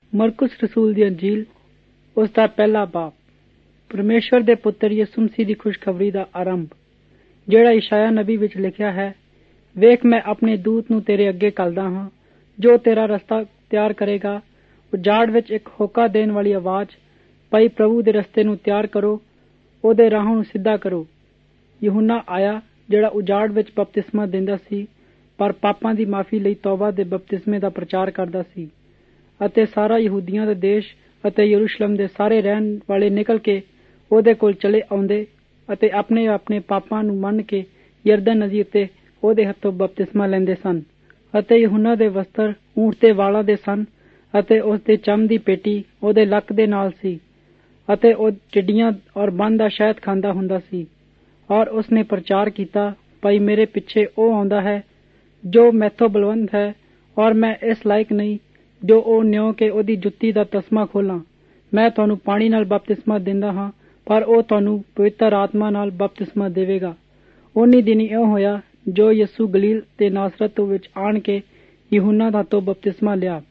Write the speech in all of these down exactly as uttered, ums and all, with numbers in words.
मरकुस रसूल दी अंजील उसका पहला बाप। परमेश्वर दे पुत्र यीशु मसीह दी खुशखबरी दा आरंभ, जेड़ा इशाया नबी विच लिखिया है। वेख मैं अपने दूत नूं तेरे अगे घल्लदा हां, जो तेरा रस्ता तैयार करेगा। उजाड़ विच एक होका देण वाली आवाज, भाई प्रभु दे रस्ते नूं तैयार करो, ओदे राहां नूं सीधा करो। यूहन्ना आया, जेड़ा उजाड़ विच बपतिस्मा दिंदा सी, पर पापां दी माफी लई तौबा दे बपतिस्मे दा प्रचार करदा सी। ਅਤੇ ਸਾਰਾ ਯਹੂਦੀਆਂ ਦੇ ਦੇਸ਼ ਅਤੇ ਯਰੂਸ਼ਲਮ ਦੇ ਸਾਰੇ ਰਹਿਣ ਵਾਲੇ ਨਿਕਲ ਕੇ ਉਹਦੇ ਕੋਲ ਚਲੇ ਆਉਂਦੇ ਅਤੇ ਆਪਣੇ ਆਪਣੇ ਪਾਪਾਂ ਨੂੰ ਮੰਨ ਕੇ ਯਰਦਨ ਨਦੀ ਉੱਤੇ ਉਹਦੇ ਹੱਥੋਂ ਬਪਤਿਸਮਾ ਲੈਂਦੇ ਸਨ। ਅਤੇ यूहन्ना ਦੇ ਵਸਤਰ ਊਂਠ ਦੇ ਵਾਲਾਂ ਦੇ ਸਨ ਅਤੇ ਉਸ ਦੇ ਚੰਮ ਦੀ ਪੇਟੀ ਉਹਦੇ ਲੱਕ ਦੇ ਨਾਲ ਸੀ ਅਤੇ ਉਹ ਟਿੱਡੀਆਂ ਔਰ ਬੰਦ ਦਾ ਸ਼ਹਿਦ ਖਾਂਦਾ ਹੁੰਦਾ ਸੀ। ਔਰ ਉਸਨੇ ਪ੍ਰਚਾਰ ਕੀਤਾ, ਭਾਈ ਮੇਰੇ ਪਿੱਛੇ ਉਹ ਆਉਂਦਾ ਹੈ ਜੋ ਮੈਥੋਂ ਬਲਵੰਤ ਹੈ, ਔਰ ਮੈਂ ਇਸ ਲਾਇਕ ਨਹੀਂ ਜੋ ਉਹ ਨਿਉ ਕੇ ਉਹਦੀ ਜੁੱਤੀ ਦਾ ਤਸਮਾ ਖੋਲਾਂ। ਮੈਂ ਤੁਹਾਨੂੰ ਪਾਣੀ ਨਾਲ ਬਪਤਿਸਮਾ ਦਿੰਦਾ ਹਾਂ, ਪਰ ਉਹ ਤੁਹਾਨੂੰ ਪਵਿੱਤਰ ਆਤਮਾ ਨਾਲ ਬਪਤਿਸਮਾ ਦੇਵੇਗਾ। ਉਨੀ ਦਿਨੀ ਇਉਂ ਹੋਇਆ ਜੋ ਯਿਸੂ ਗਲੀਲ ਤੇ ਨਾਸਰਤ ਵਿੱਚ ਆਣ ਕੇ यूहन्ना ਦਾ ਤੋਂ ਬਪਤਿਸਮਾ ਲਿਆ।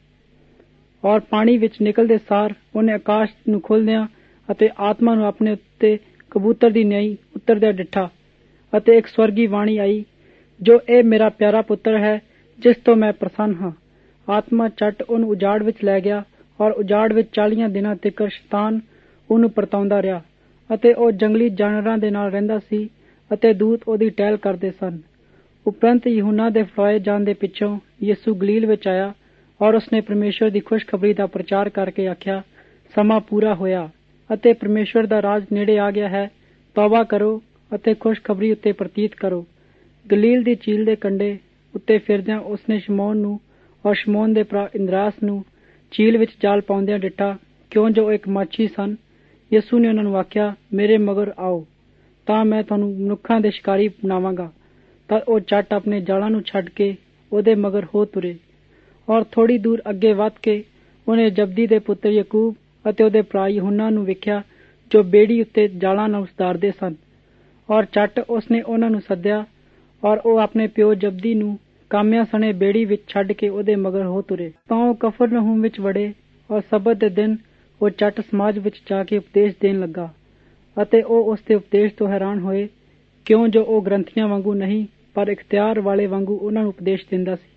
ਔਰ ਪਾਣੀ ਵਿੱਚ ਨਿਕਲਦੇ ਸਾਰ ਉਹਨੇ ਆਕਾਸ਼ ਨੂੰ ਖੋਲ੍ਹਦਿਆਂ ਅਤੇ ਆਤਮਾ ਨੂੰ ਆਪਣੇ ਉੱਤੇ ਕਬੂਤਰ ਦੀ ਨਿਆਈ ਉਤਰਦਿਆਂ ਡਿੱਠਾ। ਅਤੇ ਇੱਕ ਸਵਰਗੀ ਬਾਣੀ ਆਈ, ਜੋ ਇਹ ਮੇਰਾ ਪਿਆਰਾ ਪੁੱਤਰ ਹੈ, ਜਿਸ ਤੋਂ ਮੈਂ ਪ੍ਰਸੰਨ ਹਾਂ। ਆਤਮਾ ਝੱਟ ਉਹਨੂੰ ਉਜਾੜ ਵਿੱਚ ਲੈ ਗਿਆ, ਔਰ ਉਜਾੜ ਵਿੱਚ ਚਾਲੀਆਂ ਦਿਨਾਂ ਤੀਕਰ ਸ਼ੈਤਾਨ ਉਹਨੂੰ ਪਰਤਾਉਂਦਾ ਰਿਹਾ ਅਤੇ ਉਹ ਜੰਗਲੀ ਜਾਨਵਰਾਂ ਦੇ ਨਾਲ ਰਹਿੰਦਾ ਸੀ ਅਤੇ ਦੂਤ ਉਹਦੀ ਟਹਿਲ ਕਰਦੇ ਸਨ। ਉਪਰੰਤ यूहन्ना ਦੇ ਫੜਾਏ ਜਾਣ ਦੇ ਪਿੱਛੋਂ ਯਿਸੂ ਗਲੀਲ ਵਿੱਚ ਆਇਆ, ਔਰ ਉਸਨੇ ਪਰਮੇਸ਼ਵਰ ਦੀ ਖੁਸ਼ਖਬਰੀ ਦਾ ਪ੍ਰਚਾਰ ਕਰਕੇ ਆਖਿਆ, ਸਮਾਂ ਪੂਰਾ ਹੋਇਆ ਅਤੇ ਪਰਮੇਸ਼ਵਰ ਦਾ ਰਾਜ ਨੇੜੇ ਆ ਗਿਆ ਹੈ। ਤੌਬਾ ਕਰੋ ਅਤੇ ਖੁਸ਼ਖਬਰੀ ਉੱਤੇ ਪ੍ਰਤੀਤ ਕਰੋ। ਗਲੀਲ ਦੀ ਝੀਲ ਦੇ ਕੰਢੇ ਉੱਤੇ ਫਿਰਦਿਆਂ ਉਸਨੇ ਸ਼ਮੌਨ ਨੂੰ ਔਰ ਸ਼ਮੌਨ ਦੇ ਭਰਾ ਇੰਦਰਾਸ ਨੂੰ ਝੀਲ ਵਿੱਚ ਜਾਲ ਪਾਉਂਦਿਆਂ ਡਿੱਠਾ, ਕਿਉਂ ਜੋ ਇੱਕ ਮਾਛੀ ਸਨ। ਯਿਸੂ ਨੇ ਉਹਨਾਂ ਨੂੰ ਆਖਿਆ, ਮੇਰੇ ਮਗਰ ਆਓ ਤਾਂ ਮੈਂ ਤੁਹਾਨੂੰ ਮਨੁੱਖਾਂ ਦੇ ਸ਼ਿਕਾਰੀ ਬਣਾਵਾਂਗਾ। ਤਾਂ ਉਹ ਝੱਟ ਆਪਣੇ ਜਾਲਾਂ ਨੂੰ ਛੱਡ ਕੇ ਉਹਦੇ ਮਗਰ ਹੋ ਤੁਰੇ। ਔਰ ਥੋੜੀ ਦੂਰ ਅੱਗੇ ਵੱਧ ਕੇ ਉਹਨੇ ਜਬਦੀ ਦੇ ਪੁੱਤਰ ਯਾਕੂਬ ਅਤੇ ਉਹਦੇ ਭਰਾ यूहन्ना ਨੂੰ ਵੇਖਿਆ, ਜੋ ਬੇੜੀ ਉੱਤੇ ਜਾਲਾਂ ਨਾਲ ਉਤਾਰਦੇ ਸਨ। ਔਰ ਝੱਟ ਉਸਨੇ ਉਹਨਾਂ ਨੂੰ ਸੱਦਿਆ, ਔਰ ਉਹ ਆਪਣੇ ਪਿਓ ਜਬਦੀ ਨੂੰ ਕਾਮਿਆਂ ਸਣੇ ਬੇੜੀ ਵਿੱਚ ਛੱਡ ਕੇ ਉਹਦੇ ਮਗਰ ਹੋ ਤੁਰੇ। ਤਾਂ ਉਹ ਕਫਰਨਹੂਮ ਵਿੱਚ ਵੜੇ, ਔਰ ਸਬਤ ਦੇ ਦਿਨ ਉਹ ਝੱਟ ਸਮਾਜ ਵਿੱਚ ਜਾ ਕੇ ਉਪਦੇਸ਼ ਦੇਣ ਲੱਗਾ। ਅਤੇ ਉਹ ਉਸ ਦੇ ਉਪਦੇਸ਼ ਤੋਂ ਹੈਰਾਨ ਹੋਏ, ਕਿਉਂ ਜੋ ਉਹ ਗ੍ਰੰਥੀਆਂ ਵਾਂਗੂ ਨਹੀਂ, ਪਰ ਇਖਤਿਆਰ ਵਾਲੇ ਵਾਂਗੂ ਉਹਨਾਂ ਨੂੰ ਉਪਦੇਸ਼ ਦਿੰਦਾ ਸੀ।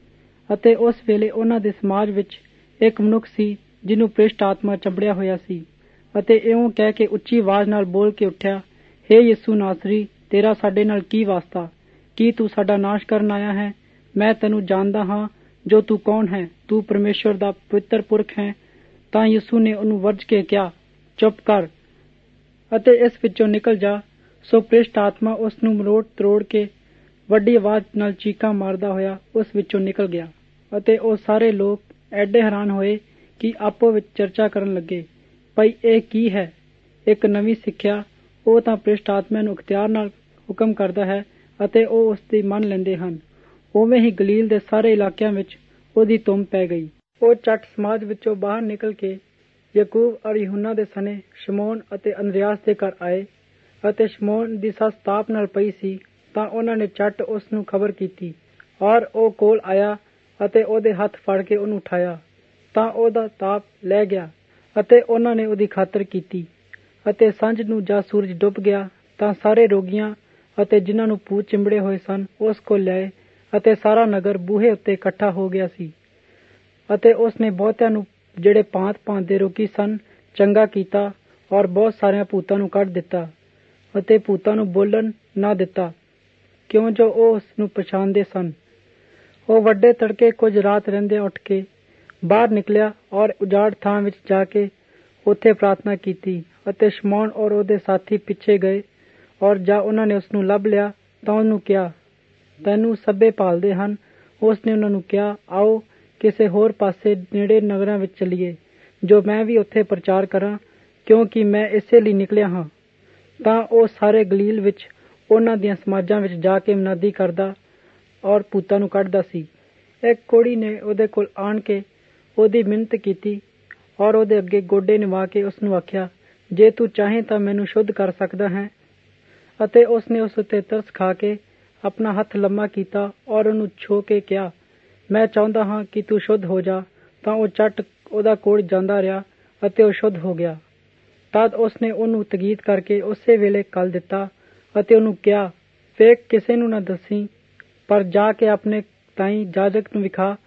ਅਤੇ ਉਸ ਵੇਲੇ ਉਹਨਾਂ ਦੇ ਸਮਾਜ ਵਿੱਚ ਇੱਕ ਮਨੁੱਖ ਸੀ, ਜਿਹਨੂੰ ਭ੍ਰਿਸ਼ਟ ਆਤਮਾ ਚੰਬੜਿਆ ਹੋਇਆ ਸੀ, ਅਤੇ ਇਉਂ ਕਹਿ ਕੇ ਉੱਚੀ ਆਵਾਜ਼ ਨਾਲ ਬੋਲ ਕੇ ਉੱਠਿਆ, ਹੇ ਯਿਸੂ ਨਾਸਰੀ, ਤੇਰਾ ਸਾਡੇ ਨਾਲ ਕੀ ਵਾਸਤਾ? ਕੀ ਤੂੰ ਸਾਡਾ ਨਾਸ਼ ਕਰਨ ਆਇਆ ਹੈ? ਮੈਂ ਤੈਨੂੰ ਜਾਣਦਾ ਹਾਂ ਜੋ ਤੂੰ ਕੌਣ ਹੈ, ਤੂੰ ਪਰਮੇਸ਼ਵਰ ਦਾ ਪਵਿੱਤਰ ਪੁਰਖ ਹੈ। ਤਾਂ ਯਿਸੂ ਨੇ ਉਹਨੂੰ ਵਰਜ ਕੇ ਕਿਹਾ, ਚੁੱਪ ਕਰ ਅਤੇ ਇਸ ਵਿੱਚੋਂ ਨਿਕਲ ਜਾ। ਸੋ ਭ੍ਰਿਸ਼ਟ ਆਤਮਾ ਉਸ ਨੂੰ ਮਰੋੜ ਤਰੋੜ ਕੇ ਵੱਡੀ ਆਵਾਜ਼ ਨਾਲ ਚੀਕਾਂ ਮਾਰਦਾ ਹੋਇਆ ਉਸ ਵਿੱਚੋਂ ਨਿਕਲ ਗਿਆ। ਅਤੇ ਉਹ ਸਾਰੇ ਲੋਕ ਐਡੇ ਹੈਰਾਨ ਹੋਏ ਕਿ ਆਪੋ ਵਿੱਚ ਚਰਚਾ ਕਰਨ ਲੱਗੇ, ਭਾਈ ਇਹ ਕੀ ਹੈ? ਇੱਕ ਨਵੀਂ ਸਿੱਖਿਆ। ਉਹ ਤਾਂ ਭ੍ਰਿਸ਼ਟ ਆਤਮਾ ਨੂੰ ਇਖਤਿਆਰ ਨਾਲ ਹੁਕਮ ਕਰਦਾ ਹੈ ਅਤੇ ਉਹ ਉਸ ਦੀ ਮੰਨ ਲੈਂਦੇ ਹਨ। ਉਵੇਂ ਹੀ ਗਲੀਲ ਦੇ ਸਾਰੇ ਇਲਾਕਿਆਂ ਵਿੱਚ ਉਹਦੀ ਧੁੰਮ ਪੈ ਗਈ। ਉਹ ਝੱਟ ਸਮਾਜ ਵਿੱਚੋਂ ਬਾਹਰ ਨਿਕਲ ਕੇ ਯਾਕੂਬ ਔਰ यूहन्ना ਦੇ ਸਣੇ ਸ਼ਮੌਨ ਅਤੇ ਅੰਦਰਿਆਸ ਦੇ ਘਰ ਆਏ। ਅਤੇ ਸ਼ਮੌਨ ਦੀ ਸੱਸ ਤਾਪ ਨਾਲ ਪਈ ਸੀ, ਤਾਂ ਉਹਨਾਂ ਨੇ ਝੱਟ ਉਸ ਨੂੰ ਖਬਰ ਕੀਤੀ, ਔਰ ਉਹ ਕੋਲ ਆਇਆ ਅਤੇ ਉਹਦੇ ਹੱਥ ਫੜ ਕੇ ਉਹਨੂੰ ਉਠਾਇਆ। ਤਾਂ ਉਹਦਾ ਤਾਪ ਲੈ ਗਿਆ ਅਤੇ ਉਹਨਾਂ ਨੇ ਉਹਦੀ ਖਾਤਰ ਕੀਤੀ। ਅਤੇ ਸੰਝ ਨੂੰ ਜਦ ਸੂਰਜ ਡੁੱਬ ਗਿਆ, ਤਾਂ ਸਾਰੇ ਰੋਗੀਆਂ ਅਤੇ ਜਿਨ੍ਹਾਂ ਨੂੰ ਭੂਤ ਚਿੰਬੜੇ ਹੋਏ ਸਨ ਉਸ ਕੋਲ ਲਿਆਏ, ਅਤੇ ਸਾਰਾ ਨਗਰ ਬੂਹੇ ਉੱਤੇ ਇਕੱਠਾ ਹੋ ਗਿਆ ਸੀ। ਅਤੇ ਉਸ ਨੇ ਬਹੁਤਿਆਂ ਨੂੰ, ਜਿਹੜੇ ਭਾਂਤ ਭਾਂਤ ਦੇ ਰੋਗੀ ਸਨ, ਚੰਗਾ ਕੀਤਾ, ਔਰ ਬਹੁਤ ਸਾਰਿਆਂ ਭੂਤਾਂ ਨੂੰ ਕੱਢ ਦਿੱਤਾ ਅਤੇ ਭੂਤਾਂ ਨੂੰ ਬੋਲਣ ਨਾ ਦਿੱਤਾ, ਕਿਉਂ ਜੋ ਉਹ ਉਸ ਨੂੰ ਪਛਾਣਦੇ ਸਨ। ਉਹ ਵੱਡੇ ਤੜਕੇ ਕੁਝ ਰਾਤ ਰਹਿੰਦੇ ਉੱਠ ਕੇ ਬਾਹਰ ਨਿਕਲਿਆ, ਔਰ ਉਜਾੜ ਥਾਂ ਵਿੱਚ ਜਾ ਕੇ ਉੱਥੇ ਪ੍ਰਾਰਥਨਾ ਕੀਤੀ। ਅਤੇ ਸ਼ਮੌਨ ਔਰ ਉਹਦੇ ਸਾਥੀ ਪਿੱਛੇ ਗਏ, ਔਰ ਜਾਂ ਉਹਨਾਂ ਨੇ ਉਸ ਨੂੰ ਲੱਭ ਲਿਆ ਤਾਂ ਉਹਨੂੰ ਕਿਹਾ, ਤੈਨੂੰ ਸਭੇ ਭਾਲਦੇ ਹਨ। ਉਸ ਨੇ ਉਹਨਾਂ ਨੂੰ ਕਿਹਾ, ਆਓ ਕਿਸੇ ਹੋਰ ਪਾਸੇ ਨੇੜੇ ਨਗਰਾਂ ਵਿੱਚ ਚੱਲੀਏ, ਜੋ ਮੈਂ ਵੀ ਉੱਥੇ ਪ੍ਰਚਾਰ ਕਰਾਂ, ਕਿਉਂਕਿ ਮੈਂ ਇਸੇ ਲਈ ਨਿਕਲਿਆ ਹਾਂ। ਤਾਂ ਉਹ ਸਾਰੇ ਗਲੀਲ ਵਿੱਚ ਉਹਨਾਂ ਦੀਆਂ ਸਮਾਜਾਂ ਵਿੱਚ ਜਾ ਕੇ ਮਨਾਦੀ ਕਰਦਾ ਔਰ ਭੂਤਾਂ ਨੂੰ ਕੱਢਦਾ ਸੀ। ਇੱਕ ਕੁੜੀ ਨੇ ਉਹਦੇ ਕੋਲ ਆਣ ਕੇ ਉਹਦੀ ਮਿੰਨਤ ਕੀਤੀ, ਔਰ ਉਹਦੇ ਅੱਗੇ ਗੋਡੇ ਨਿਵਾ ਕੇ ਉਸ ਨੂੰ ਆਖਿਆ, ਜੇ ਤੂੰ ਚਾਹੇ ਤਾਂ ਮੈਨੂੰ ਸ਼ੁੱਧ ਕਰ ਸਕਦਾ ਹੈ। ਅਤੇ ਉਸ ਨੇ ਉਸ ਉੱਤੇ ਤਰਸ ਖਾ ਕੇ ਆਪਣਾ ਹੱਥ ਲੰਮਾ ਕੀਤਾ ਔਰ ਉਹਨੂੰ ਛੋਹ ਕੇ ਕਿਹਾ, ਮੈਂ ਚਾਹੁੰਦਾ ਹਾਂ ਕਿ ਤੂੰ ਸ਼ੁੱਧ ਹੋ ਜਾ। ਤਾਂ ਉਹ ਝੱਟ ਉਹਦਾ ਕੋਲ ਜਾਂਦਾ ਰਿਹਾ ਅਤੇ ਉਹ ਸ਼ੁੱਧ ਹੋ ਗਿਆ। ਤਦ ਉਸਨੇ ਉਹਨੂੰ ਤਗੀਦ ਕਰਕੇ ਉਸੇ ਵੇਲੇ ਕੱਲ ਦਿੱਤਾ ਅਤੇ ਉਹਨੂੰ ਕਿਹਾ, ਵੇਖ ਕਿਸੇ ਨੂੰ ਨਾ ਦੱਸੀ, ਪਰ ਜਾ ਕੇ ਆਪਣੇ ਤਾਈਂ ਜਾਜਕ ਨੂੰ ਵਿਖਾ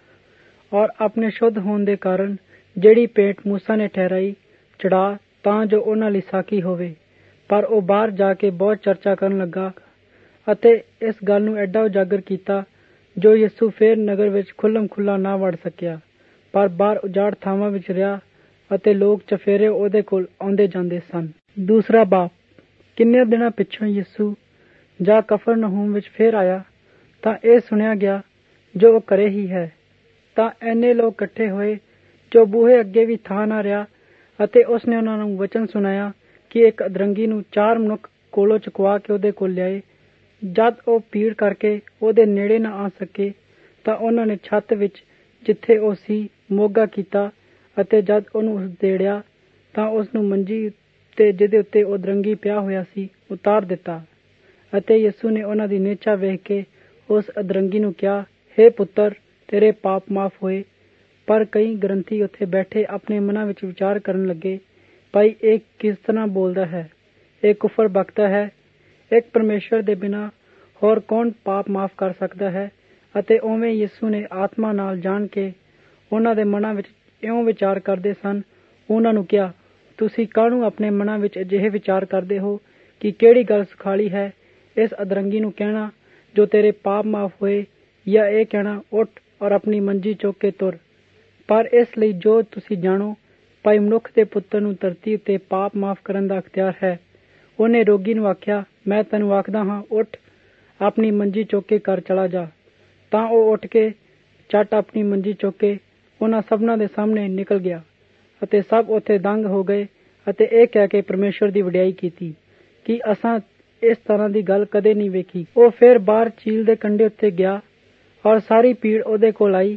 ਔਰ ਆਪਣੇ ਸ਼ੁੱਧ ਹੋਣ ਦੇ ਕਾਰਨ ਜਿਹੜੀ ਭੇਂਟ ਮੂਸਾ ਨੇ ਠਹਿਰਾਈ ਚੜਾ, ਤਾਂ ਜੋ ਉਹਨਾਂ ਲਈ ਸਾਖੀ ਹੋਵੇ। ਪਰ ਉਹ ਬਾਹਰ ਜਾ ਕੇ ਬਹੁਤ ਚਰਚਾ ਕਰਨ ਲੱਗਾ ਅਤੇ ਇਸ ਗੱਲ ਨੂੰ ਐਡਾ ਉਜਾਗਰ ਕੀਤਾ ਜੋ ਯਿਸੂ ਫੇਰ ਨਗਰ ਵਿੱਚ ਖੁੱਲ੍ਹਮ ਖੁੱਲ੍ਹਾ ਨਾ ਵੜ ਸਕਿਆ, ਪਰ ਬਾਹਰ ਉਜਾੜ ਥਾਵਾਂ ਵਿੱਚ ਰਿਹਾ ਅਤੇ ਲੋਕ ਚਫੇਰੇ ਉਹਦੇ ਕੋਲ ਆਉਂਦੇ ਜਾਂਦੇ ਸਨ। ਦੂਸਰਾ ਬਾਪ। ਕਿੰਨੇ ਦਿਨਾਂ ਪਿੱਛੋਂ ਯਿਸੂ ਜਾ ਕਫਰਨਹੂਮ ਵਿੱਚ ਫੇਰ ਆਇਆ ਤਾਂ ਇਹ ਸੁਣਿਆ ਗਿਆ ਜੋ ਉਹ ਘਰੇ ਹੀ ਹੈ। ਤਾਂ ਇੰਨੇ ਲੋਕ ਇਕੱਠੇ ਹੋਏ ਜੋ ਬੂਹੇ ਅੱਗੇ ਵੀ ਥਾਂ ਨਾ ਰਿਹਾ, ਅਤੇ ਉਸਨੇ ਉਹਨਾਂ ਨੂੰ ਵਚਨ ਸੁਣਾਇਆ ਕਿ ਇੱਕ ਅਧਰੰਗੀ ਨੂੰ ਚਾਰ ਮਨੁੱਖ ਕੋਲੋਂ ਚੁਕਵਾ ਕੇ ਉਹਦੇ ਕੋਲ ਲਿਆਏ। ਜਦ ਉਹ ਭੀੜ ਕਰਕੇ ਉਹਦੇ ਨੇੜੇ ਨਾ ਆ ਸਕੇ ਤਾਂ ਉਹਨਾਂ ਨੇ ਛੱਤ ਵਿੱਚ ਜਿੱਥੇ ਉਹ ਸੀ ਮੋਗਾ ਕੀਤਾ, ਅਤੇ ਜਦ ਉਹਨੂੰ ਉਸਦੇੜਿਆ ਤਾਂ ਉਸਨੂੰ ਮੰਜੀ ਉੱਤੇ ਜਿਹਦੇ ਉੱਤੇ ਉਹ ਅਧਰੰਗੀ ਪਿਆ ਹੋਇਆ ਸੀ ਉਤਾਰ ਦਿੱਤਾ। ਅਤੇ ਯਿਸੂ ਨੇ ਉਹਨਾਂ ਦੀ ਨੇਚਾ ਵੇਖ ਕੇ ਉਸ ਅਧਰੰਗੀ ਨੂੰ ਕਿਹਾ, ਹੇ ਪੁੱਤਰ, ਤੇਰੇ ਪਾਪ ਮਾਫ਼ ਹੋਏ। ਪਰ ਕਈ ਗ੍ਰੰਥੀ ਉੱਥੇ ਬੈਠੇ ਆਪਣੇ ਮਨਾਂ ਵਿੱਚ ਵਿਚਾਰ ਕਰਨ ਲੱਗੇ, ਭਾਈ ਇਹ ਕਿਸ ਤਰ੍ਹਾਂ ਬੋਲਦਾ ਹੈ, ਇਹ ਕੁਫਰ ਬਕਦਾ ਹੈ। ਇੱਕ ਪਰਮੇਸ਼ਵਰ ਦੇ ਬਿਨਾਂ ਹੋਰ ਕੌਣ ਪਾਪ ਮਾਫ਼ ਕਰ ਸਕਦਾ ਹੈ? ਅਤੇ ਉਵੇਂ ਯਿਸੂ ਨੇ ਆਤਮਾ ਨਾਲ ਜਾਣ ਕੇ ਉਹਨਾਂ ਦੇ ਮਨਾਂ ਵਿੱਚ ਇਉਂ ਵਿਚਾਰ ਕਰਦੇ ਸਨ। ਉਹਨਾਂ ਨੂੰ ਕਿਹਾ, ਤੁਸੀਂ ਕਾਹਨੂੰ ਆਪਣੇ ਮਨਾਂ ਵਿੱਚ ਅਜਿਹੇ ਵਿਚਾਰ ਕਰਦੇ ਹੋ ਕਿ ਕਿਹੜੀ ਗੱਲ ਸੁਖਾਲੀ ਹੈ, ਇਸ ਅਧਰੰਗੀ ਨੂੰ ਕਹਿਣਾ ਜੋ ਤੇਰੇ ਪਾਪ ਮਾਫ਼ ਹੋਏ, ਜਾਂ ਇਹ ਕਹਿਣਾ ਉੱਠ ਔਰ ਆਪਣੀ ਮੰਜੀ ਚੁੱਕ ਕੇ ਤੁਰ। ਪਰ ਇਸ ਲਈ ਜੋ ਤੁਸੀਂ ਜਾਣੋ, ਭਾਈ ਮਨੁੱਖ ਦੇ ਪੁੱਤਰ ਨੂੰ ਧਰਤੀ ਉੱਤੇ ਪਾਪ ਮਾਫ਼ ਕਰਨ ਦਾ ਅਖਤਿਆਰ ਹੈ। ਉਹਨੇ ਰੋਗੀ ਨੂੰ ਆਖਿਆ, ਮੈਂ ਤੈਨੂੰ ਆਖਦਾ ਹਾਂ, ਉੱਠ ਆਪਣੀ ਮੰਜੀ ਚੁੱਕ ਕੇ ਘਰ ਚਲਾ ਜਾ। ਤਾਂ ਉਹ ਉੱਠ ਕੇ ਝੱਟ ਆਪਣੀ ਮੰਜੀ ਚੁੱਕ ਕੇ ਉਹਨਾਂ ਸਭਨਾਂ ਦੇ ਸਾਹਮਣੇ ਨਿਕਲ ਗਿਆ, ਅਤੇ ਸਭ ਉੱਥੇ ਦੰਗ ਹੋ ਗਏ ਅਤੇ ਇਹ ਕਹਿ ਕੇ ਪਰਮੇਸ਼ਵਰ ਦੀ ਵਡਿਆਈ ਕੀਤੀ ਕਿ ਅਸਾਂ ਇਸ ਤਰ੍ਹਾਂ ਦੀ ਗੱਲ ਕਦੇ ਨਹੀਂ ਵੇਖੀ। ਉਹ ਫਿਰ ਬਾਹਰ ਝੀਲ ਦੇ ਕੰਢੇ ਉੱਤੇ ਗਿਆ ਔਰ ਸਾਰੀ ਭੀੜ ਉਹਦੇ ਕੋਲ ਆਈ,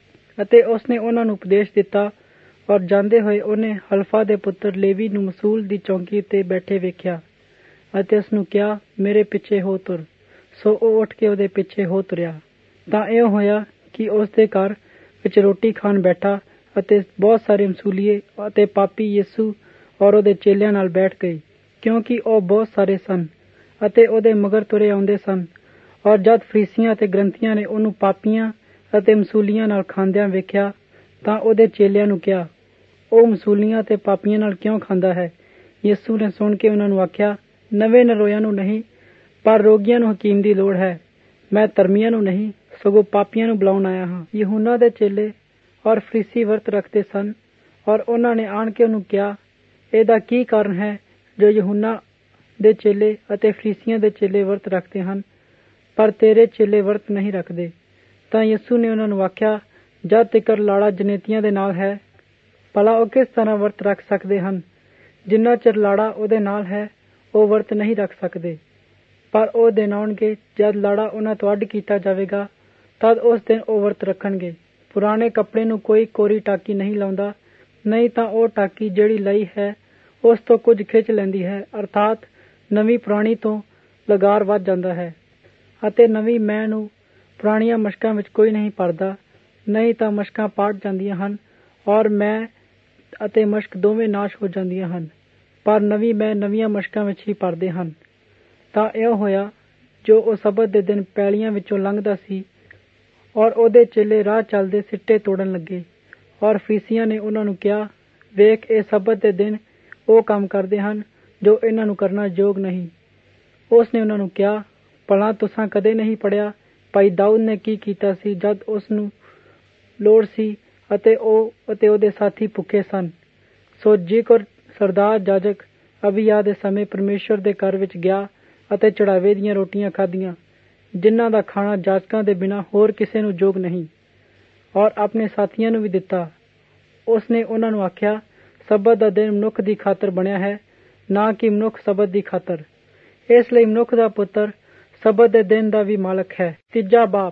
ਅਤੇ ਉਸਨੇ ਉਹਨਾਂ ਨੂੰ ਉਪਦੇਸ਼ ਦਿੱਤਾ। ਔਰ ਜਾਂਦੇ ਹੋਏ ਉਹਨੇ ਹਲਫਾ ਦੇ ਪੁੱਤਰ ਲੇਵੀ ਨੂੰ ਮਸੂਲ ਦੀ ਚੌਂਕੀ ਉੱਤੇ ਬੈਠੇ ਵੇਖਿਆ ਅਤੇ ਉਸਨੂੰ ਕਿਹਾ, ਮੇਰੇ ਪਿੱਛੇ ਹੋ ਤੁਰ। ਸੋ ਉਹ ਉੱਠ ਕੇ ਉਹਦੇ ਪਿੱਛੇ ਹੋ ਤੁਰਿਆ। ਤਾਂ ਇਹ ਹੋਇਆ ਕਿ ਉਸਦੇ ਘਰ ਵਿੱਚ ਰੋਟੀ ਖਾਣ ਬੈਠਾ ਅਤੇ ਬਹੁਤ ਸਾਰੇ ਮਸੂਲੀਏ ਅਤੇ ਪਾਪੀ ਯਿਸੂ ਔਰ ਉਹਦੇ ਚੇਲਿਆਂ ਨਾਲ ਬੈਠ ਗਏ, ਕਿਉਂਕਿ ਉਹ ਬਹੁਤ ਸਾਰੇ ਸਨ ਅਤੇ ਉਹਦੇ ਮਗਰ ਤੁਰੇ ਆਉਂਦੇ ਸਨ। ਔਰ ਜਦ ਫਰੀਸੀਆਂ ਅਤੇ ਗ੍ਰੰਥੀਆਂ ਨੇ ਉਹਨੂੰ ਪਾਪੀਆਂ ਅਤੇ ਮਸੂਲੀਆਂ ਨਾਲ ਖਾਂਦਿਆਂ ਵੇਖਿਆ ਤਾਂ ਉਹਦੇ ਚੇਲਿਆਂ ਨੂੰ ਕਿਹਾ, ਉਹ ਮਸੂਲੀਆਂ ਅਤੇ ਪਾਪੀਆਂ ਨਾਲ ਕਿਉਂ ਖਾਂਦਾ ਹੈ? ਯਿਸੂ ਨੇ ਸੁਣ ਕੇ ਉਹਨਾਂ ਨੂੰ ਆਖਿਆ, ਨਵੇਂ ਨਰੋਇਆਂ ਨੂੰ ਨਹੀਂ, ਪਰ ਰੋਗੀਆਂ ਨੂੰ ਹਕੀਮ ਦੀ ਲੋੜ ਹੈ। ਮੈਂ ਧਰਮੀਆਂ ਨੂੰ ਨਹੀਂ, ਸਗੋਂ ਪਾਪੀਆਂ ਨੂੰ ਬੁਲਾਉਣ ਆਇਆ ਹਾਂ। ਯਹੂਨਾ ਦੇ ਚੇਲੇ ਔਰ ਫਰੀਸੀ ਵਰਤ ਰੱਖਦੇ ਸਨ, ਔਰ ਉਹਨਾਂ ਨੇ ਆਣ ਕੇ ਉਹਨੂੰ ਕਿਹਾ, ਇਹਦਾ ਕੀ ਕਾਰਨ ਹੈ ਜੋ ਯਹੂਨਾ ਦੇ ਚੇਲੇ ਅਤੇ ਫਰੀਸੀਆਂ ਦੇ ਚੇਲੇ ਵਰਤ ਰੱਖਦੇ ਹਨ, ਪਰ ਤੇਰੇ ਚੇਲੇ ਵਰਤ ਨਹੀਂ ਰੱਖਦੇ? ਤਾਂ ਯਿਸੂ ਨੇ ਉਹਨਾਂ ਨੂੰ ਆਖਿਆ, ਜਦ ਤੀਕਰ ਲਾੜਾ ਜਨੇਤੀਆਂ ਦੇ ਨਾਲ ਹੈ, ਭਲਾ ਉਹ ਕਿਸ ਤਰ੍ਹਾਂ ਵਰਤ ਰੱਖ ਸਕਦੇ ਹਨ? ਜਿੰਨਾ ਚਿਰ ਲਾੜਾ ਉਹਦੇ ਨਾਲ ਹੈ, ਉਹ ਵਰਤ ਨਹੀਂ ਰੱਖ ਸਕਦੇ। ਪਰ ਉਹ ਦਿਨ ਆਉਣਗੇ ਜਦ ਲਾੜਾ ਉਹਨਾਂ ਤੋਂ ਅੱਡ ਕੀਤਾ ਜਾਵੇਗਾ, ਤਦ ਉਸ ਦਿਨ ਉਹ ਵਰਤ ਰੱਖਣਗੇ। ਪੁਰਾਣੇ ਕੱਪੜੇ ਨੂੰ ਕੋਈ ਕੋਰੀ ਟਾਕੀ ਨਹੀਂ ਲਾਉਂਦਾ, ਨਹੀਂ ਤਾਂ ਉਹ ਟਾਕੀ ਜਿਹੜੀ ਲਈ ਹੈ ਉਸ ਤੋਂ ਕੁਝ ਖਿੱਚ ਲੈਂਦੀ ਹੈ, ਅਰਥਾਤ ਨਵੀਂ ਪੁਰਾਣੀ ਤੋਂ ਲਗਾਰ ਵੱਧ ਜਾਂਦਾ ਹੈ। ਅਤੇ ਨਵੀਂ ਮੈਅ ਨੂੰ ਪੁਰਾਣੀਆਂ ਮਸ਼ਕਾਂ ਵਿੱਚ ਕੋਈ ਨਹੀਂ ਭਰਦਾ, ਨਹੀਂ ਤਾਂ ਮਸ਼ਕਾਂ ਪਾਟ ਜਾਂਦੀਆਂ ਹਨ ਔਰ ਮੈਅ ਅਤੇ ਮਸ਼ਕ ਦੋਵੇਂ ਨਾਸ਼ ਹੋ ਜਾਂਦੀਆਂ ਹਨ, ਪਰ ਨਵੀਂ ਮੈਅ ਨਵੀਆਂ ਮਸ਼ਕਾਂ ਵਿੱਚ ਹੀ ਭਰਦੇ ਹਨ। ਤਾਂ ਇਉਂ ਹੋਇਆ, ਜੋ ਉਹ ਸਬਤ ਦੇ ਦਿਨ ਪੈਲੀਆਂ ਵਿੱਚੋਂ ਲੰਘਦਾ ਸੀ ਔਰ ਉਹਦੇ ਚੇਲੇ ਰਾਹ ਚੱਲਦੇ ਸਿੱਟੇ ਤੋੜਨ ਲੱਗੇ, ਔਰ ਫਰੀਸੀਆਂ ਨੇ ਉਹਨਾਂ ਨੂੰ ਕਿਹਾ, ਵੇਖ ਇਹ ਸਬਤ ਦੇ ਦਿਨ ਉਹ ਕੰਮ ਕਰਦੇ ਹਨ ਜੋ ਇਹਨਾਂ ਨੂੰ ਕਰਨਾ ਯੋਗ ਨਹੀਂ। ਉਸ ਨੇ ਉਹਨਾਂ ਨੂੰ ਕਿਹਾ, ਭਲਾ ਤੁਸਾਂ ਕਦੇ ਨਹੀਂ ਪੜ੍ਹਿਆ, ਭਾਈ ਦਾਊਦ ਨੇ ਕੀ ਕੀਤਾ ਸੀ ਜਦ ਉਸ ਨੂੰ ਲੋੜ ਸੀ ਅਤੇ ਉਹ ਅਤੇ ਉਹਦੇ ਸਾਥੀ ਭੁੱਖੇ ਸਨ? ਸੋ ਜੇਕਰ ਸਰਦਾਰ ਜਾਜਕ ਅਬੀਯਾ ਦੇ ਸਮੇਂ ਪਰਮੇਸ਼ਵਰ ਦੇ ਘਰ ਵਿੱਚ ਗਿਆ ਅਤੇ ਚੜਾਵੇ ਦੀਆਂ ਰੋਟੀਆਂ ਖਾਧੀਆਂ, ਜਿਨ੍ਹਾਂ ਦਾ ਖਾਣਾ ਜਾਜਕਾਂ ਦੇ ਬਿਨਾਂ ਹੋਰ ਕਿਸੇ ਨੂੰ ਯੋਗ ਨਹੀਂ, ਔਰ ਆਪਣੇ ਸਾਥੀਆਂ ਨੂੰ ਵੀ ਦਿੱਤਾ। ਉਸ ਨੇ ਉਹਨਾਂ ਨੂੰ ਆਖਿਆ, ਸਬਤ ਦਾ ਦਿਨ ਮਨੁੱਖ ਦੀ ਖਾਤਰ ਬਣਿਆ ਹੈ, ਨਾ ਕਿ ਮਨੁੱਖ ਸਬਤ ਦੀ ਖਾਤਰ। ਇਸ ਲਈ ਮਨੁੱਖ ਦਾ ਪੁੱਤਰ ਸਬਤ ਦੇ ਦਿਨ ਦਾ ਵੀ ਮਾਲਕ ਹੈ। ਤੀਜਾ ਬਾਪ।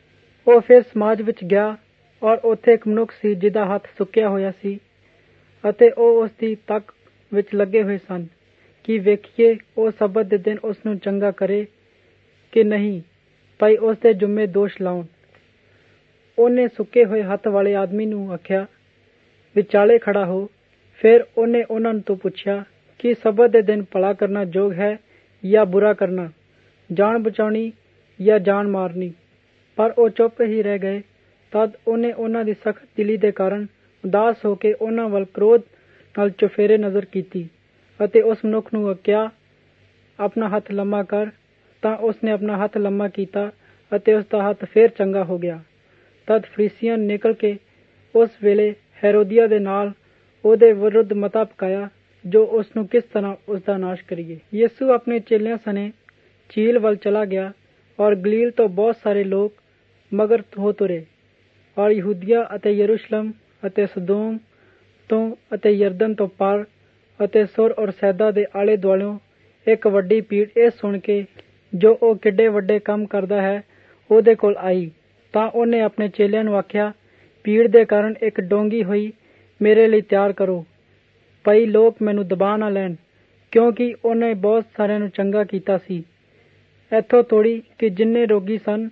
ਉਹ ਫਿਰ ਸਮਾਜ ਵਿੱਚ ਗਿਆ ਔਰ ਉੱਥੇ ਇੱਕ ਮਨੁੱਖ ਸੀ ਜਿਹਦਾ ਹੱਥ ਸੁੱਕਿਆ ਹੋਇਆ ਸੀ, ਅਤੇ ਉਹ ਉਸ ਦੀ ਤੱਕ ਵਿੱਚ ਲੱਗੇ ਹੋਏ ਸਨ ਕਿ ਵੇਖੀਏ ਉਹ ਸਬਤ ਦੇ ਦਿਨ ਉਸ ਨੂੰ ਚੰਗਾ ਕਰੇ ਕਿ ਨਹੀਂ, ਭਾਈ ਉਸ ਦੇ ਜੁੰਮੇ ਦੋਸ਼ ਲਾਉਣ। ਉਹਨੇ ਸੁੱਕੇ ਹੋਏ ਹੱਥ ਵਾਲੇ ਆਦਮੀ ਨੂੰ ਆਖਿਆ, ਵਿਚਾਲੇ ਖੜਾ ਹੋ। ਫਿਰ ਉਹਨੇ ਉਹਨਾਂ ਤੋਂ ਪੁੱਛਿਆ ਕਿ ਸਬਤ ਦੇ ਦਿਨ ਭਲਾ ਕਰਨਾ ਯੋਗ ਹੈ ਜਾਂ ਬੁਰਾ ਕਰਨਾ, ਜਾਨ ਬਚਾਉਣੀ ਜਾਂ ਜਾਨ ਮਾਰਨੀ। ਪਰ ਉਹ ਚੁੱਪ ਹੀ ਰਹਿ ਗਏ। ਤਦ ਉਹਨੇ ਉਹਨਾਂ ਦੀ ਸਖਤ ਦਿਲੀ ਦੇ ਕਾਰਨ ਉਦਾਸ ਹੋ ਕੇ ਉਹਨਾਂ ਵੱਲ ਕ੍ਰੋਧ ਨਾਲ ਚੁਫੇਰੇ ਨਜ਼ਰ ਕੀਤੀ ਅਤੇ ਉਸ ਮਨੁੱਖ ਨੂੰ ਕਿਹਾ, ਆਪਣਾ ਹੱਥ ਲੰਮਾ ਕਰ। ਤਾਂ ਉਸਨੇ ਆਪਣਾ ਹੱਥ ਲੰਮਾ ਕੀਤਾ ਅਤੇ ਉਸਦਾ ਹੱਥ ਫੇਰ ਚੰਗਾ ਹੋ ਗਿਆ। ਤਦ ਫਰੀਸੀਆਂ ਨੇ ਨਿਕਲ ਕੇ ਉਸ ਵੇਲੇ ਹੈਰੋਦੀਆ ਦੇ ਨਾਲ ਉਹਦੇ ਵਿਰੁੱਧ ਮਤਾ ਪਕਾਇਆ ਜੋ ਉਸਨੂੰ ਕਿਸ ਤਰ੍ਹਾਂ ਉਸਦਾ ਨਾਸ਼ ਕਰੀਏ। ਯਿਸੂ ਆਪਣੇ ਚੇਲਿਆਂ ਸਣੇ ਝੀਲ ਵੱਲ ਚਲਾ ਗਿਆ ਔਰ ਗਲੀਲ ਤੋਂ ਬਹੁਤ ਸਾਰੇ ਲੋਕ ਮਗਰ ਹੋ ਤੁਰੇ ਔਰ ਯਹੂਦੀਆ ਅਤੇ ਯਰੂਸ਼ਲਮ ਅਤੇ ਸਦੋਮ ਤੋਂ ਅਤੇ ਯਰਦਨ ਤੋਂ ਪਾਰ ਅਤੇ ਸੁਰ ਔਰ ਸੈਦਾ ਦੇ ਆਲੇ ਦੁਆਲਿਓਂ ਇੱਕ ਵੱਡੀ ਭੀੜ ਇਹ ਸੁਣ ਕੇ ਜੋ ਉਹ ਕਿੱਡੇ ਵੱਡੇ ਕੰਮ ਕਰਦਾ ਹੈ ਉਹਦੇ ਕੋਲ ਆਈ। ਤਾਂ ਉਹਨੇ ਆਪਣੇ ਚੇਲਿਆਂ ਨੂੰ ਆਖਿਆ, ਭੀੜ ਦੇ ਕਾਰਨ ਇੱਕ ਡੋਂਗੀ ਹੋਈ ਮੇਰੇ ਲਈ ਤਿਆਰ ਕਰੋ, ਭਈ ਲੋਕ ਮੈਨੂੰ ਦਬਾ ਨਾ ਲੈਣ, ਕਿਉਂਕਿ ਉਹਨੇ ਬਹੁਤ ਸਾਰਿਆਂ ਨੂੰ ਚੰਗਾ ਕੀਤਾ ਸੀ। ਇੱਥੋਂ ਤੋੜੀ ਕਿ ਜਿੰਨੇ ਰੋਗੀ ਸਨ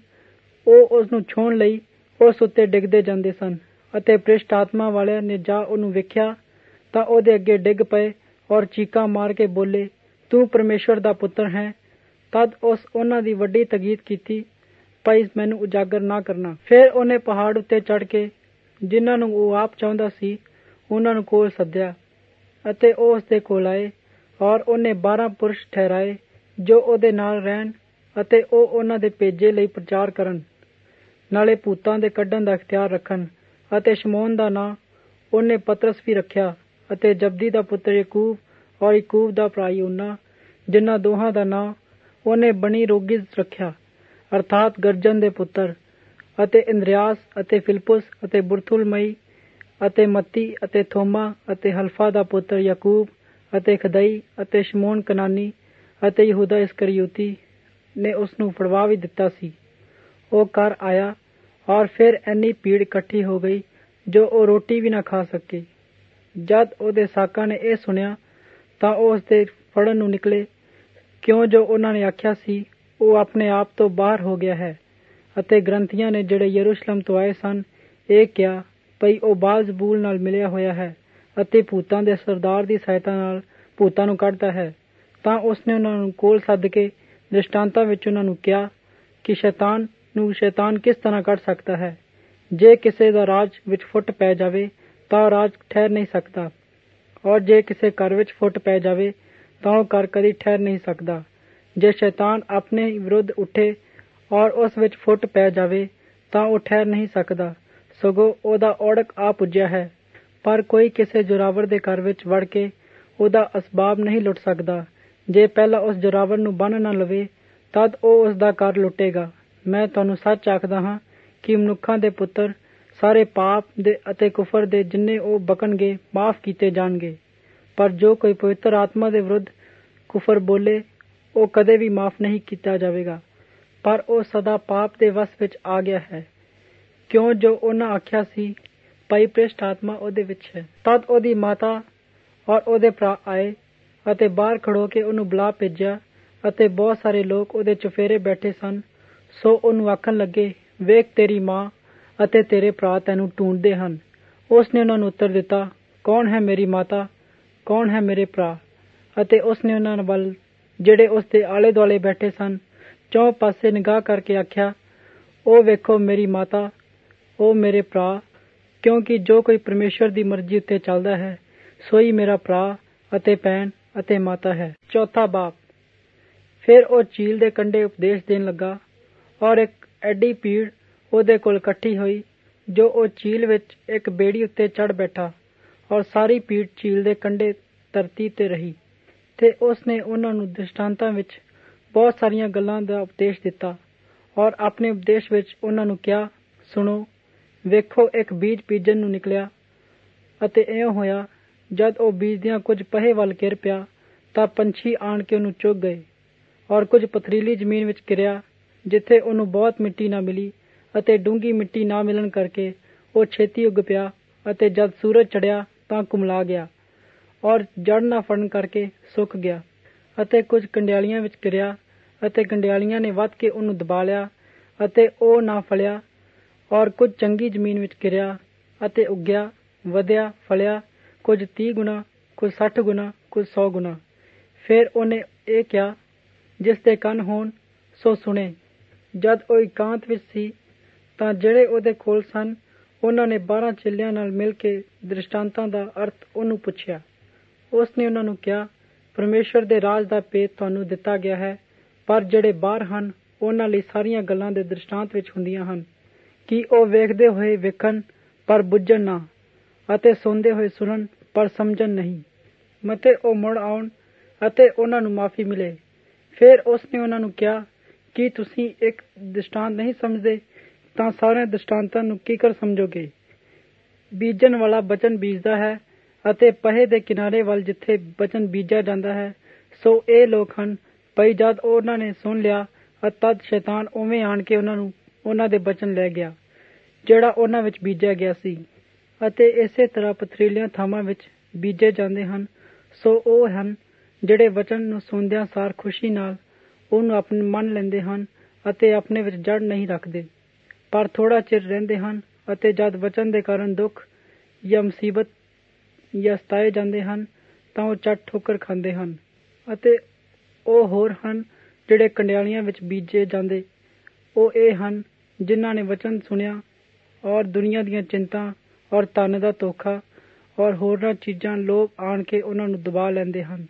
ਉਹ ਉਸ ਨੂੰ ਛੂਹਣ ਲਈ ਉਸ ਉੱਤੇ ਡਿੱਗਦੇ ਜਾਂਦੇ ਸਨ ਅਤੇ ਭ੍ਰਿਸ਼ਟ ਆਤਮਾ ਵਾਲਿਆਂ ਨੇ ਜਾ ਉਹਨੂੰ ਵੇਖਿਆ ਤਾਂ ਉਹਦੇ ਅੱਗੇ ਡਿੱਗ ਪਏ ਔਰ ਚੀਕਾਂ ਮਾਰ ਕੇ ਬੋਲੇ, ਤੂੰ ਪਰਮੇਸ਼ਵਰ ਦਾ ਪੁੱਤਰ ਹੈ। ਤਦ ਉਸ ਉਹਨਾਂ ਦੀ ਵੱਡੀ ਤਕੀਦ ਕੀਤੀ, ਭਾਈ ਮੈਨੂੰ ਉਜਾਗਰ ਨਾ ਕਰਨਾ। ਫਿਰ ਉਹਨੇ ਪਹਾੜ ਉੱਤੇ ਚੜ੍ਹ ਕੇ ਜਿਨ੍ਹਾਂ ਨੂੰ ਉਹ ਆਪ ਚਾਹੁੰਦਾ ਸੀ ਉਹਨਾਂ ਨੂੰ ਕੋਲ ਸੱਦਿਆ ਅਤੇ ਉਹ ਉਸਦੇ ਕੋਲ ਆਏ ਔਰ ਉਹਨੇ ਬਾਰਾਂ ਪੁਰਸ਼ ਠਹਿਰਾਏ ਜੋ ਉਹਦੇ ਨਾਲ ਰਹਿਣ ਅਤੇ ਉਹ ਉਹਨਾਂ ਦੇ ਭੇਜੇ ਲਈ ਪ੍ਰਚਾਰ ਕਰਨ, ਨਾਲੇ ਭੂਤਾਂ ਦੇ ਕੱਢਣ ਦਾ ਇਖਤਿਆਰ ਰੱਖਣ। ਅਤੇ ਸ਼ਮੌਨ ਦਾ ਨਾਂ ਉਹਨੇ ਪਤਰਸ ਵੀ ਰੱਖਿਆ ਅਤੇ ਜਬਦੀ ਦਾ ਪੁੱਤਰ ਯਕੂਬ ਔਰ ਯਕੂਬ ਦਾ ਭਰਾ ਯੂਹੰਨਾ, ਜਿਨ੍ਹਾਂ ਦੋਹਾਂ ਦਾ ਨਾਂ ਉਹਨੇ ਬਣੀ ਰੋਗਿਜ਼ ਰੱਖਿਆ, ਅਰਥਾਤ ਗਰਜਨ ਦੇ ਪੁੱਤਰ, ਅਤੇ ਇੰਦਰਿਆਸ ਅਤੇ ਫਿਲਿਪੁਸ ਅਤੇ ਬੁਰਥੁਲਮਈ ਅਤੇ ਮੱਤੀ ਅਤੇ ਥੋਮਾ ਅਤੇ ਹਲਫਾ ਦਾ ਪੁੱਤਰ ਯਾਕੂਬ ਅਤੇ ਖਦਈ ਅਤੇ ਸ਼ਮੌਨ ਕਨਾਨੀ ਅਤੇ ਯਹੂਦਾ ਇਸਕਰਿਯੂਤੀ ਨੇ ਉਸਨੂੰ ਫੜਵਾ ਵੀ ਦਿੱਤਾ ਸੀ। ਉਹ ਘਰ ਆਇਆ ਔਰ ਫਿਰ ਇੰਨੀ ਭੀੜ ਇਕੱਠੀ ਹੋ ਗਈ ਜੋ ਉਹ ਰੋਟੀ ਵੀ ਨਾ ਖਾ ਸਕੇ। ਜਦ ਉਹਦੇ ਸਾਕਾਂ ਨੇ ਇਹ ਸੁਣਿਆ ਤਾਂ ਉਹ ਉਸਦੇ ਫੜਨ ਨੂੰ ਨਿਕਲੇ, ਕਿਉਂ ਜੋ ਉਹਨਾਂ ਨੇ ਆਖਿਆ ਸੀ ਉਹ ਆਪਣੇ ਆਪ ਤੋਂ ਬਾਹਰ ਹੋ ਗਿਆ ਹੈ। ਅਤੇ ਗ੍ਰੰਥੀਆਂ ਨੇ ਜਿਹੜੇ ਯਰੂਸ਼ਲਮ ਤੋਂ ਆਏ ਸਨ ਇਹ ਕਿਹਾ, ਭਈ ਉਹ ਬਾਲ-ਜ਼ਬੂਲ ਨਾਲ ਮਿਲਿਆ ਹੋਇਆ ਹੈ ਅਤੇ ਭੂਤਾਂ ਦੇ ਸਰਦਾਰ ਦੀ ਸਹਾਇਤਾ ਨਾਲ ਭੂਤਾਂ ਨੂੰ ਕੱਢਦਾ ਹੈ। ਤਾਂ ਉਸਨੇ ਉਹਨਾਂ ਨੂੰ ਕੋਲ ਸੱਦ ਕੇ ਦ੍ਰਿਸ਼ਟਾਂਤਾਂ ਵਿੱਚ ਉਹਨਾਂ ਨੂੰ ਕਿਹਾ ਕਿ ਸ਼ੈਤਾਨ ਨੂੰ ਸ਼ੈਤਾਨ ਕਿਸ ਤਰ੍ਹਾਂ ਕੱਢ ਸਕਦਾ ਹੈ। ਜੇ ਕਿਸੇ ਦਾ ਰਾਜ ਵਿੱਚ ਫੁੱਟ ਪੈ ਜਾਵੇ ਤਾਂ ਉਹ ਰਾਜ ਠਹਿਰ ਨਹੀਂ ਸਕਦਾ, ਔਰ ਜੇ ਕਿਸੇ ਘਰ ਵਿੱਚ ਫੁੱਟ ਪੈ ਜਾਵੇ ਤਾਂ ਉਹ ਘਰ ਕਦੀ ਠਹਿਰ ਨਹੀਂ ਸਕਦਾ। ਜੇ ਸ਼ੈਤਾਨ ਆਪਣੇ ਵਿਰੁੱਧ ਉੱਠੇ ਔਰ ਉਸ ਵਿੱਚ ਫੁੱਟ ਪੈ ਜਾਵੇ ਤਾਂ ਉਹ ਠਹਿਰ ਨਹੀਂ ਸਕਦਾ, ਸਗੋਂ ਉਹਦਾ ਔੜਕ ਆ ਪੁੱਜਿਆ ਹੈ। ਪਰ ਕੋਈ ਕਿਸੇ ਜ਼ੋਰਾਵਰ ਦੇ ਘਰ ਵਿੱਚ ਵੜ ਕੇ ਉਹਦਾ ਅਸਬਾਬ ਨਹੀਂ ਲੁੱਟ ਸਕਦਾ। ਜੇ ਪਹਿਲਾਂ ਉਸ ਜ਼ੋਰਾਵਰ ਨੂੰ ਬੰਨ੍ਹ ਨਾ ਲਵੇ ਤਦ ਉਹ ਉਸਦਾ ਘਰ ਲੁੱਟੇਗਾ। ਮੈਂ ਤੁਹਾਨੂੰ ਸੱਚ ਆਖਦਾ ਹਾਂ ਕਿ ਮਨੁੱਖਾਂ ਦੇ ਪੁੱਤਰ ਸਾਰੇ ਪਾਪ ਦੇ ਅਤੇ ਕੁਫਰ ਦੇ ਜਿੰਨੇ ਉਹ ਬਕਣਗੇ ਮਾਫ਼ ਕੀਤੇ ਜਾਣਗੇ, ਪਰ ਜੋ ਕੋਈ ਪਵਿੱਤਰ ਆਤਮਾ ਦੇ ਵਿਰੁੱਧ ਕੁਫਰ ਬੋਲੇ ਉਹ ਕਦੇ ਵੀ ਮਾਫ਼ ਨਹੀਂ ਕੀਤਾ ਜਾਵੇਗਾ, ਪਰ ਉਹ ਸਦਾ ਪਾਪ ਦੇ ਵਸ ਵਿੱਚ ਆ ਗਿਆ ਹੈ, ਕਿਉਂ ਜੋ ਉਹਨਾਂ ਆਖਿਆ ਸੀ ਭਾਈ ਭ੍ਰਿਸ਼ਟ ਆਤਮਾ ਉਹਦੇ ਵਿੱਚ ਹੈ। ਤਦ ਉਹਦੀ ਮਾਤਾ ਔਰ ਉਹਦੇ ਭਰਾ ਆਏ ਅਤੇ ਬਾਹਰ ਖੜੋ ਕੇ ਉਹਨੂੰ ਬੁਲਾ ਭੇਜਿਆ ਅਤੇ ਬਹੁਤ ਸਾਰੇ ਲੋਕ ਉਹਦੇ ਚੁਫੇਰੇ ਬੈਠੇ ਸਨ। ਸੋ ਉਹਨੂੰ ਆਖਣ ਲੱਗੇ, ਵੇਖ ਤੇਰੀ ਮਾਂ ਅਤੇ ਤੇਰੇ ਭਰਾ ਤੈਨੂੰ ਢੂੰਡਦੇ ਹਨ। ਉਸਨੇ ਉਹਨਾਂ ਨੂੰ ਉੱਤਰ ਦਿੱਤਾ, ਕੌਣ ਹੈ ਮੇਰੀ ਮਾਤਾ, ਕੌਣ ਹੈ ਮੇਰੇ ਭਰਾ? ਅਤੇ ਉਸਨੇ ਉਹਨਾਂ ਵੱਲ ਜਿਹੜੇ ਉਸਦੇ ਆਲੇ ਦੁਆਲੇ ਬੈਠੇ ਸਨ ਚੌਂ ਪਾਸੇ ਨਿਗਾਹ ਕਰਕੇ ਆਖਿਆ, ਉਹ ਵੇਖੋ ਮੇਰੀ ਮਾਤਾ, ਉਹ ਮੇਰੇ ਭਰਾ, ਕਿਉਂਕਿ ਜੋ ਕੋਈ ਪਰਮੇਸ਼ਵਰ ਦੀ ਮਰਜ਼ੀ ਉੱਤੇ ਚੱਲਦਾ ਹੈ ਸੋਈ ਮੇਰਾ ਭਰਾ ਅਤੇ ਭੈਣ ਅਤੇ ਮਾਤਾ ਹੈ। ਚੌਥਾ ਬਾਪ। ਫਿਰ ਉਹ ਝੀਲ ਦੇ ਕੰਢੇ ਉਪਦੇਸ਼ ਦੇਣ ਲੱਗਾ ਔਰ ਇੱਕ ਐਡੀ ਭੀੜ ਉਹਦੇ ਕੋਲ ਇਕੱਠੀ ਹੋਈ ਜੋ ਉਹ ਝੀਲ ਵਿੱਚ ਇੱਕ ਬੇੜੀ ਉੱਤੇ ਚੜ੍ਹ ਬੈਠਾ ਔਰ ਸਾਰੀ ਭੀੜ ਝੀਲ ਦੇ ਕੰਢੇ ਧਰਤੀ ਤੇ ਰਹੀ। ਤੇ ਉਸਨੇ ਉਹਨਾਂ ਨੂੰ ਦ੍ਰਿਸ਼ਟਾਂਤਾਂ ਵਿੱਚ ਬਹੁਤ ਸਾਰੀਆਂ ਗੱਲਾਂ ਦਾ ਉਪਦੇਸ਼ ਦਿੱਤਾ ਔਰ ਆਪਣੇ ਉਪਦੇਸ਼ ਵਿੱਚ ਉਹਨਾਂ ਨੂੰ ਕਿਹਾ, ਸੁਣੋ, ਵੇਖੋ ਇੱਕ ਬੀਜ ਬੀਜਣ ਨੂੰ ਨਿਕਲਿਆ ਅਤੇ ਇਉਂ ਹੋਇਆ ਜਦ ਉਹ ਬੀਜਦਿਆਂ ਕੁਝ ਪਹੇ ਵੱਲ ਗਿਰ ਪਿਆ ਤਾਂ ਪੰਛੀ ਆਣ ਕੇ ਉਹਨੂੰ ਚੁੱਕ ਗਏ। ਔਰ ਕੁਝ ਪਥਰੀਲੀ ਜ਼ਮੀਨ ਵਿੱਚ ਗਿਰਿਆ ਜਿੱਥੇ ਉਹਨੂੰ ਬਹੁਤ ਮਿੱਟੀ ਨਾ ਮਿਲੀ ਅਤੇ ਡੂੰਘੀ ਮਿੱਟੀ ਨਾ ਮਿਲਣ ਕਰਕੇ ਉਹ ਛੇਤੀ ਉੱਗ ਪਿਆ ਅਤੇ ਜਦ ਸੂਰਜ ਚੜ੍ਹਿਆ ਤਾਂ ਕੁਮਲਾ ਗਿਆ ਔਰ ਜੜ ਨਾ ਫੜਨ ਕਰਕੇ ਸੁੱਕ ਗਿਆ। ਅਤੇ ਕੁਝ ਕੰਡਿਆਲੀਆਂ ਵਿੱਚ ਗਿਰਿਆ ਅਤੇ ਕੰਡਿਆਲੀਆਂ ਨੇ ਵੱਧ ਕੇ ਉਹਨੂੰ ਦਬਾ ਲਿਆ ਅਤੇ ਉਹ ਨਾ ਫਲਿਆ। ਔਰ ਕੁਝ ਚੰਗੀ ਜ਼ਮੀਨ ਵਿੱਚ ਗਿਰਿਆ ਅਤੇ ਉੱਗਿਆ, ਵਧਿਆ ਫਲਿਆ, ਕੁਝ ਤੀਹ ਗੁਣਾ, ਕੁਝ ਸੱਠ ਗੁਣਾ, ਕੁਝ ਸੌ ਗੁਣਾ। ਫਿਰ ਉਹਨੇ ਇਹ ਕਿਹਾ, ਜਿਸ ਦੇ ਕੰਨ ਹੋਣ ਸੋ ਸੁਣੇ। ਜਦ ਉਹ ਇਕਾਂਤ ਵਿੱਚ ਸੀ ਤਾਂ ਜਿਹੜੇ ਉਹਦੇ ਕੋਲ ਸਨ ਉਹਨਾਂ ਨੇ ਬਾਰਾਂ ਚੇਲਿਆਂ ਨਾਲ ਮਿਲ ਕੇ ਦ੍ਰਿਸ਼ਟਾਂਤਾਂ ਦਾ ਅਰਥ ਉਹਨੂੰ ਪੁੱਛਿਆ। ਉਸ ਨੇ ਉਹਨਾਂ ਨੂੰ ਕਿਹਾ, ਪਰਮੇਸ਼ਵਰ ਦੇ ਰਾਜ ਦਾ ਭੇਤ ਤੁਹਾਨੂੰ ਦਿੱਤਾ ਗਿਆ ਹੈ, ਪਰ ਜਿਹੜੇ ਬਾਹਰ ਹਨ ਉਹਨਾਂ ਲਈ ਸਾਰੀਆਂ ਗੱਲਾਂ ਦੇ ਦ੍ਰਿਸ਼ਟਾਂਤ ਵਿੱਚ ਹੁੰਦੀਆਂ ਹਨ, ਕਿ ਉਹ ਵੇਖਦੇ ਹੋਏ ਵੇਖਣ ਪਰ ਬੁੱਝਣ ਨਾ, ਅਤੇ ਸੁਣਦੇ ਹੋਏ ਸੁਣਨ ਪਰ ਸਮਝਣ ਨਹੀਂ, ਮਤੇ ਉਹ ਮੁੜ ਆਉਣ ਅਤੇ ਉਹਨਾਂ ਨੂੰ ਮਾਫ਼ੀ ਮਿਲੇ। ਫਿਰ ਉਸ ਨੇ ਉਹਨਾਂ ਨੂੰ ਕਿਹਾ, ਕੀ ਤੁਸੀਂ ਇੱਕ ਦ੍ਰਿਸ਼ਟਾਂਤ ਨਹੀਂ ਸਮਝਦੇ ਤਾਂ ਸਾਰਿਆਂ ਦ੍ਰਿਸ਼ਟਾਂਤਾਂ ਨੂੰ ਕਿਕਰ ਸਮਝੋਗੇ। ਬੀਜਣ ਵਾਲਾ ਬਚਨ ਬੀਜਦਾ ਹੈ ਅਤੇ ਪਹੇ ਦੇ ਕਿਨਾਰੇ ਵੱਲ ਜਿੱਥੇ ਬਚਨ ਬੀਜਿਆ ਜਾਂਦਾ ਹੈ, ਸੋ ਇਹ ਲੋਕ ਹਨ। ਪਈ ਜਦ ਉਹਨਾਂ ਨੇ ਸੁਣ ਲਿਆ ਤਦ ਸ਼ੈਤਾਨ ਉਵੇਂ ਆਣ ਕੇ ਉਹਨਾਂ ਨੂੰ ਉਹਨਾਂ ਦੇ ਬਚਨ ਲੈ ਗਿਆ ਜਿਹੜਾ ਉਹਨਾਂ ਵਿੱਚ ਬੀਜਿਆ ਗਿਆ ਸੀ, ਅਤੇ ਇਸੇ ਤਰ੍ਹਾਂ ਪਥਰੀਲੀਆਂ ਥਾਵਾਂ ਵਿੱਚ ਬੀਜੇ ਜਾਂਦੇ ਹਨ। ਸੋ ਉਹ ਹਨ ਜਿਹੜੇ ਵਚਨ ਨੂੰ ਸੁਣਦਿਆਂ ਸਾਰ ਖੁਸ਼ੀ ਨਾਲ ਉਹਨੂੰ ਆਪਣੇ ਮੰਨ ਲੈਂਦੇ ਹਨ ਅਤੇ ਆਪਣੇ ਵਿੱਚ ਜੜ ਨਹੀਂ ਰੱਖਦੇ, ਪਰ ਥੋੜ੍ਹਾ ਚਿਰ ਰਹਿੰਦੇ ਹਨ ਅਤੇ ਜਦ ਵਚਨ ਦੇ ਕਾਰਨ ਦੁੱਖ ਜਾਂ ਮੁਸੀਬਤ ਜਾਂ ਸਤਾਏ ਜਾਂਦੇ ਹਨ ਤਾਂ ਉਹ ਝੱਟ ਠੋਕਰ ਖਾਂਦੇ ਹਨ। ਅਤੇ ਉਹ ਹੋਰ ਹਨ ਜਿਹੜੇ ਕੰਡਿਆਲੀਆਂ ਵਿੱਚ ਬੀਜੇ ਜਾਂਦੇ। ਉਹ ਇਹ ਹਨ ਜਿਨ੍ਹਾਂ ਨੇ ਵਚਨ ਸੁਣਿਆ ਔਰ ਦੁਨੀਆ ਦੀਆਂ ਚਿੰਤਾ ਔਰ ਧਨ ਦਾ ਧੋਖਾ ਔਰ ਹੋਰਨਾਂ ਚੀਜ਼ਾਂ ਲੋਭ ਆਣ ਕੇ ਉਹਨਾਂ ਨੂੰ ਦਬਾ ਲੈਂਦੇ ਹਨ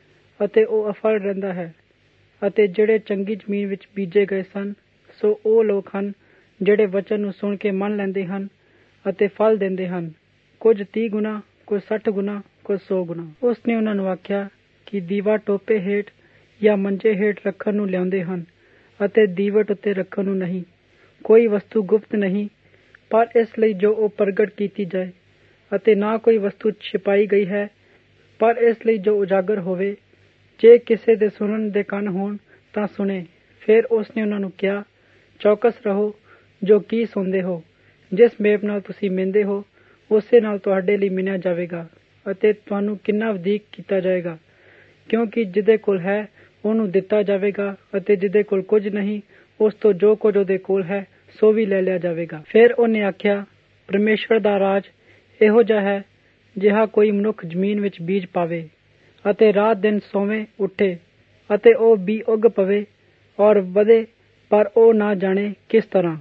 ਅਤੇ ਉਹ ਅਫਲ ਰਹਿੰਦਾ ਹੈ। ਅਤੇ ਜਿਹੜੇ ਚੰਗੀ ਜ਼ਮੀਨ ਵਿੱਚ ਬੀਜੇ ਗਏ ਸਨ, ਸੋ ਉਹ ਲੋਕ ਹਨ ਜਿਹੜੇ ਵਚਨ ਨੂੰ ਸੁਣ ਕੇ ਮੰਨ ਲੈਂਦੇ ਹਨ ਅਤੇ ਫਲ ਦਿੰਦੇ ਹਨ, ਕੁਝ ਤੀਹ ਗੁਣਾ, ਕੁਝ ਸੱਠ ਗੁਣਾ, ਕੁਝ ਸੌ ਗੁਣਾ। ਉਸ ਨੇ ਉਹਨਾਂ ਨੂੰ ਆਖਿਆ ਕਿ ਦੀਵਾ ਟੋਪੇ ਹੇਠ ਜਾਂ ਮੰਜੇ ਹੇਠ ਰੱਖਣ ਨੂੰ ਲਿਆਉਂਦੇ ਹਨ ਅਤੇ ਦੀਵਟ ਉੱਤੇ ਰੱਖਣ ਨੂੰ ਨਹੀਂ। ਕੋਈ ਵਸਤੂ ਗੁਪਤ ਨਹੀਂ, ਪਰ ਇਸ ਲਈ ਜੋ ਉਹ ਪ੍ਰਗਟ ਕੀਤੀ ਜਾਏ, ਅਤੇ ਨਾ ਕੋਈ ਵਸਤੂ ਛਿਪਾਈ ਗਈ ਹੈ, ਪਰ ਇਸ ਲਈ ਜੋ ਉਜਾਗਰ ਹੋਵੇ। ਜੇ ਕਿਸੇ ਦੇ ਸੁਣਨ ਦੇ ਕੰਨ ਹੋਣ ਤਾਂ ਸੁਣੇ। ਫਿਰ ਉਸ ਨੇ ਉਹਨਾਂ ਨੂੰ ਕਿਹਾ, ਚੌਕਸ ਰਹੋ ਜੋ ਕੀ ਸੁਣਦੇ ਹੋ। ਜਿਸ ਮੇਪ ਨਾਲ ਤੁਸੀਂ ਮਿਣਦੇ ਹੋ ਉਸੇ ਨਾਲ ਤੁਹਾਡੇ ਲਈ ਮਿਣਿਆ ਜਾਵੇਗਾ ਅਤੇ ਤੁਹਾਨੂੰ ਕਿੰਨਾ ਵਧੀਕ ਕੀਤਾ ਜਾਏਗਾ, ਕਿਉਂਕਿ ਜਿਹਦੇ ਕੋਲ ਹੈ ਉਹਨੂੰ ਦਿੱਤਾ ਜਾਵੇਗਾ ਅਤੇ ਜਿਹਦੇ ਕੋਲ ਕੁਝ ਨਹੀਂ, ਉਸ ਤੋਂ ਜੋ ਕੁਝ ਉਹਦੇ ਕੋਲ ਹੈ ਸੋ ਵੀ ਲੈ ਲਿਆ ਜਾਵੇਗਾ। ਫਿਰ ਉਹਨੇ ਆਖਿਆ, ਪਰਮੇਸ਼ਵਰ ਦਾ ਰਾਜ ਇਹੋ ਜਿਹਾ ਹੈ ਜਿਹਾ ਕੋਈ ਮਨੁੱਖ ਜ਼ਮੀਨ ਵਿੱਚ ਬੀਜ ਪਾਵੇ ਅਤੇ ਰਾਤ ਦਿਨ ਸੋਵੇ ਉੱਠੇ ਅਤੇ ਉਹ ਬੀ ਉੱਗ ਪਵੇ ਔਰ ਵਧੇ, ਪਰ ਉਹ ਨਾ ਜਾਣੇ ਕਿਸ ਤਰ੍ਹਾਂ।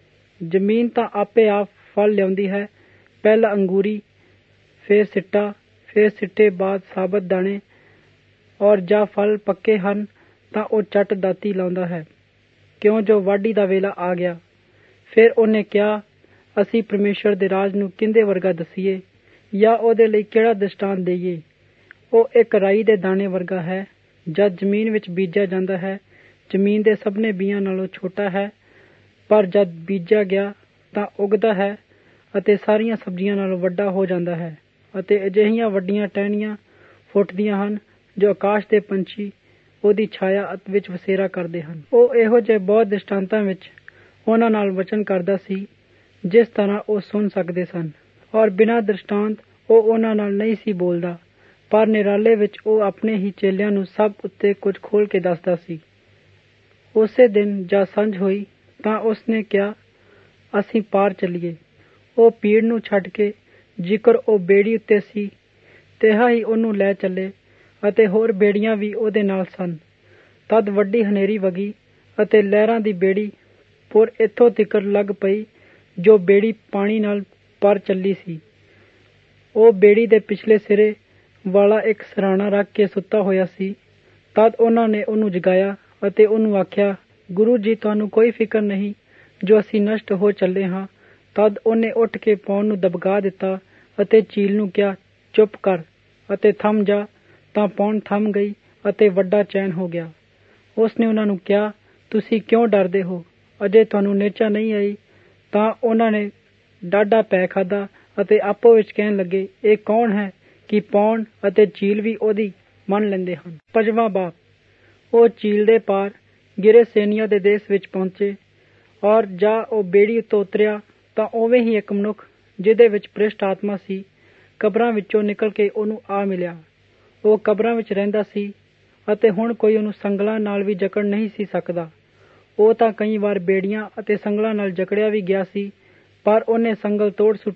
ਜ਼ਮੀਨ ਤਾਂ ਆਪੇ ਆਪ ਫਲ ਲਿਆਉਂਦੀ ਹੈ, ਪਹਿਲਾਂ ਅੰਗੂਰੀ, ਫਿਰ ਸਿੱਟਾ, ਫਿਰ ਸਿੱਟੇ ਬਾਅਦ ਸਾਬਤ ਦਾਣੇ, ਔਰ ਜਾਂ ਫਲ ਪੱਕੇ ਹਨ ਤਾਂ ਉਹ ਝੱਟ ਦਾਤੀ ਲਾਉਂਦਾ ਹੈ, ਕਿਉਂ ਜੋ ਵਾਢੀ ਦਾ ਵੇਲਾ ਆ ਗਿਆ। ਫਿਰ ਉਹਨੇ ਕਿਹਾ, ਅਸੀਂ ਪਰਮੇਸ਼ਵਰ ਦੇ ਰਾਜ ਨੂੰ ਕਿਹਦੇ ਵਰਗਾ ਦਸੀਏ ਜਾਂ ਉਹਦੇ ਲਈ ਕਿਹੜਾ ਦ੍ਰਿਸ਼ਟਾਂਤ ਦੇਈਏ। ਉਹ ਇੱਕ ਰਾਈ ਦੇ ਦਾਣੇ ਵਰਗਾ ਹੈ, ਜਦ ਜ਼ਮੀਨ ਵਿੱਚ ਬੀਜਿਆ ਜਾਂਦਾ ਹੈ। ਜ਼ਮੀਨ ਦੇ ਸਭਨੇ ਬੀਆਂ ਨਾਲੋਂ ਛੋਟਾ ਹੈ, ਪਰ ਜਦ ਬੀਜਿਆ ਗਿਆ ਤਾਂ ਉੱਗਦਾ ਹੈ ਅਤੇ ਸਾਰੀਆਂ ਸਬਜ਼ੀਆਂ ਨਾਲੋਂ ਵੱਡਾ ਹੋ ਜਾਂਦਾ ਹੈ, ਅਤੇ ਅਜਿਹੀਆਂ ਵੱਡੀਆਂ ਟਹਿਣੀਆਂ ਫੁੱਟਦੀਆਂ ਹਨ ਜੋ ਆਕਾਸ਼ ਦੇ ਪੰਛੀ ਉਹਦੀ ਛਾਇਆ ਵਿੱਚ ਵਸੇਰਾ ਕਰਦੇ ਹਨ। ਉਹ ਇਹੋ ਜਿਹੇ ਬਹੁਤ ਦ੍ਰਿਸ਼ਟਾਂਤਾਂ ਵਿੱਚ ਉਹਨਾਂ ਨਾਲ ਵਚਨ ਕਰਦਾ ਸੀ ਜਿਸ ਤਰ੍ਹਾਂ ਉਹ ਸੁਣ ਸਕਦੇ ਸਨ, ਔਰ ਬਿਨਾਂ ਦ੍ਰਿਸ਼ਟਾਂਤ ਉਹ ਉਹਨਾਂ ਨਾਲ ਨਹੀਂ ਸੀ ਬੋਲਦਾ, ਪਰ ਨਿਰਾਲੇ ਵਿੱਚ ਉਹ ਆਪਣੇ ਹੀ ਚੇਲਿਆਂ ਨੂੰ ਸਭ ਉੱਤੇ ਕੁਝ ਖੋਲ ਕੇ ਦੱਸਦਾ ਸੀ। ਉਸੇ ਦਿਨ ਜਦ ਸੰਝ ਹੋਈ ਤਾਂ ਉਸਨੇ ਕਿਹਾ, ਅਸੀਂ ਪਾਰ ਚੱਲੀਏ। ਉਹ ਭੀੜ ਨੂੰ ਛੱਡ ਕੇ, ਜਿਕਰ ਉਹ ਬੇੜੀ ਉੱਤੇ ਸੀ, ਤਿਹਾ ਹੀ ਉਹਨੂੰ ਲੈ ਚੱਲੇ ਅਤੇ ਹੋਰ ਬੇੜੀਆਂ ਵੀ ਉਹਦੇ ਨਾਲ ਸਨ। ਤਦ ਵੱਡੀ ਹਨੇਰੀ ਵਗੀ ਅਤੇ ਲਹਿਰਾਂ ਦੀ ਬੇੜੀ ਪੁਰ ਇੱਥੋਂ ਤਿਕਰ ਲੱਗ ਪਈ ਜੋ ਬੇੜੀ ਪਾਣੀ ਨਾਲ ਪਰ ਚੱਲੀ ਸੀ। ਉਹ ਬੇੜੀ ਦੇ ਪਿਛਲੇ ਸਿਰੇ ਵਾਲਾ ਇੱਕ ਸਿਰਹਾਣਾ ਰੱਖ ਕੇ ਸੁੱਤਾ ਹੋਇਆ ਸੀ। ਤਦ ਉਹਨਾਂ ਨੇ ਉਹਨੂੰ ਜਗਾਇਆ ਅਤੇ ਉਹਨੂੰ ਆਖਿਆ, ਗੁਰੂ ਜੀ, ਤੁਹਾਨੂੰ ਕੋਈ ਫਿਕਰ ਨਹੀਂ ਜੋ ਅਸੀਂ ਨਸ਼ਟ ਹੋ ਚੱਲੇ ਹਾਂ। ਤਦ ਉਹਨੇ ਉੱਠ ਕੇ ਪੌਣ ਨੂੰ ਦਬਕਾ ਦਿੱਤਾ ਅਤੇ ਝੀਲ ਨੂੰ ਕਿਹਾ, ਚੁੱਪ ਕਰ ਅਤੇ ਥੰਮ ਜਾ। ਤਾਂ ਪੌਣ ਥੰਮ ਗਈ ਅਤੇ ਵੱਡਾ ਚੈਨ ਹੋ ਗਿਆ। ਉਸ ਨੇ ਉਹਨਾਂ ਨੂੰ ਕਿਹਾ, ਤੁਸੀਂ ਕਿਉਂ ਡਰਦੇ ਹੋ? ਅਜੇ ਤੁਹਾਨੂੰ ਨਿਹਚਾ ਨਹੀਂ ਆਈ? ਤਾਂ ਉਹਨਾਂ ਨੇ ਡਾਢਾ ਭੈ ਖਾਧਾ ਅਤੇ ਆਪੋ ਵਿੱਚ ਕਹਿਣ ਲੱਗੇ, ਇਹ ਕੌਣ ਹੈ ਕਿ ਪੌਣ ਅਤੇ ਝੀਲ ਵੀ ਉਹਦੀ ਮੰਨ ਲੈਂਦੇ ਹਨ। ਪੰਜਵਾਂ ਬਾਪ। ਉਹ ਝੀਲ ਦੇ ਪਾਰ ਗਿਰੇ ਸੇਨੀਆਂ ਦੇ ਦੇਸ਼ ਵਿੱਚ ਪਹੁੰਚੇ, ਔਰ ਜਾ ਉਹ ਬੇੜੀ ਉੱਤੋਂ ਉਤਰਿਆ ਤਾਂ ਉਵੇਂ ਹੀ ਇੱਕ ਮਨੁੱਖ ਜਿਹਦੇ ਵਿੱਚ ਭ੍ਰਿਸ਼ਟ ਆਤਮਾ ਸੀ ਕਬਰਾਂ ਵਿੱਚੋਂ ਨਿਕਲ ਕੇ ਉਹਨੂੰ ਆ ਮਿਲਿਆ। ਉਹ ਕਬਰਾਂ ਵਿੱਚ ਰਹਿੰਦਾ ਸੀ ਅਤੇ ਹੁਣ ਕੋਈ ਉਹਨੂੰ ਸੰਗਲਾਂ ਨਾਲ ਵੀ ਜਕੜ ਨਹੀਂ ਸੀ ਸਕਦਾ। ਉਹ ਤਾਂ ਕਈ ਵਾਰ ਬੇੜੀਆਂ ਅਤੇ ਸੰਗਲਾਂ ਨਾਲ ਜਕੜਿਆ ਵੀ ਗਿਆ ਸੀ, ਪਰ ਉਹਨੇ ਸੰਗਲ ਤੋੜ ਸੁੱਟੇ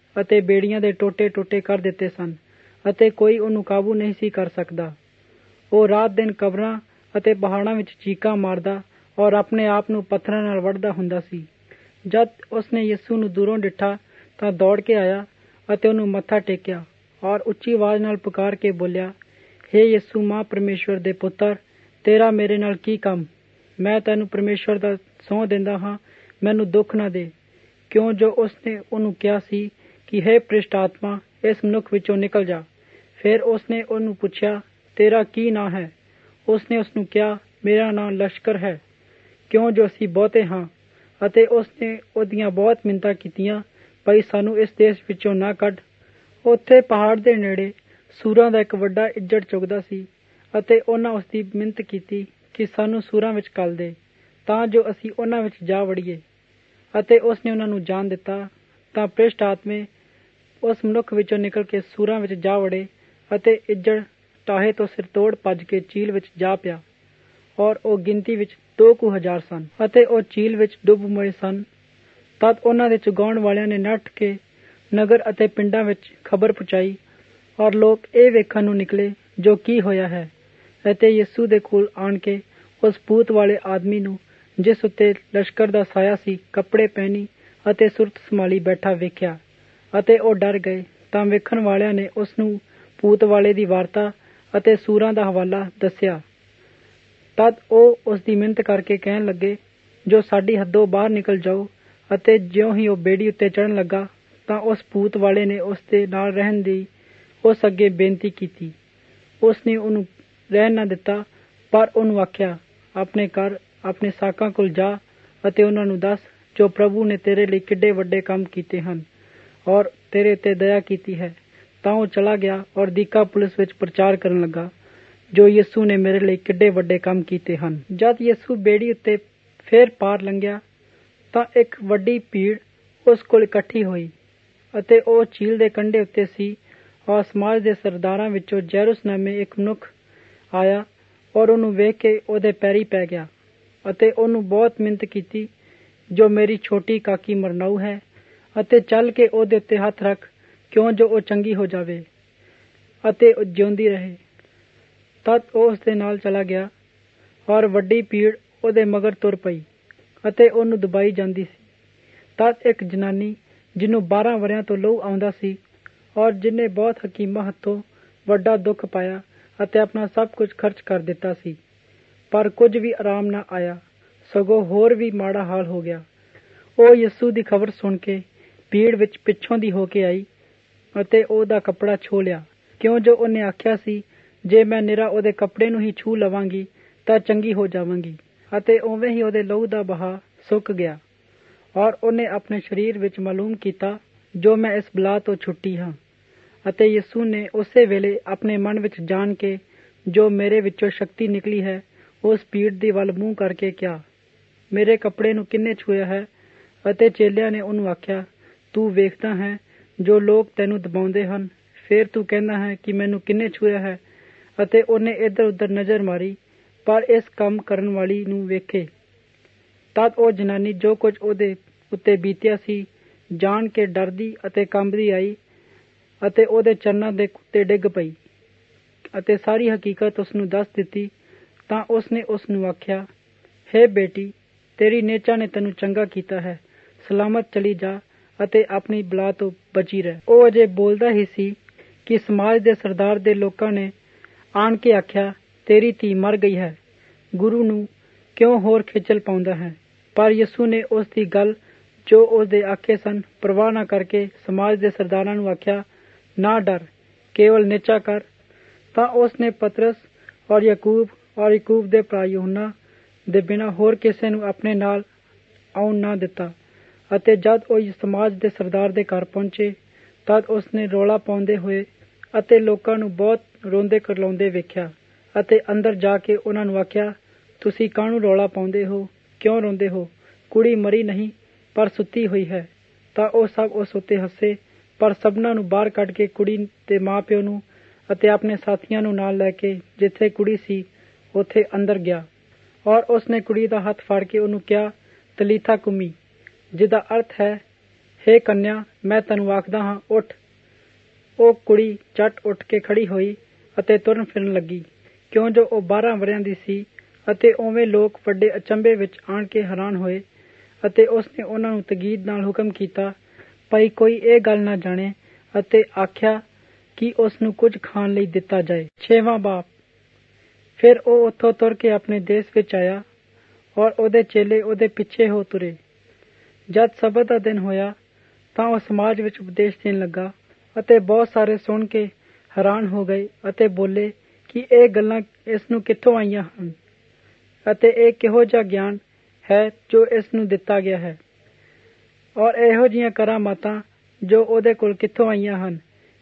ਅਤੇ ਬੇੜੀਆਂ ਦੇ ਟੋਟੇ ਟੋਟੇ ਕਰ ਦਿੱਤੇ ਸਨ ਅਤੇ ਕੋਈ ਉਹਨੂੰ ਕਾਬੂ ਨਹੀਂ ਸੀ ਕਰ ਸਕਦਾ। ਉਹ ਰਾਤ ਦਿਨ ਕਬਰਾਂ ਅਤੇ ਪਹਾੜਾਂ ਵਿੱਚ ਚੀਕਾਂ ਮਾਰਦਾ ਔਰ ਆਪਣੇ ਆਪ ਨੂੰ ਪੱਥਰਾਂ ਨਾਲ ਵੱਢਦਾ ਹੁੰਦਾ ਸੀ। ਜਦ ਉਸਨੇ ਯਿਸੂ ਨੂੰ ਦੂਰੋਂ ਡਿੱਠਾ ਤਾਂ ਦੌੜ ਕੇ ਆਇਆ ਅਤੇ ਉਹਨੂੰ ਮੱਥਾ ਟੇਕਿਆ ਔਰ ਉੱਚੀ ਆਵਾਜ਼ ਨਾਲ ਪੁਕਾਰ ਕੇ ਬੋਲਿਆ, ਹੇ ਯਿਸੂ ਮਾਂ ਪਰਮੇਸ਼ਵਰ ਦੇ ਪੁੱਤਰ, ਤੇਰਾ ਮੇਰੇ ਨਾਲ ਕੀ ਕੰਮ? ਮੈਂ ਤੈਨੂੰ ਪਰਮੇਸ਼ਵਰ ਦਾ ਸਹੁੰ ਦਿੰਦਾ ਹਾਂ, ਮੈਨੂੰ ਦੁੱਖ ਨਾ ਦੇ। ਕਿਉਂ ਜੋ ਉਸਨੇ ਉਹਨੂੰ ਕਿਹਾ ਸੀ ਕਿ ਹੇ ਭ੍ਰਿਸ਼ਟ ਆਤਮਾ, ਇਸ ਮਨੁੱਖ ਵਿੱਚੋਂ ਨਿਕਲ ਜਾ। ਫਿਰ ਉਸਨੇ ਉਹਨੂੰ ਪੁੱਛਿਆ, ਤੇਰਾ ਕੀ ਨਾਂ ਹੈ? ਉਸਨੇ ਉਸਨੂੰ ਕਿਹਾ, ਮੇਰਾ ਨਾਂ ਲਸ਼ਕਰ ਹੈ, ਕਿਉਂ ਜੋ ਅਸੀਂ ਬਹੁਤੇ ਹਾਂ। ਅਤੇ ਉਸਨੇ ਉਹਦੀਆਂ ਬਹੁਤ ਮਿੰਨਤਾਂ ਕੀਤੀਆਂ, ਭਾਈ ਸਾਨੂੰ ਇਸ ਦੇਸ਼ ਵਿੱਚੋਂ ਨਾ ਕੱਢ। ਉੱਥੇ ਪਹਾੜ ਦੇ ਨੇੜੇ ਸੂਰਾਂ ਦਾ ਇੱਕ ਵੱਡਾ ਇੱਜੜ ਚੁਗਦਾ ਸੀ ਅਤੇ ਉਹਨਾਂ ਉਸਦੀ ਮਿੰਨਤ ਕੀਤੀ ਕਿ ਸਾਨੂੰ ਸੂਰਾਂ ਵਿੱਚ ਘੱਲ ਦੇ ਤਾਂ ਜੋ ਅਸੀਂ ਉਹਨਾਂ ਵਿੱਚ ਜਾ ਵੜੀਏ। ਅਤੇ ਉਸਨੇ ਉਹਨਾਂ ਨੂੰ ਜਾਣ ਦਿੱਤਾ। ਤਾਂ ਭ੍ਰਿਸ਼ਟ ਆਤਮੇ ਉਸ ਮਨੁੱਖ ਵਿੱਚੋਂ ਨਿਕਲ ਕੇ ਸੂਰਾਂ ਵਿੱਚ ਜਾ ਵੜੇ ਅਤੇ ਇੱਜੜ ਟਾਹੇ ਤੋਂ ਸਿਰ ਤੋੜ ਭੱਜ ਕੇ ਝੀਲ ਵਿੱਚ ਜਾ ਪਿਆ ਔਰ ਉਹ ਗਿਣਤੀ ਵਿੱਚ ਦੋ ਕੁ ਹਜ਼ਾਰ ਸਨ ਅਤੇ ਉਹ ਝੀਲ ਵਿੱਚ ਡੁੱਬ ਮਰੇ ਸਨ। ਤਦ ਉਹਨਾਂ ਦੇ ਚੁਗਾਉਣ ਵਾਲਿਆਂ ਨੇ ਨੱਠ ਕੇ ਨਗਰ ਅਤੇ ਪਿੰਡਾਂ ਵਿੱਚ ਖਬਰ ਪਹੁੰਚਾਈ ਔਰ ਲੋਕ ਇਹ ਵੇਖਣ ਨੂੰ ਨਿਕਲੇ ਜੋ ਕੀ ਹੋਇਆ ਹੈ। ਅਤੇ ਯਿਸੂ ਦੇ ਕੋਲ ਆਣ ਕੇ ਉਸ ਭੂਤ ਵਾਲੇ ਆਦਮੀ ਨੂੰ, ਜਿਸ ਉੱਤੇ ਲਸ਼ਕਰ ਦਾ ਸਾਇਆ ਸੀ, ਕੱਪੜੇ ਪਹਿਨੀ ਅਤੇ ਸੁਰਤ ਸੰਭਾਲੀ ਬੈਠਾ ਵੇਖਿਆ ਅਤੇ ਉਹ ਡਰ ਗਏ। ਤਾਂ ਵੇਖਣ ਵਾਲਿਆਂ ਨੇ ਉਸ ਨੂੰ ਭੂਤ ਵਾਲੇ ਦੀ ਵਾਰਤਾ ਅਤੇ ਸੂਰਾਂ ਦਾ ਹਵਾਲਾ ਦੱਸਿਆ। ਤਦ ਉਹ ਉਸ ਦੀ ਮਿੰਨਤ ਕਰਕੇ ਕਹਿਣ ਲੱਗੇ, ਜੋ ਸਾਡੀ ਹੱਦੋਂ ਬਾਹਰ ਨਿਕਲ ਜਾਓ। ਅਤੇ ਜਿਉਂ ਹੀ ਉਹ ਬੇੜੀ ਉੱਤੇ ਚੜ੍ਹਨ ਲੱਗਾ ਤਾਂ ਉਸ ਭੂਤ ਵਾਲੇ ਨੇ ਉਸ ਦੇ ਨਾਲ ਰਹਿਣ ਦੀ ਉਸ ਅੱਗੇ ਬੇਨਤੀ ਕੀਤੀ। ਉਸ ਨੇ ਉਹਨੂੰ ਰਹਿਣ ਨਾ ਦਿੱਤਾ, ਪਰ ਉਹਨੂੰ ਆਖਿਆ, ਆਪਣੇ ਘਰ ਆਪਣੇ ਸਾਕਾਂ ਕੋਲ ਜਾ ਅਤੇ ਉਹਨਾਂ ਨੂੰ ਦੱਸ ਜੋ ਪ੍ਰਭੂ ਨੇ ਤੇਰੇ ਲਈ ਕਿੱਡੇ ਵੱਡੇ ਕੰਮ ਕੀਤੇ ਹਨ ਔਰ ਤੇਰੇ ਉੱਤੇ ਦਇਆ ਕੀਤੀ ਹੈ। ਤਾਂ ਉਹ ਚਲਾ ਗਿਆ ਔਰ ਦੀਕਾ ਪੁਲਿਸ ਵਿੱਚ ਪ੍ਰਚਾਰ ਕਰਨ ਲੱਗਾ, ਜੋ ਯਿਸੂ ਨੇ ਮੇਰੇ ਲਈ ਕਿੱਡੇ ਵੱਡੇ ਕੰਮ ਕੀਤੇ ਹਨ। ਜਦ ਯਿਸੂ ਬੇੜੀ ਉੱਤੇ ਫੇਰ ਪਾਰ ਲੰਘਿਆ ਤਾਂ ਇੱਕ ਵੱਡੀ ਭੀੜ ਉਸ ਕੋਲ ਇਕੱਠੀ ਹੋਈ ਅਤੇ ਉਹ ਝੀਲ ਦੇ ਕੰਢੇ ਉੱਤੇ ਸੀ ਔਰ ਸਮਾਜ ਦੇ ਸਰਦਾਰਾਂ ਵਿੱਚੋਂ ਜੈਰੁਸ ਨਾਮੇ ਇੱਕ ਮਨੁੱਖ ਆਇਆ ਔਰ ਉਹਨੂੰ ਵੇਖ ਕੇ ਉਹਦੇ ਪੈਰੀ ਪੈ ਗਿਆ ਅਤੇ ਉਹਨੂੰ ਬਹੁਤ ਮਿੰਨਤ ਕੀਤੀ, ਜੋ ਮੇਰੀ ਛੋਟੀ ਕਾਕੀ ਮਰਨਾਊ ਹੈ ਅਤੇ ਚੱਲ ਕੇ ਉਹਦੇ ਉੱਤੇ ਹੱਥ ਰੱਖ, ਕਿਉਂ ਜੋ ਉਹ ਚੰਗੀ ਹੋ ਜਾਵੇ ਅਤੇ ਜਿਉਂਦੀ ਰਹੇ। ਤਦ ਉਹ ਉਸ ਦੇ ਨਾਲ ਚਲਾ ਗਿਆ ਔਰ ਵੱਡੀ ਭੀੜ ਉਹਦੇ ਮਗਰ ਤੁਰ ਪਈ ਅਤੇ ਉਹਨੂੰ ਦਬਾਈ ਜਾਂਦੀ ਸੀ। ਤਦ ਇੱਕ ਜਨਾਨੀ, ਜਿਹਨੂੰ ਬਾਰਾਂ ਵਰਿਆਂ ਤੋਂ ਲਹੂ ਆਉਂਦਾ ਸੀ ਔਰ ਜਿਹਨੇ ਬਹੁਤ ਹਕੀਮਾਂ ਹੱਥੋਂ ਵੱਡਾ ਦੁੱਖ ਪਾਇਆ ਅਤੇ ਆਪਣਾ ਸਭ ਕੁਝ ਖਰਚ ਕਰ ਦਿੱਤਾ ਸੀ, ਪਰ ਕੁਝ ਵੀ ਆਰਾਮ ਨਾ ਆਇਆ, ਸਗੋਂ ਹੋਰ ਵੀ ਮਾੜਾ ਹਾਲ ਹੋ ਗਿਆ। ਉਹ ਯਿਸੂ ਦੀ ਖਬਰ ਸੁਣ ਕੇ ਭੀੜ ਵਿੱਚ ਪਿੱਛੋਂ ਦੀ ਹੋ ਕੇ ਆਈ ਅਤੇ ਉਹਦਾ ਕੱਪੜਾ ਛੋਹ ਲਿਆ, ਕਿਉਂ ਜੋ ਉਹਨੇ ਆਖਿਆ ਸੀ, ਜੇ ਮੈਂ ਨਿਰਾ ਉਹਦੇ ਕੱਪੜੇ ਨੂੰ ਹੀ ਛੂਹ ਲਵਾਂਗੀ ਤਾਂ ਚੰਗੀ ਹੋ ਜਾਵਾਂਗੀ। ਅਤੇ ਉਵੇਂ ਹੀ ਉਹਦੇ ਲਹੂ ਦਾ ਬਹਾ ਸੁੱਕ ਗਿਆ ਔਰ ਉਹਨੇ ਆਪਣੇ ਸਰੀਰ ਵਿੱਚ ਮਾਲੂਮ ਕੀਤਾ, ਜੋ ਮੈਂ ਇਸ ਬਲਾ ਤੋਂ ਛੁੱਟੀ ਹਾਂ। ਅਤੇ ਯਿਸੂ ਨੇ ਉਸੇ ਵੇਲੇ ਆਪਣੇ ਮਨ ਵਿੱਚ ਜਾਣ ਕੇ, ਜੋ ਮੇਰੇ ਵਿੱਚੋਂ ਸ਼ਕਤੀ ਨਿਕਲੀ ਹੈ, ਉਸ ਭੀੜ ਦੀ ਵੱਲ ਮੂੰਹ ਕਰਕੇ ਕਿਹਾ, ਮੇਰੇ ਕੱਪੜੇ ਨੂੰ ਕਿੰਨੇ ਛੂਹਿਆ ਹੈ? ਅਤੇ ਚੇਲਿਆਂ ਨੇ ਉਹਨੂੰ ਆਖਿਆ, ਤੂੰ ਵੇਖਦਾ ਹੈ ਜੋ ਲੋਕ ਤੈਨੂੰ ਦਬਾਉਂਦੇ ਹਨ, ਫਿਰ ਤੂੰ ਕਹਿੰਦਾ ਹੈ ਕਿ ਮੈਨੂੰ ਕਿੰਨੇ ਛੂਹਿਆ ਹੈ? ਅਤੇ ਉਹਨੇ ਇੱਧਰ ਉੱਧਰ ਨਜ਼ਰ ਮਾਰੀ, ਪਰ ਇਸ ਕੰਮ ਕਰਨ ਵਾਲੀ ਨੂੰ ਵੇਖੇ। ਤਦ ਉਹ ਜਨਾਨੀ ਜੋ ਕੁਝ ਉਹਦੇ ਉੱਤੇ ਬੀਤਿਆ ਸੀ ਜਾਣ ਕੇ ਡਰਦੀ ਅਤੇ ਕੰਬਦੀ ਆਈ ਅਤੇ ਉਹਦੇ ਚਰਨਾਂ ਦੇ ਉੱਤੇ ਡਿੱਗ ਪਈ ਅਤੇ ਸਾਰੀ ਹਕੀਕਤ ਉਸਨੂੰ ਦੱਸ ਦਿੱਤੀ। ਤਾਂ ਉਸਨੇ ਉਸ ਨੂੰ ਆਖਿਆ, ਹੇ ਬੇਟੀ, ਤੇਰੀ ਨੇਚਾ ਨੇ ਤੈਨੂੰ ਚੰਗਾ ਕੀਤਾ ਹੈ, ਸਲਾਮਤ ਚਲੀ ਜਾ ਅਤੇ ਆਪਣੀ ਬਲਾ ਤੋਂ ਬਚੀ ਰਹਿ। ਉਹ ਅਜੇ ਬੋਲਦਾ ਹੀ ਸੀ ਕਿ ਸਮਾਜ ਦੇ ਸਰਦਾਰ ਦੇ ਲੋਕਾਂ ਨੇ ਆਣ ਕੇ ਆਖਿਆ, ਤੇਰੀ ਧੀ ਮਰ ਗਈ ਹੈ, ਗੁਰੂ ਨੂੰ ਕਿਉਂ ਹੋਰ ਖੇਚਲ ਪਾਉਂਦਾ ਹੈ? ਪਰ ਯਿਸੂ ਨੇ ਉਸ ਦੀ ਗੱਲ ਜੋ ਉਸਦੇ ਆਖੇ ਸਨ ਪਰਵਾਹ ਨਾ ਕਰਕੇ ਸਮਾਜ ਦੇ ਸਰਦਾਰਾਂ ਨੂੰ ਆਖਿਆ, ਨਾ ਡਰ, ਕੇਵਲ ਨਿਚਾ ਕਰ। ਤਾਂ ਉਸਨੇ ਪਤਰਸ ਔਰ ਯਾਕੂਬ ਔਰ ਯਾਕੂਬ ਦੇ ਭਰਾ ਯੂਹੰਨਾ ਦੇ ਬਿਨਾਂ ਹੋਰ ਕਿਸੇ ਨੂੰ ਆਪਣੇ ਨਾਲ ਆਉਣ ਨਾ ਦਿੱਤਾ। ਅਤੇ ਜਦ ਉਹ ਸਮਾਜ ਦੇ ਸਰਦਾਰ ਦੇ ਘਰ ਪਹੁੰਚੇ ਤਦ ਉਸਨੇ ਰੌਲਾ ਪਾਉਂਦੇ ਹੋਏ ਅਤੇ ਲੋਕਾਂ ਨੂੰ ਬਹੁਤ ਰੋਂਦੇ ਕਰਲਾਉਂਦੇ ਵੇਖਿਆ ਅਤੇ ਅੰਦਰ ਜਾ ਕੇ ਉਹਨਾਂ ਨੂੰ ਆਖਿਆ, ਤੁਸੀਂ ਕਾਹਨੂੰ ਰੌਲਾ ਪਾਉਂਦੇ ਹੋ? ਕਿਉਂ ਰੋਂਦੇ ਹੋ? ਕੁੜੀ ਮਰੀ ਨਹੀਂ, ਪਰ ਸੁੱਤੀ ਹੋਈ ਹੈ। ਤਾਂ ਉਹ ਸਭ ਉਸ ਉੱਤੇ ਹੱਸੇ, ਪਰ ਸਭਨਾਂ ਨੂੰ ਬਾਹਰ ਕੱਢ ਕੇ ਕੁੜੀ ਦੇ ਮਾਂ ਪਿਓ ਨੂੰ ਅਤੇ ਆਪਣੇ ਸਾਥੀਆਂ ਨੂੰ ਨਾਲ ਲੈ ਕੇ ਜਿੱਥੇ ਕੁੜੀ ਸੀ ਉੱਥੇ ਅੰਦਰ ਗਿਆ ਔਰ ਉਸਨੇ ਕੁੜੀ ਦਾ ਹੱਥ ਫੜ ਕੇ ਉਹਨੂੰ ਕਿਹਾ, ਤਲੀਥਾ ਕੁਮੀ, ਜਿਹਦਾ ਅਰਥ ਹੈ, ਹੇ ਕੰਨਿਆ, ਮੈਂ ਤੈਨੂੰ ਆਖਦਾ ਹਾਂ, ਉੱਠ। ਉਹ ਕੁੜੀ ਝੱਟ ਉੱਠ ਕੇ ਖੜੀ ਹੋਈ ਅਤੇ ਤੁਰਨ ਫਿਰਨ ਲੱਗੀ, ਕਿਉਂ ਜੋ ਉਹ ਬਾਰਾਂ ਵਰ੍ਹਿਆਂ ਦੀ ਸੀ। ਅਤੇ ਉਵੇਂ ਲੋਕ ਵੱਡੇ ਅਚੰਭੇ ਵਿੱਚ ਆਣ ਕੇ ਹੈਰਾਨ ਹੋਏ। ਅਤੇ ਉਸਨੇ ਉਹਨਾਂ ਨੂੰ ਤਕੀਦ ਨਾਲ ਹੁਕਮ ਕੀਤਾ, ਭਾਈ ਕੋਈ ਇਹ ਗੱਲ ਨਾ ਜਾਣੇ, ਅਤੇ ਆਖਿਆ ਕਿ ਉਸ ਨੂੰ ਕੁਝ ਖਾਣ ਲਈ ਦਿੱਤਾ ਜਾਏ। ਛੇਵਾਂ ਬਾਪ। ਫਿਰ ਉਹ ਉੱਥੋਂ ਤੁਰ ਕੇ ਆਪਣੇ ਦੇਸ਼ ਵਿੱਚ ਆਇਆ, ਔਰ ਉਹਦੇ ਚੇਲੇ ਉਹਦੇ ਪਿੱਛੇ ਹੋ ਤੁਰੇ। ਜਦ ਸਬਤ ਦਾ ਦਿਨ ਹੋਇਆ ਤਾਂ ਉਹ ਸਮਾਜ ਵਿੱਚ ਉਪਦੇਸ਼ ਦੇਣ ਲੱਗਾ, ਅਤੇ ਬਹੁਤ ਸਾਰੇ ਸੁਣ ਕੇ ਹੈਰਾਨ ਹੋ ਗਏ ਅਤੇ ਬੋਲੇ ਕਿ ਇਹ ਗੱਲਾਂ ਇਸ ਨੂੰ ਕਿੱਥੋਂ ਆਈਆਂ ਹਨ, ਅਤੇ ਇਹ ਕਿਹੋ ਜਿਹਾ ਗਿਆਨ ਹੈ ਜੋ ਇਸ ਨੂੰ ਦਿੱਤਾ ਗਿਆ ਹੈ, ਔਰ ਇਹੋ ਜਿਹੀਆਂ ਕਰਾਮਾਤਾਂ ਜੋ ਉਹਦੇ ਕੋਲ ਕਿੱਥੋਂ ਆਈਆਂ ਹਨ,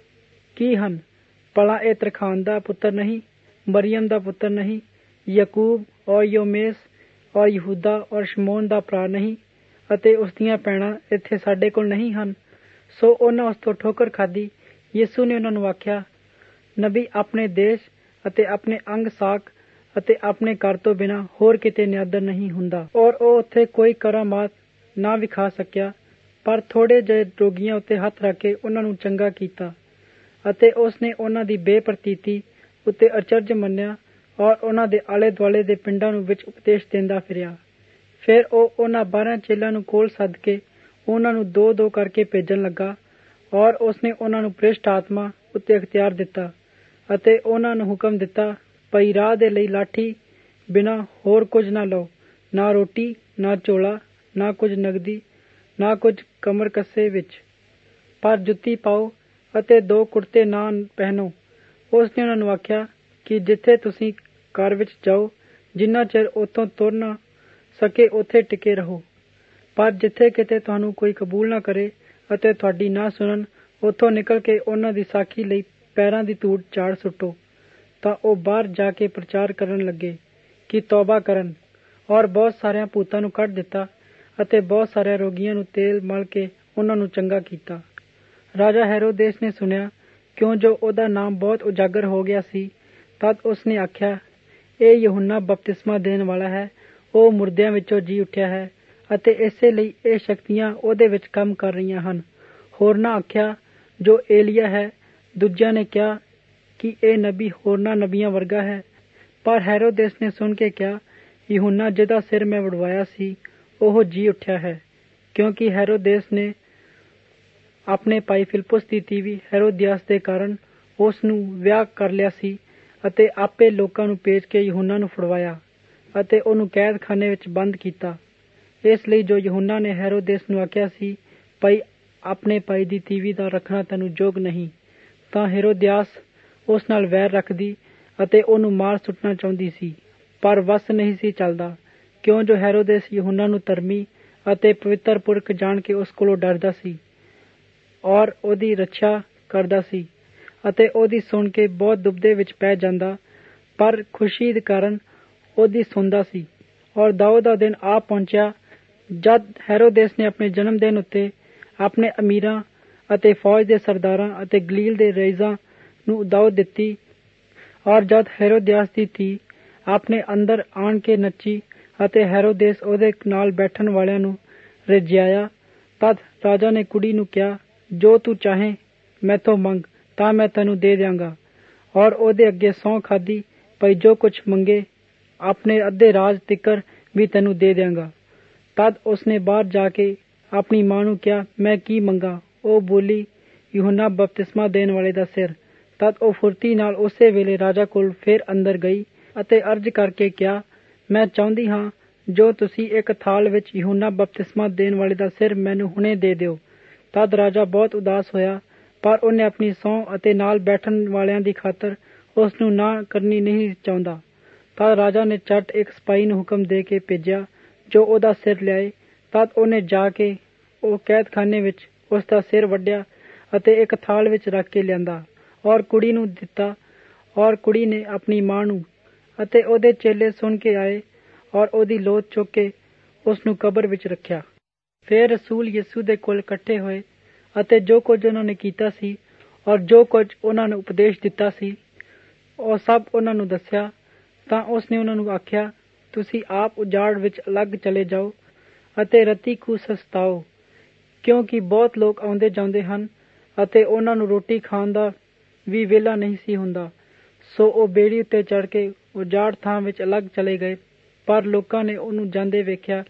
ਕੀ ਹਨ? ਭਲਾ ਇਹ ਤਰਖਾਨ ਦਾ ਪੁੱਤਰ ਨਹੀਂ, ਮਰੀਅਮ ਦਾ ਪੁੱਤਰ ਨਹੀਂ, ਯਕੂਬ ਔਰ ਯੋਮੇਸ ਔਰ ਯਹੂਦਾ ਔਰ ਸ਼ਮੋਨ ਦਾ ਭਰਾ ਨਹੀਂ, ਅਤੇ ਉਸ ਦੀਆਂ ਭੈਣਾਂ ਇੱਥੇ ਸਾਡੇ ਕੋਲ ਨਹੀਂ ਹਨ? ਸੋ ਉਹਨਾਂ ਉਸ ਤੋਂ ਠੋਕਰ ਖਾਧੀ। ਯਿਸੂ ਨੇ ਉਹਨਾਂ ਨੂੰ ਆਖਿਆ, ਨਬੀ ਆਪਣੇ ਦੇਸ਼ ਅਤੇ ਆਪਣੇ ਅੰਗ ਸਾਕ ਅਤੇ ਆਪਣੇ ਘਰ ਤੋਂ ਬਿਨਾਂ ਹੋਰ ਕਿਤੇ ਨਿਆਦਰ ਨਹੀਂ ਹੁੰਦਾ। ਔਰ ਉਹ ਉੱਥੇ ਕੋਈ ਕਰਾਮਾਤ ਨਾ ਵਿਖਾ ਸਕਿਆ, ਪਰ ਥੋੜੇ ਜਿਹੇ ਰੋਗੀਆਂ ਉੱਤੇ ਹੱਥ ਰੱਖ ਕੇ ਉਹਨਾਂ ਨੂੰ ਚੰਗਾ ਕੀਤਾ। ਅਤੇ ਉਸਨੇ ਉਹਨਾਂ ਦੀ ਬੇਪਰਤੀਤੀ ਉੱਤੇ ਅਚਰਜ ਮੰਨਿਆ, ਔਰ ਉਹਨਾਂ ਦੇ ਆਲੇ ਦੁਆਲੇ ਦੇ ਪਿੰਡਾਂ ਨੂੰ ਵਿੱਚ ਉਪਦੇਸ਼ ਦਿੰਦਾ ਫਿਰਿਆ। ਫਿਰ ਉਹ ਉਹਨਾਂ ਬਾਰਾਂ ਚੇਲਿਆਂ ਨੂੰ ਕੋਲ ਸੱਦ ਕੇ ਉਹਨਾਂ ਨੂੰ ਦੋ ਦੋ ਕਰਕੇ ਭੇਜਣ ਲੱਗਾ, ਔਰ ਉਸਨੇ ਉਹਨਾਂ ਨੂੰ ਭ੍ਰਿਸ਼ਟ ਆਤਮਾ ਉੱਤੇ ਅਖਤਿਆਰ ਦਿੱਤਾ, ਅਤੇ ਉਹਨਾਂ ਨੂੰ ਹੁਕਮ ਦਿੱਤਾ, ਭਈ ਰਾਹ ਦੇ ਲਈ ਲਾਠੀ ਬਿਨਾਂ ਹੋਰ ਕੁਝ ਨਾ ਲਓ, ਨਾ ਰੋਟੀ, ਨਾ ਝੋਲਾ, ਨਾ ਕੁਝ ਨਗਦੀ, ਨਾ ਕੁਝ ਕਮਰ ਕੱਸੇ ਵਿੱਚ, ਪਰ ਜੁੱਤੀ ਪਾਓ ਅਤੇ ਦੋ ਕੁੜਤੇ ਨਾ ਪਹਿਨੋ। ਉਸਨੇ ਉਹਨਾਂ ਨੂੰ ਆਖਿਆ ਕਿ ਜਿੱਥੇ ਤੁਸੀਂ ਘਰ ਵਿੱਚ ਜਾਓ, ਜਿੰਨਾ ਚਿਰ ਉੱਥੋਂ ਤੁਰ ਨਾ ਸਕੇ ਉੱਥੇ ਟਿਕੇ ਰਹੋ, ਪਰ ਜਿੱਥੇ ਕਿਤੇ ਤੁਹਾਨੂੰ ਕੋਈ ਕਬੂਲ ਨਾ ਕਰੇ ਅਤੇ ਤੁਹਾਡੀ ਨਾ ਸੁਣਨ, ਉੱਥੋਂ ਨਿਕਲ ਕੇ ਉਹਨਾਂ ਦੀ ਸਾਖੀ ਲਈ ਪੈਰਾਂ ਦੀ ਧੂੜ ਝਾੜ ਸੁੱਟੋ। ਤਾਂ ਉਹ ਬਾਹਰ ਜਾ ਕੇ ਪ੍ਰਚਾਰ ਕਰਨ ਲੱਗੇ ਕਿ ਤੌਬਾ ਕਰਨ, ਔਰ ਬਹੁਤ ਸਾਰਿਆਂ ਭੂਤਾਂ ਨੂੰ ਕੱਢ ਦਿੱਤਾ, ਅਤੇ ਬਹੁਤ ਸਾਰਿਆਂ ਰੋਗੀਆਂ ਨੂੰ ਤੇਲ ਮਲ ਕੇ ਉਹਨਾਂ ਨੂੰ ਚੰਗਾ ਕੀਤਾ। ਰਾਜਾ ਹੈਰੋਦੇਸ ਨੇ ਸੁਣਿਆ, ਕਿਉਂ ਜੋ ਉਹਦਾ ਨਾਮ ਬਹੁਤ ਉਜਾਗਰ ਹੋ ਗਿਆ ਸੀ। ਤਦ ਉਸਨੇ ਆਖਿਆ, ਇਹ ਯਹੂਨਾ ਬਪਤਿਸਮਾ ਦੇਣ ਵਾਲਾ ਹੈ, ਉਹ ਮੁਰਦਿਆਂ ਵਿੱਚੋਂ ਜੀ ਉੱਠਿਆ ਹੈ, ਅਤੇ ਇਸੇ ਲਈ ਇਹ ਸ਼ਕਤੀਆਂ ਉਹਦੇ ਵਿੱਚ ਕੰਮ ਕਰ ਰਹੀਆਂ ਹਨ। ਹੋਰਨਾਂ ਆਖਿਆ, ਜੋ ਏਲੀਆ ਹੈ। ਦੂਜਿਆਂ ਨੇ ਕਿਹਾ ਕਿ ਇਹ ਨਬੀ ਹੋਰਨਾਂ ਨਬੀਆਂ ਵਰਗਾ ਹੈ। ਪਰ ਹੈਰੋਦੇਸ ਨੇ ਸੁਣ ਕੇ ਕਿਹਾ, ਯਹੂਨਾ ਜਿਹਦਾ ਸਿਰ ਮੈਂ ਵਡਵਾਇਆ ਸੀ, ਉਹ ਜੀ ਉੱਠਿਆ ਹੈ। ਕਿਉਂਕਿ ਹੈਰੋਦੇਸ ਨੇ ਆਪਣੇ ਭਾਈ ਫਿਲਿਪੁਸ ਦੀ ਤੀਵੀ ਹੈਰੋਦਿਆਸ ਦੇ ਕਾਰਨ ਉਸ ਨੂੰ ਵਿਆਹ ਕਰ ਲਿਆ ਸੀ, ਅਤੇ ਆਪੇ ਲੋਕਾਂ ਨੂੰ ਭੇਜ ਕੇ ਯਹੂਨਾ ਨੂੰ ਫੜਵਾਇਆ ਅਤੇ ਉਹਨੂੰ ਕੈਦਖਾਨੇ ਵਿੱਚ ਬੰਦ ਕੀਤਾ। ਇਸ ਲਈ ਜੋ ਯਹੂਨਾ ਨੇ ਹੈਰੋਦੇਸ ਨੂੰ ਆਖਿਆ ਸੀ, ਭਾਈ ਆਪਣੇ ਭਾਈ ਦੀ ਤੀਵੀ ਦਾ ਰੱਖਣਾ ਤੈਨੂੰ ਯੋਗ ਨਹੀਂ, ਤਾਂ ਹੈਰੋਦਿਆਸ ਉਸ ਨਾਲ ਵੈਰ ਰੱਖਦੀ ਅਤੇ ਉਹਨੂੰ ਮਾਰ ਸੁੱਟਣਾ ਚਾਹੁੰਦੀ ਸੀ, ਪਰ ਵਸ ਨਹੀਂ ਸੀ ਚੱਲਦਾ, ਕਿਉਂ ਜੋ ਹੈਰੋਦੇਸ ਯਹੂਨਾ ਨੂੰ ਧਰਮੀ ਅਤੇ ਪਵਿੱਤਰ ਪੁਰਖ ਜਾਣ ਕੇ ਉਸ ਕੋਲੋਂ ਡਰਦਾ ਸੀ, ਔਰ ਉਹਦੀ ਰੱਛਾ ਕਰਦਾ ਸੀ, ਅਤੇ ਉਹਦੀ ਸੁਣ ਕੇ ਬਹੁਤ ਦੁਬਦੇ ਵਿੱਚ ਪੈ ਜਾਂਦਾ, ਪਰ ਖੁਸ਼ੀ ਦੇ ਕਾਰਨ ਉਹਦੀ ਸੁਣਦਾ ਸੀ। ਔਰ ਦਾਊਦ ਦਾ ਦਿਨ ਆ ਪਹੁੰਚਿਆ, ਜਦ ਹੈਰੋਦੇਸ ਨੇ ਆਪਣੇ ਜਨਮ ਦਿਨ ਉੱਤੇ ਆਪਣੇ ਅਮੀਰਾਂ ਅਤੇ ਫੌਜ ਦੇ ਸਰਦਾਰਾਂ ਅਤੇ ਗਲੀਲ ਦੇ ਰਈਜ਼ਾਂ ਨੂੰ ਦਾਉਦ ਦਿੱਤੀ। ਔਰ ਜਦ ਹੈਰੋਦਿਆਸ ਦੀ ਧੀ ਆਪਣੇ ਅੰਦਰ ਆਣ ਕੇ ਨੱਚੀ ਅਤੇ ਹੈਰੋਦੇਸ ਉਹਦੇ ਨਾਲ ਬੈਠਣ ਵਾਲਿਆਂ ਨੂੰ ਰਿਝਾਇਆ, ਤਦ ਰਾਜਾ ਨੇ ਕੁੜੀ ਨੂੰ ਕਿਹਾ, ਜੋ ਤੂੰ ਚਾਹੇ ਮੈਥੋਂ ਮੰਗ ਤਾਂ ਮੈਂ ਤੈਨੂੰ ਦੇ ਦਿਆਂਗਾ। ਔਰ ਉਹਦੇ ਅੱਗੇ ਸਹੁੰ ਖਾਧੀ, ਭਈ ਜੋ ਕੁਛ ਮੰਗੇ ਆਪਣੇ ਅੱਧੇ ਰਾਜ ਤਿੱਕਰ ਵੀ ਤੈਨੂੰ ਦੇ ਦਿਆਂਗਾ। ਤਦ ਉਸਨੇ ਬਾਹਰ ਜਾ ਕੇ ਆਪਣੀ ਮਾਂ ਨੂੰ ਕਿਹਾ, ਮੈਂ ਕੀ ਮੰਗਾ? ਉਹ ਬੋਲੀ, ਯਹੂਨਾ ਬਪਤਿਸਮਾ ਦੇਣ ਵਾਲੇ ਦਾ ਸਿਰ। ਤਦ ਉਹ ਫੁਰਤੀ ਨਾਲ ਉਸੇ ਵੇਲੇ ਰਾਜਾ ਕੋਲ ਫਿਰ ਅੰਦਰ ਗਈ ਅਤੇ ਅਰਜ਼ ਕਰਕੇ ਕਿਹਾ, ਮੈਂ ਚਾਹੁੰਦੀ ਹਾਂ ਜੋ ਤੁਸੀਂ ਇੱਕ ਥਾਲ ਵਿੱਚ ਯਹੂਨਾ ਬਪਤਿਸਮਾ ਦੇਣ ਵਾਲੇ ਦਾ ਸਿਰ ਮੈਨੂੰ ਹੁਣੇ ਦੇ ਦਿਓ। ਤਦ ਰਾਜਾ ਬਹੁਤ ਉਦਾਸ ਹੋਇਆ, ਪਰ ਉਹਨੇ ਆਪਣੀ ਸਹੁੰ ਅਤੇ ਨਾਲ ਬੈਠਣ ਵਾਲਿਆਂ ਦੀ ਖਾਤਰ ਉਸ ਨੂੰ ਨਾ ਕਰਨੀ ਨਹੀਂ ਚਾਹੁੰਦਾ। ਤਦ ਰਾਜਾ ਨੇ ਝੱਟ ਇੱਕ ਸਿਪਾਹੀ ਨੂੰ ਹੁਕਮ ਦੇ ਕੇ ਭੇਜਿਆ ਜੋ ਉਹਦਾ ਸਿਰ ਲਿਆਏ। ਤਦ ਉਹਨੇ ਜਾ ਕੇ ਉਹ ਕੈਦਖਾਨੇ ਵਿੱਚ ਉਸ ਦਾ ਸਿਰ ਵੱਢਿਆ ਅਤੇ ਇੱਕ ਥਾਲ ਵਿੱਚ ਰੱਖ ਕੇ ਲਿਆਂਦਾ, ਔਰ ਕੁੜੀ ਨੂੰ ਦਿੱਤਾ। ਔਰ ਕੁੜੀ ਨੇ ਆਪਣੀ ਮਾਂ ਨੂੰ ਅਤੇ ਉਹਦੇ ਚੇਲੇ ਸੁਣ ਕੇ ਆਏ, ਔਰ ਉਹਦੀ ਲੋਥ ਚੁੱਕ ਕੇ ਉਸ ਨੂੰ ਕਬਰ ਵਿੱਚ ਰੱਖਿਆ। ਫਿਰ ਰਸੂਲ ਯਿਸੂ ਦੇ ਕੋਲ ਇਕੱਠੇ ਹੋਏ, ਅਤੇ ਜੋ ਕੁਝ ਉਹਨਾਂ ਨੇ ਕੀਤਾ ਸੀ ਔਰ ਜੋ ਕੁਝ ਉਹਨਾਂ ਨੂੰ ਉਪਦੇਸ਼ ਦਿੱਤਾ ਸੀ, ਉਹ ਸਭ ਉਹਨਾਂ ਨੂੰ ਦੱਸਿਆ। ਤਾਂ ਉਸਨੇ ਉਹਨਾਂ ਨੂੰ ਆਖਿਆ, ਤੁਸੀਂ ਆਪ ਉਜਾੜ ਵਿੱਚ ਅਲੱਗ ਚਲੇ ਜਾਓ ਅਤੇ ਰਤੀ ਖੂਹ ਸਸਤਾਓ, ਕਿਉਂਕਿ ਬਹੁਤ ਲੋਕ ਆਉਂਦੇ ਜਾਂਦੇ ਹਨ ਅਤੇ ਉਹਨਾਂ ਨੂੰ ਰੋਟੀ ਖਾਣ ਦਾ ਵੀ ਵੇਲਾ ਨਹੀਂ ਸੀ ਹੁੰਦਾ। ਸੋ ਉਹ ਬੇੜੀ ਉੱਤੇ ਚੜ੍ਹ ਕੇ ਉਜਾੜ ਥਾਂ ਵਿੱਚ ਅਲੱਗ ਚਲੇ ਗਏ। ਪਰ ਲੋਕਾਂ ਨੇ ਉਹਨੂੰ ਜਾਂਦੇ ਵੇਖਿਆ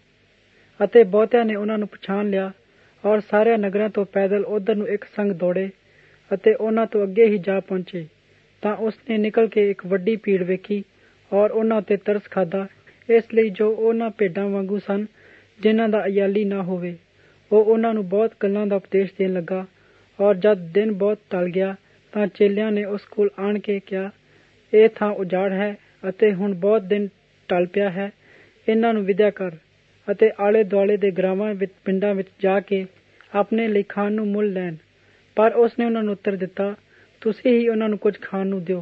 ਅਤੇ ਬਹੁਤਿਆਂ ਨੇ ਉਹਨਾਂ ਨੂੰ ਪਛਾਣ ਲਿਆ ਔਰ ਸਾਰਿਆਂ ਨਗਰਾਂ ਤੋਂ ਪੈਦਲ ਉੱਧਰ ਨੂੰ ਇੱਕ ਸੰਗ ਦੌੜੇ ਅਤੇ ਉਹਨਾਂ ਤੋਂ ਅੱਗੇ ਹੀ ਜਾ ਪਹੁੰਚੇ। ਤਾਂ ਉਸਨੇ ਨਿਕਲ ਕੇ ਇੱਕ ਵੱਡੀ ਭੀੜ ਵੇਖੀ ਔਰ ਉਹਨਾਂ ਉੱਤੇ ਤਰਸ ਖਾਧਾ, ਇਸ ਲਈ ਜੋ ਉਹਨਾਂ ਭੇਡਾਂ ਵਾਂਗੂ ਸਨ ਜਿਨ੍ਹਾਂ ਦਾ ਅਯਾਲੀ ਨਾ ਹੋਵੇ। ਉਹ ਉਹਨਾਂ ਨੂੰ ਬਹੁਤ ਗੱਲਾਂ ਦਾ ਉਪਦੇਸ਼ ਦੇਣ ਲੱਗਾ। ਔਰ ਜਦ ਦਿਨ ਬਹੁਤ ਢਲ ਗਿਆ ਤਾਂ ਚੇਲਿਆਂ ਨੇ ਉਸ ਕੋਲ ਆਣ ਕੇ ਕਿਹਾ, ਇਹ ਥਾਂ ਉਜਾੜ ਹੈ ਅਤੇ ਹੁਣ ਬਹੁਤ ਦਿਨ ਢਲ ਪਿਆ ਹੈ। ਇਹਨਾਂ ਨੂੰ ਵਿਦਿਆ ਕਰ ਅਤੇ ਆਲੇ ਦੁਆਲੇ ਦੇ ਗਰਾਵਾਂ ਵਿੱਚ ਪਿੰਡਾਂ ਵਿੱਚ ਜਾ ਕੇ ਆਪਣੇ ਲਈ ਖਾਣ ਨੂੰ ਮੁੱਲ ਲੈਣ। ਪਰ ਉਸਨੇ ਉਹਨਾਂ ਨੂੰ ਉੱਤਰ ਦਿੱਤਾ, ਤੁਸੀਂ ਹੀ ਉਹਨਾਂ ਨੂੰ ਕੁਝ ਖਾਣ ਨੂੰ ਦਿਓ।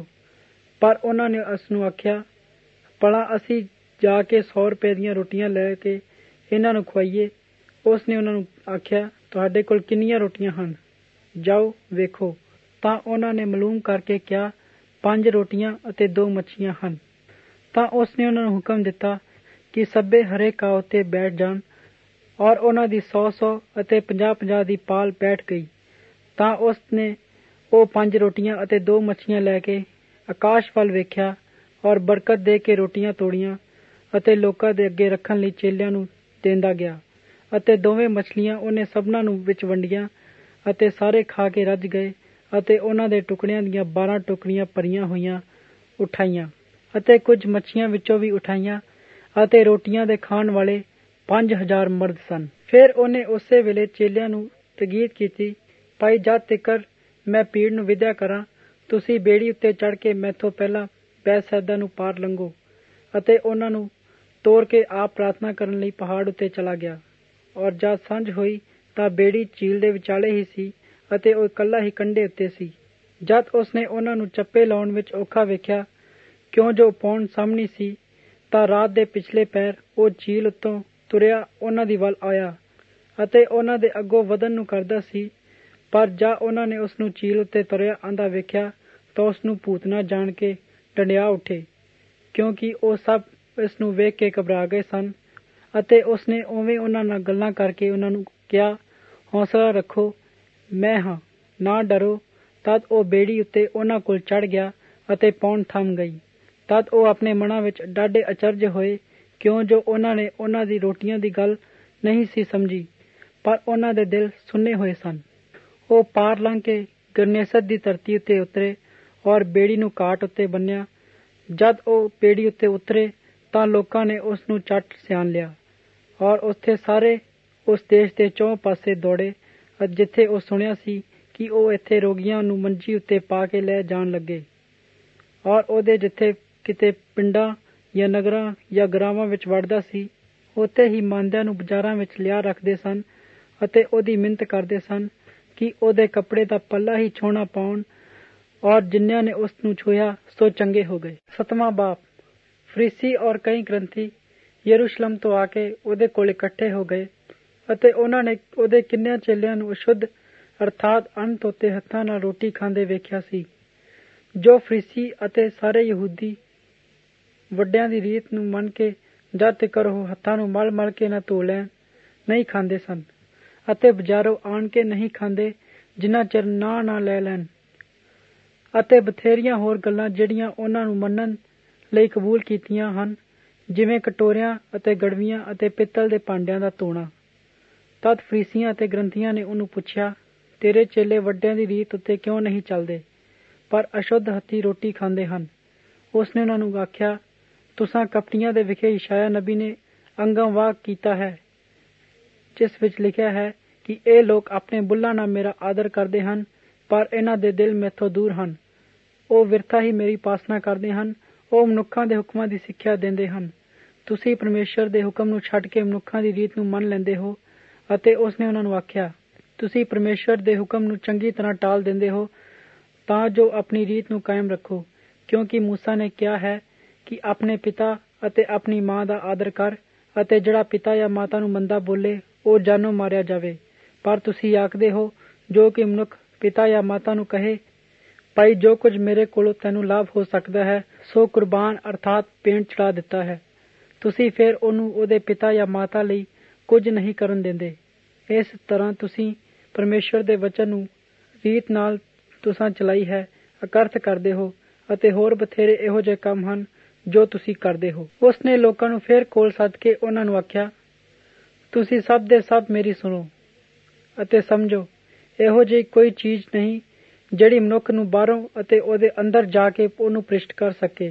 ਪਰ ਉਹਨਾਂ ਨੇ ਉਸ ਨੂੰ ਆਖਿਆ, ਭਲਾ ਅਸੀਂ ਜਾ ਕੇ ਸੌ ਰੁਪਏ ਦੀਆਂ ਰੋਟੀਆਂ ਲੈ ਕੇ ਇਹਨਾਂ ਨੂੰ ਖਵਾਈਏ। ਉਸਨੇ ਉਹਨਾਂ ਨੂੰ ਆਖਿਆ, ਤੁਹਾਡੇ ਕੋਲ ਕਿੰਨੀਆਂ ਰੋਟੀਆਂ ਹਨ? ਜਾਓ ਵੇਖੋ। ਤਾਂ ਉਹਨਾਂ ਨੇ ਮਾਲੂਮ ਕਰਕੇ ਕਿਹਾ, ਪੰਜ ਰੋਟੀਆਂ ਅਤੇ ਦੋ ਮੱਛੀਆਂ ਹਨ। ਤਾਂ ਉਸਨੇ ਉਹਨਾਂ ਨੂੰ ਹੁਕਮ ਦਿੱਤਾ ਕਿ ਸਭੇ ਹਰੇ ਘਾਹ ਉੱਤੇ ਬੈਠ ਜਾਣ। ਔਰ ਉਹਨਾਂ ਦੀ ਸੌ ਸੌ ਅਤੇ ਪੰਜਾਹ ਪੰਜਾਹ ਦੀ ਪਾਲ ਬੈਠ ਗਈ। ਤਾਂ ਉਸਨੇ ਉਹ ਪੰਜ ਰੋਟੀਆਂ ਅਤੇ ਦੋ ਮੱਛੀਆਂ ਲੈ ਕੇ ਆਕਾਸ਼ ਵੱਲ ਵੇਖਿਆ ਔਰ ਬਰਕਤ ਦੇ ਕੇ ਰੋਟੀਆਂ ਤੋੜੀਆਂ ਅਤੇ ਲੋਕਾਂ ਦੇ ਅੱਗੇ ਰੱਖਣ ਲਈ ਚੇਲਿਆਂ ਨੂੰ ਦਿੰਦਾ ਗਿਆ। ਅਤੇ ਦੋਵੇਂ ਮਛਲੀਆਂ ਉਹਨੇ ਸਭਨਾਂ ਨੂੰ ਵਿੱਚ ਵੰਡੀਆਂ ਅਤੇ ਸਾਰੇ ਖਾ ਕੇ ਰੱਜ ਗਏ ਅਤੇ ਉਹਨਾਂ ਦੇ ਟੁਕੜਿਆਂ ਦੀਆਂ ਬਾਰਾਂ ਟੋਕਰੀਆਂ ਭਰੀਆਂ ਹੋਈਆਂ ਉਠਾਈਆਂ ਅਤੇ ਕੁਝ ਮੱਛੀਆਂ ਵਿੱਚੋਂ ਵੀ ਉਠਾਈਆਂ ਅਤੇ ਰੋਟੀਆਂ ਦੇ ਖਾਣ ਵਾਲੇ ਪੰਜ ਹਜ਼ਾਰ ਮਰਦ ਸਨ। ਫਿਰ ਉਹਨੇ ਉਸੇ ਵੇਲੇ ਚੇਲਿਆਂ ਨੂੰ ਤਗੀਦ ਕੀਤੀ, ਭਾਈ ਜਦ ਤਿਕਰ ਮੈਂ ਭੀੜ ਨੂੰ ਵਿਦਿਆ ਕਰਾਂ, ਤੁਸੀਂ ਬੇੜੀ ਉੱਤੇ ਚੜ੍ਹ ਕੇ ਮੈਥੋਂ ਪਹਿਲਾਂ ਬੈਤਸੈਦਾ ਨੂੰ ਪਾਰ ਲੰਘੋ। ਅਤੇ ਉਹਨਾਂ ਨੂੰ ਤੋਰ ਕੇ ਆਪ ਪ੍ਰਾਰਥਨਾ ਕਰਨ ਲਈ ਪਹਾੜ ਉੱਤੇ ਚਲਾ ਗਿਆ। ਔਰ ਜਦ ਸਾਂਝ ਹੋਈ ਤਾਂ ਬੇੜੀ ਝੀਲ ਦੇ ਵਿਚਾਲੇ ਹੀ ਸੀ ਅਤੇ ਉਹ ਇਕੱਲਾ ਹੀ ਕੰਢੇ ਉੱਤੇ ਸੀ। ਜਦ ਉਸਨੇ ਉਹਨਾਂ ਨੂੰ ਚੱਪੇ ਲਾਉਣ ਵਿੱਚ ਔਖਾ ਵੇਖਿਆ, ਕਿਉਂ ਜੋ ਪੌਣ ਸਾਹਮਣੀ ਸੀ, ਤਾਂ ਰਾਤ ਦੇ ਪਿਛਲੇ ਪੈਰ ਉਹ ਝੀਲ ਉੱਤੋਂ ਤੁਰਿਆ ਉਹਨਾਂ ਦੀ ਵੱਲ ਆਇਆ ਅਤੇ ਉਹਨਾਂ ਦੇ ਅੱਗੋਂ ਵਧਣ ਨੂੰ ਕਰਦਾ ਸੀ। ਪਰ ਜਾਂ ਉਹਨਾਂ ਨੇ ਉਸਨੂੰ ਝੀਲ ਉੱਤੇ ਤੁਰਿਆ ਆਂਦਾ ਵੇਖਿਆ ਤਾਂ ਉਸਨੂੰ ਭੂਤਨਾ ਜਾਣ ਕੇ ਡੰਡਿਆ ਉੱਠੇ, ਕਿਉਂਕਿ ਉਹ ਸਭ ਇਸ ਨੂੰ ਵੇਖ ਕੇ ਘਬਰਾ ਗਏ ਸਨ। ਅਤੇ ਉਸਨੇ ਉਵੇਂ ਉਹਨਾਂ ਨਾਲ ਗੱਲਾਂ ਕਰਕੇ ਉਹਨਾਂ ਨੂੰ ਕਿਹਾ, ਹੌਸਲਾ ਰੱਖੋ, ਮੈਂ ਹਾਂ, ਨਾ ਡਰੋ। ਤਦ ਉਹ ਬੇੜੀ ਉੱਤੇ ਉਹਨਾਂ ਕੋਲ ਚੜ੍ਹ ਗਿਆ ਅਤੇ ਪੌਣ ਥੰਮ ਗਈ। ਤਦ ਉਹ ਆਪਣੇ ਮਨਾਂ ਵਿੱਚ ਡਾਢੇ ਅਚਰਜ ਹੋਏ, ਕਿਉਂ ਜੋ ਉਹਨਾਂ ਨੇ ਉਹਨਾਂ ਦੀ ਰੋਟੀਆਂ ਦੀ ਗੱਲ ਨਹੀਂ ਸੀ ਸਮਝੀ, ਪਰ ਉਹਨਾਂ ਦੇ ਦਿਲ ਸੁੰਨੇ ਹੋਏ ਸਨ। ਉਹ ਪਾਰ ਲੰਘ ਕੇ ਗਰਨੇਸਤ ਦੀ ਧਰਤੀ ਉੱਤੇ ਉਤਰੇ ਔਰ ਬੇੜੀ ਨੂੰ ਘਾਟ ਉੱਤੇ ਬੰਨਿਆ। ਜਦ ਉਹ ਬੇੜੀ ਉੱਤੇ ਉਤਰੇ ਤਾਂ ਲੋਕਾਂ ਨੇ ਉਸ ਨੂੰ ਝੱਟ ਸਿਆਣ ਲਿਆ ਔਰ ਉੱਥੇ ਸਾਰੇ ਉਸ ਦੇਸ਼ ਦੇ ਚੌਂ ਪਾਸੇ ਦੌੜੇ, ਜਿੱਥੇ ਉਹ ਸੁਣਿਆ ਸੀ ਕਿ ਉਹ ਇੱਥੇ ਰੋਗੀਆਂ ਨੂੰ ਮੰਜੀ ਉੱਤੇ ਪਾ ਕੇ ਲੈ ਜਾਣ ਲੱਗੇ। ਔਰ ਉਹਦੇ ਜਿੱਥੇ ਕਿਤੇ ਪਿੰਡਾਂ ਜਾਂ ਨਗਰਾਂ ਜਾਂ ਗਰਾਵਾਂ ਵਿੱਚ ਵੜਦਾ ਸੀ, ਉੱਥੇ ਹੀ ਮਾਂਦਿਆਂ ਨੂੰ ਬਾਜ਼ਾਰਾਂ ਵਿੱਚ ਲਿਆ ਰੱਖਦੇ ਸਨ ਅਤੇ ਉਹਦੀ ਮਿੰਨਤ ਕਰਦੇ ਸਨ ਕਿ ਉਹਦੇ ਕੱਪੜੇ ਦਾ ਪੱਲਾ ਹੀ ਛੋਹਣਾ ਪਾਉਣ। ਔਰ ਜਿਨ੍ਹਾਂ ਨੇ ਉਸ ਨੂੰ ਛੂਹਿਆ ਸੋ ਚੰਗੇ ਹੋ ਗਏ। ਸਤਵਾਂ ਬਾਪ। ਫਰੀਸੀ ਔਰ ਕਈ ਗ੍ਰੰਥੀ ਯਰੂਸ਼ਲਮ ਤੋਂ ਆ ਕੇ ਉਹਦੇ ਕੋਲ ਇਕੱਠੇ ਹੋ ਗਏ ਅਤੇ ਉਹਨਾਂ ਨੇ ਉਹਦੇ ਕਿੰਨਿਆਂ ਚੇਲਿਆਂ ਨੂੰ ਅਸ਼ੁੱਧ ਅਰਥਾਤ ਅਣਧੋਤੇ ਹੱਥਾਂ ਨਾਲ ਰੋਟੀ ਖਾਂਦੇ ਵੇਖਿਆ ਸੀ, ਜੋ ਫਰੀਸੀ ਅਤੇ ਸਾਰੇ ਯਹੂਦੀ ਵੱਡਿਆਂ ਦੀ ਰੀਤ ਨੂੰ ਮੰਨ ਕੇ ਜਦ ਤੀਕਰ ਉਹ ਹੱਥਾਂ ਨੂੰ ਮਲ ਮਲ ਕੇ ਨਾ ਧੋ ਲੈਣ ਨਹੀਂ ਖਾਂਦੇ ਸਨ ਅਤੇ ਬਾਜ਼ਾਰੋਂ ਆਣ ਕੇ ਨਹੀਂ ਖਾਂਦੇ ਜਿੰਨਾ ਚਿਰ ਨਾ ਨਾ ਲੈ ਲੈਣ। ਅਤੇ ਬਥੇਰੀਆਂ ਹੋਰ ਗੱਲਾਂ ਜਿਹੜੀਆਂ ਉਹਨਾਂ ਨੂੰ ਮੰਨਣ ਲਈ ਕਬੂਲ ਕੀਤੀਆਂ ਹਨ, ਜਿਵੇਂ ਕਟੋਰਿਆਂ ਅਤੇ ਗੜਵੀਆਂ ਅਤੇ ਪਿੱਤਲ ਦੇ ਭਾਂਡਿਆਂ ਦਾ ਧੋਣਾ। ਤਦ ਫਰੀਸੀਆਂ ਅਤੇ ਗ੍ਰੰਥੀਆਂ ਨੇ ਉਹਨੂੰ ਪੁੱਛਿਆ, ਤੇਰੇ ਚੇਲੇ ਵੱਡਿਆਂ ਦੀ ਰੀਤ ਉੱਤੇ ਕਿਉਂ ਨਹੀਂ ਚੱਲਦੇ, ਪਰ ਅਸ਼ੁੱਧ ਹੱਥੀਂ ਰੋਟੀ ਖਾਂਦੇ ਹਨ? ਉਸਨੇ ਉਹਨਾਂ ਨੂੰ ਆਖਿਆ, ਤੁਸਾਂ ਕਪਟੀਆਂ ਦੇ ਵਿਖੇ ਯਸ਼ਾਇਆ ਨਬੀ ਨੇ ਅੰਗਾਂ ਵਾਹ ਕੀਤਾ ਹੈ, ਜਿਸ ਵਿੱਚ ਲਿਖਿਆ ਹੈ ਕਿ ਇਹ ਲੋਕ ਆਪਣੇ ਬੁੱਲਾਂ ਨਾਲ ਮੇਰਾ ਆਦਰ ਕਰਦੇ ਹਨ, ਪਰ ਇਹਨਾਂ ਦੇ ਦਿਲ ਮੈਥੋਂ ਦੂਰ ਹਨ। ਉਹ ਵਿਰਥਾ ਹੀ ਮੇਰੀ ਉਪਾਸਨਾ ਕਰਦੇ ਹਨ। ਉਹ ਮਨੁੱਖਾਂ ਦੇ ਹੁਕਮਾਂ ਦੀ ਸਿੱਖਿਆ ਦਿੰਦੇ ਹਨ। ਤੁਸੀਂ ਪਰਮੇਸ਼ਰ ਦੇ ਹੁਕਮ ਨੂੰ ਛੱਡ ਕੇ ਮਨੁੱਖਾਂ ਦੀ ਰੀਤ ਨੂੰ ਮੰਨ ਲੈਂਦੇ ਹੋ। ਅਤੇ ਉਸਨੇ ਉਹਨਾਂ ਨੂੰ ਆਖਿਆ, ਤੁਸੀਂ ਪਰਮੇਸ਼ਰ ਦੇ ਹੁਕਮ ਨੂੰ ਚੰਗੀ ਤਰ੍ਹਾਂ ਟਾਲ ਦਿੰਦੇ ਹੋ ਤਾਂ ਜੋ ਆਪਣੀ ਰੀਤ ਨੂੰ ਕਾਇਮ ਰੱਖੋ, ਕਿਉਂਕਿ ਮੂਸਾ ਨੇ ਕਿਹਾ ਹੈ ਕਿ ਆਪਣੇ ਪਿਤਾ ਅਤੇ ਆਪਣੀ ਮਾਂ ਦਾ ਆਦਰ ਕਰ, ਅਤੇ ਜਿਹੜਾ ਪਿਤਾ ਜਾਂ ਮਾਤਾ ਨੂੰ ਮੰਦਾ ਬੋਲੇ ਉਹ ਜਾਨੋਂ ਮਾਰਿਆ ਜਾਵੇ। ਪਰ ਤੁਸੀਂ ਆਖਦੇ ਹੋ, ਜੋ ਕਿ ਮਨੁੱਖ ਪਿਤਾ ਜਾਂ ਮਾਤਾ ਨੂੰ ਕਹੇ, ਭਾਈ ਜੋ ਕੁਝ ਮੇਰੇ ਕੋਲੋਂ ਤੈਨੂੰ ਲਾਭ ਹੋ ਸਕਦਾ ਹੈ ਸੋ ਕੁਰਬਾਨ ਅਰਥਾਤ ਭੇਂਟ ਚੜਾ ਦਿੱਤਾ ਹੈ, ਤੁਸੀਂ ਫਿਰ ਉਹਨੂੰ ਉਹਦੇ ਪਿਤਾ ਜਾਂ ਮਾਤਾ ਲਈ ਕੁਝ ਨਹੀਂ ਕਰਨ ਦਿੰਦੇ। ਇਸ ਤਰ੍ਹਾਂ ਤੁਸੀਂ ਪਰਮੇਸ਼ਵਰ ਦੇ ਵਚਨ ਨੂੰ ਰੀਤ ਨਾਲ ਤੁਸਾਂ ਚਲਾਈ ਹੈ ਅਕਰਥ ਕਰਦੇ ਹੋ, ਅਤੇ ਹੋਰ ਬਥੇਰੇ ਇਹੋ ਜਿਹੇ ਕੰਮ ਹਨ ਜੋ ਤੁਸੀਂ ਕਰਦੇ ਹੋ। ਉਸ ਨੇ ਲੋਕਾਂ ਨੂੰ ਫਿਰ ਕੋਲ ਸੱਦ ਕੇ ਉਹਨਾਂ ਨੂੰ ਆਖਿਆ, ਤੁਸੀਂ ਸਭ ਦੇ ਸਭ ਮੇਰੀ ਸੁਣੋ ਅਤੇ ਸਮਝੋ। ਇਹੋ ਜਿਹੀ ਕੋਈ ਚੀਜ਼ ਨਹੀਂ ਜਿਹੜੀ ਮਨੁੱਖ ਨੂੰ ਬਾਹਰੋਂ ਅਤੇ ਉਹਦੇ ਅੰਦਰ ਜਾ ਕੇ ਉਹਨੂੰ ਭ੍ਰਿਸ਼ਟ ਕਰ ਸਕੇ,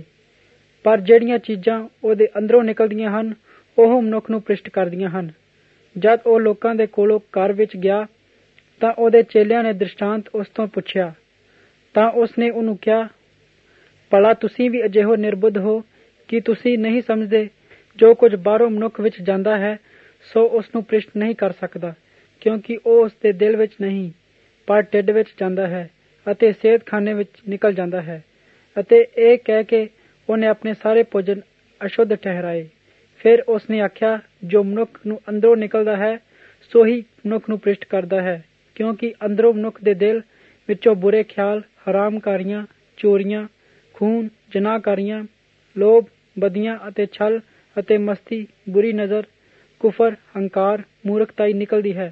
ਪਰ ਜਿਹੜੀਆਂ ਚੀਜ਼ਾਂ ਉਹਦੇ ਅੰਦਰੋਂ ਨਿਕਲਦੀਆਂ ਹਨ ਉਹ ਮਨੁੱਖ ਨੂੰ ਭ੍ਰਿਸ਼ਟ ਕਰਦੀਆਂ ਹਨ। ਜਦ ਉਹ ਲੋਕਾਂ ਦੇ ਕੋਲੋਂ ਘਰ ਵਿੱਚ ਗਿਆ ਤਾਂ ਉਹਦੇ ਚੇਲਿਆਂ ਨੇ ਦ੍ਰਿਸ਼ਟਾਂਤ ਉਸ ਤੋਂ ਪੁੱਛਿਆ, ਤਾਂ ਉਸ ਨੇ ਉਹਨੂੰ ਕਿਹਾ, ਭਲਾ ਤੁਸੀਂ ਵੀ ਅਜਿਹੋ ਨਿਰਬੁੱਧ ਹੋ ਕਿ ਤੁਸੀਂ ਨਹੀਂ ਸਮਝਦੇ ਜੋ ਕੁਝ ਬਾਹਰੋਂ ਮਨੁੱਖ ਵਿੱਚ ਜਾਂਦਾ ਹੈ ਸੋ ਉਸ ਨੂੰ ਭ੍ਰਿਸ਼ਟ ਨਹੀਂ ਕਰ ਸਕਦਾ, ਕਿਉਂਕਿ ਉਹ ਉਸ ਦੇ ਦਿਲ ਵਿੱਚ ਨਹੀਂ ਪਰ ਢਿੱਡ ਵਿੱਚ ਜਾਂਦਾ ਹੈ ਅਤੇ ਸੇਧਖਾਨੇ ਵਿੱਚ ਨਿਕਲ ਜਾਂਦਾ ਹੈ। ਅਤੇ ਇਹ ਕਹਿ ਕੇ ਉਹਨੇ ਆਪਣੇ ਸਾਰੇ ਭੋਜਨ ਅਸ਼ੁੱਧ ਠਹਿਰਾਏ। ਫਿਰ ਉਸ ਨੇ ਆਖਿਆ, ਜੋ ਮਨੁੱਖ ਨੂੰ ਅੰਦਰੋਂ ਨਿਕਲਦਾ ਹੈ ਸੋ ਹੀ ਮਨੁੱਖ ਨੂੰ ਭ੍ਰਿਸ਼ਟ ਕਰਦਾ ਹੈ, ਕਿਉਂਕਿ ਅੰਦਰੋਂ ਮਨੁੱਖ ਦੇ ਦਿਲ ਵਿੱਚੋਂ ਬੁਰੇ ਖਿਆਲ, ਹਰਾਮਕਾਰੀਆਂ, ਚੋਰੀਆਂ, ਖੂਨ, ਜਨਾਹਕਾਰੀਆਂ, ਲੋਭ, ਬਦੀਆਂ ਅਤੇ ਛਲ ਅਤੇ ਮਸਤੀ, ਬੁਰੀ ਨਜ਼ਰ, ਕੁਫਰ, ਹੰਕਾਰ, ਮੂਰਖਤਾਈ ਨਿਕਲਦੀ ਹੈ।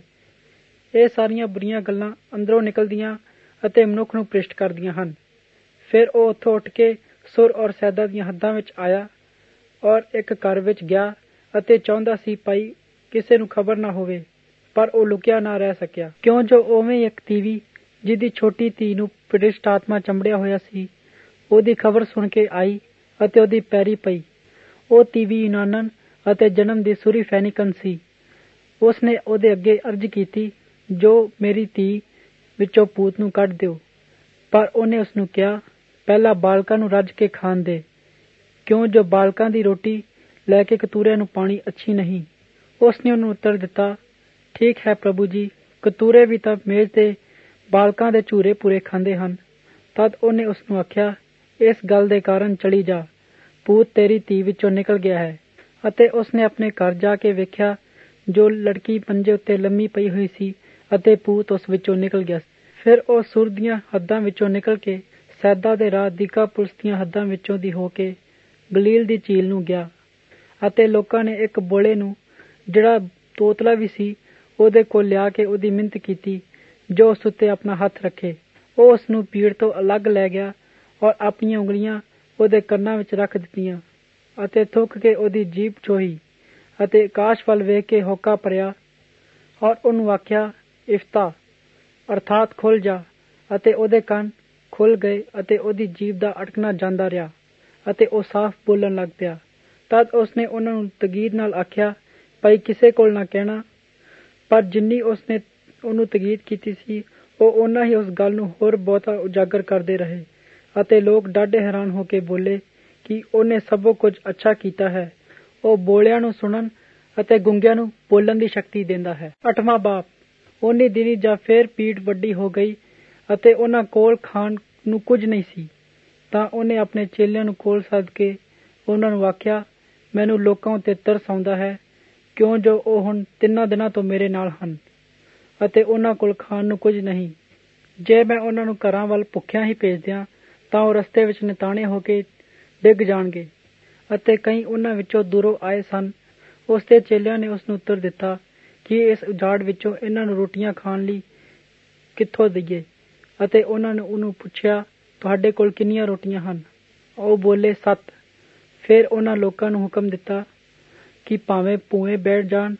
ਇਹ ਸਾਰੀਆਂ ਬੁਰੀਆਂ ਗੱਲਾਂ ਅੰਦਰੋਂ ਨਿਕਲਦੀਆਂ ਅਤੇ ਮਨੁੱਖ ਨੂੰ ਭ੍ਰਿਸ਼ਟ ਕਰਦੀਆਂ ਹਨ। ਫਿਰ ਉਹ ਉੱਥੋਂ ਉੱਠ ਕੇ ਸੁਰ ਔਰ ਸੈਦਾ ਦੀਆਂ ਹੱਦਾਂ ਵਿੱਚ ਆਇਆ ਔਰ ਇੱਕ ਘਰ ਵਿੱਚ ਗਿਆ ਅਤੇ ਚਾਹੁੰਦਾ ਸੀ ਭਾਈ ਕਿਸੇ ਨੂੰ ਖਬਰ ਨਾ ਹੋਵੇ, ਪਰ ਉਹ ਲੁਕਿਆ ਨਾ ਰਹਿ ਸਕਿਆ, ਕਿਉਂ ਜੋ ਉਵੇਂ ਇੱਕ ਤੀਵੀ ਜਿਹਦੀ ਛੋਟੀ ਧੀ ਨੂੰ ਭ੍ਰਿਸ਼ਟ ਆਤਮਾ ਚੰਬੜਿਆ ਹੋਇਆ ਸੀ ਉਹਦੀ ਖਬਰ ਸੁਣ ਕੇ ਆਈ ਅਤੇ ਉਹਦੀ ਪੈਰੀ ਪਈ। ਉਹ ਤੀਵੀ ਯੂਨਾਨਨ ਅਤੇ ਜਨਮ ਦੀ ਸੂਰੀ ਫੈਨਿਕਨ ਸੀ। ਉਸ ਨੇ ਉਹਦੇ ਅੱਗੇ ਅਰਜ਼ ਕੀਤੀ, ਜੋ ਮੇਰੀ ਧੀ ਵਿੱਚੋਂ ਭੂਤ ਨੂੰ ਕੱਢ ਦਿਓ। ਪਰ ਉਹਨੇ ਉਸਨੂੰ ਕਿਹਾ, ਪਹਿਲਾਂ ਬਾਲਕਾਂ ਨੂੰ ਰੱਜ ਕੇ ਖਾਣ ਦੇ, ਕਿਉਂ ਜੋ ਬਾਲਕਾਂ ਦੀ ਰੋਟੀ ਲੈ ਕੇ ਕਤੂਰਿਆਂ ਨੂੰ ਪਾਣੀ ਅੱਛੀ ਨਹੀਂ। ਉਸ ਨੇ ਉਹਨੂੰ ਉੱਤਰ ਦਿੱਤਾ, ਠੀਕ ਹੈ ਪ੍ਰਭੂ ਜੀ, ਕਤੂਰੇ ਵੀ ਤਾਂ ਮੇਜ਼ ਤੇ ਬਾਲਕਾਂ ਦੇ ਝੂਰੇ ਪੂਰੇ ਖਾਂਦੇ ਹਨ। ਤਦ ਉਹਨੇ ਉਸਨੂੰ ਆਖਿਆ, ਇਸ ਗੱਲ ਦੇ ਕਾਰਨ ਚਲੀ ਜਾ, ਭੂਤ ਤੇਰੀ ਧੀ ਵਿੱਚੋਂ ਨਿਕਲ ਗਿਆ ਹੈ। ਅਤੇ ਉਸਨੇ ਆਪਣੇ ਘਰ ਜਾ ਕੇ ਵੇਖਿਆ ਜੋ ਲੜਕੀ ਮੰਜੇ ਉੱਤੇ ਲੰਮੀ ਪਈ ਹੋਈ ਸੀ ਅਤੇ ਭੂਤ ਉਸ ਵਿੱਚੋਂ ਨਿਕਲ ਗਿਆ। ਫਿਰ ਉਹ ਸੁਰ ਦੀਆਂ ਹੱਦਾਂ ਵਿੱਚੋਂ ਨਿਕਲ ਕੇ ਸੈਦਾ ਦੇ ਰਾਹ ਦੀਕਾ ਪੁਲਿਸ ਦੀਆਂ ਹੱਦਾਂ ਵਿੱਚੋਂ ਦੀ ਹੋ ਕੇ ਗਲੀਲ ਦੀ ਝੀਲ ਨੂੰ ਗਿਆ। ਅਤੇ ਲੋਕਾਂ ਨੇ ਇੱਕ ਬੋਲੇ ਨੂੰ ਜਿਹੜਾ ਤੋਤਲਾ ਵੀ ਸੀ ਉਹਦੇ ਕੋਲ ਲਿਆ ਕੇ ਉਹਦੀ ਮਿੰਨਤ ਕੀਤੀ ਜੋ ਉਸ ਉੱਤੇ ਆਪਣਾ ਹੱਥ ਰੱਖੇ। ਉਹ ਉਸ ਨੂੰ ਭੀੜ ਤੋਂ ਅਲੱਗ ਲੈ ਗਿਆ ਔਰ ਆਪਣੀਆਂ ਉਂਗਲੀਆਂ ਉਹਦੇ ਕੰਨਾਂ ਵਿੱਚ ਰੱਖ ਦਿੱਤੀਆਂ ਅਤੇ ਥੁੱਕ ਕੇ ਉਹਦੀ ਜੀਭ ਛੋਹੀ ਅਤੇ ਆਕਾਸ਼ ਵੱਲ ਵੇਖ ਕੇ ਹੋਕਾ ਭਰਿਆ ਔਰ ਉਹਨੂੰ ਆਖਿਆ, ਇਫਤਾ ਅਰਥਾਤ ਖੁੱਲ ਜਾ। ਅਤੇ ਉਹਦੇ ਕੰਨ ਖੁੱਲ ਗਏ ਅਤੇ ਉਹਦੀ ਜੀਭ ਦਾ ਅਟਕਣਾ ਜਾਂਦਾ ਰਿਹਾ ਅਤੇ ਉਹ ਸਾਫ਼ ਬੋਲਣ ਲੱਗ ਪਿਆ। ਤਦ ਉਸਨੇ ਉਹਨਾਂ ਨੂੰ ਤਕੀਦ ਨਾਲ ਆਖਿਆ, ਭਾਈ ਕਿਸੇ ਕੋਲ ਨਾ ਕਹਿਣਾ। ਪਰ ਜਿੰਨੀ ਉਸਨੇ ਉਹਨੂੰ ਤਕੀਦ ਕੀਤੀ ਸੀ ਉਹ ਓਨਾ ਹੀ ਉਸ ਗੱਲ ਨੂੰ ਹੋਰ ਬਹੁਤਾ ਉਜਾਗਰ ਕਰਦੇ ਰਹੇ ਅਤੇ ਲੋਕ ਡਾਢੇ ਹੈਰਾਨ ਹੋ ਕੇ ਬੋਲੇ ਕਿ ਉਹਨੇ ਸਭੋ ਕੁਝ ਅੱਛਾ ਕੀਤਾ ਹੈ। ਉਹ ਬੋਲਿਆਂ ਨੂੰ ਸੁਣਨ ਅਤੇ ਗੁੰਗਿਆਂ ਨੂੰ ਬੋਲਣ ਦੀ ਸ਼ਕਤੀ ਦਿੰਦਾ ਹੈ। ਅੱਠਵਾਂ ਬਾਪ। ਉਹਨੀ ਦਿਨੀ ਜਾਂ ਫੇਰ ਭੀੜ ਵੱਡੀ ਹੋ ਗਈ ਅਤੇ ਉਹਨਾਂ ਕੋਲ ਖਾਣ ਨੂੰ ਕੁਝ ਨਹੀਂ ਸੀ, ਤਾਂ ਉਹਨੇ ਆਪਣੇ ਚੇਲਿਆਂ ਨੂੰ ਕੋਲ ਸੱਦ ਕੇ ਉਹਨਾਂ ਨੂੰ ਆਖਿਆ, ਮੈਨੂੰ ਲੋਕਾਂ ਉੱਤੇ ਤਰਸ ਆਉਂਦਾ ਹੈ, ਕਿਉਂ ਜੋ ਉਹ ਹੁਣ ਤਿੰਨਾਂ ਦਿਨਾਂ ਤੋਂ ਮੇਰੇ ਨਾਲ ਹਨ ਅਤੇ ਉਹਨਾਂ ਕੋਲ ਖਾਣ ਨੂੰ ਕੁਝ ਨਹੀਂ। ਜੇ ਮੈਂ ਉਹਨਾਂ ਨੂੰ ਘਰਾਂ ਵੱਲ ਭੁੱਖਿਆਂ ਹੀ ਭੇਜ ਦਿਆਂ ਤਾਂ ਉਹ ਰਸਤੇ ਵਿੱਚ ਨਿਤਾਣੇ ਹੋ ਕੇ ਡਿੱਗ ਜਾਣਗੇ। ਅਤੇ ਕਈ ਉਹਨਾਂ ਵਿੱਚੋਂ ਦੂਰੋਂ ਆਏ ਸਨ। ਉਸਦੇ ਚੇਲਿਆਂ ਨੇ ਉਸਨੂੰ ਉੱਤਰ ਦਿੱਤਾ ਕਿ ਇਸ ਉਜਾੜ ਵਿੱਚੋਂ ਇਹਨਾਂ ਨੂੰ ਰੋਟੀਆਂ ਖਾਣ ਲਈ ਕਿੱਥੋਂ ਦਈਏ। ਅਤੇ ਉਹਨਾਂ ਨੇ ਉਹਨੂੰ ਪੁੱਛਿਆ, ਤੁਹਾਡੇ ਕੋਲ ਕਿੰਨੀਆਂ ਰੋਟੀਆਂ ਹਨ? ਉਹ ਬੋਲੇ, ਸੱਤ। ਫਿਰ ਉਹਨਾਂ ਲੋਕਾਂ ਨੂੰ ਹੁਕਮ ਦਿੱਤਾ ਕਿ ਭਾਵੇਂ ਭੂਏ ਬੈਠ ਜਾਣ।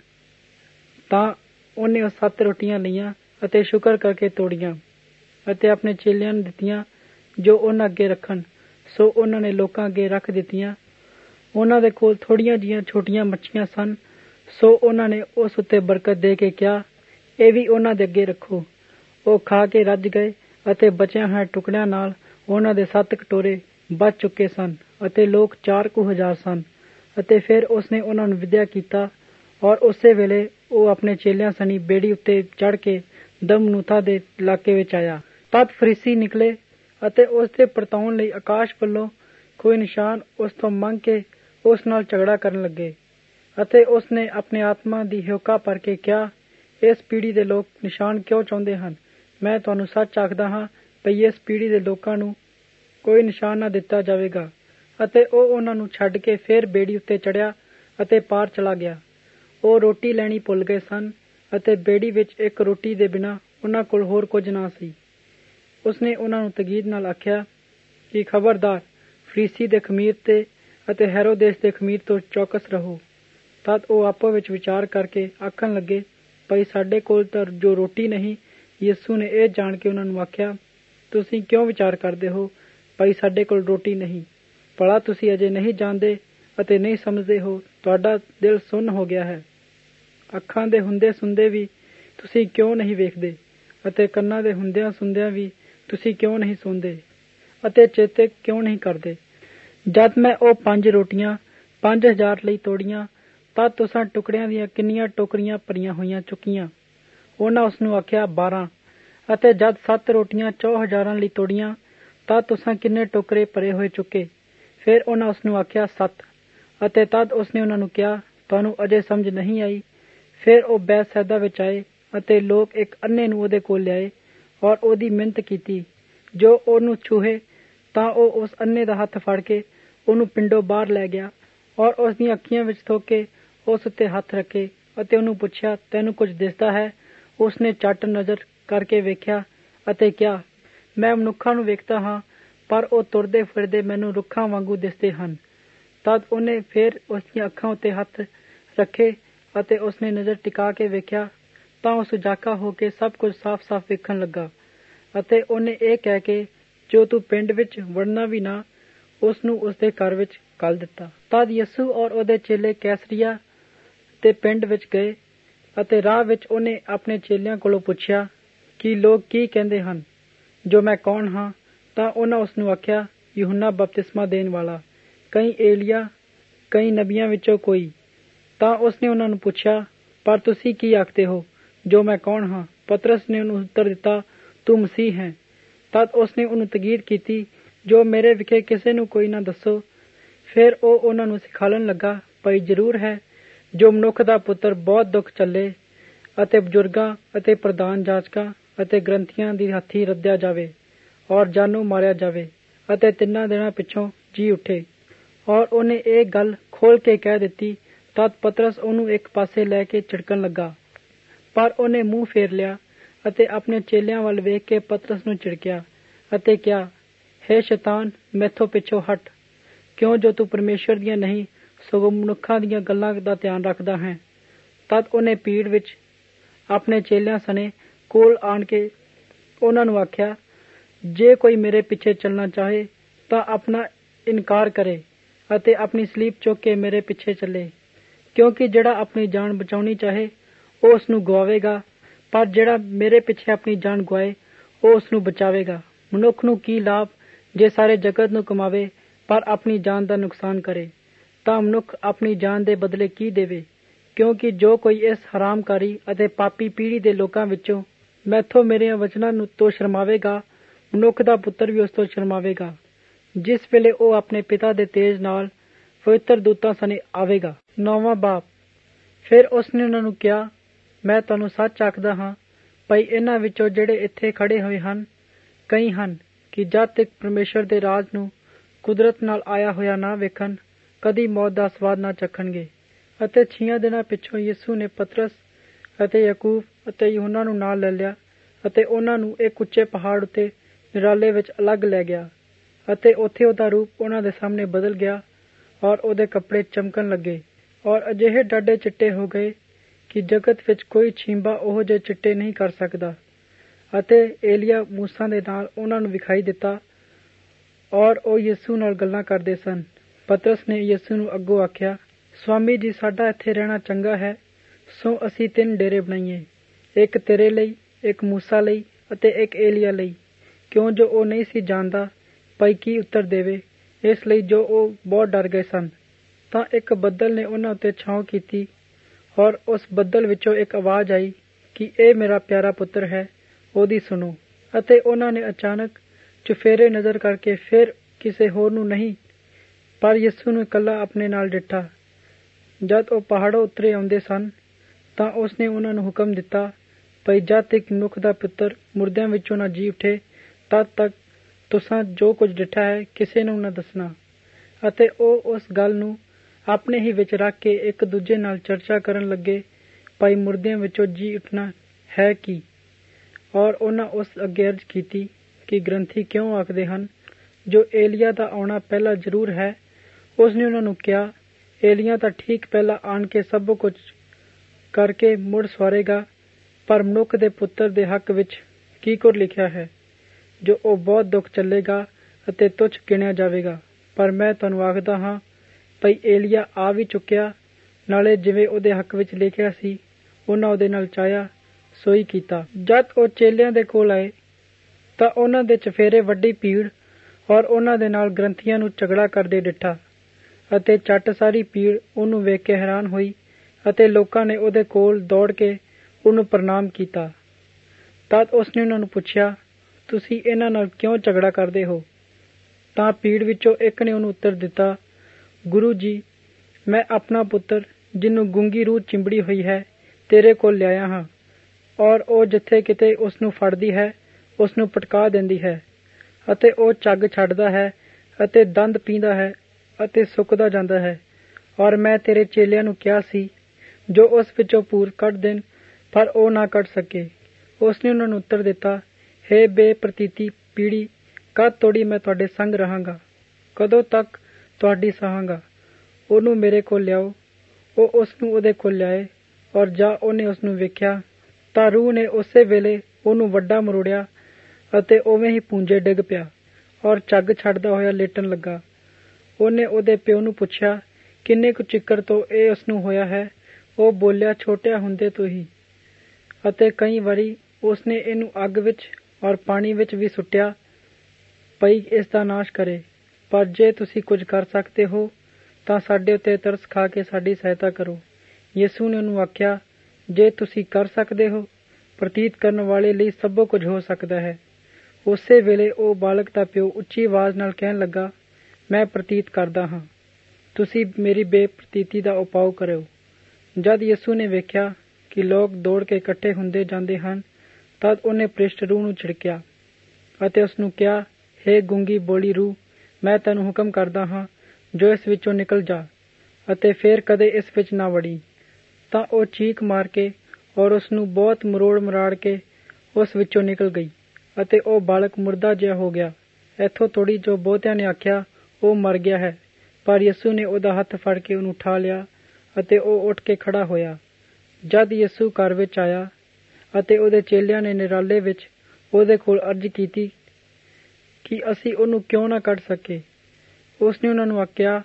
ਤਾਂ ਉਹਨੇ ਉਹ ਸੱਤ ਰੋਟੀਆਂ ਲਈਆਂ ਅਤੇ ਸ਼ੁਕਰ ਕਰਕੇ ਤੋੜੀਆਂ ਅਤੇ ਆਪਣੇ ਚੇਲਿਆਂ ਨੂੰ ਦਿੱਤੀਆਂ ਜੋ ਉਹਨਾਂ ਅੱਗੇ ਰੱਖਣ। ਸੋ ਉਹਨਾਂ ਨੇ ਲੋਕਾਂ ਅੱਗੇ ਰੱਖ ਦਿੱਤੀਆਂ। ਉਹਨਾਂ ਦੇ ਕੋਲ ਥੋੜ੍ਹੀਆਂ ਜਿਹੀਆਂ ਛੋਟੀਆਂ ਮੱਛੀਆਂ ਸਨ, ਸੋ ਉਹਨਾਂ ਨੇ ਉਸ ਉੱਤੇ ਬਰਕਤ ਦੇ ਕੇ ਕਿਹਾ, ਇਹ ਵੀ ਉਹਨਾਂ ਦੇ ਅੱਗੇ ਰੱਖੋ। ਉਹ ਖਾ ਕੇ ਰੱਜ ਗਏ ਅਤੇ ਬਚਿਆ ਹੋਇਆ ਟੁਕੜਿਆਂ ਨਾਲ ਉਹਨਾਂ ਦੇ ਸੱਤ ਕਟੋਰੇ ਬਚ ਚੁੱਕੇ ਸਨ ਅਤੇ ਲੋਕ ਚਾਰ ਕੁ ਹਜ਼ਾਰ ਸਨ। ਅਤੇ ਫਿਰ ਉਸਨੇ ਉਹਨਾਂ ਨੂੰ ਵਿਦਿਆ ਕੀਤਾ ਔਰ ਉਸੇ ਵੇਲੇ ਉਹ ਆਪਣੇ ਚੇਲਿਆਂ ਸਣੀ ਬੇੜੀ ਉੱਤੇ ਚੜ੍ਹ ਕੇ ਦਮਨੂਥਾ ਦੇ ਇਲਾਕੇ ਵਿੱਚ ਆਇਆ। ਤਦ ਫਰੀਸੀ ਨਿਕਲੇ ਅਤੇ ਉਸ ਦੇ ਪਰਤਾਉਣ ਲਈ ਆਕਾਸ਼ ਵੱਲੋਂ ਕੋਈ ਨਿਸ਼ਾਨ ਉਸ ਤੋਂ ਮੰਗ ਕੇ ਉਸ ਨਾਲ ਝਗੜਾ ਕਰਨ ਲੱਗੇ। ਅਤੇ ਉਸਨੇ ਆਪਣੇ ਆਤਮਾ ਦੀ ਹਿਉਕਾ ਭਰ ਕੇ ਕਿਹਾ, ਇਸ ਪੀੜ੍ਹੀ ਦੇ ਲੋਕ ਨਿਸ਼ਾਨ ਕਿਉਂ ਚਾਹੁੰਦੇ ਹਨ? ਮੈਂ ਤੁਹਾਨੂੰ ਸੱਚ ਆਖਦਾ ਹਾਂ ਭਈ ਇਸ ਪੀੜ੍ਹੀ ਦੇ ਲੋਕਾਂ ਨੂੰ ਕੋਈ ਨਿਸ਼ਾਨ ਨਾ ਦਿੱਤਾ ਜਾਵੇਗਾ। ਅਤੇ ਉਹ ਉਹਨਾਂ ਨੂੰ ਛੱਡ ਕੇ ਫਿਰ ਬੇੜੀ ਉੱਤੇ ਚੜ੍ਹਿਆ ਅਤੇ ਪਾਰ ਚਲਾ ਗਿਆ। ਉਹ ਰੋਟੀ ਲੈਣੀ ਭੁੱਲ ਗਏ ਸਨ ਅਤੇ ਬੇੜੀ ਵਿੱਚ ਇੱਕ ਰੋਟੀ ਦੇ ਬਿਨਾਂ ਉਹਨਾਂ ਕੋਲ ਹੋਰ ਕੁਝ ਨਾ ਸੀ। ਉਸਨੇ ਉਹਨਾਂ ਨੂੰ ਤਕੀਦ ਨਾਲ ਆਖਿਆ ਕਿ ਖਬਰਦਾਰ, ਫਰੀਸੀ ਦੇ ਖਮੀਰ ਤੇ ਅਤੇ ਹੈਰੋਦੇਸ ਦੇ ਖਮੀਰ ਤੋਂ ਚੌਕਸ ਰਹੋ। ਤਦ ਉਹ ਆਪੋ ਵਿੱਚ ਵਿਚਾਰ ਕਰਕੇ ਆਖਣ ਲੱਗੇ, ਭਾਈ ਸਾਡੇ ਕੋਲ ਤਾਂ ਜੋ ਰੋਟੀ ਨਹੀਂ। ਯਿਸੂ ਨੇ ਇਹ ਜਾਣ ਕੇ ਉਹਨਾਂ ਨੂੰ ਆਖਿਆ, ਤੁਸੀਂ ਕਿਉਂ ਵਿਚਾਰ ਕਰਦੇ ਹੋ ਭਾਈ ਸਾਡੇ ਕੋਲ ਰੋਟੀ ਨਹੀਂ? ਭਲਾ ਤੁਸੀਂ ਅਜੇ ਨਹੀਂ ਜਾਣਦੇ ਅਤੇ ਨਹੀਂ ਸਮਝਦੇ ਹੋ? ਤੁਹਾਡਾ ਦਿਲ ਸੁੰਨ ਹੋ ਗਿਆ ਹੈ। ਅੱਖਾਂ ਦੇ ਹੁੰਦੇ ਸੁਣਦੇ ਵੀ ਤੁਸੀਂ ਕਿਉਂ ਨਹੀਂ ਵੇਖਦੇ, ਅਤੇ ਕੰਨਾਂ ਦੇ ਹੁੰਦਿਆਂ ਸੁਣਦਿਆਂ ਵੀ ਤੁਸੀਂ ਕਿਉਂ ਨਹੀਂ ਸੁਣਦੇ, ਅਤੇ ਚੇਤੇ ਕਿਉਂ ਨਹੀਂ ਕਰਦੇ? ਜਦ ਮੈਂ ਉਹ ਪੰਜ ਰੋਟੀਆਂ ਪੰਜ ਹਜ਼ਾਰ ਲਈ ਤੋੜੀਆਂ, ਤਦ ਤੁਸਾਂ ਟੁਕੜਿਆਂ ਦੀਆਂ ਕਿੰਨੀਆਂ ਟੋਕਰੀਆਂ ਭਰੀਆਂ ਹੋਈਆਂ ਚੁੱਕੀਆਂ? ਉਹਨਾਂ ਉਸਨੂੰ ਆਖਿਆ, ਬਾਰਾਂ। ਅਤੇ ਜਦ ਸੱਤ ਰੋਟੀਆਂ ਚੌ ਹਜ਼ਾਰਾਂ ਲਈ ਤੋੜੀਆਂ, ਤਦ ਤੁਸਾਂ ਕਿੰਨੇ ਟੋਕਰੇ ਭਰੇ ਹੋਏ ਚੁੱਕੇ? ਫਿਰ ਉਹਨਾਂ ਉਸਨੂੰ ਆਖਿਆ, ਸੱਤ। ਅਤੇ ਤਦ ਉਸਨੇ ਉਹਨਾਂ ਨੂੰ ਕਿਹਾ, ਤੁਹਾਨੂੰ ਅਜੇ ਸਮਝ ਨਹੀਂ ਆਈ? ਫਿਰ ਉਹ ਬੈਤਸੈਦਾ ਵਿੱਚ ਆਏ ਅਤੇ ਲੋਕ ਇੱਕ ਅੰਨੇ ਨੂੰ ਉਹਦੇ ਕੋਲ ਲਿਆਏ ਔਰ ਉਹਦੀ ਮਿੰਨਤ ਕੀਤੀ ਜੋ ਉਹਨੂੰ ਛੂਹੇ। ਤਾਂ ਉਹ ਉਸ ਅੰਨੇ ਦਾ ਹੱਥ ਫੜ ਕੇ ਉਹਨੂੰ ਪਿੰਡੋਂ ਬਾਹਰ ਲੈ ਗਿਆ ਔਰ ਉਸ ਦੀਆਂ ਅੱਖੀਆਂ ਵਿੱਚ ਥੁੱਕ ਕੇ ਉਸ ਉੱਤੇ ਹੱਥ ਰੱਖੇ ਅਤੇ ਉਹਨੂੰ ਪੁੱਛਿਆ, ਤੈਨੂੰ ਕੁਝ ਦਿਸਦਾ ਹੈ? ਉਸਨੇ ਝੱਟ ਨਜ਼ਰ ਕਰਕੇ ਵੇਖਿਆ ਅਤੇ ਕਿਹਾ, ਮੈਂ ਮਨੁੱਖਾਂ ਨੂੰ ਵੇਖਦਾ ਹਾਂ, ਪਰ ਉਹ ਤੁਰਦੇ ਫਿਰਦੇ ਮੈਨੂੰ ਰੁੱਖਾਂ ਵਾਂਗੂ ਦਿਸਦੇ ਹਨ। ਤਦ ਉਹਨੇ ਫਿਰ ਉਸ ਦੀਆਂ ਅੱਖਾਂ ਉੱਤੇ ਹੱਥ ਰੱਖੇ ਅਤੇ ਉਸਨੇ ਨਜ਼ਰ ਟਿਕਾ ਕੇ ਵੇਖਿਆ ਤਾਂ ਉਹ ਸੁਜਾਗਾ ਹੋ ਕੇ ਸਭ ਕੁਝ ਸਾਫ਼-ਸਾਫ਼ ਵੇਖਣ ਲੱਗਾ। ਅਤੇ ਉਹਨੇ ਇਹ ਕਹਿ ਕੇ ਜੋ ਤੂੰ ਪਿੰਡ ਵਿੱਚ ਵੜਨਾ ਵੀ ਨਾ, ਉਸਨੂੰ ਉਸਦੇ ਘਰ ਵਿੱਚ ਘੱਲ ਦਿੱਤਾ। ਤਦ ਯਿਸੂ ਔਰ ਉਹਦੇ ਚੇਲੇ ਕੈਸਰੀਆ ਦੇ ਪਿੰਡ ਵਿੱਚ ਗਏ ਅਤੇ ਰਾਹ ਵਿੱਚ ਉਹਨੇ ਆਪਣੇ ਚੇਲਿਆਂ ਕੋਲੋਂ ਪੁੱਛਿਆ ਕਿ ਲੋਕ ਕੀ ਕਹਿੰਦੇ ਹਨ ਜੋ ਮੈਂ ਕੌਣ ਹਾਂ? ਤਾਂ ਉਹਨਾਂ ਉਸਨੂੰ ਆਖਿਆ, ਯੂਹੰਨਾ ਬਪਤਿਸਮਾ ਦੇਣ ਵਾਲਾ, ਕਈ ਏਲੀਆ, ਕਈ ਨਬੀਆਂ ਵਿੱਚੋਂ ਕੋਈ। ਤਾਂ ਉਸਨੇ ਉਹਨਾਂ ਨੂੰ ਪੁੱਛਿਆ, ਪਰ ਤੁਸੀਂ ਕੀ ਆਖਦੇ ਹੋ ਜੋ ਮੈਂ ਕੌਣ ਹਾਂ? ਪਤਰਸ ਨੇ ਉਹਨੂੰ ਉੱਤਰ ਦਿੱਤਾ, ਤੂੰ ਮਸੀਹ ਹੈ। ਤਦ ਉਸਨੇ ਉਹਨੂੰ ਤਕੀਦ ਕੀਤੀ, ਜੋ ਮੇਰੇ ਵਿਖੇ ਕਿਸੇ ਨੂੰ ਕੋਈ ਨਾ ਦੱਸੋ। ਫਿਰ ਉਹ ਉਹਨਾਂ ਨੂੰ ਸਿਖਾਲਣ ਲੱਗਾ, ਭਾਈ ਜ਼ਰੂਰ ਹੈ ਜੋ ਮਨੁੱਖ ਦਾ ਪੁੱਤਰ ਬਹੁਤ ਦੁੱਖ ਝੱਲੇ ਅਤੇ ਬਜ਼ੁਰਗਾਂ ਅਤੇ ਪ੍ਰਧਾਨ ਜਾਜਕਾਂ ਅਤੇ ਗ੍ਰੰਥੀਆਂ ਦੀ ਹੱਥੀਂ ਰੱਦਿਆ ਜਾਵੇ ਔਰ ਜਾਨੋਂ ਮਾਰਿਆ ਜਾਵੇ ਅਤੇ ਤਿੰਨਾਂ ਦਿਨਾਂ ਪਿੱਛੋਂ ਜੀ ਉੱਠੇ। ਔਰ ਉਹਨੇ ਇਹ ਗੱਲ ਖੋਲ ਕੇ ਕਹਿ ਦਿੱਤੀ। ਤਦ ਪਤਰਸ ਉਹਨੂੰ ਇੱਕ ਪਾਸੇ ਲੈ ਕੇ ਝਿੜਕਣ ਲੱਗਾ, ਪਰ ਉਹਨੇ ਮੂੰਹ ਫੇਰ ਲਿਆ ਅਤੇ ਆਪਣੇ ਚੇਲਿਆਂ ਵੱਲ ਵੇਖ ਕੇ ਪਤਰਸ ਨੂੰ ਝਿੜਕਿਆ ਅਤੇ ਕਿਹਾ, ਹੇ ਸ਼ੈਤਾਨ, ਮੈਥੋਂ ਪਿੱਛੋਂ ਹਟ, ਕਿਉਂ ਜੋ ਤੂੰ ਪਰਮੇਸ਼ਵਰ ਦੀਆਂ ਨਹੀਂ ਸਗੋਂ ਮਨੁੱਖਾਂ ਦੀਆਂ ਗੱਲਾਂ ਦਾ ਧਿਆਨ ਰੱਖਦਾ ਹੈ। ਤਦ ਉਹਨੇ ਭੀੜ ਵਿੱਚ ਆਪਣੇ ਚੇਲਿਆਂ ਸਣੇ ਕੋਲ ਆਣ ਕੇ ਉਹਨਾਂ ਨੂੰ ਆਖਿਆ, ਜੇ ਕੋਈ ਮੇਰੇ ਪਿੱਛੇ ਚੱਲਣਾ ਚਾਹੇ ਤਾਂ ਆਪਣਾ ਇਨਕਾਰ ਕਰੇ ਅਤੇ ਆਪਣੀ ਸਲੀਬ ਚੁੱਕ ਕੇ ਮੇਰੇ ਪਿੱਛੇ ਚੱਲੇ। ਕਿਉਂਕਿ ਜਿਹੜਾ ਆਪਣੀ ਜਾਨ ਬਚਾਉਣੀ ਚਾਹੇ ਉਹ ਉਸਨੂੰ ਗਵਾਵੇਗਾ, ਪਰ ਜਿਹੜਾ ਮੇਰੇ ਪਿੱਛੇ ਆਪਣੀ ਜਾਨ ਗਵਾਏ ਉਹ ਉਸਨੂੰ ਬਚਾਵੇਗਾ। ਮਨੁੱਖ ਨੂੰ ਕੀ ਲਾਭ ਜੇ ਸਾਰੇ ਜਗਤ ਨੂੰ ਕਮਾਵੇ ਪਰ ਆਪਣੀ ਜਾਨ ਦਾ ਨੁਕਸਾਨ ਕਰੇ? ਤਾਂ ਮਨੁੱਖ ਆਪਣੀ ਜਾਨ ਦੇ ਬਦਲੇ ਕੀ ਦੇਵੇ? ਕਿਉਂਕਿ ਜੋ ਕੋਈ ਇਸ ਹਰਾਮਕਾਰੀ ਅਤੇ ਪਾਪੀ ਪੀੜ੍ਹੀ ਦੇ ਲੋਕਾਂ ਵਿੱਚੋਂ ਮੈਥੋਂ ਮੇਰਿਆਂ ਵਚਨਾਂ ਨੂੰ ਤੋਂ ਸ਼ਰਮਾਵੇਗਾ, ਮਨੁੱਖ ਦਾ ਪੁੱਤਰ ਵੀ ਉਸ ਤੋਂ ਸ਼ਰਮਾਵੇਗਾ, ਜਿਸ ਵੇਲੇ ਉਹ ਆਪਣੇ ਪਿਤਾ ਦੇ ਤੇਜ ਨਾਲ ਪਵਿੱਤਰ ਦੂਤਾਂ ਸਣੇ ਆਵੇਗਾ। ਨੌਵਾਂ ਬਾਪ। ਫਿਰ ਉਸਨੇ ਉਹਨਾਂ ਨੂੰ ਕਿਹਾ, ਮੈਂ ਤੁਹਾਨੂੰ ਸੱਚ ਆਖਦਾ ਹਾਂ, ਭਾਈ ਇਹਨਾਂ ਵਿੱਚੋਂ ਜਿਹੜੇ ਇੱਥੇ ਖੜੇ ਹੋਏ ਹਨ, ਕਈ ਹਨ ਕਿ ਜਦ ਤੱਕ ਪਰਮੇਸ਼ਵਰ ਦੇ ਰਾਜ ਨੂੰ ਕੁਦਰਤ ਨਾਲ ਆਇਆ ਹੋਇਆ ਨਾ ਵੇਖਣ, ਕਦੀ ਮੌਤ ਦਾ ਸਵਾਦ ਨਾ ਚੱਖਣਗੇ। ਅਤੇ ਛੀਆਂ ਦਿਨਾਂ ਪਿੱਛੋਂ ਯਿਸੂ ਨੇ ਪਤਰਸ ਅਤੇ ਯਾਕੂਬ ਅਤੇ ਯੂਹੰਨਾ ਨੂੰ ਨਾਲ ਲੈ ਲਿਆ ਅਤੇ ਉਹਨਾਂ ਨੂੰ ਇੱਕ ਉੱਚੇ ਪਹਾੜ ਉੱਤੇ ਨਿਰਾਲੇ ਵਿੱਚ ਅਲੱਗ ਲੈ ਗਿਆ। ਅਤੇ ਉੱਥੇ ਉਹਦਾ ਰੂਪ ਉਹਨਾਂ ਦੇ ਸਾਹਮਣੇ ਬਦਲ ਗਿਆ ਔਰ ਉਹਦੇ ਕੱਪੜੇ ਚਮਕਣ ਲੱਗੇ ਔਰ ਅਜਿਹੇ ਡਾਢੇ ਚਿੱਟੇ ਹੋ ਗਏ ਕਿ ਜਗਤ ਵਿੱਚ ਕੋਈ ਛੀਂਬਾ ਉਹੋ ਜਿਹੇ ਚਿੱਟੇ ਨਹੀਂ ਕਰ ਸਕਦਾ। ਅਤੇ ਏਲੀਆ ਮੂਸਾ ਦੇ ਨਾਲ ਉਹਨਾਂ ਨੂੰ ਵਿਖਾਈ ਦਿੱਤਾ ਔਰ ਉਹ ਯਿਸੂ ਨਾਲ ਗੱਲਾਂ ਕਰਦੇ ਸਨ। ਪਤਰਸ ਨੇ ਯਿਸੂ ਨੂੰ ਅੱਗੋਂ ਆਖਿਆ, ਸਵਾਮੀ ਜੀ, ਸਾਡਾ ਇੱਥੇ ਰਹਿਣਾ ਚੰਗਾ ਹੈ, ਸੋ ਅਸੀਂ ਤਿੰਨ ਡੇਰੇ ਬਣਾਈਏ, ਇੱਕ ਤੇਰੇ ਲਈ, ਇੱਕ ਮੂਸਾ ਲਈ ਅਤੇ ਇੱਕ ਏਲੀਆ ਲਈ। ਕਿਉਂ ਜੋ ਉਹ ਨਹੀਂ ਸੀ ਜਾਣਦਾ ਭਾਈ ਕੀ ਉੱਤਰ ਦੇਵੇ, ਇਸ ਲਈ ਜੋ ਉਹ ਬਹੁਤ ਡਰ ਗਏ ਸਨ। ਤਾਂ ਇੱਕ ਬੱਦਲ ਨੇ ਉਹਨਾਂ ਉੱਤੇ ਛਾਂ ਕੀਤੀ ਔਰ ਉਸ ਬੱਦਲ ਵਿੱਚੋਂ ਇੱਕ ਆਵਾਜ਼ ਆਈ ਕਿ ਇਹ ਮੇਰਾ ਪਿਆਰਾ ਪੁੱਤਰ ਹੈ, ਉਹਦੀ ਸੁਣੋ। ਅਤੇ ਉਹਨਾਂ ਨੇ ਅਚਾਨਕ ਚੁਫੇਰੇ ਨਜ਼ਰ ਕਰਕੇ ਫਿਰ ਕਿਸੇ ਹੋਰ ਨੂੰ ਨਹੀਂ ਪਰ ਯਿਸੂ ਨੂੰ ਇਕੱਲਾ ਆਪਣੇ ਨਾਲ ਡਿੱਠਾ। ਜਦ ਉਹ ਪਹਾੜੋਂ ਉਤਰੇ ਆਉਂਦੇ ਸਨ ਤਾਂ ਉਸਨੇ ਉਹਨਾਂ ਨੂੰ ਹੁਕਮ ਦਿੱਤਾ, ਭਾਈ ਜਦ ਤੱਕ ਮਨੁੱਖ ਦਾ ਪੁੱਤਰ ਮੁਰਦਿਆਂ ਵਿੱਚੋਂ ਨਾ ਜੀ ਉੱਠੇ, ਤਦ ਤੱਕ ਤੁਸਾਂ ਜੋ ਕੁਝ ਡਿੱਠਾ ਹੈ ਕਿਸੇ ਨੂੰ ਨਾ ਦੱਸਣਾ। ਅਤੇ ਉਹ ਉਸ ਗੱਲ ਨੂੰ ਆਪਣੇ ਹੀ ਵਿੱਚ ਰੱਖ ਕੇ ਇੱਕ ਦੂਜੇ ਨਾਲ ਚਰਚਾ ਕਰਨ ਲੱਗੇ ਭਾਈ ਮੁਰਦਿਆਂ ਵਿੱਚੋਂ ਜੀ ਉੱਠਣਾ ਹੈ ਕੀ? ਔਰ ਉਹਨਾਂ ਉਸ ਅੱਗੇ ਅਰਜ਼ ਕੀਤੀ ਕਿ ਗ੍ਰੰਥੀ ਕਿਉਂ ਆਖਦੇ ਹਨ ਜੋ ਏਲੀਆ ਦਾ ਆਉਣਾ ਪਹਿਲਾਂ ਜ਼ਰੂਰ ਹੈ। ਉਸਨੇ ਉਹਨਾਂ ਨੂੰ ਕਿਹਾ, ਏਲੀਆ ਤਾਂ ਠੀਕ ਪਹਿਲਾਂ ਆਣ ਕੇ ਸਭ ਕੁਝ ਕਰਕੇ ਮੁੜ ਸਵਾਰੇਗਾ, ਪਰ ਮਨੁੱਖ ਦੇ ਪੁੱਤਰ ਦੇ ਹੱਕ ਵਿੱਚ ਕੀ ਕੁਝ ਲਿਖਿਆ ਹੈ ਜੋ ਉਹ ਬਹੁਤ ਦੁੱਖ ਚੱਲੇਗਾ ਅਤੇ ਤੁੱਛ ਗਿਣਿਆ ਜਾਵੇਗਾ। ਪਰ ਮੈਂ ਤੁਹਾਨੂੰ ਆਖਦਾ ਹਾਂ, ਭਈ ਏਲੀਆ ਆ ਵੀ ਚੁੱਕਿਆ, ਨਾਲੇ ਜਿਵੇਂ ਉਹਦੇ ਹੱਕ ਵਿੱਚ ਲਿਖਿਆ ਸੀ ਉਹਨਾਂ ਉਹਦੇ ਨਾਲ ਚਾਹਿਆ ਸੋਈ ਕੀਤਾ। ਜਦ ਉਹ ਚੇਲਿਆਂ ਦੇ ਕੋਲ ਆਏ ਤਾਂ ਉਹਨਾਂ ਦੇ ਚਫੇਰੇ ਵੱਡੀ ਭੀੜ ਔਰ ਉਹਨਾਂ ਦੇ ਨਾਲ ਗ੍ਰੰਥੀਆਂ ਨੂੰ ਝਗੜਾ ਕਰਦੇ ਡਿੱਠਾ, ਅਤੇ ਝੱਟ ਸਾਰੀ ਭੀੜ ਉਹਨੂੰ ਵੇਖ ਕੇ ਹੈਰਾਨ ਹੋਈ ਅਤੇ ਲੋਕਾਂ ਨੇ ਉਹਦੇ ਕੋਲ ਦੌੜ ਕੇ ਉਹਨੂੰ ਪ੍ਰਣਾਮ ਕੀਤਾ। ਤਦ ਉਸਨੇ ਉਹਨਾਂ ਨੂੰ ਪੁੱਛਿਆ, ਤੁਸੀਂ ਇਹਨਾਂ ਨਾਲ ਕਿਉਂ ਝਗੜਾ ਕਰਦੇ ਹੋ? ਤਾਂ ਭੀੜ ਵਿੱਚੋਂ ਇੱਕ ਨੇ ਉਹਨੂੰ ਉੱਤਰ ਦਿੱਤਾ, ਗੁਰੂ ਜੀ, ਮੈਂ ਆਪਣਾ ਪੁੱਤਰ ਜਿਹਨੂੰ ਗੂੰਗੀ ਰੂਹ ਚਿੰਬੜੀ ਹੋਈ ਹੈ ਤੇਰੇ ਕੋਲ ਲਿਆਇਆ ਹਾਂ, ਔਰ ਉਹ ਜਿੱਥੇ ਕਿਤੇ ਉਸਨੂੰ ਫੜਦੀ ਹੈ ਉਸਨੂੰ ਪਟਕਾ ਦਿੰਦੀ ਹੈ, ਅਤੇ ਉਹ ਝੱਗ ਛੱਡਦਾ ਹੈ ਅਤੇ ਦੰਦ ਪੀਂਦਾ ਹੈ ਅਤੇ ਸੁੱਕਦਾ ਜਾਂਦਾ ਹੈ। ਔਰ ਮੈਂ ਤੇਰੇ ਚੇਲਿਆਂ ਨੂੰ ਕਿਹਾ ਸੀ ਜੋ ਉਸ ਵਿੱਚੋਂ ਭੂਤ ਕੱਢ ਦੇਣ, ਪਰ ਉਹ ਨਾ ਕੱਢ ਸਕੇ। ਉਸਨੇ ਉਹਨਾਂ ਨੂੰ ਉੱਤਰ ਦਿੱਤਾ, ਹੇ ਬੇਪ੍ਰਤੀਤੀ ਪੀੜ੍ਹੀ, ਕਦ ਤੋੜੀ ਮੈਂ ਤੁਹਾਡੇ ਸੰਗ ਰਹਾਂਗਾ? ਕਦੋਂ ਤੱਕ ਤੁਹਾਡੀ ਸਹਾਂਗਾ? ਉਹਨੂੰ ਮੇਰੇ ਕੋਲ ਲਿਆਓ। ਉਹ ਉਸਨੂੰ ਉਹਦੇ ਕੋਲ ਲਿਆਏ, ਔਰ ਜਾ ਉਹਨੇ ਉਸਨੂੰ ਵੇਖਿਆ ਤਾਂ ਰੂਹ ਨੇ ਉਸੇ ਵੇਲੇ ਉਹਨੂੰ ਵੱਡਾ ਮਰੋੜਿਆ ਅਤੇ ਉਵੇਂ ਹੀ ਪੂੰਝੇ ਡਿੱਗ ਪਿਆ ਔਰ ਝੱਗ ਛੱਡਦਾ ਹੋਇਆ ਲੇਟਣ ਲੱਗਾ। ਉਹਨੇ ਉਹਦੇ ਪਿਓ ਨੂੰ ਪੁੱਛਿਆ, ਕਿੰਨੇ ਕੁ ਚਿੱਕਰ ਤੋਂ ਇਹ ਉਸਨੂੰ ਹੋਇਆ ਹੈ? ਉਹ ਬੋਲਿਆ, ਛੋਟਿਆਂ ਹੁੰਦੇ ਤੋਂ ਹੀ, ਅਤੇ ਕਈ ਵਾਰੀ ਉਸਨੇ ਇਹਨੂੰ ਅੱਗ ਵਿੱਚ ਔਰ ਪਾਣੀ ਵਿੱਚ ਵੀ ਸੁੱਟਿਆ ਪਈ ਇਸ ਦਾ ਨਾਸ਼ ਕਰੇ। ਪਰ ਜੇ ਤੁਸੀਂ ਕੁਝ ਕਰ ਸਕਦੇ ਹੋ ਤਾਂ ਸਾਡੇ ਉੱਤੇ ਤਰਸ ਖਾ ਕੇ ਸਾਡੀ ਸਹਾਇਤਾ ਕਰੋ। ਯਿਸੂ ਨੇ ਉਹਨੂੰ ਆਖਿਆ, ਜੇ ਤੁਸੀਂ ਕਰ ਸਕਦੇ ਹੋ, ਪ੍ਰਤੀਤ ਕਰਨ ਵਾਲੇ ਲਈ ਸਭ ਕੁਝ ਹੋ ਸਕਦਾ ਹੈ। ਉਸੇ ਵੇਲੇ ਉਹ ਬਾਲਕ ਦਾ ਪਿਓ ਉੱਚੀ ਆਵਾਜ਼ ਨਾਲ ਕਹਿਣ ਲੱਗਾ, ਮੈਂ ਪ੍ਰਤੀਤ ਕਰਦਾ ਹਾਂ, ਤੁਸੀਂ ਮੇਰੀ ਬੇਪ੍ਰਤੀਤੀ ਦਾ ਉਪਾਅ ਕਰੋ। ਜਦ ਯਿਸੂ ਨੇ ਵੇਖਿਆ ਕਿ ਲੋਕ ਦੌੜ ਕੇ ਇਕੱਠੇ ਹੁੰਦੇ ਜਾਂਦੇ ਹਨ, ਤਦ ਉਹਨੇ ਭ੍ਰਿਸ਼ਟ ਰੂਹ ਨੂੰ ਝਿੜਕਿਆ ਅਤੇ ਉਸਨੂੰ ਕਿਹਾ, ਹੇ ਗੂੰਗੀ ਬੋਲੀ ਰੂਹ, ਮੈਂ ਤੈਨੂੰ ਹੁਕਮ ਕਰਦਾ ਹਾਂ ਜੋ ਇਸ ਵਿੱਚੋਂ ਨਿਕਲ ਜਾ ਅਤੇ ਫੇਰ ਕਦੇ ਇਸ ਵਿੱਚ ਨਾ ਵੜੀ। ਤਾਂ ਉਹ ਚੀਕ ਮਾਰ ਕੇ ਔਰ ਉਸਨੂੰ ਬਹੁਤ ਮਰੋੜ ਮਰਾੜ ਕੇ ਉਸ ਵਿੱਚੋਂ ਨਿਕਲ ਗਈ ਅਤੇ ਉਹ ਬਾਲਕ ਮੁਰਦਾ ਜਿਹਾ ਹੋ ਗਿਆ। ਇੱਥੋਂ ਤੋੜੀ ਜੋ ਬਹੁਤਿਆਂ ਨੇ ਆਖਿਆ ਉਹ ਮਰ ਗਿਆ ਹੈ, ਪਰ ਯਿਸੂ ਨੇ ਉਹਦਾ ਹੱਥ ਫੜ ਕੇ ਉਹਨੂੰ ਉਠਾ ਲਿਆ ਅਤੇ ਉਹ ਉੱਠ ਕੇ ਖੜਾ ਹੋਇਆ। ਜਦ ਯਿਸੂ ਘਰ ਵਿੱਚ ਆਇਆ ਅਤੇ ਉਹਦੇ ਚੇਲਿਆਂ ਨੇ ਨਿਰਾਲੇ ਵਿੱਚ ਉਹਦੇ ਕੋਲ ਅਰਜ਼ ਕੀਤੀ ਕਿ ਅਸੀਂ ਉਹਨੂੰ ਕਿਉਂ ਨਾ ਕੱਢ ਸਕੇ, ਉਸਨੇ ਉਹਨਾਂ ਨੂੰ ਆਖਿਆ,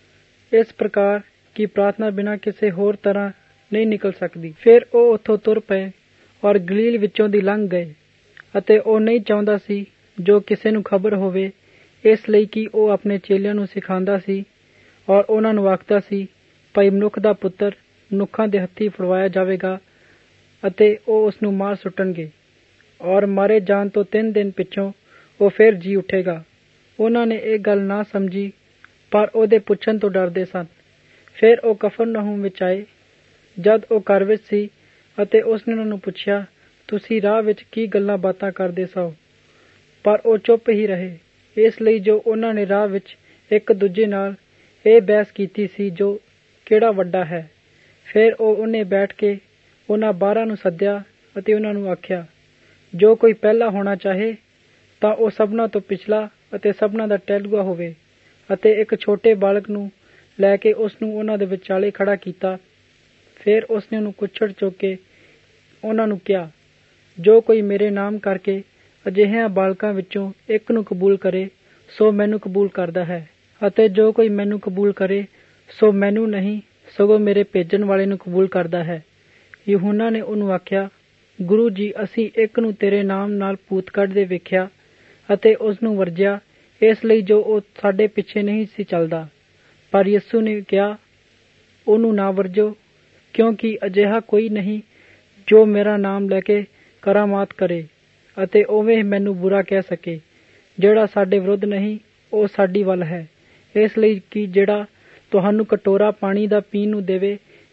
ਇਸ ਪ੍ਰਕਾਰ ਕਿ ਪ੍ਰਾਰਥਨਾ ਬਿਨਾਂ ਕਿਸੇ ਹੋਰ ਤਰ੍ਹਾਂ ਨਹੀਂ ਨਿਕਲ ਸਕਦੀ। ਫਿਰ ਉਹ ਉੱਥੋਂ ਤੁਰ ਪਏ ਔਰ ਗਲੀਲ ਵਿੱਚੋਂ ਦੀ ਲੰਘ ਗਏ, ਅਤੇ ਉਹ ਨਹੀਂ ਚਾਹੁੰਦਾ ਸੀ ਜੋ ਕਿਸੇ ਨੂੰ ਖਬਰ ਹੋਵੇ, ਇਸ ਲਈ ਕਿ ਉਹ ਆਪਣੇ ਚੇਲਿਆਂ ਨੂੰ ਸਿਖਾਉਂਦਾ ਸੀ ਔਰ ਉਹਨਾਂ ਨੂੰ ਆਖਦਾ ਸੀ, ਭਾਈ ਮਨੁੱਖ ਦਾ ਪੁੱਤਰ ਮਨੁੱਖਾਂ ਦੇ ਹੱਥੀਂ ਫੜਵਾਇਆ ਜਾਵੇਗਾ ਅਤੇ ਉਹ ਉਸਨੂੰ ਮਾਰ ਸੁੱਟਣਗੇ, ਔਰ ਮਾਰੇ ਜਾਣ ਤੋਂ ਤਿੰਨ ਦਿਨ ਪਿੱਛੋਂ ਉਹ ਫਿਰ ਜੀ ਉੱਠੇਗਾ। ਉਹਨਾਂ ਨੇ ਇਹ ਗੱਲ ਨਾ ਸਮਝੀ, ਪਰ ਉਹਦੇ ਪੁੱਛਣ ਤੋਂ ਡਰਦੇ ਸਨ। ਫਿਰ ਉਹ ਕਫਰਨਹੂਮ ਵਿੱਚ ਆਏ। ਜਦ ਉਹ ਘਰ ਵਿੱਚ ਸੀ ਅਤੇ ਉਸਨੇ ਉਹਨਾਂ ਨੂੰ ਪੁੱਛਿਆ, ਤੁਸੀਂ ਰਾਹ ਵਿੱਚ ਕੀ ਗੱਲਾਂ ਬਾਤਾਂ ਕਰਦੇ ਸੋ? ਪਰ ਉਹ ਚੁੱਪ ਹੀ ਰਹੇ, ਇਸ ਲਈ ਜੋ ਉਹਨਾਂ ਨੇ ਰਾਹ ਵਿੱਚ ਇੱਕ ਦੂਜੇ ਨਾਲ ਇਹ ਬਹਿਸ ਕੀਤੀ ਸੀ ਜੋ ਕਿਹੜਾ ਵੱਡਾ ਹੈ। ਫਿਰ ਉਹ ਉਹਨੇ ਬੈਠ ਕੇ ਉਹਨਾਂ ਬਾਰਾਂ ਨੂੰ ਸੱਦਿਆ ਅਤੇ ਉਹਨਾਂ ਨੂੰ ਆਖਿਆ, ਜੋ ਕੋਈ ਪਹਿਲਾ ਹੋਣਾ ਚਾਹੇ ਤਾਂ ਉਹ ਸਭਨਾਂ ਤੋਂ ਪਿਛਲਾ ਅਤੇ ਸਭਨਾਂ ਦਾ ਟਹਿਲੂਆ ਹੋਵੇ। ਅਤੇ ਇੱਕ ਛੋਟੇ ਬਾਲਕ ਨੂੰ ਲੈ ਕੇ ਉਸਨੂੰ ਉਹਨਾਂ ਦੇ ਵਿਚਾਲੇ ਖੜਾ ਕੀਤਾ। ਫਿਰ ਉਸਨੇ ਉਹਨੂੰ ਕੁੱਛੜ ਚੁੱਕ ਕੇ ਉਹਨਾਂ ਨੂੰ ਕਿਹਾ, ਜੋ ਕੋਈ ਮੇਰੇ ਨਾਮ ਕਰਕੇ ਅਜਿਹਿਆਂ ਬਾਲਕਾਂ ਵਿੱਚੋਂ ਇੱਕ ਨੂੰ ਕਬੂਲ ਕਰੇ ਸੋ ਮੈਨੂੰ ਕਬੂਲ ਕਰਦਾ ਹੈ, ਅਤੇ ਜੋ ਕੋਈ ਮੈਨੂੰ ਕਬੂਲ ਕਰੇ ਸੋ ਮੈਨੂੰ ਨਹੀਂ ਸਗੋਂ ਮੇਰੇ ਭੇਜਣ ਵਾਲੇ ਨੂੰ ਕਬੂਲ ਕਰਦਾ ਹੈ। ਯਹੂਨਾ ਨੇ ਉਹਨੂੰ ਆਖਿਆ, ਗੁਰੂ ਜੀ, ਅਸੀਂ ਇੱਕ ਨੂੰ ਤੇਰੇ ਨਾਮ ਨਾਲ ਭੂਤ ਕੱਢਦੇ ਵੇਖਿਆ ਅਤੇ ਉਸਨੂੰ ਵਰਜਿਆ, ਇਸ ਲਈ ਜੋ ਉਹ ਸਾਡੇ ਪਿੱਛੇ ਨਹੀਂ ਸੀ ਚੱਲਦਾ। ਪਰ ਯਿਸੂ ਨੇ ਕਿਹਾ, ਉਹਨੂੰ ਨਾ ਵਰਜੋ, ਕਿਉਂਕਿ ਅਜਿਹਾ ਕੋਈ ਨਹੀਂ ਜੋ ਮੇਰਾ ਨਾਮ ਲੈ ਕੇ ਕਰਾਮਾਤ ਕਰੇ ਅਤੇ ਉਵੇਂ ਮੈਨੂੰ ਬੁਰਾ ਕਹਿ ਸਕੇ। ਜਿਹੜਾ ਸਾਡੇ ਵਿਰੁੱਧ ਨਹੀਂ ਉਹ ਸਾਡੀ ਵੱਲ ਹੈ, ਇਸ ਲਈ ਕਿ ਜਿਹੜਾ ਤੁਹਾਨੂੰ ਕਟੋਰਾ ਪਾਣੀ ਦਾ ਪੀਣ ਨੂੰ ਦੇਵੇ,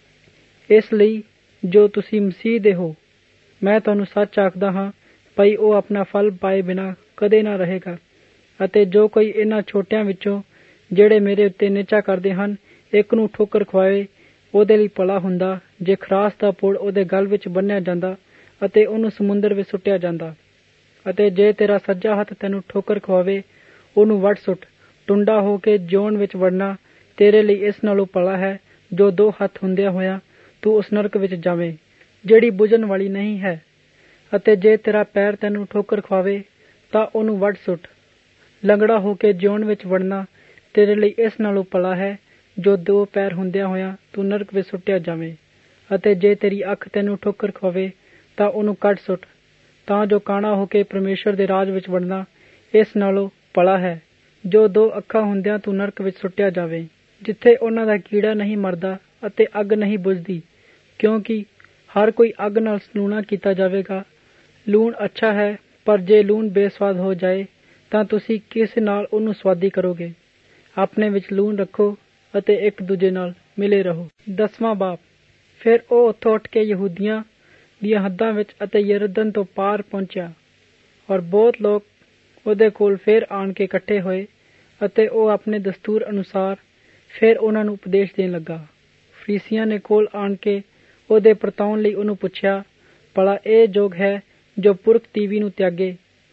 ਇਸ ਲਈ ਜੋ ਤੁਸੀਂ ਮਸੀਹ ਦੇ ਹੋ। ਮੈਂ ਤੁਹਾਨੂੰ ਸੱਚ ਆਖਦਾ ਹਾਂ, ਭਈ ਉਹ ਆਪਣਾ ਫਲ ਪਾਏ ਬਿਨਾਂ ਕਦੇ ਨਾ ਰਹੇਗਾ। ਅਤੇ ਜੋ ਕੋਈ ਇਹਨਾਂ ਛੋਟਿਆਂ ਵਿੱਚੋਂ ਜਿਹੜੇ ਮੇਰੇ ਉੱਤੇ ਨਿਚਾ ਕਰਦੇ ਹਨ ਇੱਕ ਨੂੰ ਠੋਕਰ ਖਵਾਏ, ਉਹਦੇ ਲਈ ਭਲਾ ਹੁੰਦਾ ਜੇ ਖਰਾਸ ਦਾ ਪੁੜ ਉਹਦੇ ਗਲ ਵਿੱਚ ਬੰਨਿਆ ਜਾਂਦਾ ਅਤੇ ਉਹਨੂੰ ਸਮੁੰਦਰ ਵਿੱਚ ਸੁੱਟਿਆ ਜਾਂਦਾ। ਅਤੇ ਜੇ ਤੇਰਾ ਸੱਜਾ ਹੱਥ ਤੈਨੂੰ ਠੋਕਰ ਖਵਾਵੇ, ਉਹਨੂੰ ਵੱਢ ਸੁੱਟ। ਟੁੰਡਾ ਹੋ ਕੇ ਜਿਉਣ ਵਿੱਚ ਵੜਨਾ ਤੇਰੇ ਲਈ ਇਸ ਨਾਲੋਂ ਭਲਾ ਹੈ ਜੋ ਦੋ ਹੱਥ ਹੁੰਦਿਆਂ ਹੋਇਆਂ ਤੂੰ ਉਸ ਨਰਕ ਵਿੱਚ ਜਾਵੇਂ ਜਿਹੜੀ ਬੁਝਣ ਵਾਲੀ ਨਹੀਂ ਹੈ। ਅਤੇ ਜੇ ਤੇਰਾ ਪੈਰ ਤੈਨੂੰ ਠੋਕਰ ਖਵਾਵੇ ਤਾਂ ਉਹਨੂੰ ਵੱਢ ਸੁੱਟ। ਲੰਗੜਾ ਹੋ ਕੇ ਜਿਉਣ ਵਿੱਚ ਵੜਨਾ ਤੇਰੇ ਲਈ ਇਸ ਨਾਲੋਂ ਭਲਾ ਹੈ ਜੋ ਦੋ ਪੈਰ ਹੁੰਦਿਆਂ ਹੋਇਆਂ ਤੂੰ ਨਰਕ ਵਿੱਚ ਸੁੱਟਿਆ ਜਾਵੇਂ। ਅਤੇ ਜੇ ਤੇਰੀ ਅੱਖ ਤੈਨੂੰ ਠੋਕਰ ਖਵਾਵੇ ਤਾਂ ਉਹਨੂੰ ਕੱਢ ਸੁੱਟ, ਤਾਂ ਜੋ ਕਾਣਾ ਹੋ ਕੇ ਪਰਮੇਸ਼ਵਰ ਦੇ ਰਾਜ ਵਿੱਚ ਵੜਨਾ ਇਸ ਨਾਲੋਂ ਭਲਾ ਹੈ ਜੋ ਦੋ ਅੱਖਾਂ ਹੁੰਦਿਆਂ ਤੂੰ ਨਰਕ ਵਿੱਚ ਸੁੱਟਿਆ ਜਾਵੇ, ਜਿੱਥੇ ਉਹਨਾਂ ਦਾ ਕੀੜਾ ਨਹੀਂ ਮਰਦਾ ਅਤੇ ਅੱਗ ਨਹੀਂ ਬੁਝਦੀ, ਕਿਉਂਕਿ ਹਰ ਕੋਈ ਅੱਗ ਨਾਲ ਸਲੂਣਾ ਕੀਤਾ ਜਾਵੇਗਾ। ਲੂਣ ਅੱਛਾ ਹੈ, ਪਰ ਜੇ ਲੂਣ ਬੇਸਵਾਦ ਹੋ ਜਾਏ ਤਾਂ ਤੁਸੀਂ ਕਿਸ ਨਾਲ ਉਹਨੂੰ ਸਵਾਦੀ ਕਰੋਗੇ। ਆਪਣੇ ਵਿੱਚ ਲੂਣ ਰੱਖੋ ਅਤੇ ਇੱਕ ਦੂਜੇ ਨਾਲ ਮਿਲੇ ਰਹੋ। ਦਸਵਾਂ ਬਾਪ। ਫਿਰ ਉਹ ਉੱਥੋਂ ਉੱਠ ਕੇ ਯਹੂਦੀਆਂ ਦੀਆਂ ਹੱਦਾਂ ਵਿੱਚ ਅਤੇ ਯਰਦਨ ਤੋਂ ਪਾਰ ਪਹੁੰਚਿਆ, ਔਰ ਬਹੁਤ ਲੋਕ ਉਹਦੇ ਕੋਲ ਫਿਰ ਆਣ ਕੇ ਇਕੱਠੇ ਹੋਏ ਅਤੇ ਉਹ ਆਪਣੇ ਦਸਤੂਰ ਅਨੁਸਾਰ ਫਿਰ ਉਹਨਾਂ ਨੂੰ ਉਪਦੇਸ਼ ਦੇਣ ਲੱਗਾ। ਫਰੀਸੀਆਂ ਨੇ ਕੋਲ ਆਣ ਕੇ ਉਹਦੇ ਪਰਤਾਉਣ ਲਈ ਉਹਨੂੰ ਪੁੱਛਿਆ, ਭਲਾ ਇਹ ਯੋਗ ਹੈ ਜੋ ਪੁਰਖ ਤੀਵੀ ਨੂੰ ਤਿਆਗੇ?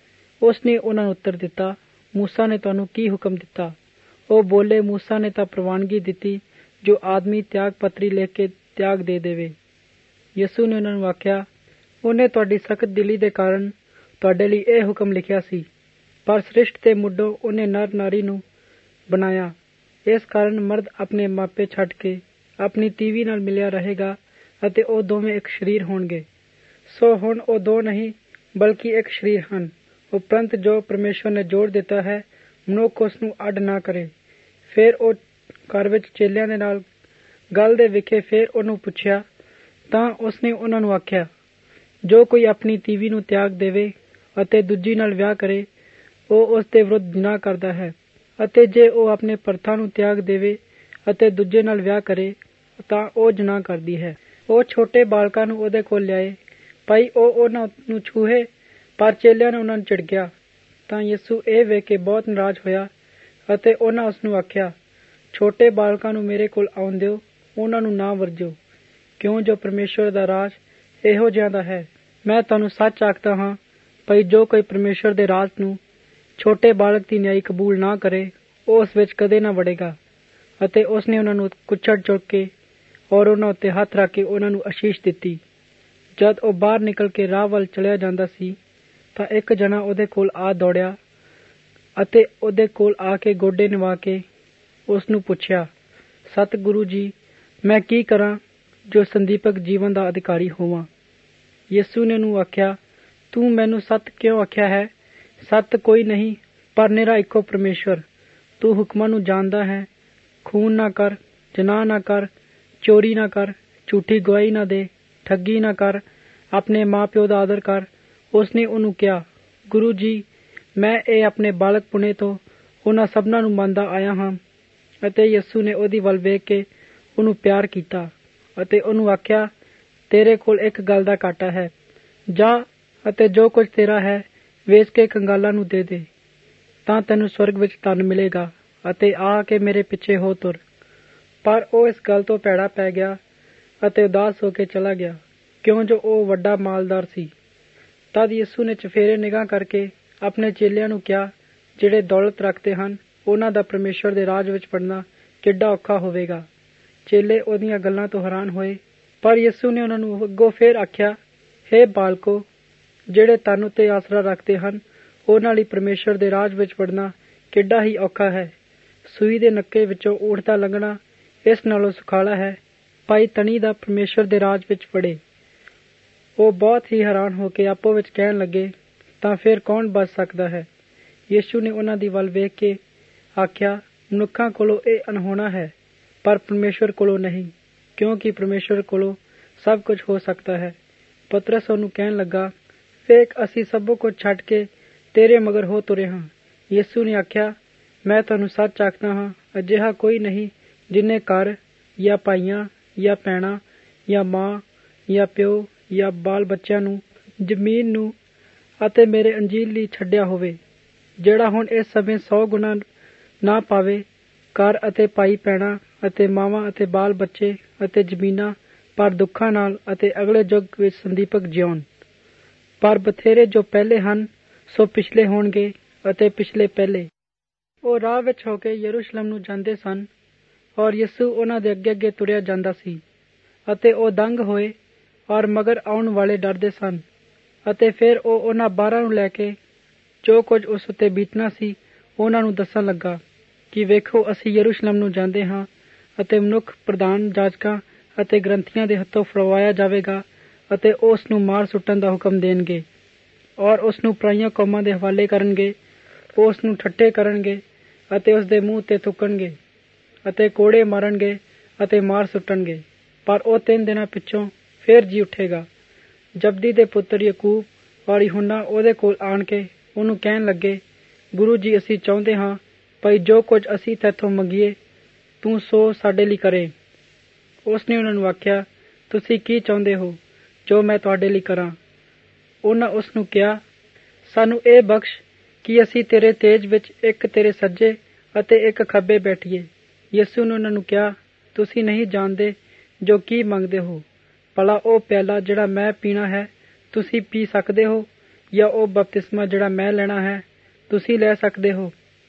ਉਸਨੇ ਉਹਨਾਂ ਨੂੰ ਉੱਤਰ ਦਿੱਤਾ, ਮੂਸਾ ਨੇ ਤੁਹਾਨੂੰ ਕੀ ਹੁਕਮ ਦਿੱਤਾ? ਉਹ ਬੋਲੇ, ਮੂਸਾ ਨੇ ਤਾਂ ਪ੍ਰਵਾਨਗੀ ਦਿੱਤੀ ਜੋ ਆਦਮੀ ਤਿਆਗ ਪੱਤਰੀ ਲਿਖ ਕੇ ਤਿਆਗ ਦੇ ਦੇਵੇ। ਯਿਸੂ ਨੇ ਉਹਨਾਂ ਨੂੰ ਆਖਿਆ, ਉਹਨੇ ਤੁਹਾਡੀ ਸਖਤ ਦਿਲੀ ਦੇ ਕਾਰਨ ਤੁਹਾਡੇ ਲਈ ਇਹ ਹੁਕਮ ਲਿਖਿਆ ਸੀ, ਪਰ ਸ੍ਰਿਸ਼ਟ ਦੇ ਮੁੱਢੋਂ ਉਹਨੇ ਨਰ ਨਾਰੀ ਨੂੰ ਬਣਾਇਆ। ਇਸ ਕਾਰਨ ਮਰਦ ਆਪਣੇ ਮਾਪੇ ਛੱਡ ਕੇ ਆਪਣੀ ਤੀਵੀ ਨਾਲ ਮਿਲਿਆ ਰਹੇਗਾ ਅਤੇ ਉਹ ਦੋਵੇਂ ਇੱਕ ਸਰੀਰ ਹੋਣਗੇ। ਸੋ ਹੁਣ ਉਹ ਦੋ ਨਹੀਂ ਬਲਕਿ ਇੱਕ ਸਰੀਰ ਹਨ। ਉਪਰੰਤ ਜੋ ਪਰਮੇਸ਼ਵਰ ਨੇ ਜੋੜ ਦਿੱਤਾ ਹੈ, ਮਨੁੱਖ ਉਸ ਨੂੰ ਅੱਡ ਨਾ ਕਰੇ। ਫਿਰ ਉਹ ਘਰ ਵਿੱਚ ਚੇਲਿਆਂ ਦੇ ਨਾਲ ਗੱਲ ਦੇ ਵਿਖੇ ਫਿਰ ਉਹਨੂੰ ਪੁੱਛਿਆ, ਤਾਂ ਉਸਨੇ ਉਹਨਾਂ ਨੂੰ ਆਖਿਆ, ਜੋ ਕੋਈ ਆਪਣੀ ਤੀਵੀ ਨੂੰ ਤਿਆਗ ਦੇਵੇ ਅਤੇ ਦੂਜੀ ਨਾਲ ਵਿਆਹ ਕਰੇ, ਉਹ ਉਸ ਦੇ ਵਿਰੁੱਧ ਗੁਨਾਹ ਕਰਦਾ ਹੈ। ਅਤੇ ਜੇ ਉਹ ਆਪਣੇ ਪਰਥਾ ਨੂੰ ਤਿਆਗ ਦੇਵੇ ਅਤੇ ਦੂਜੇ ਨਾਲ ਵਿਆਹ ਕਰੇ ਤਾਂ ਉਹ ਗੁਨਾਹ ਕਰਦੀ ਹੈ। ਉਹ ਛੋਟੇ ਬਾਲਕਾਂ ਨੂੰ ਉਹਦੇ ਕੋਲ ਲਿਆਏ, ਭਾਈ ਉਹ ਉਹਨਾਂ ਨੂੰ ਛੂਹੇ, ਪਰ ਚੇਲਿਆਂ ਨੇ ਉਹਨਾਂ ਨੂੰ ਝਿੜਕਿਆ। ਤਾਂ ਯਿਸੂ ਇਹ ਵੇਖ ਕੇ ਬਹੁਤ ਨਾਰਾਜ਼ ਹੋਇਆ ਅਤੇ ਉਹਨਾਂ ਉਸ ਨੂੰ ਆਖਿਆ, ਛੋਟੇ ਬਾਲਕਾਂ ਨੂੰ ਮੇਰੇ ਕੋਲ ਆਉਣ ਦਿਓ, ਉਹਨਾਂ ਨੂੰ ਨਾ ਵਰਜੋ, ਕਿਉਂ ਜੋ ਪਰਮੇਸ਼ਵਰ ਦਾ ਰਾਜ ਇਹੋ ਜਿਹਾ ਦਾ ਹੈ। ਮੈਂ ਤੁਹਾਨੂੰ ਸੱਚ ਆਖਦਾ ਹਾਂ, ਭਾਈ ਜੋ ਕੋਈ ਪਰਮੇਸ਼ਵਰ ਦੇ ਰਾਜ ਨੂੰ ਛੋਟੇ ਬਾਲਕ ਦੀ ਨਿਆਈ ਕਬੂਲ ਨਾ ਕਰੇ, ਉਹ ਉਸ ਵਿੱਚ ਕਦੇ ਨਾ ਵੜੇਗਾ। ਅਤੇ ਉਸਨੇ ਉਹਨਾਂ ਨੂੰ ਕੁੱਛੜ ਚੁੱਕ ਕੇ ਔਰ ਉਹਨਾਂ ਉੱਤੇ ਹੱਥ ਰੱਖ ਕੇ ਉਹਨਾਂ ਨੂੰ ਅਸ਼ੀਸ਼ ਦਿੱਤੀ। ਜਦ ਉਹ ਬਾਹਰ ਨਿਕਲ ਕੇ ਰਾਹ ਵੱਲ ਚਲਿਆ ਜਾਂਦਾ ਸੀ ਤਾਂ ਇੱਕ ਜਣਾ ਉਹਦੇ ਕੋਲ ਆ ਦੌੜਿਆ ਅਤੇ ਉਹਦੇ ਕੋਲ ਆ ਕੇ ਗੋਡੇ ਨਿਵਾ ਕੇ ਉਸ ਨੂੰ ਪੁੱਛਿਆ, ਸਤਿਗੁਰੂ ਜੀ, ਮੈਂ ਕੀ ਕਰਾਂ ਜੋ ਸੰਦੀਪਕ ਜੀਵਨ ਦਾ ਅਧਿਕਾਰੀ ਹੋਵਾਂ? ਯਿਸੂ ਨੇ ਉਹਨੂੰ ਆਖਿਆ, ਤੂੰ ਮੈਨੂੰ ਸੱਤ ਕਿਉਂ ਆਖਿਆ ਹੈ? ਸੱਤ ਕੋਈ ਨਹੀਂ ਪਰ ਨਿਰਾ ਇੱਕੋ ਪਰਮੇਸ਼ਵਰ। ਤੂੰ ਹੁਕਮਾਂ ਨੂੰ ਜਾਣਦਾ ਹੈ, ਖੂਨ ਨਾ ਕਰ, ਜਨਾਹ ਨਾ ਕਰ, ਚੋਰੀ ਨਾ ਕਰ, ਝੂਠੀ ਗਵਾਹੀ ਨਾ ਦੇ, ਠੱਗੀ ਨਾ ਕਰ, ਆਪਣੇ ਮਾਂ ਪਿਓ ਦਾ ਆਦਰ ਕਰ। ਉਸਨੇ ਉਹਨੂੰ ਕਿਹਾ, ਗੁਰੂ ਜੀ, ਮੈਂ ਇਹ ਆਪਣੇ ਬਾਲਕ ਪੁਣੇ ਤੋਂ ਉਹਨਾਂ ਸਭਨਾਂ ਨੂੰ ਮੰਨਦਾ ਆਇਆ ਹਾਂ। ਅਤੇ ਯਿਸੂ ਨੇ ਉਹਦੀ ਵੱਲ ਵੇਖ ਕੇ ਉਹਨੂੰ ਪਿਆਰ ਕੀਤਾ ਅਤੇ ਉਹਨੂੰ ਆਖਿਆ, ਤੇਰੇ ਕੋਲ ਇੱਕ ਗੱਲ ਦਾ ਘਾਟਾ ਹੈ, ਜਾ ਅਤੇ ਜੋ ਕੁਝ ਤੇਰਾ ਹੈ ਵੇਚ ਕੇ ਕੰਗਾਲਾਂ ਨੂੰ ਦੇ ਦੇ, ਤਾਂ ਤੈਨੂੰ ਸਵਰਗ ਵਿੱਚ ਧਨ ਮਿਲੇਗਾ ਅਤੇ ਆ ਕੇ ਮੇਰੇ ਪਿੱਛੇ ਹੋ ਤੁਰ। ਪਰ ਉਹ ਇਸ ਗੱਲ ਤੋਂ ਭੈੜਾ ਪੈ ਗਿਆ ਅਤੇ ਉਦਾਸ ਹੋ ਕੇ ਚਲਾ ਗਿਆ, ਕਿਉਂ ਜੋ ਉਹ ਵੱਡਾ ਮਾਲਦਾਰ ਸੀ। ਤਦ ਯਿਸੂ ਨੇ ਚਫੇਰੇ ਨਿਗਾਹ ਕਰਕੇ ਆਪਣੇ ਚੇਲਿਆਂ ਨੂੰ ਕਿਹਾ, ਜਿਹੜੇ ਦੌਲਤ ਰੱਖਦੇ ਹਨ, ਉਹਨਾਂ ਦਾ ਪਰਮੇਸ਼ਵਰ ਦੇ ਰਾਜ ਵਿੱਚ ਵੜਨਾ ਕਿੱਡਾ ਔਖਾ ਹੋਵੇਗਾ। ਚੇਲੇ ਉਹਦੀਆਂ ਗੱਲਾਂ ਤੋਂ ਹੈਰਾਨ ਹੋਏ, ਪਰ ਯਿਸੂ ਨੇ ਉਹਨਾਂ ਨੂੰ ਅੱਗੋਂ ਫੇਰ ਆਖਿਆ, ਹੇ ਬਾਲਕੋ, ਜਿਹੜੇ ਧਨ ਉੱਤੇ ਆਸਰਾ ਰੱਖਦੇ ਹਨ, ਉਹਨਾਂ ਲਈ ਪਰਮੇਸ਼ਵਰ ਦੇ ਰਾਜ ਵਿੱਚ ਵੜਨਾ ਕਿੱਡਾ ਹੀ ਔਖਾ ਹੈ। ਸੂਈ ਦੇ ਨੱਕੇ ਵਿੱਚੋਂ ਊਠ ਦਾ ਲੰਘਣਾ ਇਸ ਨਾਲੋਂ ਸੁਖਾਲਾ ਹੈ, ਭਾਈ ਧਨੀ ਦਾ ਪਰਮੇਸ਼ਵਰ ਦੇ ਰਾਜ ਵਿੱਚ ਵੜੇ। ਉਹ ਬਹੁਤ ਹੀ ਹੈਰਾਨ ਹੋ ਕੇ ਆਪੋ ਵਿੱਚ ਕਹਿਣ ਲੱਗੇ, ਤਾਂ ਫਿਰ ਕੌਣ ਬਚ ਸਕਦਾ ਹੈ? ਯਿਸੂ ਨੇ ਉਹਨਾਂ ਦੀ ਵੱਲ ਵੇਖ ਕੇ ਆਖਿਆ, ਮਨੁੱਖਾਂ ਕੋਲੋਂ ਇਹ ਅਣਹੋਣਾ ਹੈ, ਪਰ ਪਰਮੇਸ਼ਵਰ ਕੋਲੋਂ ਨਹੀਂ, ਕਿਉਂਕਿ ਪਰਮੇਸ਼ਵਰ ਕੋਲੋਂ ਸਭ ਕੁਝ ਹੋ ਸਕਦਾ ਹੈ। ਪਤਰਸ ਉਹਨੂੰ ਕਹਿਣ ਲੱਗਾ, ਵੇਖ, ਅਸੀਂ ਸਭੋ ਕੁਝ ਛੱਡ ਕੇ ਤੇਰੇ ਮਗਰ ਹੋ ਤੁਰੇ ਹਾਂ। ਯਿਸੂ ਨੇ ਆਖਿਆ, ਮੈਂ ਤੁਹਾਨੂੰ ਸੱਚ ਆਖਦਾ ਹਾਂ, ਅਜਿਹਾ ਕੋਈ ਨਹੀਂ ਜਿੰਨੇ ਘਰ ਜਾਂ ਭਾਈਆਂ ਜਾਂ ਭੈਣਾਂ ਜਾਂ ਮਾਂ ਜਾਂ ਪਿਓ ਜਾਂ ਬਾਲ ਬੱਚਿਆਂ ਨੂੰ, ਜ਼ਮੀਨ ਨੂੰ ਅਤੇ ਮੇਰੇ ਅੰਜੀਲ ਲਈ ਛੱਡਿਆ ਹੋਵੇ, ਜਿਹੜਾ ਹੁਣ ਇਸ ਸਮੇਂ ਸੌ ਗੁਣਾ ਨਾ ਪਾਵੇ ਘਰ ਅਤੇ ਭਾਈ ਭੈਣਾਂ ਅਤੇ ਮਾਵਾਂ ਅਤੇ ਬਾਲ ਬੱਚੇ ਅਤੇ ਜ਼ਮੀਨਾਂ ਪਰ ਦੁੱਖਾਂ ਨਾਲ ਅਤੇ ਅਗਲੇ ਯੁੱਗ ਵਿੱਚ ਸੰਦੀਪਕ ਜਿਉਣ। ਪਰ ਬਥੇਰੇ ਜੋ ਪਹਿਲੇ ਹਨ ਸੋ ਪਿਛਲੇ ਹੋਣਗੇ ਅਤੇ ਪਿਛਲੇ ਪਹਿਲੇ। ਉਹ ਰਾਹ ਵਿੱਚ ਹੋ ਕੇ ਯਰੂਸ਼ਲਮ ਨੂੰ ਜਾਂਦੇ ਸਨ ਔਰ ਯਿਸੂ ਉਹਨਾਂ ਦੇ ਅੱਗੇ ਅੱਗੇ ਤੁਰਿਆ ਜਾਂਦਾ ਸੀ ਅਤੇ ਉਹ ਦੰਗ ਹੋਏ ਔਰ ਮਗਰ ਆਉਣ ਵਾਲੇ ਡਰਦੇ ਸਨ। ਅਤੇ ਫਿਰ ਉਹ ਉਹਨਾਂ ਬਾਰਾਂ ਨੂੰ ਲੈ ਕੇ ਜੋ ਕੁਝ ਉਸ ਉੱਤੇ ਬੀਤਣਾ ਸੀ ਉਹਨਾਂ ਨੂੰ ਦੱਸਣ ਲੱਗਾ ਕਿ ਵੇਖੋ ਅਸੀਂ ਯਰੂਸ਼ਲਮ ਨੂੰ ਜਾਂਦੇ ਹਾਂ ਅਤੇ ਮਨੁੱਖ ਪ੍ਰਧਾਨ ਜਾਜਕਾਂ ਅਤੇ ਗ੍ਰੰਥੀਆਂ ਦੇ ਹੱਥੋਂ ਫੜਵਾਇਆ ਜਾਵੇਗਾ ਅਤੇ ਉਹ ਉਸ ਨੂੰ ਮਾਰ ਸੁੱਟਣ ਦਾ ਹੁਕਮ ਦੇਣਗੇ ਔਰ ਉਸ ਨੂੰ ਪਰਾਈਆਂ ਕੌਮਾਂ ਦੇ ਹਵਾਲੇ ਕਰਨਗੇ। ਉਹ ਉਸ ਨੂੰ ਠੱਠੇ ਕਰਨਗੇ ਅਤੇ ਉਸ ਦੇ ਮੂੰਹ ਤੇ ਥੁੱਕਣਗੇ ਅਤੇ ਕੋੜੇ ਮਾਰਨਗੇ ਅਤੇ ਮਾਰ ਸੁੱਟਣਗੇ। ਪਰ ਉਹ ਤਿੰਨ ਦਿਨਾਂ ਪਿੱਛੋਂ ਫੇਰ ਜੀ ਉੱਠੇਗਾ। ਜਬਦੀ ਦੇ ਪੁੱਤਰ ਯਕੂਬ ਔਰ ਯਹੂਨਾ ਉਹਦੇ ਕੋਲ ਆਣ ਕੇ ਉਹਨੂੰ ਕਹਿਣ ਲੱਗੇ, ਗੁਰੂ ਜੀ, ਅਸੀਂ ਚਾਹੁੰਦੇ ਹਾਂ ਭਈ ਜੋ ਕੁਝ ਅਸੀਂ ਤੈਥੋਂ ਮੰਗੀਏ ਤੂੰ ਸੋ ਸਾਡੇ ਲਈ ਕਰੇ। ਉਸ ਨੇ ਉਹਨਾਂ ਨੂੰ ਆਖਿਆ, ਤੁਸੀਂ ਕੀ ਚਾਹੁੰਦੇ ਹੋ ਜੋ ਮੈਂ ਤੁਹਾਡੇ ਲਈ ਕਰਾਂ? ਉਹਨਾਂ ਉਸ ਨੂੰ ਕਿਹਾ, ਸਾਨੂੰ ਇਹ ਬਖਸ਼ ਕਿ ਅਸੀਂ ਤੇਰੇ ਤੇਜ ਵਿੱਚ ਇੱਕ ਤੇਰੇ ਸੱਜੇ ਅਤੇ ਇੱਕ ਖੱਬੇ ਬੈਠੀਏ। ਯਿਸੂ ਨੇ ਉਹਨਾਂ ਨੂੰ ਕਿਹਾ, ਤੁਸੀਂ ਨਹੀਂ ਜਾਣਦੇ ਜੋ ਕੀ ਮੰਗਦੇ ਹੋ। ਭਲਾ ਉਹ ਪਿਆਲਾ ਜਿਹੜਾ ਮੈਂ ਪੀਣਾ ਹੈ ਤੁਸੀਂ ਪੀ ਸਕਦੇ ਹੋ, ਜਾਂ ਉਹ ਬਪਤਿਸਮਾ ਜਿਹੜਾ ਮੈਂ ਲੈਣਾ ਹੈ ਤੁਸੀਂ ਲੈ ਸਕਦੇ ਹੋ?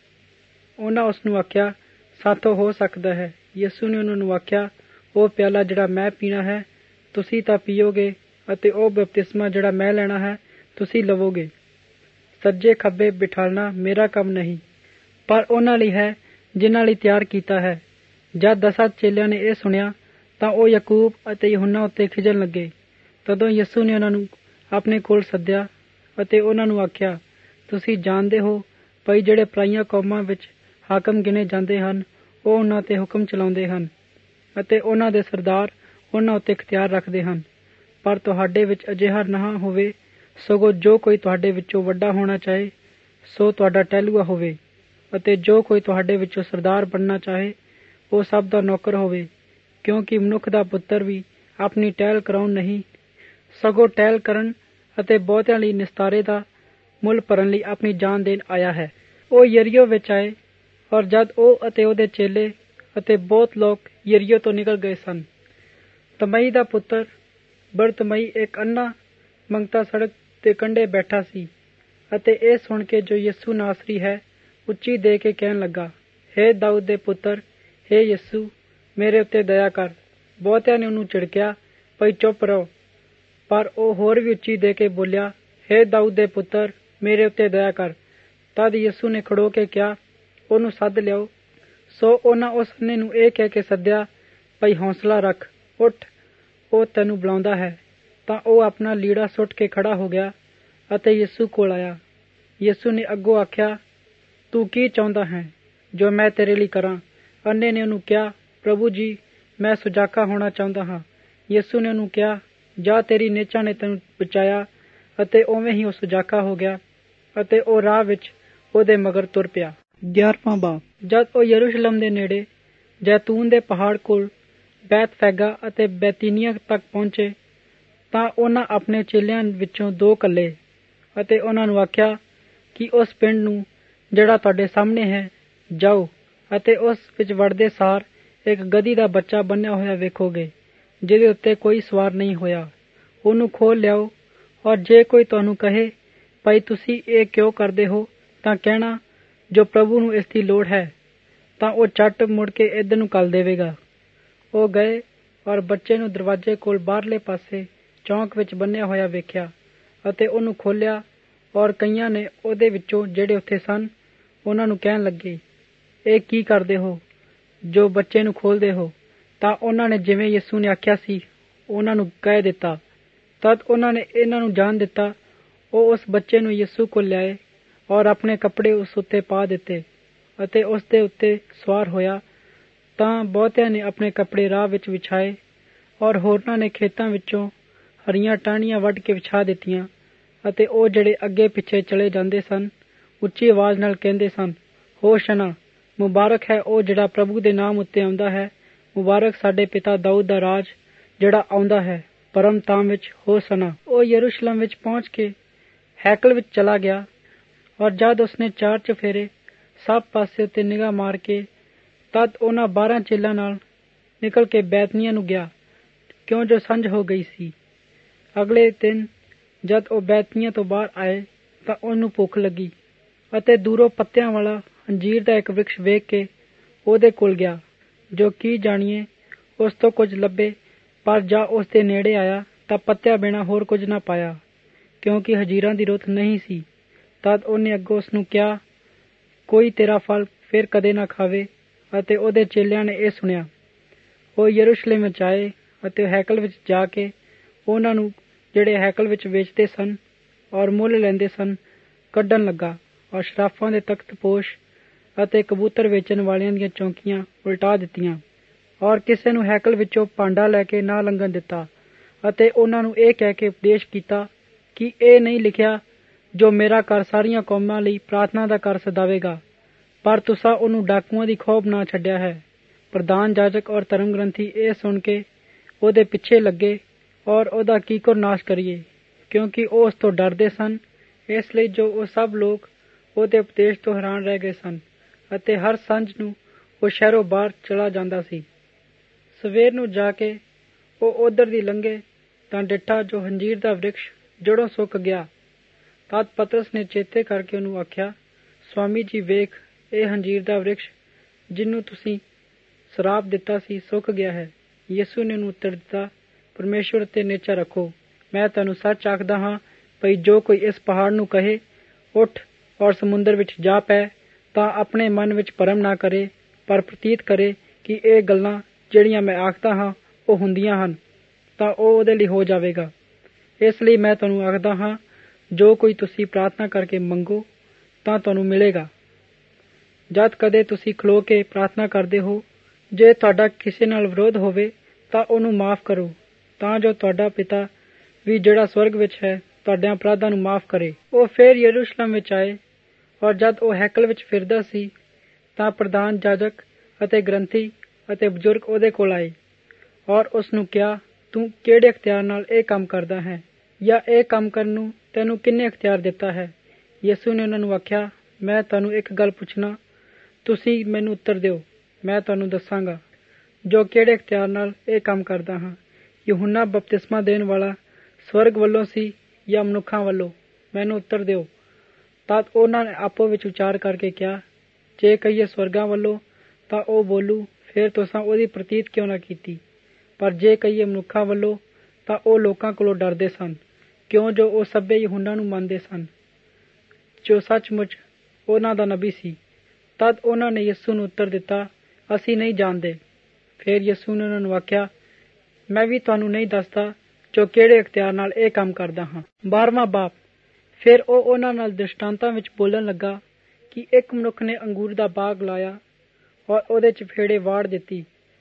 ਉਹਨਾਂ ਉਸ ਨੂੰ ਆਖਿਆ, ਸਾਥੋਂ ਹੋ ਸਕਦਾ ਹੈ। ਯਿਸੂ ਨੇ ਉਹਨਾਂ ਨੂੰ ਆਖਿਆ, ਉਹ ਪਿਆਲਾ ਜਿਹੜਾ ਮੈਂ ਪੀਣਾ ਹੈ ਤੁਸੀਂ ਤਾਂ ਪੀਓਗੇ ਅਤੇ ਉਹ ਬਪਤਿਸਮਾ ਜਿਹੜਾ ਮੈਂ ਲੈਣਾ ਹੈ ਤੁਸੀਂ ਲਵੋਗੇ। ਸੱਜੇ ਖੱਬੇ ਬਿਠਾਲਣਾ ਮੇਰਾ ਕੰਮ ਨਹੀਂ, ਪਰ ਉਹਨਾਂ ਲਈ ਹੈ ਜਿਨ੍ਹਾਂ ਲਈ ਤਿਆਰ ਕੀਤਾ ਹੈ। ਜਦ ਦਸਾਂ ਚੇਲਿਆਂ ਨੇ ਇਹ ਸੁਣਿਆ ਤਾਂ ਉਹ ਯਕੂਬ ਅਤੇ ਯਹੂਨਾ ਉੱਤੇ ਖਿਝਣ ਲੱਗੇ। ਤਦੋਂ ਯਿਸੂ ਨੇ ਉਹਨਾਂ ਨੂੰ ਆਪਣੇ ਕੋਲ ਸੱਦਿਆ ਅਤੇ ਉਹਨਾਂ ਨੂੰ ਆਖਿਆ, ਤੁਸੀਂ ਜਾਣਦੇ ਹੋ ਭਈ ਜਿਹੜੇ ਪਰਾਈਆਂ ਕੌਮਾਂ ਵਿੱਚ ਹਾਕਮ ਗਿਣੇ ਜਾਂਦੇ ਹਨ ਉਹ ਉਹਨਾਂ ਤੇ ਹੁਕਮ ਚਲਾਉਂਦੇ ਹਨ ਅਤੇ ਉਹਨਾਂ ਦੇ ਸਰਦਾਰ ਉਹਨਾਂ ਉੱਤੇ ਇਖਤਿਆਰ ਰੱਖਦੇ ਹਨ। ਪਰ ਤੁਹਾਡੇ ਵਿੱਚ ਅਜਿਹਾ ਨਾ ਹੋਵੇ, ਸਗੋਂ ਜੋ ਕੋਈ ਤੁਹਾਡੇ ਵਿੱਚੋਂ ਵੱਡਾ ਹੋਣਾ ਚਾਹੇ ਸੋ ਤੁਹਾਡਾ ਟਹਿਲੂਆ ਹੋਵੇ, ਅਤੇ ਜੋ ਕੋਈ ਤੁਹਾਡੇ ਵਿੱਚੋਂ ਸਰਦਾਰ ਬਣਨਾ ਚਾਹੇ ਉਹ ਸਭ ਦਾ ਨੌਕਰ ਹੋਵੇ। ਕਿਉਂਕਿ ਮਨੁੱਖ ਦਾ ਪੁੱਤਰ ਵੀ ਆਪਣੀ ਟਹਿਲ ਕਰਾਉਣ ਨਹੀਂ, ਸਗੋਂ ਟਹਿਲ ਕਰਨ ਅਤੇ ਬਹੁਤਿਆਂ ਲਈ ਨਿਸਤਾਰੇ ਦਾ ਮੁੱਲ ਭਰਨ ਲਈ ਆਪਣੀ ਜਾਨ ਦੇਣ ਆਇਆ ਹੈ। ਉਹ ਯਰੀਹੋ ਵਿੱਚ ਆਏ ਔਰ ਜਦ ਉਹ ਅਤੇ ਉਹਦੇ ਚੇਲੇ ਅਤੇ ਬਹੁਤ ਲੋਕ ਯਰੀਹੋ ਤੋਂ ਨਿਕਲ ਗਏ ਸਨ, ਤਮਈ ਦਾ ਪੁੱਤਰ ਬਰਤਮਈ ਇੱਕ ਅੰਨਾ ਮੰਗਤਾ ਸੜਕ ਦੇ ਕੰਢੇ ਬੈਠਾ ਸੀ ਅਤੇ ਇਹ ਸੁਣ ਕੇ ਜੋ ਯਿਸੂ ਨਾਸਰੀ ਹੈ ਉੱਚੀ ਦੇ ਕੇ ਕਹਿਣ ਲੱਗਾ, ਹੇ ਦਾਊਦ ਦੇ ਪੁੱਤਰ, ਹੇ ਯਿਸੂ ਮੇਰੇ ਉੱਤੇ ਦਇਆ ਕਰ। ਬਹੁਤਿਆਂ ਨੇ ਉਹਨੂੰ ਝਿੜਕਿਆ ਭਈ ਚੁੱਪ ਰਹੋ, ਪਰ ਉਹ ਹੋਰ ਵੀ ਉੱਚੀ ਦੇ ਕੇ ਬੋਲਿਆ, ਹੇ ਦਾਊਦ ਦੇ ਪੁੱਤਰ ਮੇਰੇ ਉੱਤੇ ਦਇਆ ਕਰ। ਤਦ ਯਿਸੂ ਨੇ ਖੜੋ ਕੇ ਕਿਹਾ, ਉਹਨੂੰ ਸੱਦ ਲਿਆਓ। ਸੋ ਉਹਨਾਂ ਉਸ ਅੰਨੇ ਨੂੰ ਇਹ ਕਹਿ ਕੇ ਸੱਦਿਆ ਭਈ ਹੌਸਲਾ ਰੱਖ, ਉੱਠ, ਉਹ ਤੈਨੂੰ ਬੁਲਾਉਂਦਾ ਹੈ। ਤਾਂ ਉਹ ਆਪਣਾ ਲੀੜਾ ਸੁੱਟ ਕੇ ਖੜਾ ਹੋ ਗਿਆ ਅਤੇ ਯਿਸੂ ਕੋਲ ਆਇਆ। ਯਿਸੂ ਨੇ ਅੱਗੋਂ ਆਖਿਆ, ਤੂੰ ਕੀ ਚਾਹੁੰਦਾ ਹੈ ਜੋ ਮੈਂ ਤੇਰੇ ਲਈ ਕਰਾਂ? ਅੰਨੇ ਨੇ ਉਹਨੂੰ ਕਿਹਾ, ਪ੍ਰਭੂ ਜੀ, ਮੈਂ ਸੁਜਾਖਾ ਹੋਣਾ ਚਾਹੁੰਦਾ ਹਾਂ। ਯਿਸੂ ਨੇ ਉਹਨੂੰ ਕਿਹਾ, ਜਾ, ਤੇਰੀ ਨੇਚਾ ਨੇ ਤੈਨੂੰ ਬਚਾਇਆ। ਅਤੇ ਉਵੇਂ ਹੀ ਉਹ ਸੁਜਾਖਾ ਹੋ ਗਿਆ ਅਤੇ ਉਹ ਰਾਹ ਵਿੱਚ ਉਹਦੇ ਮਗਰ ਤੁਰ ਪਿਆ। ਗਿਆਰਵਾਂ ਬਾਬ। ਜਦ ਉਹ ਯਰੂਸ਼ਲਮ ਦੇ ਨੇੜੇ ਜੈਤੂਨ ਦੇ ਪਹਾੜ ਕੋਲ ਬੈਤਫੈਗਾ ਅਤੇ ਬੈਤੀਨੀਆ ਤੱਕ ਪਹੁੰਚੇ ਤਾਂ ਉਹਨਾਂ ਆਪਣੇ ਚੇਲਿਆਂ ਵਿੱਚੋਂ ਦੋ ਘੱਲੇ ਅਤੇ ਉਹਨਾਂ ਨੂੰ ਆਖਿਆ ਕਿ ਉਸ ਪਿੰਡ ਨੂੰ ਜਿਹੜਾ ਤੁਹਾਡੇ ਸਾਹਮਣੇ ਹੈ ਜਾਓ ਅਤੇ ਉਸ ਵਿੱਚ ਵੜਦੇ ਸਾਰ ਇੱਕ ਗਧੀ ਦਾ ਬੱਚਾ ਬੰਨਿਆ ਹੋਇਆ ਵੇਖੋਗੇ ਜਿਹਦੇ ਉੱਤੇ ਕੋਈ ਸਵਾਰ ਨਹੀਂ ਹੋਇਆ। ਉਹਨੂੰ ਖੋਲ ਲਿਆਓ, ਔਰ ਜੇ ਕੋਈ ਤੁਹਾਨੂੰ ਕਹੇ ਭਾਈ ਤੁਸੀਂ ਇਹ ਕਿਉਂ ਕਰਦੇ ਹੋ ਤਾਂ ਕਹਿਣਾ ਜੋ ਪ੍ਰਭੂ ਨੂੰ ਇਸ ਦੀ ਲੋੜ ਹੈ, ਤਾਂ ਉਹ ਝੱਟ ਮੁੜ ਕੇ ਇੱਧਰ ਨੂੰ ਘੱਲ ਦੇਵੇਗਾ। ਉਹ ਗਏ ਔਰ ਬੱਚੇ ਨੂੰ ਦਰਵਾਜ਼ੇ ਕੋਲ ਬਾਹਰਲੇ ਪਾਸੇ ਚੌਂਕ ਵਿੱਚ ਬੰਨਿਆ ਹੋਇਆ ਵੇਖਿਆ ਅਤੇ ਉਹਨੂੰ ਖੋਲਿਆ। ਔਰ ਕਈਆਂ ਨੇ ਉਹਦੇ ਵਿੱਚੋਂ ਜਿਹੜੇ ਉੱਥੇ ਸਨ ਉਹਨਾਂ ਨੂੰ ਕਹਿਣ ਲੱਗੇ, ਇਹ ਕੀ ਕਰਦੇ ਹੋ ਜੋ ਬੱਚੇ ਨੂੰ ਖੋਲਦੇ ਹੋ? ਤਾਂ ਉਹਨਾਂ ਨੇ ਜਿਵੇਂ ਯਿਸੂ ਨੇ ਆਖਿਆ ਸੀ ਉਹਨਾਂ ਨੂੰ ਕਹਿ ਦਿੱਤਾ। ਤਦ ਉਹਨਾਂ ਨੇ ਇਹਨਾਂ ਨੂੰ ਜਾਣ ਦਿੱਤਾ। ਉਹ ਉਸ ਬੱਚੇ ਨੂੰ ਯਿਸੂ ਕੋਲ ਲਿਆਏ ਔਰ ਆਪਣੇ ਕੱਪੜੇ ਉਸ ਉੱਤੇ ਪਾ ਦਿੱਤੇ ਅਤੇ ਉਸ ਦੇ ਉੱਤੇ ਸਵਾਰ ਹੋਇਆ। ਤਾਂ ਬਹੁਤਿਆਂ ਨੇ ਆਪਣੇ ਕੱਪੜੇ ਰਾਹ ਵਿੱਚ ਵਿਛਾਏ ਔਰ ਹੋਰਨਾਂ ਨੇ ਖੇਤਾਂ ਵਿੱਚੋਂ ਹਰੀਆਂ ਟਾਹਣੀਆਂ ਵੱਢ ਕੇ ਵਿਛਾ ਦਿੱਤੀਆਂ। ਅਤੇ ਉਹ ਜਿਹੜੇ ਅੱਗੇ ਪਿੱਛੇ ਚਲੇ ਜਾਂਦੇ ਸਨ ਉੱਚੀ ਆਵਾਜ਼ ਨਾਲ ਕਹਿੰਦੇ ਸਨ, ਹੋਸ਼ਨਾ, ਮੁਬਾਰਕ ਹੈ ਉਹ ਜਿਹੜਾ ਪ੍ਰਭੂ ਦੇ ਨਾਮ ਉੱਤੇ ਆਉਂਦਾ ਹੈ। ਮੁਬਾਰਕ ਸਾਡੇ ਪਿਤਾ ਦਾਊਦ ਦਾ ਰਾਜ ਜਿਹੜਾ ਆਉਂਦਾ ਹੈ, ਪਰਮ ਧਾਮ ਵਿੱਚ ਹੋਸ਼ਨਾ। ਉਹ ਯਰੂਸ਼ਲਮ ਵਿੱਚ ਪਹੁੰਚ ਕੇ ਹੈਕਲ ਵਿੱਚ ਚਲਾ ਗਿਆ ਔਰ ਜਦ ਉਸਨੇ ਚਾਰ ਚਫੇਰੇ ਸਭ ਪਾਸੇ ਉੱਤੇ ਨਿਗਾਹ ਮਾਰ ਕੇ ਤਦ ਉਹਨਾਂ ਬਾਰਾਂ ਚੇਲਿਆਂ ਨਾਲ ਨਿਕਲ ਕੇ ਬੈਤਨੀਆ ਨੂੰ ਗਿਆ, ਕਿਉਂ ਜੋ ਸੰਝ ਹੋ ਗਈ ਸੀ। ਅਗਲੇ ਦਿਨ ਜਦ ਉਹ ਬੈਤਨੀਆ ਤੋਂ ਬਾਹਰ ਆਏ ਤਾਂ ਉਹਨੂੰ ਭੁੱਖ ਲੱਗੀ ਅਤੇ ਦੂਰੋਂ ਪੱਤਿਆਂ ਵਾਲਾ ਅੰਜੀਰ ਦਾ ਇੱਕ ਵ੍ਰਿਕਸ਼ ਵੇਖ ਕੇ ਉਹਦੇ ਕੋਲ ਗਿਆ, ਜੋ ਕੀ ਜਾਣੀਏ ਉਸ ਤੋਂ ਕੁਝ ਲੱਭੇ। ਪਰ ਜਾ ਉਸ ਦੇ ਨੇੜੇ ਆਇਆ ਤਾਂ ਪੱਤਿਆਂ ਬਿਨਾਂ ਹੋਰ ਕੁਝ ਨਾ ਪਾਇਆ, ਕਿਉਂਕਿ ਹਜੀਰਾਂ ਦੀ ਰੁੱਤ ਨਹੀਂ ਸੀ। ਤਦ ਉਹਨੇ ਅੱਗੋਂ ਉਸ ਨੂੰ ਕਿਹਾ, ਕੋਈ ਤੇਰਾ ਫਲ ਫਿਰ ਕਦੇ ਨਾ ਖਾਵੇ। ਅਤੇ ਉਹਦੇ ਚੇਲਿਆਂ ਨੇ ਇਹ ਸੁਣਿਆ। ਉਹ ਯਰੂਸ਼ਲਮ ਵਿੱਚ ਆਏ ਅਤੇ ਹੈਕਲ ਵਿੱਚ ਜਾ ਕੇ ਉਹਨਾਂ ਨੂੰ, ਜਿਹੜੇ ਹੈਕਲ ਵਿੱਚ ਵੇਚਦੇ ਸਨ ਔਰ ਮੁੱਲ ਲੈਂਦੇ ਸਨ, ਕੱਢਣ ਲੱਗਾ ਔਰ ਸ਼ਰਾਫਾਂ ਦੇ ਤਖਤ ਪੋਸ਼ ਅਤੇ ਕਬੂਤਰ ਵੇਚਣ ਵਾਲਿਆਂ ਦੀਆਂ ਚੌਂਕੀਆਂ ਉਲਟਾ ਦਿੱਤੀਆਂ ਔਰ ਕਿਸੇ ਨੂੰ ਹੈਕਲ ਵਿੱਚੋਂ ਭਾਂਡਾ ਲੈ ਕੇ ਨਾ ਲੰਘਣ ਦਿੱਤਾ। ਅਤੇ ਉਹਨਾਂ ਨੂੰ ਇਹ ਕਹਿ ਕੇ ਉਪਦੇਸ਼ ਕੀਤਾ ਕਿ ਇਹ ਨਹੀਂ ਲਿਖਿਆ, ਜੋ ਮੇਰਾ ਘਰ ਸਾਰੀਆਂ ਕੌਮਾਂ ਲਈ ਪ੍ਰਾਰਥਨਾ ਦਾ ਘਰ ਸਦਾਵੇਗਾ। ਪਰ ਤੁਸਾਂ ਉਹਨੂੰ ਡਾਕੂਆਂ ਦੀ ਖੋਹ ਬਣਾ ਛੱਡਿਆ ਹੈ। ਪ੍ਰਧਾਨ ਜਾਜਕ ਔਰ ਧਰਮ ਗ੍ਰੰਥੀ ਇਹ ਸੁਣ ਕੇ ਉਹਦੇ ਪਿੱਛੇ ਲੱਗੇ ਔਰ ਉਹਦਾ ਕੀਕਰ ਨਾਸ਼ ਕਰੀਏ, ਕਿਉਂਕਿ ਉਹ ਉਸ ਤੋਂ ਡਰਦੇ ਸਨ। ਇਸ ਲਈ ਜੋ ਉਹ ਸਭ ਲੋਕ ਉਹਦੇ ਉਪਦੇਸ਼ ਤੋਂ ਹੈਰਾਨ ਰਹਿ ਗਏ ਸਨ ਅਤੇ ਹਰ ਸਾਂਝ ਨੂੰ ਉਹ ਸ਼ਹਿਰੋਂ ਬਾਹਰ ਚਲਾ ਜਾਂਦਾ ਸੀ। ਸਵੇਰ ਨੂੰ ਜਾ ਕੇ ਉਹ ਉਧਰ ਦੀ ਲੰਘੇ ਤਾਂ ਡਿੱਠਾ ਜੋ ਅੰਜੀਰ ਦਾ ਵ੍ਰਿਕਸ਼ ਜੜੋਂ ਸੁੱਕ ਗਿਆ। ਤਦ ਪਤਰਸ ਨੇ ਚੇਤੇ ਕਰਕੇ ਉਹਨੂੰ ਆਖਿਆ, ਸਵਾਮੀ ਜੀ ਵੇਖ, ਇਹ ਅੰਜੀਰ ਦਾ ਵ੍ਰਿਕਸ਼ ਜਿਹਨੂੰ ਤੁਸੀਂ ਸਰਾਪ ਦਿੱਤਾ ਸੀ ਸੁੱਕ ਗਿਆ ਹੈ। ਯਿਸੂ ਨੇ ਉਹਨੂੰ ਉੱਤਰ ਦਿੱਤਾ, ਪਰਮੇਸ਼ਵਰ ਉੱਤੇ ਨਿਚਾ ਰੱਖੋ। ਮੈਂ ਤੁਹਾਨੂੰ ਸੱਚ ਆਖਦਾ ਹਾਂ, ਭਈ ਜੋ ਕੋਈ ਇਸ ਪਹਾੜ ਨੂੰ ਕਹੇ, ਉੱਠ ਔਰ ਸਮੁੰਦਰ ਵਿੱਚ ਜਾ ਪੈ, ਤਾਂ ਆਪਣੇ ਮਨ ਵਿੱਚ ਭਰਮ ਨਾ ਕਰੇ, ਪਰ ਪ੍ਰਤੀਤ ਕਰੇ ਕਿ ਇਹ ਗੱਲਾਂ ਜਿਹੜੀਆਂ ਮੈਂ ਆਖਦਾ ਹਾਂ ਉਹ ਹੁੰਦੀਆਂ ਹਨ, ਤਾਂ ਉਹ ਉਹਦੇ ਲਈ ਹੋ ਜਾਵੇਗਾ। ਇਸ ਲਈ ਮੈਂ ਤੁਹਾਨੂੰ ਆਖਦਾ ਹਾਂ, ਜੋ ਕੋਈ ਤੁਸੀਂ ਪ੍ਰਾਰਥਨਾ ਕਰਕੇ ਮੰਗੋ ਤਾਂ ਤੁਹਾਨੂੰ ਮਿਲੇਗਾ। ਜਦ ਕਦੇ ਤੁਸੀਂ ਖਲੋ ਕੇ ਪ੍ਰਾਰਥਨਾ ਕਰਦੇ ਹੋ, ਜੇ ਤੁਹਾਡਾ ਕਿਸੇ ਨਾਲ ਵਿਰੋਧ ਹੋਵੇ ਤਾਂ ਉਹਨੂੰ ਮਾਫ਼ ਕਰੋ, ਤਾਂ ਜੋ ਤੁਹਾਡਾ ਪਿਤਾ ਵੀ ਜਿਹੜਾ ਸਵਰਗ ਵਿੱਚ ਹੈ ਤੁਹਾਡਿਆਂ ਅਪਰਾਧਾਂ ਨੂੰ ਮਾਫ਼ ਕਰੇ। ਉਹ ਫਿਰ ਯਰੂਸ਼ਲਮ ਵਿੱਚ ਆਏ ਔਰ ਜਦ ਉਹ ਹੈਕਲ ਵਿੱਚ ਫਿਰਦਾ ਸੀ ਤਾਂ ਪ੍ਰਧਾਨ ਜਾਜਕ ਅਤੇ ਗ੍ਰੰਥੀ ਅਤੇ ਬਜ਼ੁਰਗ ਉਹਦੇ ਕੋਲ ਆਏ ਔਰ ਉਸ ਨੂੰ ਕਿਹਾ, ਤੂੰ ਕਿਹੜੇ ਅਖਤਿਆਰ ਨਾਲ ਇਹ ਕੰਮ ਕਰਦਾ ਹੈ, ਜਾਂ ਇਹ ਕੰਮ ਕਰਨ ਨੂੰ ਤੈਨੂੰ ਕਿੰਨੇ ਅਖਤਿਆਰ ਦਿੱਤਾ ਹੈ? ਯਿਸੂ ਨੇ ਉਹਨਾਂ ਨੂੰ ਆਖਿਆ, ਮੈਂ ਤੁਹਾਨੂੰ ਇੱਕ ਗੱਲ ਪੁੱਛਣਾ, ਤੁਸੀਂ ਮੈਨੂੰ ਉੱਤਰ ਦਿਓ। ਮੈਂ ਤੁਹਾਨੂੰ ਦੱਸਾਂਗਾ ਜੋ ਕਿਹੜੇ ਅਖਤਿਆਰ ਨਾਲ ਇਹ ਕੰਮ ਕਰਦਾ ਹਾਂ। ਯਹੂਨਾ ਬਪਤਿਸਮਾ ਦੇਣ ਵਾਲਾ ਸਵਰਗ ਵੱਲੋਂ ਸੀ ਜਾਂ ਮਨੁੱਖਾਂ ਵੱਲੋਂ? ਮੈਨੂੰ ਉੱਤਰ ਦਿਓ। ਤਦ ਉਹਨਾਂ ਨੇ ਆਪੋ ਵਿੱਚ ਵਿਚਾਰ ਕਰਕੇ ਕਿਹਾ, ਜੇ ਕਹੀਏ ਸਵਰਗਾਂ ਵੱਲੋਂ ਤਾਂ ਉਹ ਬੋਲੂ, ਫਿਰ ਤੁਸਾਂ ਉਹਦੀ ਪ੍ਰਤੀਤ ਕਿਉਂ ਨਾ ਕੀਤੀ? ਪਰ ਜੇ ਕਹੀਏ ਮਨੁੱਖਾਂ ਵੱਲੋਂ ਤਾਂ ਉਹ ਲੋਕਾਂ ਕੋਲੋਂ ਡਰਦੇ ਸਨ, ਕਿਉਂ ਜੋ ਉਹ ਸਭੇ ਯਹੂਨਾ ਨੂੰ ਮੰਨਦੇ ਸਨ, ਜੋ ਸੱਚਮੁੱਚ ਉਹਨਾਂ ਦਾ ਨਬੀ ਸੀ। ਤਦ ਉਹਨਾਂ ਨੇ ਯਿਸੂ ਨੂੰ ਉੱਤਰ ਦਿੱਤਾ, ਅਸੀਂ ਨਹੀਂ ਜਾਣਦੇ। ਫਿਰ ਯਿਸੂ ਨੇ ਉਹਨਾਂ ਨੂੰ ਆਖਿਆ, ਮੈਂ ਵੀ ਤੁਹਾਨੂੰ ਨਹੀਂ ਦੱਸਦਾ ਜੋ ਕਿਹੜੇ ਅਖਤਿਆਰ ਨਾਲ ਇਹ ਕੰਮ ਕਰਦਾ ਹਾਂ। ਬਾਰਵਾਂ ਬਾਪ। ਫਿਰ ਉਹ ਉਹਨਾਂ ਨਾਲ ਦ੍ਰਿਸ਼ਟਾਂਤਾਂ ਵਿੱਚ ਬੋਲਣ ਲੱਗਾ ਕਿ ਇੱਕ ਮਨੁੱਖ ਨੇ ਅੰਗੂਰ ਦਾ ਬਾਗ ਲਾਇਆ ਔਰ ਉਹਦੇ ਚਫੇੜੇ ਵਾੜ ਦਿੱਤੀ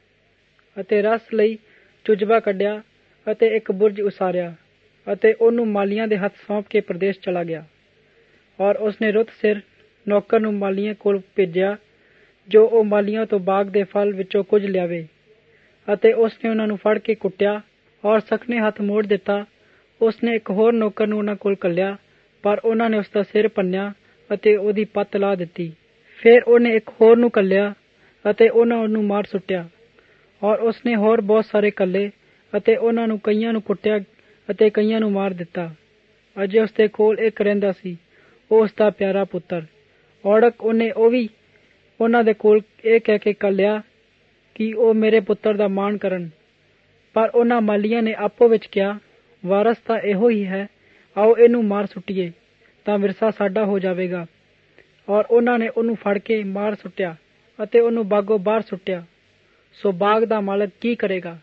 ਅਤੇ ਰਸ ਲਈ ਚੁਜਬਾ ਕੱਢਿਆ ਅਤੇ ਇੱਕ ਬੁਰਜ ਉਸਾਰਿਆ ਅਤੇ ਉਹਨੂੰ ਮਾਲੀਆਂ ਦੇ ਹੱਥ ਸੌਂਪ ਕੇ ਪ੍ਰਦੇਸ਼ ਚਲਾ ਗਿਆ। ਔਰ ਉਸਨੇ ਰੁੱਤ ਸਿਰ ਨੌਕਰ ਨੂੰ ਮਾਲੀਆਂ ਕੋਲ ਭੇਜਿਆ, ਜੋ ਉਹ ਮਾਲੀਆਂ ਤੋਂ ਬਾਗ ਦੇ ਫਲ ਵਿੱਚੋਂ ਕੁਝ ਲਿਆਵੇ। ਅਤੇ ਉਸਨੇ ਉਹਨਾਂ ਨੂੰ ਫੜ ਕੇ ਕੁੱਟਿਆ ਔਰ ਸਕਨੇ ਹੱਥ ਮੋੜ ਦਿੱਤਾ। ਉਸਨੇ ਇੱਕ ਹੋਰ ਨੌਕਰ ਨੂੰ ਉਹਨਾਂ ਕੋਲ ਘੱਲਿਆ, ਪਰ ਉਹਨਾਂ ਨੇ ਉਸਦਾ ਸਿਰ ਭੰਨਿਆ ਅਤੇ ਉਹਦੀ ਪੱਤ ਲਾ ਦਿੱਤੀ। ਫਿਰ ਉਹਨੇ ਇੱਕ ਹੋਰ ਨੂੰ ਘੱਲਿਆ ਅਤੇ ਉਹਨਾਂ ਉਹਨੂੰ ਮਾਰ ਸੁੱਟਿਆ। ਔਰ ਉਸਨੇ ਹੋਰ ਬਹੁਤ ਸਾਰੇ ਘੱਲੇ ਅਤੇ ਉਹਨਾਂ ਨੂੰ ਕਈਆਂ ਨੂੰ ਕੁੱਟਿਆ ਅਤੇ ਕਈਆਂ ਨੂੰ ਮਾਰ ਦਿੱਤਾ। ਅਜੇ ਉਸਦੇ ਕੋਲ ਇੱਕ ਰਹਿੰਦਾ ਸੀ, ਉਹ ਉਸਦਾ ਪਿਆਰਾ ਪੁੱਤਰ। ਔੜਕ ਉਹਨੇ ਉਹ ਵੀ ਉਹਨਾਂ ਦੇ ਕੋਲ ਇਹ ਕਹਿ ਕੇ ਘੱਲਿਆ ਕਿ ਉਹ ਮੇਰੇ ਪੁੱਤਰ ਦਾ ਮਾਣ ਕਰਨ। ਪਰ ਉਹਨਾਂ ਮਾਲੀਆਂ ਨੇ ਆਪੋ ਵਿੱਚ ਕਿਹਾ, ਵਾਰਸ ਤਾਂ ਇਹੋ ਹੀ ਹੈ, ਆਓ ਇਹਨੂੰ ਮਾਰ ਸੁੱਟੀਏ ਤਾਂ ਵਿਰਸਾ ਸਾਡਾ ਹੋ ਜਾਵੇਗਾ। ਔਰ ਉਹਨਾਂ ਨੇ ਉਹਨੂੰ ਫੜ ਕੇ ਮਾਰ ਸੁੱਟਿਆ ਅਤੇ ਉਹਨੂੰ ਬਾਗੋਂ ਬਾਹਰ ਸੁੱਟਿਆ। ਸੋ ਬਾਗ ਦਾ ਮਾਲਕ ਕੀ ਕਰੇਗਾ?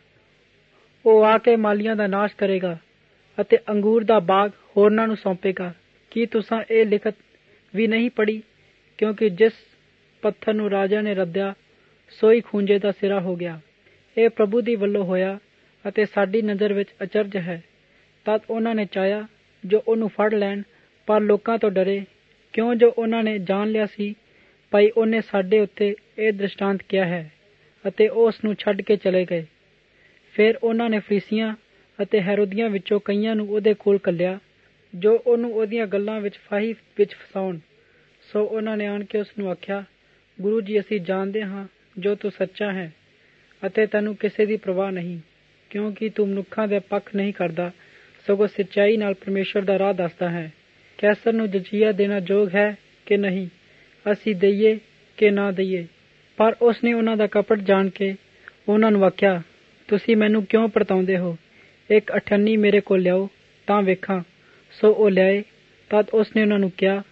ਉਹ ਆ ਕੇ ਮਾਲੀਆਂ ਦਾ ਨਾਸ਼ ਕਰੇਗਾ ਅਤੇ ਅੰਗੂਰ ਦਾ ਬਾਗ ਹੋਰਨਾਂ ਨੂੰ ਸੌਂਪੇਗਾ। ਕੀ ਤੁਸਾਂ ਇਹ ਲਿਖਤ ਵੀ ਨਹੀਂ ਪੜ੍ਹੀ? ਕਿਉਂਕਿ ਜਿਸ ਪੱਥਰ ਨੂੰ ਰਾਜਾ ਨੇ ਰੱਦਿਆ, ਸੋਈ ਖੂੰਜੇ ਦਾ ਸਿਰਾ ਹੋ ਗਿਆ। ਇਹ ਪ੍ਰਭੂ ਦੀ ਵੱਲੋਂ ਹੋਇਆ ਅਤੇ ਸਾਡੀ ਨਜ਼ਰ ਵਿੱਚ ਅਚਰਜ ਹੈ। ਤਦ ਉਹਨਾਂ ਨੇ ਚਾਹਿਆ ਜੋ ਉਹਨੂੰ ਫੜ ਲੈਣ, ਪਰ ਲੋਕਾਂ ਤੋਂ ਡਰੇ, ਕਿਉਂ ਜੋ ਉਹਨਾਂ ਨੇ ਜਾਣ ਲਿਆ ਸੀ ਭਾਈ ਉਹਨੇ ਸਾਡੇ ਉੱਤੇ ਇਹ ਦ੍ਰਿਸ਼ਟਾਂਤ ਕਿਹਾ ਹੈ, ਅਤੇ ਉਹ ਉਸ ਨੂੰ ਛੱਡ ਕੇ ਚਲੇ ਗਏ। ਫਿਰ ਉਹਨਾਂ ਨੇ ਫਰੀਸੀਆਂ ਅਤੇ ਹੈਰੋਦੀਆਂ ਵਿੱਚੋਂ ਕਈਆਂ ਨੂੰ ਉਹਦੇ ਕੋਲ ਘੱਲਿਆ, ਜੋ ਉਹਨੂੰ ਉਹਦੀਆਂ ਗੱਲਾਂ ਵਿੱਚ ਫਾਹੀ ਵਿੱਚ ਫਸਾਉਣ। ਸੋ ਉਹਨਾਂ ਨੇ ਆਣ ਕੇ ਉਸ ਨੂੰ ਆਖਿਆ, ਗੁਰੂ ਜੀ, ਅਸੀਂ ਜਾਣਦੇ ਹਾਂ ਜੋ ਤੂੰ ਸੱਚਾ ਹੈ ਅਤੇ ਤੈਨੂੰ ਕਿਸੇ ਦੀ ਪ੍ਰਵਾਹ ਨਹੀਂ, ਕਿਉਂਕਿ ਤੂੰ ਮਨੁੱਖਾਂ ਦੇ ਪੱਖ ਨਹੀਂ ਕਰਦਾ, ਸਗੋਂ ਸੱਚਾਈ ਨਾਲ ਪਰਮੇਸ਼ਵਰ ਦਾ ਰਾਹ ਦੱਸਦਾ ਹੈ। ਕੈਸਰ ਨੂੰ ਜਜ਼ੀਆ ਦੇਣਾ ਯੋਗ ਹੈ ਕਿ ਨਹੀਂ, ਅਸੀਂ ਦਈਏ ਕਿ ਨਾ ਦਈਏ? ਪਰ ਉਸਨੇ ਉਹਨਾਂ ਦਾ ਕਪਟ ਜਾਣ ਕੇ ਉਹਨਾਂ ਨੂੰ ਆਖਿਆ, ਤੁਸੀਂ ਮੈਨੂੰ ਕਿਉਂ ਪਰਤਾਉਂਦੇ ਹੋ? ਇੱਕ ਅਠੰਨੀ ਮੇਰੇ ਕੋਲ ਲਿਆਓ ਤਾਂ ਵੇਖਾਂ। ਸੋ ਉਹ ਲਿਆਏ। ਤਦ ਉਸਨੇ ਉਹਨਾਂ ਨੂੰ ਕਿਹਾ,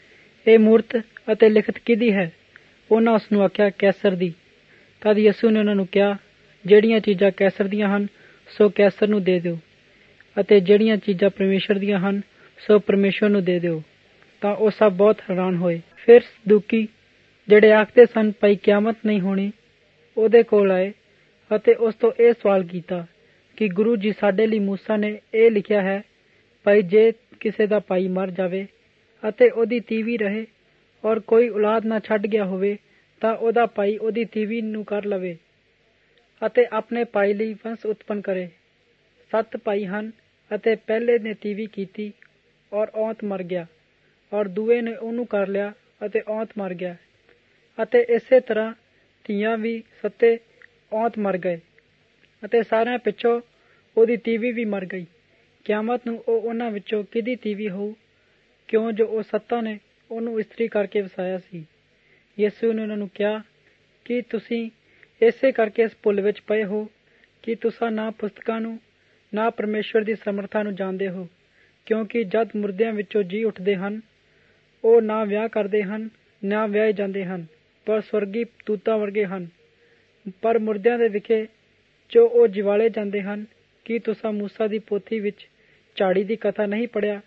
ਇਹ ਮੂਰਤ ਅਤੇ ਲਿਖਤ ਕਿਹਦੀ ਹੈ? ਉਹਨਾਂ ਉਸਨੂੰ ਆਖਿਆ, ਕੈਸਰ ਦੀ। ਤਦ ਯਿਸੂ ਨੇ ਉਹਨਾਂ ਨੂੰ ਕਿਹਾ, ਜਿਹੜੀਆਂ ਚੀਜ਼ਾਂ ਕੈਸਰ ਦੀਆਂ ਹਨ ਸੋ ਕੈਸਰ ਨੂੰ ਦੇ ਦਿਓ, ਅਤੇ ਜਿਹੜੀਆਂ ਚੀਜ਼ਾਂ ਪਰਮੇਸ਼ਰ ਦੀਆਂ ਹਨ ਸੋ ਪਰਮੇਸ਼ਰ ਨੂੰ ਦੇ ਦਿਓ। ਤਾਂ ਉਹ ਸਭ ਬਹੁਤ ਹੈਰਾਨ ਹੋਏ। ਫਿਰ ਸਦੂਕੀ, ਜਿਹੜੇ ਆਖਦੇ ਸਨ ਭਾਈ ਕਿਆਮਤ ਨਹੀਂ ਹੋਣੀ, ਉਹਦੇ ਕੋਲ ਆਏ ਅਤੇ ਉਸ ਤੋਂ ਇਹ ਸਵਾਲ ਕੀਤਾ ਕਿ ਗੁਰੂ ਜੀ, ਸਾਡੇ ਲਈ ਮੂਸਾ ਨੇ ਇਹ ਲਿਖਿਆ ਹੈ ਭਾਈ ਜੇ ਕਿਸੇ ਦਾ ਭਾਈ ਮਰ ਜਾਵੇ ਅਤੇ ਉਹਦੀ ਤੀਵੀਂ ਰਹੇ ਔਰ ਕੋਈ ਔਲਾਦ ਨਾ ਛੱਡ ਗਿਆ ਹੋਵੇ ਤਾਂ ਉਹਦਾ ਭਾਈ ਉਹਦੀ ਤੀਵੀਂ ਨੂੰ ਕਰ ਲਵੇ ਅਤੇ ਆਪਣੇ ਭਾਈ ਲਈ ਵੰਸ਼ ਉਤਪੰਨ ਕਰੇ। ਸੱਤ ਭਾਈ ਹਨ ਅਤੇ ਪਹਿਲੇ ਨੇ ਤੀਵੀਂ ਕੀਤੀ ਔਰ ਔਂਤ ਮਰ ਗਿਆ, ਔਰ ਦੂਏ ਨੇ ਉਹਨੂੰ ਕਰ ਲਿਆ ਅਤੇ ਔਂਤ ਮਰ ਗਿਆ, ਅਤੇ ਇਸੇ ਤਰ੍ਹਾਂ ਧੀਆਂ ਵੀ ਸੱਤੇ ਔਂਤ ਮਰ ਗਏ, ਅਤੇ ਸਾਰਿਆਂ ਪਿੱਛੋਂ ਉਹਦੀ ਤੀਵੀਂ ਵੀ ਮਰ ਗਈ। ਕਿਆਮਤ ਨੂੰ ਉਹ ਉਹਨਾਂ ਵਿੱਚੋਂ ਕਿਹਦੀ ਤੀਵੀਂ ਹੋਊ, ਕਿਉਂ ਜੋ ਉਹ ਸੱਤਾਂ ਨੇ ਉਹਨੂੰ ਇਸਤਰੀ ਕਰਕੇ ਵਸਾਇਆ ਸੀ। ਯਿਸੂ ਨੇ ਉਹਨਾਂ ਨੂੰ ਕਿਹਾ ਕਿ ਤੁਸੀਂ ਇਸੇ ਕਰਕੇ ਇਸ ਭੁੱਲ ਵਿੱਚ ਪਏ ਹੋ ਕਿ ਤੁਸੀਂ ਨਾ ਪੁਸਤਕਾਂ ਨੂੰ ਨਾ ਪਰਮੇਸ਼ਵਰ ਦੀ ਸਮਰਥਾ ਨੂੰ ਜਾਣਦੇ ਹੋ, ਕਿਉਂਕਿ ਜਦ ਮੁਰਦਿਆਂ ਵਿੱਚੋਂ ਜੀ ਉੱਠਦੇ ਹਨ ਉਹ ਨਾ ਵਿਆਹ ਕਰਦੇ ਹਨ ਨਾ ਵਿਆਹੇ ਜਾਂਦੇ ਹਨ, ਪਰ ਸਵਰਗੀ ਦੂਤਾਂ ਵਰਗੇ ਹਨ। ਪਰ ਮੁਰਦਿਆਂ ਦੇ ਵਿਖੇ ਜੋ ਉਹ ਜਿਵਾਲੇ ਜਾਂਦੇ ਹਨ, ਕੀ ਤੁਸੀਂ ਮੂਸਾ ਦੀ ਪੋਥੀ ਵਿੱਚ ਝਾੜੀ ਦੀ ਕਥਾ ਨਹੀਂ ਪੜ੍ਹਿਆ,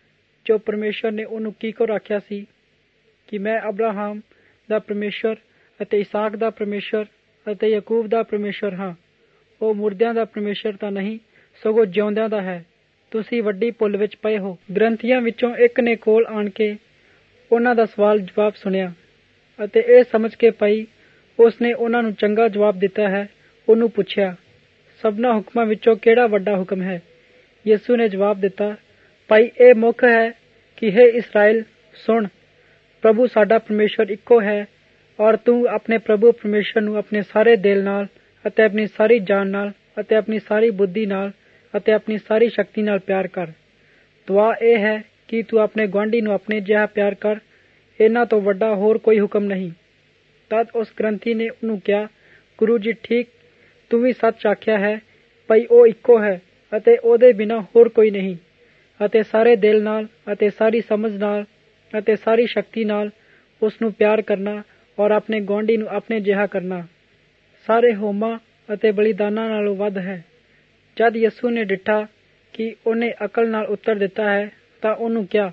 ਜੋ ਪਰਮੇਸ਼ਵਰ ਨੇ ਉਹਨੂੰ ਕਿਹਕੋ ਆਖਿਆ ਸੀ ਕਿ ਮੈਂ ਅਬਰਾਹਮ ਦਾ ਪਰਮੇਸ਼ਵਰ ਅਤੇ ਇਸਾਕ ਦਾ ਪਰਮੇਸ਼ਵਰ ਅਤੇ ਯਾਕੂਬ ਦਾ ਪਰਮੇਸ਼ਵਰ ਹਾਂ। ਉਹ ਮੁਰਦਿਆਂ ਦਾ ਪਰਮੇਸ਼ਵਰ ਤਾਂ ਨਹੀਂ, ਸਗੋਂ ਜਿਉਂਦਿਆਂ ਦਾ ਹੈ। ਤੁਸੀਂ ਵੱਡੀ ਭੁੱਲ ਵਿੱਚ ਪਏ ਹੋ। ਗ੍ਰੰਥੀਆਂ ਵਿੱਚੋਂ ਇੱਕ ਨੇ ਕੋਲ ਆਣ ਕੇ ਉਹਨਾਂ ਦਾ ਸਵਾਲ ਜਵਾਬ ਸੁਣਿਆ ਅਤੇ ਇਹ ਸਮਝ ਕੇ ਭਾਈ ਉਸਨੇ ਉਹਨਾਂ ਨੂੰ ਚੰਗਾ ਜਵਾਬ ਦਿੱਤਾ ਹੈ, ਉਹਨੂੰ ਪੁੱਛਿਆ, ਸਭਨਾਂ ਹੁਕਮਾਂ ਵਿੱਚੋਂ ਕਿਹੜਾ ਵੱਡਾ ਹੁਕਮ ਹੈ? ਯਿਸੂ ਨੇ ਜਵਾਬ ਦਿੱਤਾ, ਭਾਈ ਇਹ ਮੁੱਖ ਹੈ ਕਿ ਹੇ ਇਸਰਾਏਲ ਸੁਣ, ਪ੍ਰਭੂ ਸਾਡਾ ਪਰਮੇਸ਼ਵਰ ਇੱਕੋ ਹੈ, ਔਰ ਤੂੰ ਆਪਣੇ ਪ੍ਰਭੂ ਪਰਮੇਸ਼ਵਰ ਨੂੰ ਆਪਣੇ ਸਾਰੇ ਦਿਲ ਨਾਲ ਅਤੇ ਆਪਣੀ ਸਾਰੀ ਜਾਨ ਨਾਲ ਅਤੇ ਆਪਣੀ ਸਾਰੀ ਬੁੱਧੀ ਨਾਲ ਅਤੇ ਆਪਣੀ ਸਾਰੀ ਸ਼ਕਤੀ ਨਾਲ ਪਿਆਰ ਕਰ। ਦੁਆ ਇਹ ਹੈ ਕਿ ਤੂੰ ਆਪਣੇ ਗੁਆਂਢੀ ਨੂੰ ਆਪਣੇ ਜਿਹਾ ਪਿਆਰ ਕਰ। ਇਹਨਾਂ ਤੋਂ ਵੱਡਾ ਹੋਰ ਕੋਈ ਹੁਕਮ ਨਹੀਂ। ਤਦ ਉਸ ਗ੍ਰੰਥੀ ਨੇ ਉਹਨੂੰ ਕਿਹਾ, ਗੁਰੂ ਜੀ ਠੀਕ, ਤੂੰ ਵੀ ਸੱਚ ਆਖਿਆ ਹੈ ਭਾਈ ਉਹ ਇੱਕੋ ਹੈ ਅਤੇ ਉਹਦੇ ਬਿਨਾਂ ਹੋਰ ਕੋਈ ਨਹੀਂ, ਅਤੇ ਸਾਰੇ ਦਿਲ ਨਾਲ ਅਤੇ ਸਾਰੀ ਸਮਝ ਨਾਲ ਅਤੇ ਸਾਰੀ ਸ਼ਕਤੀ ਨਾਲ ਉਸਨੂੰ ਪਿਆਰ ਕਰਨਾ ਔਰ ਆਪਣੇ ਗੁਆਂਢੀ ਨੂੰ ਆਪਣੇ ਜਿਹਾ ਕਰਨਾ ਸਾਰੇ ਹੋਮਾਂ ਅਤੇ ਬਲੀਦਾਨਾਂ ਨਾਲੋਂ ਵੱਧ ਹੈ। ਜਦ ਯਿਸੂ ਨੇ ਡਿੱਠਾ ਕਿ ਉਹਨੇ ਅਕਲ ਨਾਲ ਉੱਤਰ ਦਿੱਤਾ ਹੈ ਤਾਂ ਉਹਨੂੰ ਕਿਹਾ,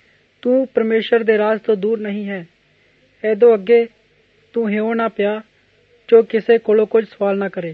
ਤੂੰ ਪਰਮੇਸ਼ਰ ਦੇ ਰਾਜ ਤੋਂ ਦੂਰ ਨਹੀਂ ਹੈ। ਇਹਦੋਂ ਅੱਗੇ ਤੂੰ ਹਿਉਂ ਨਾ ਪਿਆ ਜੋ ਕਿਸੇ ਕੋਲੋਂ ਕੁਝ ਸਵਾਲ ਨਾ ਕਰੇ।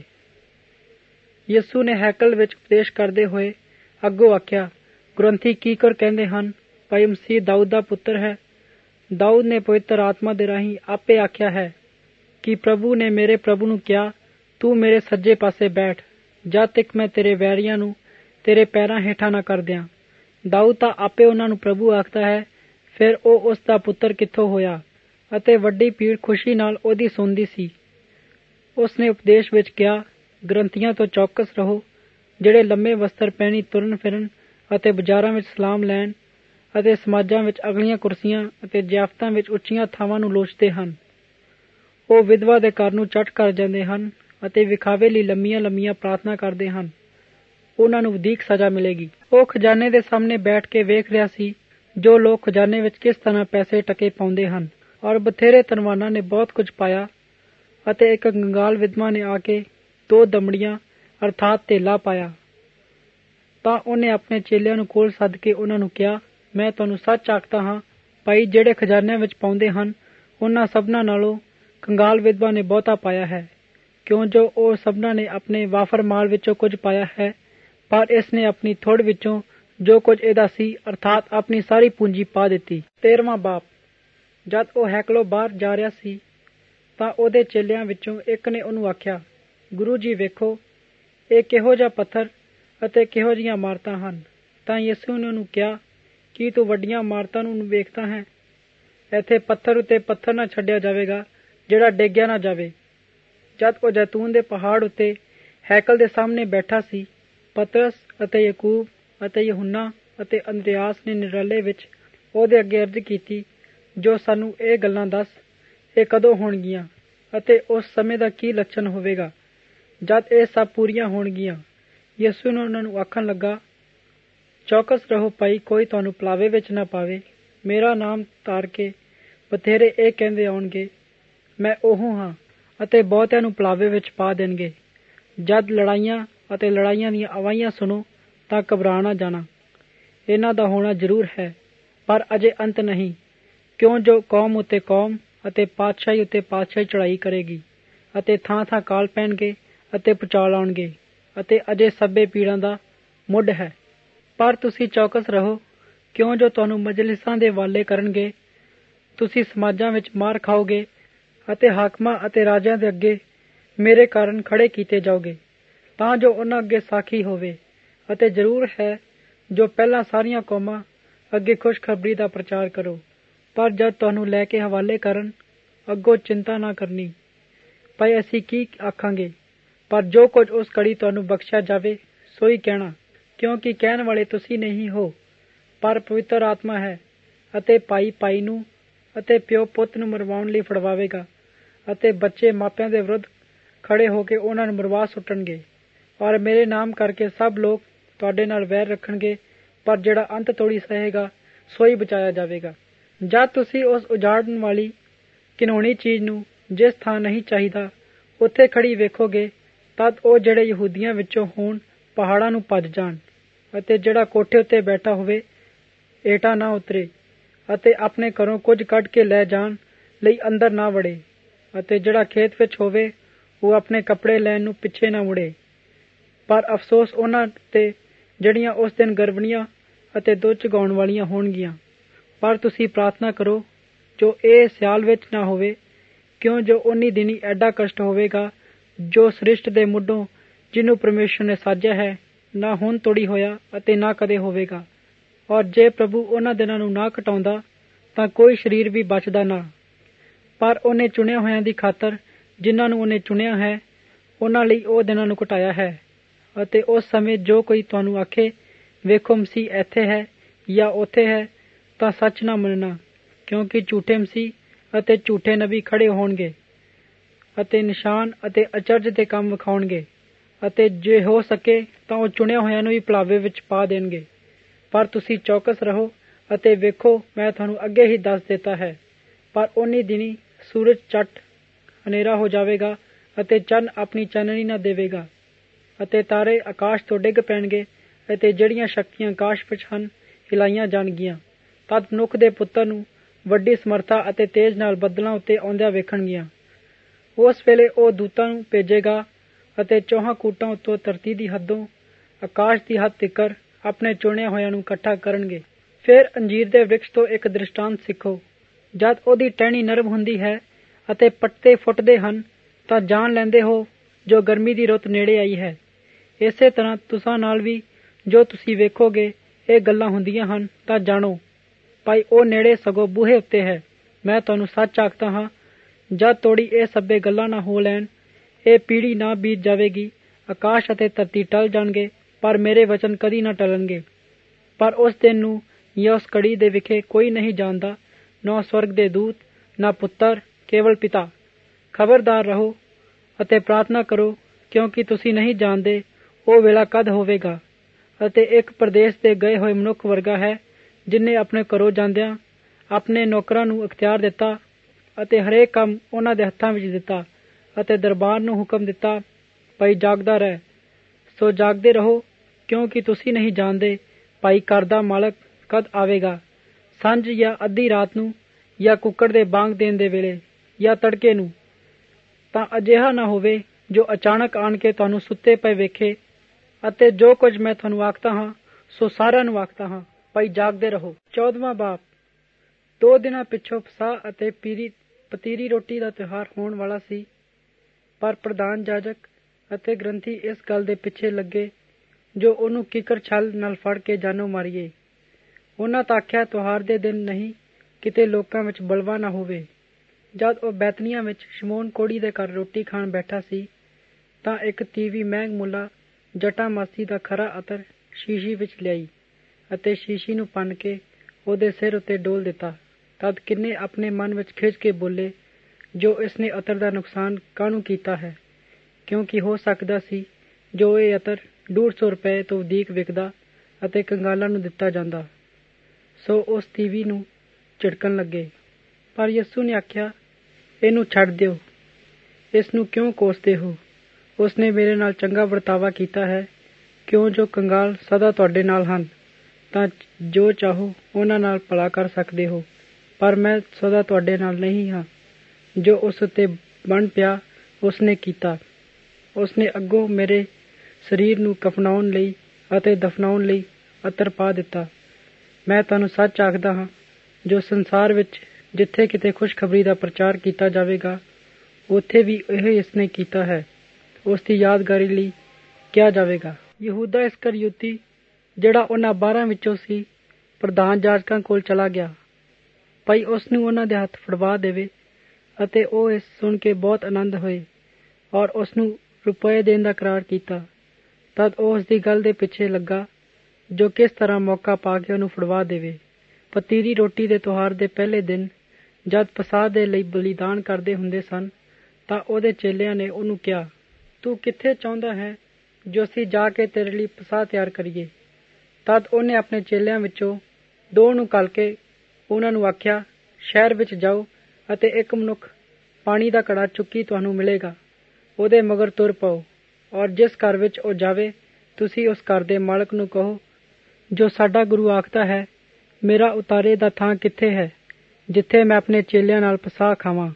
ਯਿਸੂ ਨੇ ਹੈਕਲ ਵਿੱਚ ਉਪਦੇਸ਼ ਕਰਦੇ ਹੋਏ ਅੱਗੋਂ ਆਖਿਆ, ਗ੍ਰੰਥੀ ਕੀਕਰ ਕਹਿੰਦੇ ਹਨ ਭਾਈ ਮਸੀਹ ਦਾਊਦ ਦਾ ਪੁੱਤਰ ਹੈ। ਦਾਊਦ ਨੇ ਪਵਿੱਤਰ ਆਤਮਾ ਦੇ ਰਾਹੀਂ ਆਪੇ ਆਖਿਆ ਹੈ ਕਿ ਪ੍ਰਭੂ ਨੇ ਮੇਰੇ ਪ੍ਰਭੂ ਨੂੰ ਕਿਹਾ, ਤੂੰ ਮੇਰੇ ਸੱਜੇ ਪਾਸੇ ਬੈਠ, ਜਦ ਤੱਕ ਮੈਂ ਤੇਰੇ ਵੈਰੀਆਂ ਨੂੰ ਤੇਰੇ ਪੈਰਾਂ ਹੇਠਾਂ ਨਾ ਕਰ ਦਿਆਂ। ਦਾਊਦ ਤਾਂ ਆਪੇ ਉਹਨਾਂ ਨੂੰ ਪ੍ਰਭੂ ਆਖਦਾ ਹੈ, ਫਿਰ ਉਹ ਉਸ ਦਾ ਪੁੱਤਰ ਕਿੱਥੋਂ ਹੋਇਆ? ਅਤੇ ਵੱਡੀ ਭੀੜ ਖੁਸ਼ੀ ਨਾਲ ਉਹਦੀ ਸੁਣਦੀ ਸੀ। ਉਸਨੇ ਉਪਦੇਸ਼ ਵਿੱਚ ਕਿਹਾ, ਗ੍ਰੰਥੀਆਂ ਤੋਂ ਚੌਕਸ ਰਹੋ, ਜਿਹੜੇ ਲੰਮੇ ਵਸਤਰ ਪਹਿਨੀ ਤੁਰਨ ਫਿਰਨ ਅਤੇ ਬਾਜ਼ਾਰਾਂ ਵਿੱਚ ਸਲਾਮ ਲੈਣ ਅਤੇ ਸਮਾਜਾਂ ਵਿੱਚ ਅਗਲੀਆਂ ਕੁਰਸੀਆਂ ਅਤੇ ਜ਼ਿਆਫਤਾਂ ਵਿੱਚ ਉੱਚੀਆਂ ਥਾਵਾਂ ਨੂੰ ਲੋਚਦੇ ਹਨ। ਉਹ ਵਿਧਵਾ ਦੇ ਘਰ ਨੂੰ ਚੱਟ ਕਰ ਜਾਂਦੇ ਹਨ ਅਤੇ ਵਿਖਾਵੇ ਲਈ ਲੰਮੀਆਂ ਲੰਮੀਆਂ ਪ੍ਰਾਰਥਨਾ ਕਰਦੇ ਹਨ। ਉਹਨਾਂ ਨੂੰ ਵਧੀਕ ਸਜ਼ਾ ਮਿਲੇਗੀ। ਉਹ ਖਜ਼ਾਨੇ ਦੇ ਸਾਹਮਣੇ ਬੈਠ ਕੇ ਵੇਖ ਰਿਹਾ ਸੀ ਜੋ ਲੋਕ ਖਜ਼ਾਨੇ ਵਿੱਚ ਕਿਸ ਤਰ੍ਹਾਂ ਪੈਸੇ ਟਕੇ ਪਾਉਂਦੇ ਹਨ, ਔਰ ਬਥੇਰੇ ਧਨਵਾਨਾਂ ਨੇ ਬਹੁਤ ਕੁਝ ਪਾਇਆ, ਅਤੇ ਇੱਕ ਕੰਗਾਲ ਵਿਧਵਾ ਨੇ ਆ ਕੇ ਦੋ ਦਮੜੀਆਂ ਅਰਥਾਤ ਧੇਲਾ ਪਾਇਆ। ਤਾਂ ਉਹਨੇ ਆਪਣੇ ਚੇਲਿਆਂ ਨੂੰ ਕੋਲ ਸੱਦ ਕੇ ਉਹਨਾਂ ਨੂੰ ਕਿਹਾ, ਮੈਂ ਤੁਹਾਨੂੰ ਸੱਚ ਆਖਦਾ ਹਾਂ ਭਾਈ ਜਿਹੜੇ ਖਜ਼ਾਨਿਆਂ ਵਿੱਚ ਪਾਉਂਦੇ ਹਨ ਉਹਨਾਂ ਸਭਨਾਂ ਨਾਲੋਂ ਕੰਗਾਲ ਵਿਧਵਾ ਨੇ ਬਹੁਤਾ ਪਾਇਆ ਹੈ, ਕਿਉਂ ਜੋ ਉਹ ਸਭਨਾਂ ਨੇ ਆਪਣੇ ਵਾਫਰ ਮਾਲ ਵਿੱਚੋਂ ਕੁਝ ਪਾਇਆ ਹੈ, ਪਰ ਇਸ ਨੇ ਆਪਣੀ ਥੁੜ ਵਿੱਚੋਂ ਜੋ ਕੁਝ ਇਹਦਾ ਸੀ ਅਰਥਾਤ ਆਪਣੀ ਸਾਰੀ ਪੂੰਜੀ ਪਾ ਦਿੱਤੀ। ਤੇਰਵਾਂ ਬਾਪ। ਜਦ ਉਹ ਹੈਕਲੋਂ ਬਾਹਰ ਜਾ ਰਿਹਾ ਸੀ ਤਾਂ ਉਹਦੇ ਚੇਲਿਆਂ ਵਿੱਚੋਂ ਇੱਕ ਨੇ ਉਹਨੂੰ ਆਖਿਆ, ਗੁਰੂ ਜੀ ਵੇਖੋ, ਇਹ ਕਿਹੋ ਜਿਹਾ ਪੱਥਰ ਅਤੇ ਕਿਹੋ ਜਿਹੀਆਂ ਇਮਾਰਤਾਂ ਹਨ। ਤਾਂ ਯਿਸੂ ਨੇ ਉਹਨੂੰ ਕਿਹਾ, ਕੀ ਤੂੰ ਵੱਡੀਆਂ ਇਮਾਰਤਾਂ ਨੂੰ ਵੇਖਦਾ ਹੈ? ਇੱਥੇ ਪੱਥਰ ਉੱਤੇ ਪੱਥਰ ਨਾ ਛੱਡਿਆ ਜਾਵੇਗਾ ਜਿਹੜਾ ਡਿੱਗਿਆ ਨਾ ਜਾਵੇ। ਜਦ ਉਹ ਜੈਤੂਨ ਦੇ ਪਹਾੜ ਉੱਤੇ ਹੈਕਲ ਦੇ ਸਾਹਮਣੇ ਬੈਠਾ ਸੀ, ਪਤਰਸ ਅਤੇ ਯਾਕੂਬ ਅਤੇ ਯਹੂਨਾ ਅਤੇ ਅੰਦਰਿਆਸ ਨੇ ਨਿਰਾਲੇ ਵਿੱਚ ਉਹਦੇ ਅੱਗੇ ਅਰਜ਼ ਕੀਤੀ, ਜੋ ਸਾਨੂੰ ਇਹ ਗੱਲਾਂ ਦੱਸ, ਇਹ ਕਦੋਂ ਹੋਣਗੀਆਂ ਅਤੇ ਉਸ ਸਮੇਂ ਦਾ ਕੀ ਲੱਛਣ ਹੋਵੇਗਾ ਜਦ ਇਹ ਸਭ ਪੂਰੀਆਂ ਹੋਣਗੀਆਂ। ਯਿਸੂ ਨੇ ਉਹਨਾਂ ਨੂੰ ਆਖਣ ਲੱਗਾ, ਚੌਕਸ ਰਹੋ ਭਾਈ, ਕੋਈ ਤੁਹਾਨੂੰ ਪਲਾਵੇ ਵਿੱਚ ਨਾ ਪਾਵੇ। ਮੇਰਾ ਨਾਮ ਧਾਰ ਕੇ ਬਥੇਰੇ ਇਹ ਕਹਿੰਦੇ ਆਉਣਗੇ, ਮੈਂ ਉਹ ਹਾਂ, ਅਤੇ ਬਹੁਤਿਆਂ ਨੂੰ ਪਲਾਵੇ ਵਿੱਚ ਪਾ ਦੇਣਗੇ। ਜਦ ਲੜਾਈਆਂ ਅਤੇ ਲੜਾਈਆਂ ਦੀਆਂ ਆਵਾਜ਼ਾਂ ਸੁਣੋ ਤਾਂ ਘਬਰਾ ਨਾ ਜਾਣਾ। ਇਹਨਾਂ ਦਾ ਹੋਣਾ ਜ਼ਰੂਰ ਹੈ, ਪਰ ਅਜੇ ਅੰਤ ਨਹੀਂ, ਕਿਉਂ ਜੋ ਕੌਮ ਉੱਤੇ ਕੌਮ ਅਤੇ ਪਾਤਸ਼ਾਹੀ ਉੱਤੇ ਪਾਤਸ਼ਾਹੀ ਚੜ੍ਹਾਈ ਕਰੇਗੀ, ਅਤੇ ਥਾਂ ਥਾਂ ਕਾਲ ਪੈਣਗੇ ਅਤੇ ਭੁਚਾਲ ਆਉਣਗੇ, ਅਤੇ ਅਜੇ ਸਭੇ ਪੀੜਾਂ ਦਾ ਮੁੱਢ ਹੈ। ਪਰ ਤੁਸੀਂ ਚੌਕਸ ਰਹੋ, ਕਿਉਂ ਜੋ ਤੁਹਾਨੂੰ ਮਜਲਿਸਾਂ ਦੇ ਵਾਲੇ ਕਰਨਗੇ। ਤੁਸੀਂ ਸਮਾਜਾਂ ਵਿੱਚ ਮਾਰ ਖਾਓਗੇ ਅਤੇ ਹਾਕਮਾਂ ਅਤੇ ਰਾਜਿਆਂ ਦੇ ਅੱਗੇ ਮੇਰੇ ਕਾਰਨ ਖੜੇ ਕੀਤੇ ਜਾਓਗੇ, ਤਾਂ ਜੋ ਉਹਨਾਂ ਅੱਗੇ ਸਾਖੀ ਹੋਵੇ। ਅਤੇ ਜ਼ਰੂਰ ਹੈ ਜੋ ਪਹਿਲਾਂ ਸਾਰੀਆਂ ਕੌਮਾਂ ਅੱਗੇ ਖੁਸ਼ਖਬਰੀ ਦਾ ਪ੍ਰਚਾਰ ਕਰੋ। ਪਰ ਜਦ ਤੁਹਾਨੂੰ ਲੈ ਕੇ ਹਵਾਲੇ ਕਰਨ, ਅੱਗੋਂ ਚਿੰਤਾ ਨਾ ਕਰਨੀ ਭਾਈ ਅਸੀਂ ਕੀ ਆਖਾਂਗੇ, ਪਰ ਜੋ ਕੁਝ ਉਸ ਘੜੀ ਤੁਹਾਨੂੰ ਬਖਸ਼ਿਆ ਜਾਵੇ ਸੋਈ ਕਹਿਣਾ, ਕਿਉਂਕਿ ਕਹਿਣ ਵਾਲੇ ਤੁਸੀਂ ਨਹੀਂ ਹੋ, ਪਰ ਪਵਿੱਤਰ ਆਤਮਾ ਹੈ। ਅਤੇ ਭਾਈ ਭਾਈ ਨੂੰ ਅਤੇ ਪਿਓ ਪੁੱਤ ਨੂੰ ਮਰਵਾਉਣ ਲਈ ਫੜਵਾਵੇਗਾ, ਅਤੇ ਬੱਚੇ ਮਾਪਿਆਂ ਦੇ ਵਿਰੁੱਧ ਖੜੇ ਹੋ ਕੇ ਉਹਨਾਂ ਨੂੰ ਮਰਵਾ ਸੁੱਟਣਗੇ। ਔਰ ਮੇਰੇ ਨਾਮ ਕਰਕੇ ਸਭ ਲੋਕ ਤੁਹਾਡੇ ਨਾਲ ਵੈਰ ਰੱਖਣਗੇ, ਪਰ ਜਿਹੜਾ ਅੰਤ ਤੋੜੀ ਸਹੇਗਾ ਸੋਈ ਬਚਾਇਆ ਜਾਵੇਗਾ। ਜਦ ਤੁਸੀਂ ਉਸ ਉਜਾੜਨ ਵਾਲੀ ਘਿਨਾਉਣੀ ਚੀਜ਼ ਨੂੰ, ਜਿਸ ਥਾਂ ਨਹੀਂ ਚਾਹੀਦਾ, ਉੱਥੇ ਖੜੀ ਵੇਖੋਗੇ, ਤਦ ਉਹ ਜਿਹੜੇ ਯਹੂਦੀਆਂ ਵਿੱਚੋਂ ਹੋਣ ਪਹਾੜਾਂ ਨੂੰ ਭੱਜ ਜਾਣ, ਅਤੇ ਜਿਹੜਾ ਕੋਠੇ ਉੱਤੇ ਬੈਠਾ ਹੋਵੇ ਹੇਠਾਂ ਨਾ ਉਤਰੇ, ਅਤੇ ਆਪਣੇ ਘਰੋਂ ਕੁੱਝ ਕੱਢ ਕੇ ਲੈ ਜਾਣ ਲਈ ਅੰਦਰ ਨਾ ਵੜੇ, ਅਤੇ ਜਿਹੜਾ ਖੇਤ ਵਿੱਚ ਹੋਵੇ ਉਹ ਆਪਣੇ ਕੱਪੜੇ ਲੈਣ ਨੂੰ ਪਿੱਛੇ ਨਾ ਮੁੜੇ। ਪਰ ਅਫਸੋਸ ਉਹਨਾਂ ਤੇ ਜਿਹੜੀਆਂ ਉਸ ਦਿਨ ਗਰਭਣੀਆਂ ਅਤੇ ਦੁੱਧ ਚੁਗਾਉਣ ਵਾਲੀਆਂ ਹੋਣਗੀਆਂ। ਪਰ ਤੁਸੀਂ ਪ੍ਰਾਰਥਨਾ ਕਰੋ ਜੋ ਇਹ ਸਿਆਲ ਵਿੱਚ ਨਾ ਹੋਵੇ, ਕਿਉਂ ਜੋ ਉਨੀ ਦਿਨੀ ਐਡਾ ਕਸ਼ਟ ਹੋਵੇਗਾ ਜੋ ਸ੍ਰਿਸ਼ਟ ਦੇ ਮੁੱਢੋਂ ਜਿਹਨੂੰ ਪਰਮੇਸ਼ਰ ਨੇ ਸਾਜਿਆ ਹੈ ਨਾ ਹੁਣ ਤੋੜੀ ਹੋਇਆ ਅਤੇ ਨਾ ਕਦੇ ਹੋਵੇਗਾ। ਔਰ ਜੇ ਪ੍ਰਭੂ ਉਹਨਾਂ ਦਿਨਾਂ ਨੂੰ ਨਾ ਘਟਾਉਂਦਾ ਤਾਂ ਕੋਈ ਸਰੀਰ ਵੀ ਬਚਦਾ ਨਾ। ਪਰ ਉਹਨੇ ਚੁਣਿਆ ਹੋਇਆਂ ਦੀ ਖਾਤਰ, ਜਿਨ੍ਹਾਂ ਨੂੰ ਉਹਨੇ ਚੁਣਿਆ ਹੈ, ਉਹਨਾਂ ਲਈ ਉਹ ਦਿਨਾਂ ਨੂੰ ਘਟਾਇਆ ਹੈ। ਅਤੇ ਉਸ ਸਮੇਂ ਜੋ ਕੋਈ ਤੁਹਾਨੂੰ ਆਖੇ, ਵੇਖੋ ਮਸੀਹ ਇੱਥੇ ਹੈ ਜਾਂ ਉੱਥੇ ਹੈ, ਤਾਂ ਸੱਚ ਨਾ ਮੰਨਣਾ, ਕਿਉਂਕਿ ਝੂਠੇ ਮਸੀਹ ਅਤੇ ਝੂਠੇ ਨਬੀ ਖੜੇ ਹੋਣਗੇ ਅਤੇ ਨਿਸ਼ਾਨ ਅਤੇ ਅਚਰਜ ਦੇ ਕੰਮ ਵਿਖਾਉਣਗੇ, ਅਤੇ ਜੇ ਹੋ ਸਕੇ ਤਾਂ ਉਹ ਚੁਣਿਆ ਹੋਇਆਂ ਨੂੰ ਵੀ ਭੁਲਾਵੇ ਵਿੱਚ ਪਾ ਦੇਣਗੇ। ਪਰ ਤੁਸੀਂ ਚੌਕਸ ਰਹੋ ਅਤੇ ਵੇਖੋ, ਮੈਂ ਤੁਹਾਨੂੰ ਅੱਗੇ ਹੀ ਦੱਸ ਦਿੱਤਾ ਹੈ। ਪਰ ਉਨੀ ਦਿਨੀ ਸੂਰਜ ਝੱਟ ਹਨੇਰਾ ਹੋ ਜਾਵੇਗਾ ਅਤੇ ਚੰਨ ਆਪਣੀ ਚਾਨਣੀ ਨਾ ਦੇਵੇਗਾ, ਅਤੇ ਤਾਰੇ ਆਕਾਸ਼ ਤੋਂ ਡਿੱਗ ਪੈਣਗੇ, ਅਤੇ ਜਿਹੜੀਆਂ ਸ਼ਕਤੀਆਂ ਆਕਾਸ਼ ਵਿੱਚ ਹਨ ਹਿਲਾਈਆਂ ਜਾਣਗੀਆਂ। ਤਦ ਮਨੁੱਖ ਦੇ ਪੁੱਤਰ ਨੂੰ ਵੱਡੀ ਸਮਰਥਾ ਅਤੇ ਤੇਜ ਨਾਲ ਬੱਦਲਾਂ ਉੱਤੇ ਆਉਂਦਿਆਂ ਵੇਖਣਗੀਆਂ। ਉਸ ਵੇਲੇ ਉਹ ਦੂਤਾਂ ਨੂੰ ਭੇਜੇਗਾ, ਅਤੇ ਚੌਹਾਂ ਕੂਟਾਂ ਉੱਤੋਂ ਧਰਤੀ ਦੀ ਹੱਦੋਂ ਆਕਾਸ਼ ਦੀ ਹੱਦ ਤਿੱਕਰ ਆਪਣੇ ਚੁਣਿਆ ਹੋਇਆਂ ਨੂੰ ਇਕੱਠਾ ਕਰਨਗੇ। ਫਿਰ ਅੰਜੀਰ ਦੇ ਵ੍ਰਿਕਸ਼ ਤੋਂ ਇੱਕ ਦ੍ਰਿਸ਼ਟਾਂਤ ਸਿੱਖੋ। ਜਦ ਉਹਦੀ ਟਹਿਣੀ ਨਰਮ ਹੁੰਦੀ ਹੈ ਅਤੇ ਪੱਤੇ ਫੁੱਟਦੇ ਹਨ, ਤਾਂ ਜਾਣ ਲੈਂਦੇ ਹੋ ਜੋ ਗਰਮੀ ਦੀ ਰੁੱਤ ਨੇੜੇ ਆਈ ਹੈ। ਇਸੇ ਤਰ੍ਹਾਂ ਤੁਸਾਂ ਨਾਲ ਵੀ ਜੋ ਤੁਸੀਂ ਵੇਖੋਗੇ ਇਹ ਗੱਲਾਂ ਹੁੰਦੀਆਂ ਹਨ, ਤਾਂ ਜਾਣੋ ਭਾਈ ਉਹ ਨੇੜੇ ਸਗੋਂ ਬੂਹੇ ਉੱਤੇ ਹੈ। ਮੈਂ ਤੁਹਾਨੂੰ ਸੱਚ ਆਖਦਾ ਹਾਂ, ਜਦ ਤੋੜੀ ਇਹ ਸਭੇ ਗੱਲਾਂ ਨਾ ਹੋ ਲੈਣ, ਇਹ ਪੀੜ੍ਹੀ ਨਾ ਬੀਤ ਜਾਵੇਗੀ। ਆਕਾਸ਼ ਅਤੇ ਧਰਤੀ ਟਲ ਜਾਣਗੇ, ਪਰ ਮੇਰੇ ਵਚਨ ਕਦੀ ਨਾ ਟਲਣਗੇ। ਪਰ ਉਸ ਦਿਨ ਨੂੰ ਜਾਂ ਉਸ ਘੜੀ ਦੇ ਵਿਖੇ ਕੋਈ ਨਹੀਂ ਜਾਣਦਾ, ਨਾ ਸਵਰਗ ਦੇ ਦੂਤ, ਨਾ ਪੁੱਤਰ, ਕੇਵਲ ਪਿਤਾ। ਖਬਰਦਾਰ ਰਹੋ ਅਤੇ ਪ੍ਰਾਰਥਨਾ ਕਰੋ, ਕਿਉਂਕਿ ਤੁਸੀਂ ਨਹੀਂ ਜਾਣਦੇ ਉਹ ਵੇਲਾ ਕਦ ਹੋਵੇਗਾ। ਅਤੇ ਇੱਕ ਪ੍ਰਦੇਸ਼ ਦੇ ਗਏ ਹੋਏ ਮਨੁੱਖ ਵਰਗਾ ਹੈ, ਜਿਨ੍ਹੇ ਆਪਣੇ ਘਰੋਂ ਜਾਂਦਿਆਂ ਆਪਣੇ ਨੌਕਰਾਂ ਨੂੰ ਅਖਤਿਆਰ ਦਿੱਤਾ, ਅਤੇ ਹਰੇਕ ਕੰਮ ਉਹਨਾਂ ਦੇ ਹੱਥਾਂ ਵਿੱਚ ਦਿੱਤਾ, ਅਤੇ ਦਰਬਾਰ ਨੂੰ ਹੁਕਮ ਦਿੱਤਾ, ਭਾਈ ਜਾਗਦਾ ਰਹਿ। ਸੋ ਜਾਗਦੇ ਰਹੋ, ਕਿਉਂਕਿ ਤੁਸੀਂ ਨਹੀਂ ਜਾਣਦੇ ਭਾਈ ਘਰ ਦਾ ਮਾਲਕ ਕਦ ਆਵੇਗਾ, ਸਾਂਝ ਜਾਂ ਅੱਧੀ ਰਾਤ ਨੂੰ, ਜਾਂ ਕੁੱਕੜ ਦੇ ਬਾਂਗ ਦੇਣ ਦੇ ਵੇਲੇ, ਜਾਂ ਤੜਕੇ ਨੂੰ। ਤਾਂ ਅਜਿਹਾ ਨਾ ਹੋਵੇ ਜੋ ਅਚਾਨਕ ਆਣ ਕੇ ਤੁਹਾਨੂੰ ਸੁੱਤੇ ਪਏ ਵੇਖੇ। ਅਤੇ ਜੋ ਕੁਝ ਮੈਂ ਤੁਹਾਨੂੰ ਆਖਦਾ ਹਾਂ ਸੋ ਸਾਰਿਆਂ ਨੂੰ ਆਖਦਾ ਹਾਂ, ਭਾਈ ਜਾਗਦੇ ਰਹੋ। ਚੌਦਵਾਂ ਬਾਬ। ਦੋ ਦਿਨਾਂ ਪਿੱਛੋਂ ਫਸਹ ਅਤੇ ਪੀਰੀ ਪਤੀਰੀ ਰੋਟੀ ਦਾ ਤਿਉਹਾਰ ਹੋਣ ਵਾਲਾ ਸੀ। ਪਰ ਪ੍ਰਧਾਨ ਜਾਜਕ ਅਤੇ ਗ੍ਰੰਥੀ ਇਸ ਗੱਲ ਦੇ ਪਿੱਛੇ ਲੱਗੇ ਜੋ ਉਹਨੂੰ ਕਿੱਕਰ ਛਲ ਨਾਲ ਫੜ ਕੇ ਜਾਨੋਂ ਮਾਰੀਏ। ਉਹਨਾਂ ਤਾਂ ਆਖਿਆ, ਤਿਉਹਾਰ ਦੇ ਦਿਨ ਨਹੀਂ, ਕਿਤੇ ਲੋਕਾਂ ਵਿੱਚ ਬਲਵਾ ਨਾ ਹੋਵੇ। ਜਦ ਉਹ ਬੈਤਨੀਆ ਵਿੱਚ ਸ਼ਮੌਨ ਕੋੜੀ ਦੇ ਘਰ ਰੋਟੀ ਖਾਣ ਬੈਠਾ ਸੀ ਤਾਂ ਇੱਕ ਤੀਵੀਂ ਮਹਿੰਗ ਮੁੱਲਾ ਜਟਾਮਾਸੀ ਦਾ ਖਰਾ ਅਤਰ ਸ਼ੀਸ਼ੀ ਵਿੱਚ ਲਿਆਈ ਅਤੇ ਸ਼ੀਸ਼ੀ ਨੂੰ ਭੰਨ ਕੇ ਉਹਦੇ ਸਿਰ ਉੱਤੇ ਡੋਲ ਦਿੱਤਾ। ਤਦ ਕਿੰਨੇ ਆਪਣੇ ਮਨ ਵਿੱਚ ਖਿੱਚ ਕੇ ਬੋਲੇ, ਜੋ ਇਸਨੇ ਅਤਰ ਦਾ ਨੁਕਸਾਨ ਕਾਹਨੂੰ ਕੀਤਾ ਹੈ, ਕਿਉਂਕਿ ਹੋ ਸਕਦਾ ਸੀ ਜੋ ਇਹ ਅਤਰ ਡੂਢ ਸੌ ਰੁਪਏ ਤੋਂ ਵਧੀਕ ਵਿਕਦਾ ਅਤੇ ਕੰਗਾਲਾਂ ਨੂੰ ਦਿੱਤਾ ਜਾਂਦਾ। ਸੋ ਉਸ ਤੀਵੀਂ ਨੂੰ ਝਿੜਕਣ ਲੱਗੇ। ਪਰ ਯਿਸੂ ਨੇ ਆਖਿਆ, ਇਹਨੂੰ ਛੱਡ ਦਿਓ, ਇਸ ਨੂੰ ਕਿਉਂ ਕੋਸਦੇ ਹੋ? ਉਸਨੇ ਮੇਰੇ ਨਾਲ ਚੰਗਾ ਵਰਤਾਵਾ ਕੀਤਾ ਹੈ। ਕਿਉਂ ਜੋ ਕੰਗਾਲ ਸਦਾ ਤੁਹਾਡੇ ਨਾਲ ਹਨ ਤਾਂ ਜੋ ਚਾਹੋ ਉਹਨਾਂ ਨਾਲ ਭਲਾ ਕਰ ਸਕਦੇ ਹੋ, ਪਰ ਮੈਂ ਸਦਾ ਤੁਹਾਡੇ ਨਾਲ ਨਹੀਂ ਹਾਂ। ਜੋ ਉਸ ਉੱਤੇ ਬਣ ਪਿਆ ਉਸਨੇ ਕੀਤਾ। ਉਸਨੇ ਅੱਗੋਂ ਮੇਰੇ ਸਰੀਰ ਨੂੰ ਕਫਨਾਉਣ ਲਈ ਅਤੇ ਦਫਨਾਉਣ ਲਈ ਅਤਰ ਪਾ ਦਿੱਤਾ। ਮੈਂ ਤੁਹਾਨੂੰ ਸੱਚ ਆਖਦਾ ਹਾਂ, ਜੋ ਸੰਸਾਰ ਵਿੱਚ ਜਿੱਥੇ ਕਿਤੇ ਖੁਸ਼ਖਬਰੀ ਦਾ ਪ੍ਰਚਾਰ ਕੀਤਾ ਜਾਵੇਗਾ, ਉੱਥੇ ਵੀ ਇਹ ਇਸਨੇ ਕੀਤਾ ਹੈ। ਉਸ ਦੀ ਯਾਦਗਾਰੀ ਲਈ ਕਿਹਾ ਜਾਵੇਗਾ। ਯਹੂਦਾ ਇਸਕਰਿਓਤੀ, ਜਿਹੜਾ ਉਹਨਾਂ ਬਾਰਾਂ ਵਿੱਚੋਂ ਸੀ, ਪ੍ਰਧਾਨ ਜਾਜਕਾਂ ਕੋਲ ਚਲਾ ਗਿਆ ਭਾਈ ਉਸ ਨੂੰ ਉਹਨਾਂ ਦੇ ਹੱਥ ਫੜਵਾ ਦੇਵੇ, ਅਤੇ ਉਹ ਇਸ ਸੁਣ ਕੇ ਬਹੁਤ ਆਨੰਦ ਹੋਏ ਔਰ ਉਸ ਨੂੰ ਰੁਪਏ ਦੇਣ ਦਾ ਕਰਾਰ ਕੀਤਾ। ਤਦ ਉਹ ਉਸ ਦੀ ਗੱਲ ਦੇ ਪਿੱਛੇ ਲੱਗਾ ਜੋ ਕਿਸ ਤਰ੍ਹਾਂ ਮੌਕਾ ਪਾ ਕੇ ਉਹਨੂੰ ਫੜਵਾ ਦੇਵੇ। ਪਤੀਰੀ ਰੋਟੀ ਦੇ ਤਿਉਹਾਰ ਦੇ ਪਹਿਲੇ ਦਿਨ ਜਦ ਪਸਾਹ ਦੇ ਲਈ ਬਲੀਦਾਨ ਕਰਦੇ ਹੁੰਦੇ ਸਨ ਤਾਂ ਉਹਦੇ ਚੇਲਿਆਂ ਨੇ ਉਹਨੂੰ ਕਿਹਾ, ਤੂੰ ਕਿੱਥੇ ਚਾਹੁੰਦਾ ਹੈ ਜੋ ਅਸੀਂ ਜਾ ਕੇ ਤੇਰੇ ਲਈ ਪਸਾਹ ਤਿਆਰ ਕਰੀਏ? ਤਦ ਉਹਨੇ ਆਪਣੇ ਚੇਲਿਆਂ ਵਿੱਚੋਂ ਦੋ ਨੂੰ ਘੱਲ ਕੇ ਉਹਨਾਂ ਨੂੰ ਆਖਿਆ, ਸ਼ਹਿਰ ਵਿੱਚ ਜਾਓ ਅਤੇ ਇੱਕ ਮਨੁੱਖ ਪਾਣੀ ਦਾ ਘੜਾ ਚੁੱਕੀ ਤੁਹਾਨੂੰ ਮਿਲੇਗਾ, ਉਹਦੇ ਮਗਰ ਤੁਰ ਪਾਓ, ਔਰ ਜਿਸ ਘਰ ਵਿੱਚ ਉਹ ਜਾਵੇ ਤੁਸੀਂ ਉਸ ਘਰ ਦੇ ਮਾਲਕ ਨੂੰ ਕਹੋ, ਜੋ ਸਾਡਾ ਗੁਰੂ ਆਖਦਾ ਹੈ, ਮੇਰਾ ਉਤਾਰੇ ਦਾ ਥਾਂ ਕਿੱਥੇ ਹੈ ਜਿੱਥੇ ਮੈਂ ਆਪਣੇ ਚੇਲਿਆਂ ਨਾਲ ਪਸਾਹ ਖਾਵਾਂ?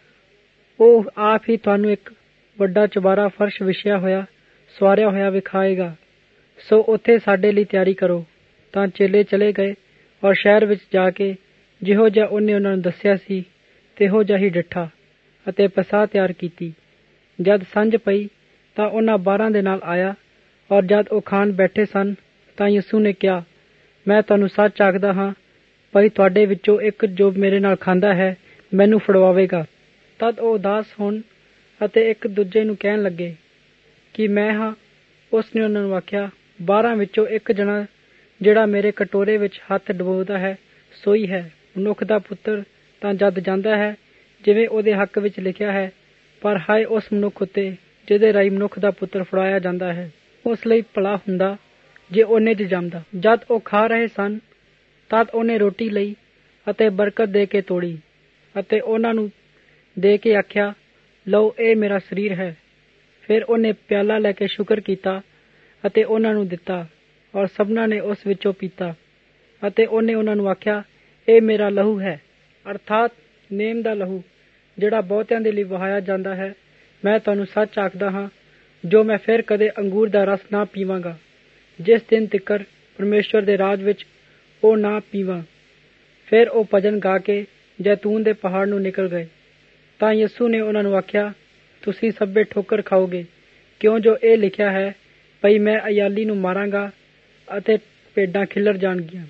ਉਹ ਆਪ ਹੀ ਤੁਹਾਨੂੰ ਇੱਕ ਵੱਡਾ ਚੁਬਾਰਾ ਫਰਸ਼ ਵਿਛਿਆ ਹੋਇਆ ਸਵਾਰਿਆ ਹੋਇਆ ਵਿਖਾਏਗਾ। ਸੋ ਉੱਥੇ ਸਾਡੇ ਲਈ ਤਿਆਰੀ ਕਰੋ। ਤਾਂ ਚੇਲੇ ਚਲੇ ਗਏ ਔਰ ਸ਼ਹਿਰ ਵਿੱਚ ਜਾ ਕੇ ਜਿਹੋ ਜਿਹਾ ਉਹਨੇ ਉਹਨਾਂ ਨੂੰ ਦੱਸਿਆ ਸੀ ਤਿਹੋ ਜਿਹਾ ਹੀ ਡਿੱਠਾ ਅਤੇ ਪਸਾਹ ਤਿਆਰ ਕੀਤੀ। ਜਦ ਸੰਝ ਪਈ ਤਾਂ ਉਹਨਾਂ ਬਾਰਾਂ ਦੇ ਨਾਲ ਆਇਆ, ਔਰ ਜਦ ਉਹ ਖਾਣ ਬੈਠੇ ਸਨ ਤਾਂ ਯਿਸੂ ਨੇ ਕਿਹਾ, ਮੈਂ ਤੁਹਾਨੂੰ ਸੱਚ ਆਖਦਾ ਹਾਂ, ਭਾਈ ਤੁਹਾਡੇ ਵਿੱਚੋਂ ਇੱਕ ਜੋ ਮੇਰੇ ਨਾਲ ਖਾਂਦਾ ਹੈ ਮੈਨੂੰ ਫੜਵਾਵੇਗਾ। ਤਦ ਉਹ ਉਦਾਸ ਹੋਣ ਅਤੇ ਇੱਕ ਦੂਜੇ ਨੂੰ ਕਹਿਣ ਲੱਗੇ ਕਿ ਮੈਂ ਹਾਂ। ਉਸਨੇ ਉਹਨਾਂ ਨੂੰ ਆਖਿਆ, ਬਾਰਾਂ ਵਿੱਚੋਂ ਇੱਕ ਜਣਾ ਜਿਹੜਾ ਮੇਰੇ ਕਟੋਰੇ ਵਿੱਚ ਹੱਥ ਡੁਬੋਦਾ ਹੈ ਸੋਈ ਹੈ। ਮਨੁੱਖ ਦਾ ਪੁੱਤਰ ਤਾਂ ਜਦ ਜਾਂਦਾ ਹੈ ਜਿਵੇਂ ਉਹਦੇ ਹੱਕ ਵਿੱਚ ਲਿਖਿਆ ਹੈ, ਪਰ ਹਾਏ ਉਸ ਮਨੁੱਖ ਉੱਤੇ ਜਿਹਦੇ ਰਾਹੀਂ ਮਨੁੱਖ ਦਾ ਪੁੱਤਰ ਫੜਾਇਆ ਜਾਂਦਾ ਹੈ। ਉਸ ਲਈ ਭਲਾ ਹੁੰਦਾ ਜੇ ਉਹਨੇ ਚ ਜੰਮਦਾ। ਜਦ ਉਹ ਖਾ ਰਹੇ ਸਨ ਤਦ ਉਹਨੇ ਰੋਟੀ ਲਈ ਅਤੇ ਬਰਕਤ ਦੇ ਕੇ ਤੋੜੀ ਅਤੇ ਉਹਨਾਂ ਨੂੰ ਦੇ ਕੇ ਆਖਿਆ, ਲਓ ਇਹ ਮੇਰਾ ਸਰੀਰ ਹੈ। ਫਿਰ ਉਹਨੇ ਪਿਆਲਾ ਲੈ ਕੇ ਸ਼ੁਕਰ ਕੀਤਾ ਅਤੇ ਉਹਨਾਂ ਨੂੰ ਦਿੱਤਾ, ਔਰ ਸਭਨਾਂ ਨੇ ਉਸ ਵਿੱਚੋਂ ਪੀਤਾ। ਅਤੇ ਉਹਨੇ ਉਹਨਾਂ ਨੂੰ ਆਖਿਆ, ਇਹ ਮੇਰਾ ਲਹੂ ਹੈ, ਅਰਥਾਤ ਨੇਮ ਦਾ ਲਹੂ, ਜਿਹੜਾ ਬਹੁਤਿਆਂ ਦੇ ਲਈ ਵਹਾਇਆ ਜਾਂਦਾ ਹੈ। ਮੈਂ ਤੁਹਾਨੂੰ ਸੱਚ ਆਖਦਾ ਹਾਂ, ਜੋ ਮੈਂ ਫਿਰ ਕਦੇ ਅੰਗੂਰ ਦਾ ਰਸ ਨਾ ਪੀਵਾਂਗਾ, ਜਿਸ ਦਿਨ ਤਿੱਕਰ ਪਰਮੇਸ਼ਵਰ ਦੇ ਰਾਜ ਵਿੱਚ ਉਹ ਨਾ ਪੀਵਾਂ। ਫਿਰ ਉਹ ਭਜਨ ਗਾ ਕੇ ਜੈਤੂਨ ਦੇ ਪਹਾੜ ਨੂੰ ਨਿਕਲ ਗਏ। ਤਾਂ ਯਿਸੂ ਨੇ ਉਹਨਾਂ ਨੂੰ ਆਖਿਆ, ਤੁਸੀਂ ਸਭੇ ਠੋਕਰ ਖਾਓਗੇ, ਕਿਉਂ ਜੋ ਇਹ ਲਿਖਿਆ ਹੈ, ਭਈ ਮੈਂ ਅਯਾਲੀ ਨੂੰ ਮਾਰਾਂਗਾ ਅਤੇ ਭੇਡਾਂ ਖਿੱਲਰ ਜਾਣਗੀਆਂ।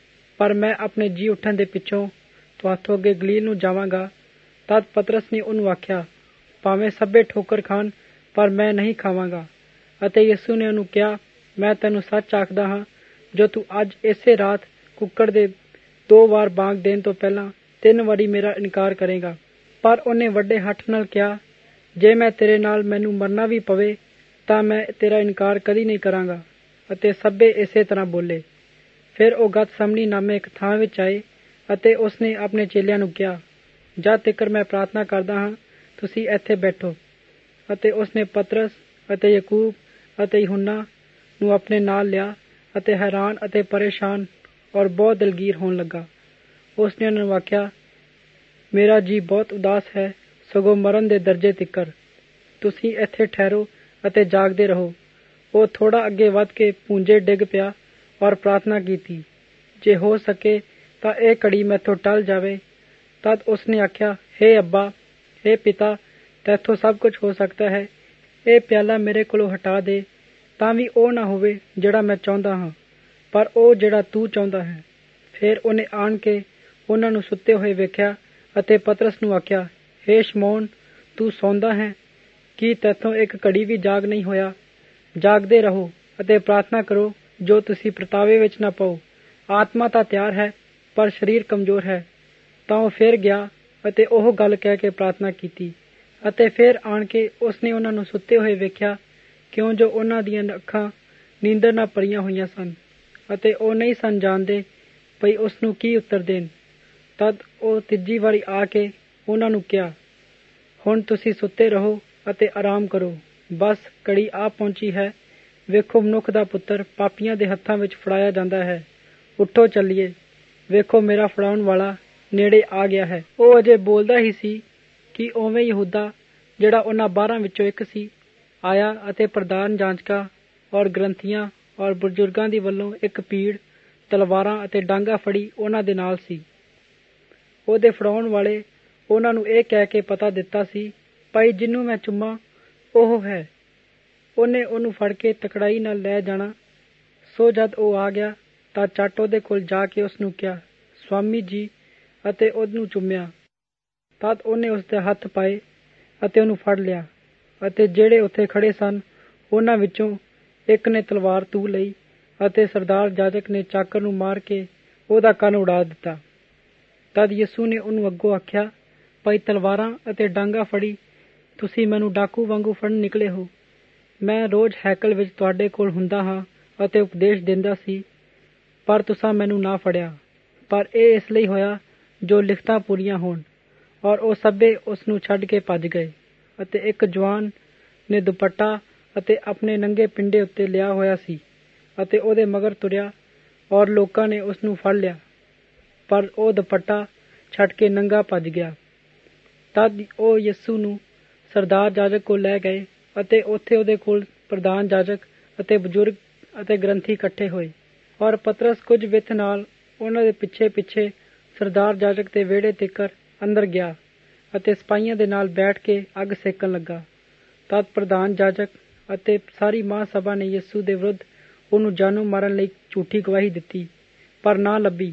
ਪਰ ਮੈਂ ਆਪਣੇ ਜੀ ਉੱਠਣ ਦੇ ਪਿੱਛੋਂ ਤੁਹਾਥੋਂ ਅੱਗੇ ਗਲੀਲ ਨੂੰ ਜਾਵਾਂਗਾ। ਤਦ ਪਤਰਸ ਨੇ ਉਹਨੂੰ ਆਖਿਆ, ਭਾਵੇਂ ਸਭੇ ਠੋਕਰ ਖਾਣ ਪਰ ਮੈਂ ਨਹੀਂ ਖਾਵਾਂਗਾ। ਅਤੇ ਯਿਸੂ ਨੇ ਉਹਨੂੰ ਕਿਹਾ, ਮੈਂ ਤੈਨੂੰ ਸੱਚ ਆਖਦਾ ਹਾਂ, ਜੋ ਤੂੰ ਅੱਜ ਇਸੇ ਰਾਤ ਕੁੱਕੜ ਦੇ ਦੋ ਵਾਰ ਬਾਂਗ ਦੇਣ ਤੋਂ ਪਹਿਲਾਂ ਤਿੰਨ ਵਾਰੀ ਮੇਰਾ ਇਨਕਾਰ ਕਰੇਗਾ। ਪਰ ਉਹਨੇ ਵੱਡੇ ਹੱਠ ਨਾਲ ਕਿਹਾ, ਜੇ ਮੈਂ ਤੇਰੇ ਨਾਲ ਮੈਨੂੰ ਮਰਨਾ ਵੀ ਪਵੇ ਤਾਂ ਮੈਂ ਤੇਰਾ ਇਨਕਾਰ ਕਦੀ ਨਹੀਂ ਕਰਾਂਗਾ। ਅਤੇ ਸਭੇ ਇਸੇ ਤਰ੍ਹਾਂ ਬੋਲੇ। ਫਿਰ ਉਹ ਗਤਸਮਨੀ ਨਾਮੇ ਇੱਕ ਥਾਂ ਵਿੱਚ ਆਏ ਅਤੇ ਉਸਨੇ ਆਪਣੇ ਚੇਲਿਆਂ ਨੂੰ ਕਿਹਾ, ਜਦ ਤੱਕ ਮੈਂ ਪ੍ਰਾਰਥਨਾ ਕਰਦਾ ਹਾਂ ਤੁਸੀਂ ਇੱਥੇ ਬੈਠੋ। ਅਤੇ ਉਸਨੇ ਪਤਰਸ ਅਤੇ ਯਕੂਬ ਅਤੇ ਯਹੂਨਾ ਨੂੰ ਆਪਣੇ ਨਾਲ ਲਿਆ ਅਤੇ ਹੈਰਾਨ ਅਤੇ ਪਰੇਸ਼ਾਨ ਔਰ ਬਹੁਤ ਦਿਲਗੀਰ ਹੋਣ ਲੱਗਾ। ਉਸਨੇ ਉਹਨਾਂ ਨੂੰ ਆਖਿਆ, ਮੇਰਾ ਜੀ ਬਹੁਤ ਉਦਾਸ ਹੈ, ਸਗੋਂ ਮਰਨ ਦੇ ਦਰਜੇ ਤਿੱਕਰ। ਤੁਸੀਂ ਇੱਥੇ ਠਹਿਰੋ ਅਤੇ ਜਾਗਦੇ ਰਹੋ। ਉਹ ਥੋੜਾ ਅੱਗੇ ਵੱਧ ਕੇ ਪੂੰਝੇ ਡਿੱਗ ਪਿਆ ਔਰ ਪ੍ਰਾਰਥਨਾ ਕੀਤੀ, ਜੇ ਹੋ ਸਕੇ ਤਾਂ ਇਹ ਘੜੀ ਮੈਥੋਂ ਟਲ ਜਾਵੇ। ਤਦ ਉਸਨੇ ਆਖਿਆ, ਹੇ ਅੱਬਾ, ਹੇ ਪਿਤਾ, ਤੈਥੋਂ ਸਭ ਕੁਝ ਹੋ ਸਕਦਾ ਹੈ। ਇਹ ਪਿਆਲਾ ਮੇਰੇ ਕੋਲੋਂ ਹਟਾ ਦੇ, ਤਾਂ ਵੀ ਉਹ ਨਾ ਹੋਵੇ ਜਿਹੜਾ ਮੈਂ ਚਾਹੁੰਦਾ ਹਾਂ, ਪਰ ਉਹ ਜਿਹੜਾ ਤੂੰ ਚਾਹੁੰਦਾ ਹੈ। ਫਿਰ ਉਹਨੇ ਆਣ ਕੇ ਉਹਨਾਂ ਨੂੰ ਸੁੱਤੇ ਹੋਏ ਵੇਖਿਆ ਅਤੇ ਪਤਰਸ ਨੂੰ ਆਖਿਆ, हे शमौन, तू सौंदा है, ਕੀ ਤੈਥੋਂ ਇੱਕ ਘੜੀ ਵੀ ਜਾਗ ਨਹੀਂ ਹੋਇਆ? ਜਾਗਦੇ ਰਹੋ ਅਤੇ ਪ੍ਰਾਰਥਨਾ ਕਰੋ ਜੋ ਤੁਸੀਂ ਪ੍ਰਤਾਵੇ ਵਿੱਚ ਨਾ ਪਾਓ। ਆਤਮਾ ਤਾਂ ਤਿਆਰ ਹੈ ਪਰ ਸਰੀਰ ਕਮਜ਼ੋਰ ਹੈ। ਤਾਂ ਉਹ ਫਿਰ ਗਿਆ ਅਤੇ ਉਹ ਗੱਲ ਕਹਿ ਕੇ ਪ੍ਰਾਰਥਨਾ ਕੀਤੀ ਅਤੇ ਫਿਰ ਆਣ ਕੇ ਉਸਨੇ ਉਹਨਾਂ ਨੂੰ ਸੁੱਤੇ ਹੋਏ ਵੇਖਿਆ, ਕਿਉਂ ਜੋ ਉਹਨਾਂ ਦੀਆਂ ਅੱਖਾਂ ਨੀਂਦਰ ਨਾਲ ਭਰੀਆਂ ਹੋਈਆਂ ਸਨ ਅਤੇ ਉਹ ਨਹੀਂ ਸਨ ਜਾਣਦੇ ਭਈ ਉਸਨੂੰ ਕੀ ਉੱਤਰ ਦੇਣ। ਤਦ ਉਹ ਤੀਜੀ ਵਾਰੀ ਆ ਕੇ ਉਹਨਾਂ ਨੂੰ ਕਿਹਾ, ਹੁਣ ਤੁਸੀਂ ਸੁੱਤੇ ਰਹੋ ਅਤੇ ਆਰਾਮ ਕਰੋ। ਬਸ ਘੜੀ ਆ ਪਹੁੰਚੀ ਹੈ। ਵੇਖੋ, ਮਨੁੱਖ ਦਾ ਪੁੱਤਰ ਪਾਪੀਆਂ ਦੇ ਹੱਥਾਂ ਵਿੱਚ ਫੜਾਇਆ ਜਾਂਦਾ ਹੈ। ਉੱਠੋ ਚੱਲੀਏ, ਵੇਖੋ ਮੇਰਾ ਫੜਾਉਣ ਵਾਲਾ ਨੇੜੇ ਆ ਗਿਆ ਹੈ। ਉਹ ਅਜੇ ਬੋਲਦਾ ਹੀ ਸੀ ਕਿ ਉਵੇਂ ਯਹੂਦਾ, ਜਿਹੜਾ ਉਹਨਾਂ ਬਾਰਾਂ ਵਿੱਚੋਂ ਇੱਕ ਸੀ, ਆਇਆ ਅਤੇ ਪ੍ਰਧਾਨ ਜਾਂਚਕਾਂ ਔਰ ਗ੍ਰੰਥੀਆਂ ਔਰ ਬਜ਼ੁਰਗਾਂ ਦੀ ਵੱਲੋਂ ਇੱਕ ਭੀੜ ਤਲਵਾਰਾਂ ਅਤੇ ਡਾਂਗਾ ਫੜੀ ਉਹਨਾਂ ਦੇ ਨਾਲ ਸੀ। ਉਹਦੇ ਫੜਾਉਣ ਵਾਲੇ ਉਹਨਾਂ ਨੂੰ ਇਹ ਕਹਿ ਕੇ ਪਤਾ ਦਿੱਤਾ ਸੀ, ਭਾਈ ਜਿਹਨੂੰ ਮੈਂ ਚੁੰਮਾਂ ਉਹ ਹੈ। ਉਹਨੇ ਉਹਨੂੰ ਫੜ ਕੇ ਤਕੜਾਈ ਨਾਲ ਲੈ ਜਾਣਾ। ਸੋ ਜਦ ਉਹ ਆ ਗਿਆ ਤਾਂ ਚੱਟ ਉਹਦੇ ਕੋਲ ਜਾ ਕੇ ਉਸਨੂੰ ਕਿਹਾ, ਸਵਾਮੀ ਜੀ, ਅਤੇ ਉਹਨੂੰ ਚੁੰਮਿਆ। ਤਦ ਉਹਨੇ ਉਸਦੇ ਹੱਥ ਪਾਏ ਅਤੇ ਉਹਨੂੰ ਫੜ ਲਿਆ ਅਤੇ ਜਿਹੜੇ ਉੱਥੇ ਖੜੇ ਸਨ ਉਹਨਾਂ ਵਿੱਚੋਂ ਇੱਕ ਨੇ ਤਲਵਾਰ ਤੂਲ ਲਈ ਅਤੇ ਸਰਦਾਰ ਜਾਜਕ ਨੇ ਚਾਕਰ ਨੂੰ ਮਾਰ ਕੇ ਉਹਦਾ ਕੰਨ ਉਡਾ ਦਿੱਤਾ। ਤਦ ਯਿਸੂ ਨੇ ਉਹਨੂੰ ਅੱਗੋਂ ਆਖਿਆ, ਭਾਈ ਤਲਵਾਰਾਂ ਅਤੇ ਡਾਂਗਾ ਫੜੀ ਤੁਸੀਂ ਮੈਨੂੰ ਡਾਕੂ ਵਾਂਗੂ ਫੜਨ ਨਿਕਲੇ ਹੋ। ਮੈਂ ਰੋਜ਼ ਹੈਕਲ ਵਿੱਚ ਤੁਹਾਡੇ ਕੋਲ ਹੁੰਦਾ ਹਾਂ ਅਤੇ ਉਪਦੇਸ਼ ਦਿੰਦਾ ਸੀ, ਪਰ ਤੁਸਾਂ ਮੈਨੂੰ ਨਾ ਫੜਿਆ। ਪਰ ਇਹ ਇਸ ਲਈ ਹੋਇਆ ਜੋ ਲਿਖਤਾਂ ਪੂਰੀਆਂ ਹੋਣ। ਔਰ ਉਹ ਸਭੇ ਉਸ ਨੂੰ ਛੱਡ ਕੇ ਭੱਜ ਗਏ ਅਤੇ ਇੱਕ ਜਵਾਨ ਨੇ ਦੁਪੱਟਾ ਅਤੇ ਆਪਣੇ ਨੰਗੇ ਪਿੰਡੇ ਉੱਤੇ ਲਿਆ ਹੋਇਆ ਸੀ ਅਤੇ ਉਹਦੇ ਮਗਰ ਤੁਰਿਆ ਔਰ ਲੋਕਾਂ ਨੇ ਉਸ ਨੂੰ ਫੜ ਲਿਆ, ਪਰ ਉਹ ਦੁਪੱਟਾ ਛੱਡ ਕੇ ਨੰਗਾ ਭੱਜ ਗਿਆ। ਤਦ ਉਹ ਯਿਸੂ ਨੂੰ ਸਰਦਾਰ ਜਾਜਕ ਕੋਲ ਲੈ ਗਏ ਅਤੇ ਉੱਥੇ ਉਹਦੇ ਕੋਲ ਪ੍ਰਧਾਨ ਜਾਜਕ ਅਤੇ ਬਜ਼ੁਰਗ ਅਤੇ ਗ੍ਰੰਥੀ ਇਕੱਠੇ ਹੋਏ। ਔਰ ਪਤਰਸ ਕੁਝ ਵਿੱਥ ਨਾਲ ਉਹਨਾਂ ਦੇ ਪਿੱਛੇ ਪਿੱਛੇ ਸਰਦਾਰ ਜਾਜਕ ਦੇ ਵਿਹੜੇ ਤੀਕਰ ਅੰਦਰ ਗਿਆ ਅਤੇ ਸਿਪਾਹੀਆਂ ਦੇ ਨਾਲ ਬੈਠ ਕੇ ਅੱਗ ਸੇਕਣ ਲੱਗਾ। ਤਦ ਪ੍ਰਧਾਨ ਜਾਜਕ ਅਤੇ ਸਾਰੀ ਮਹਾਂਸਭਾ ਨੇ ਯਿਸੂ ਦੇ ਵਿਰੁੱਧ ਉਹਨੂੰ ਜਾਨੋਂ ਮਾਰਨ ਲਈ ਝੂਠੀ ਗਵਾਹੀ ਦਿੱਤੀ, ਪਰ ਨਾ ਲੱਭੀ।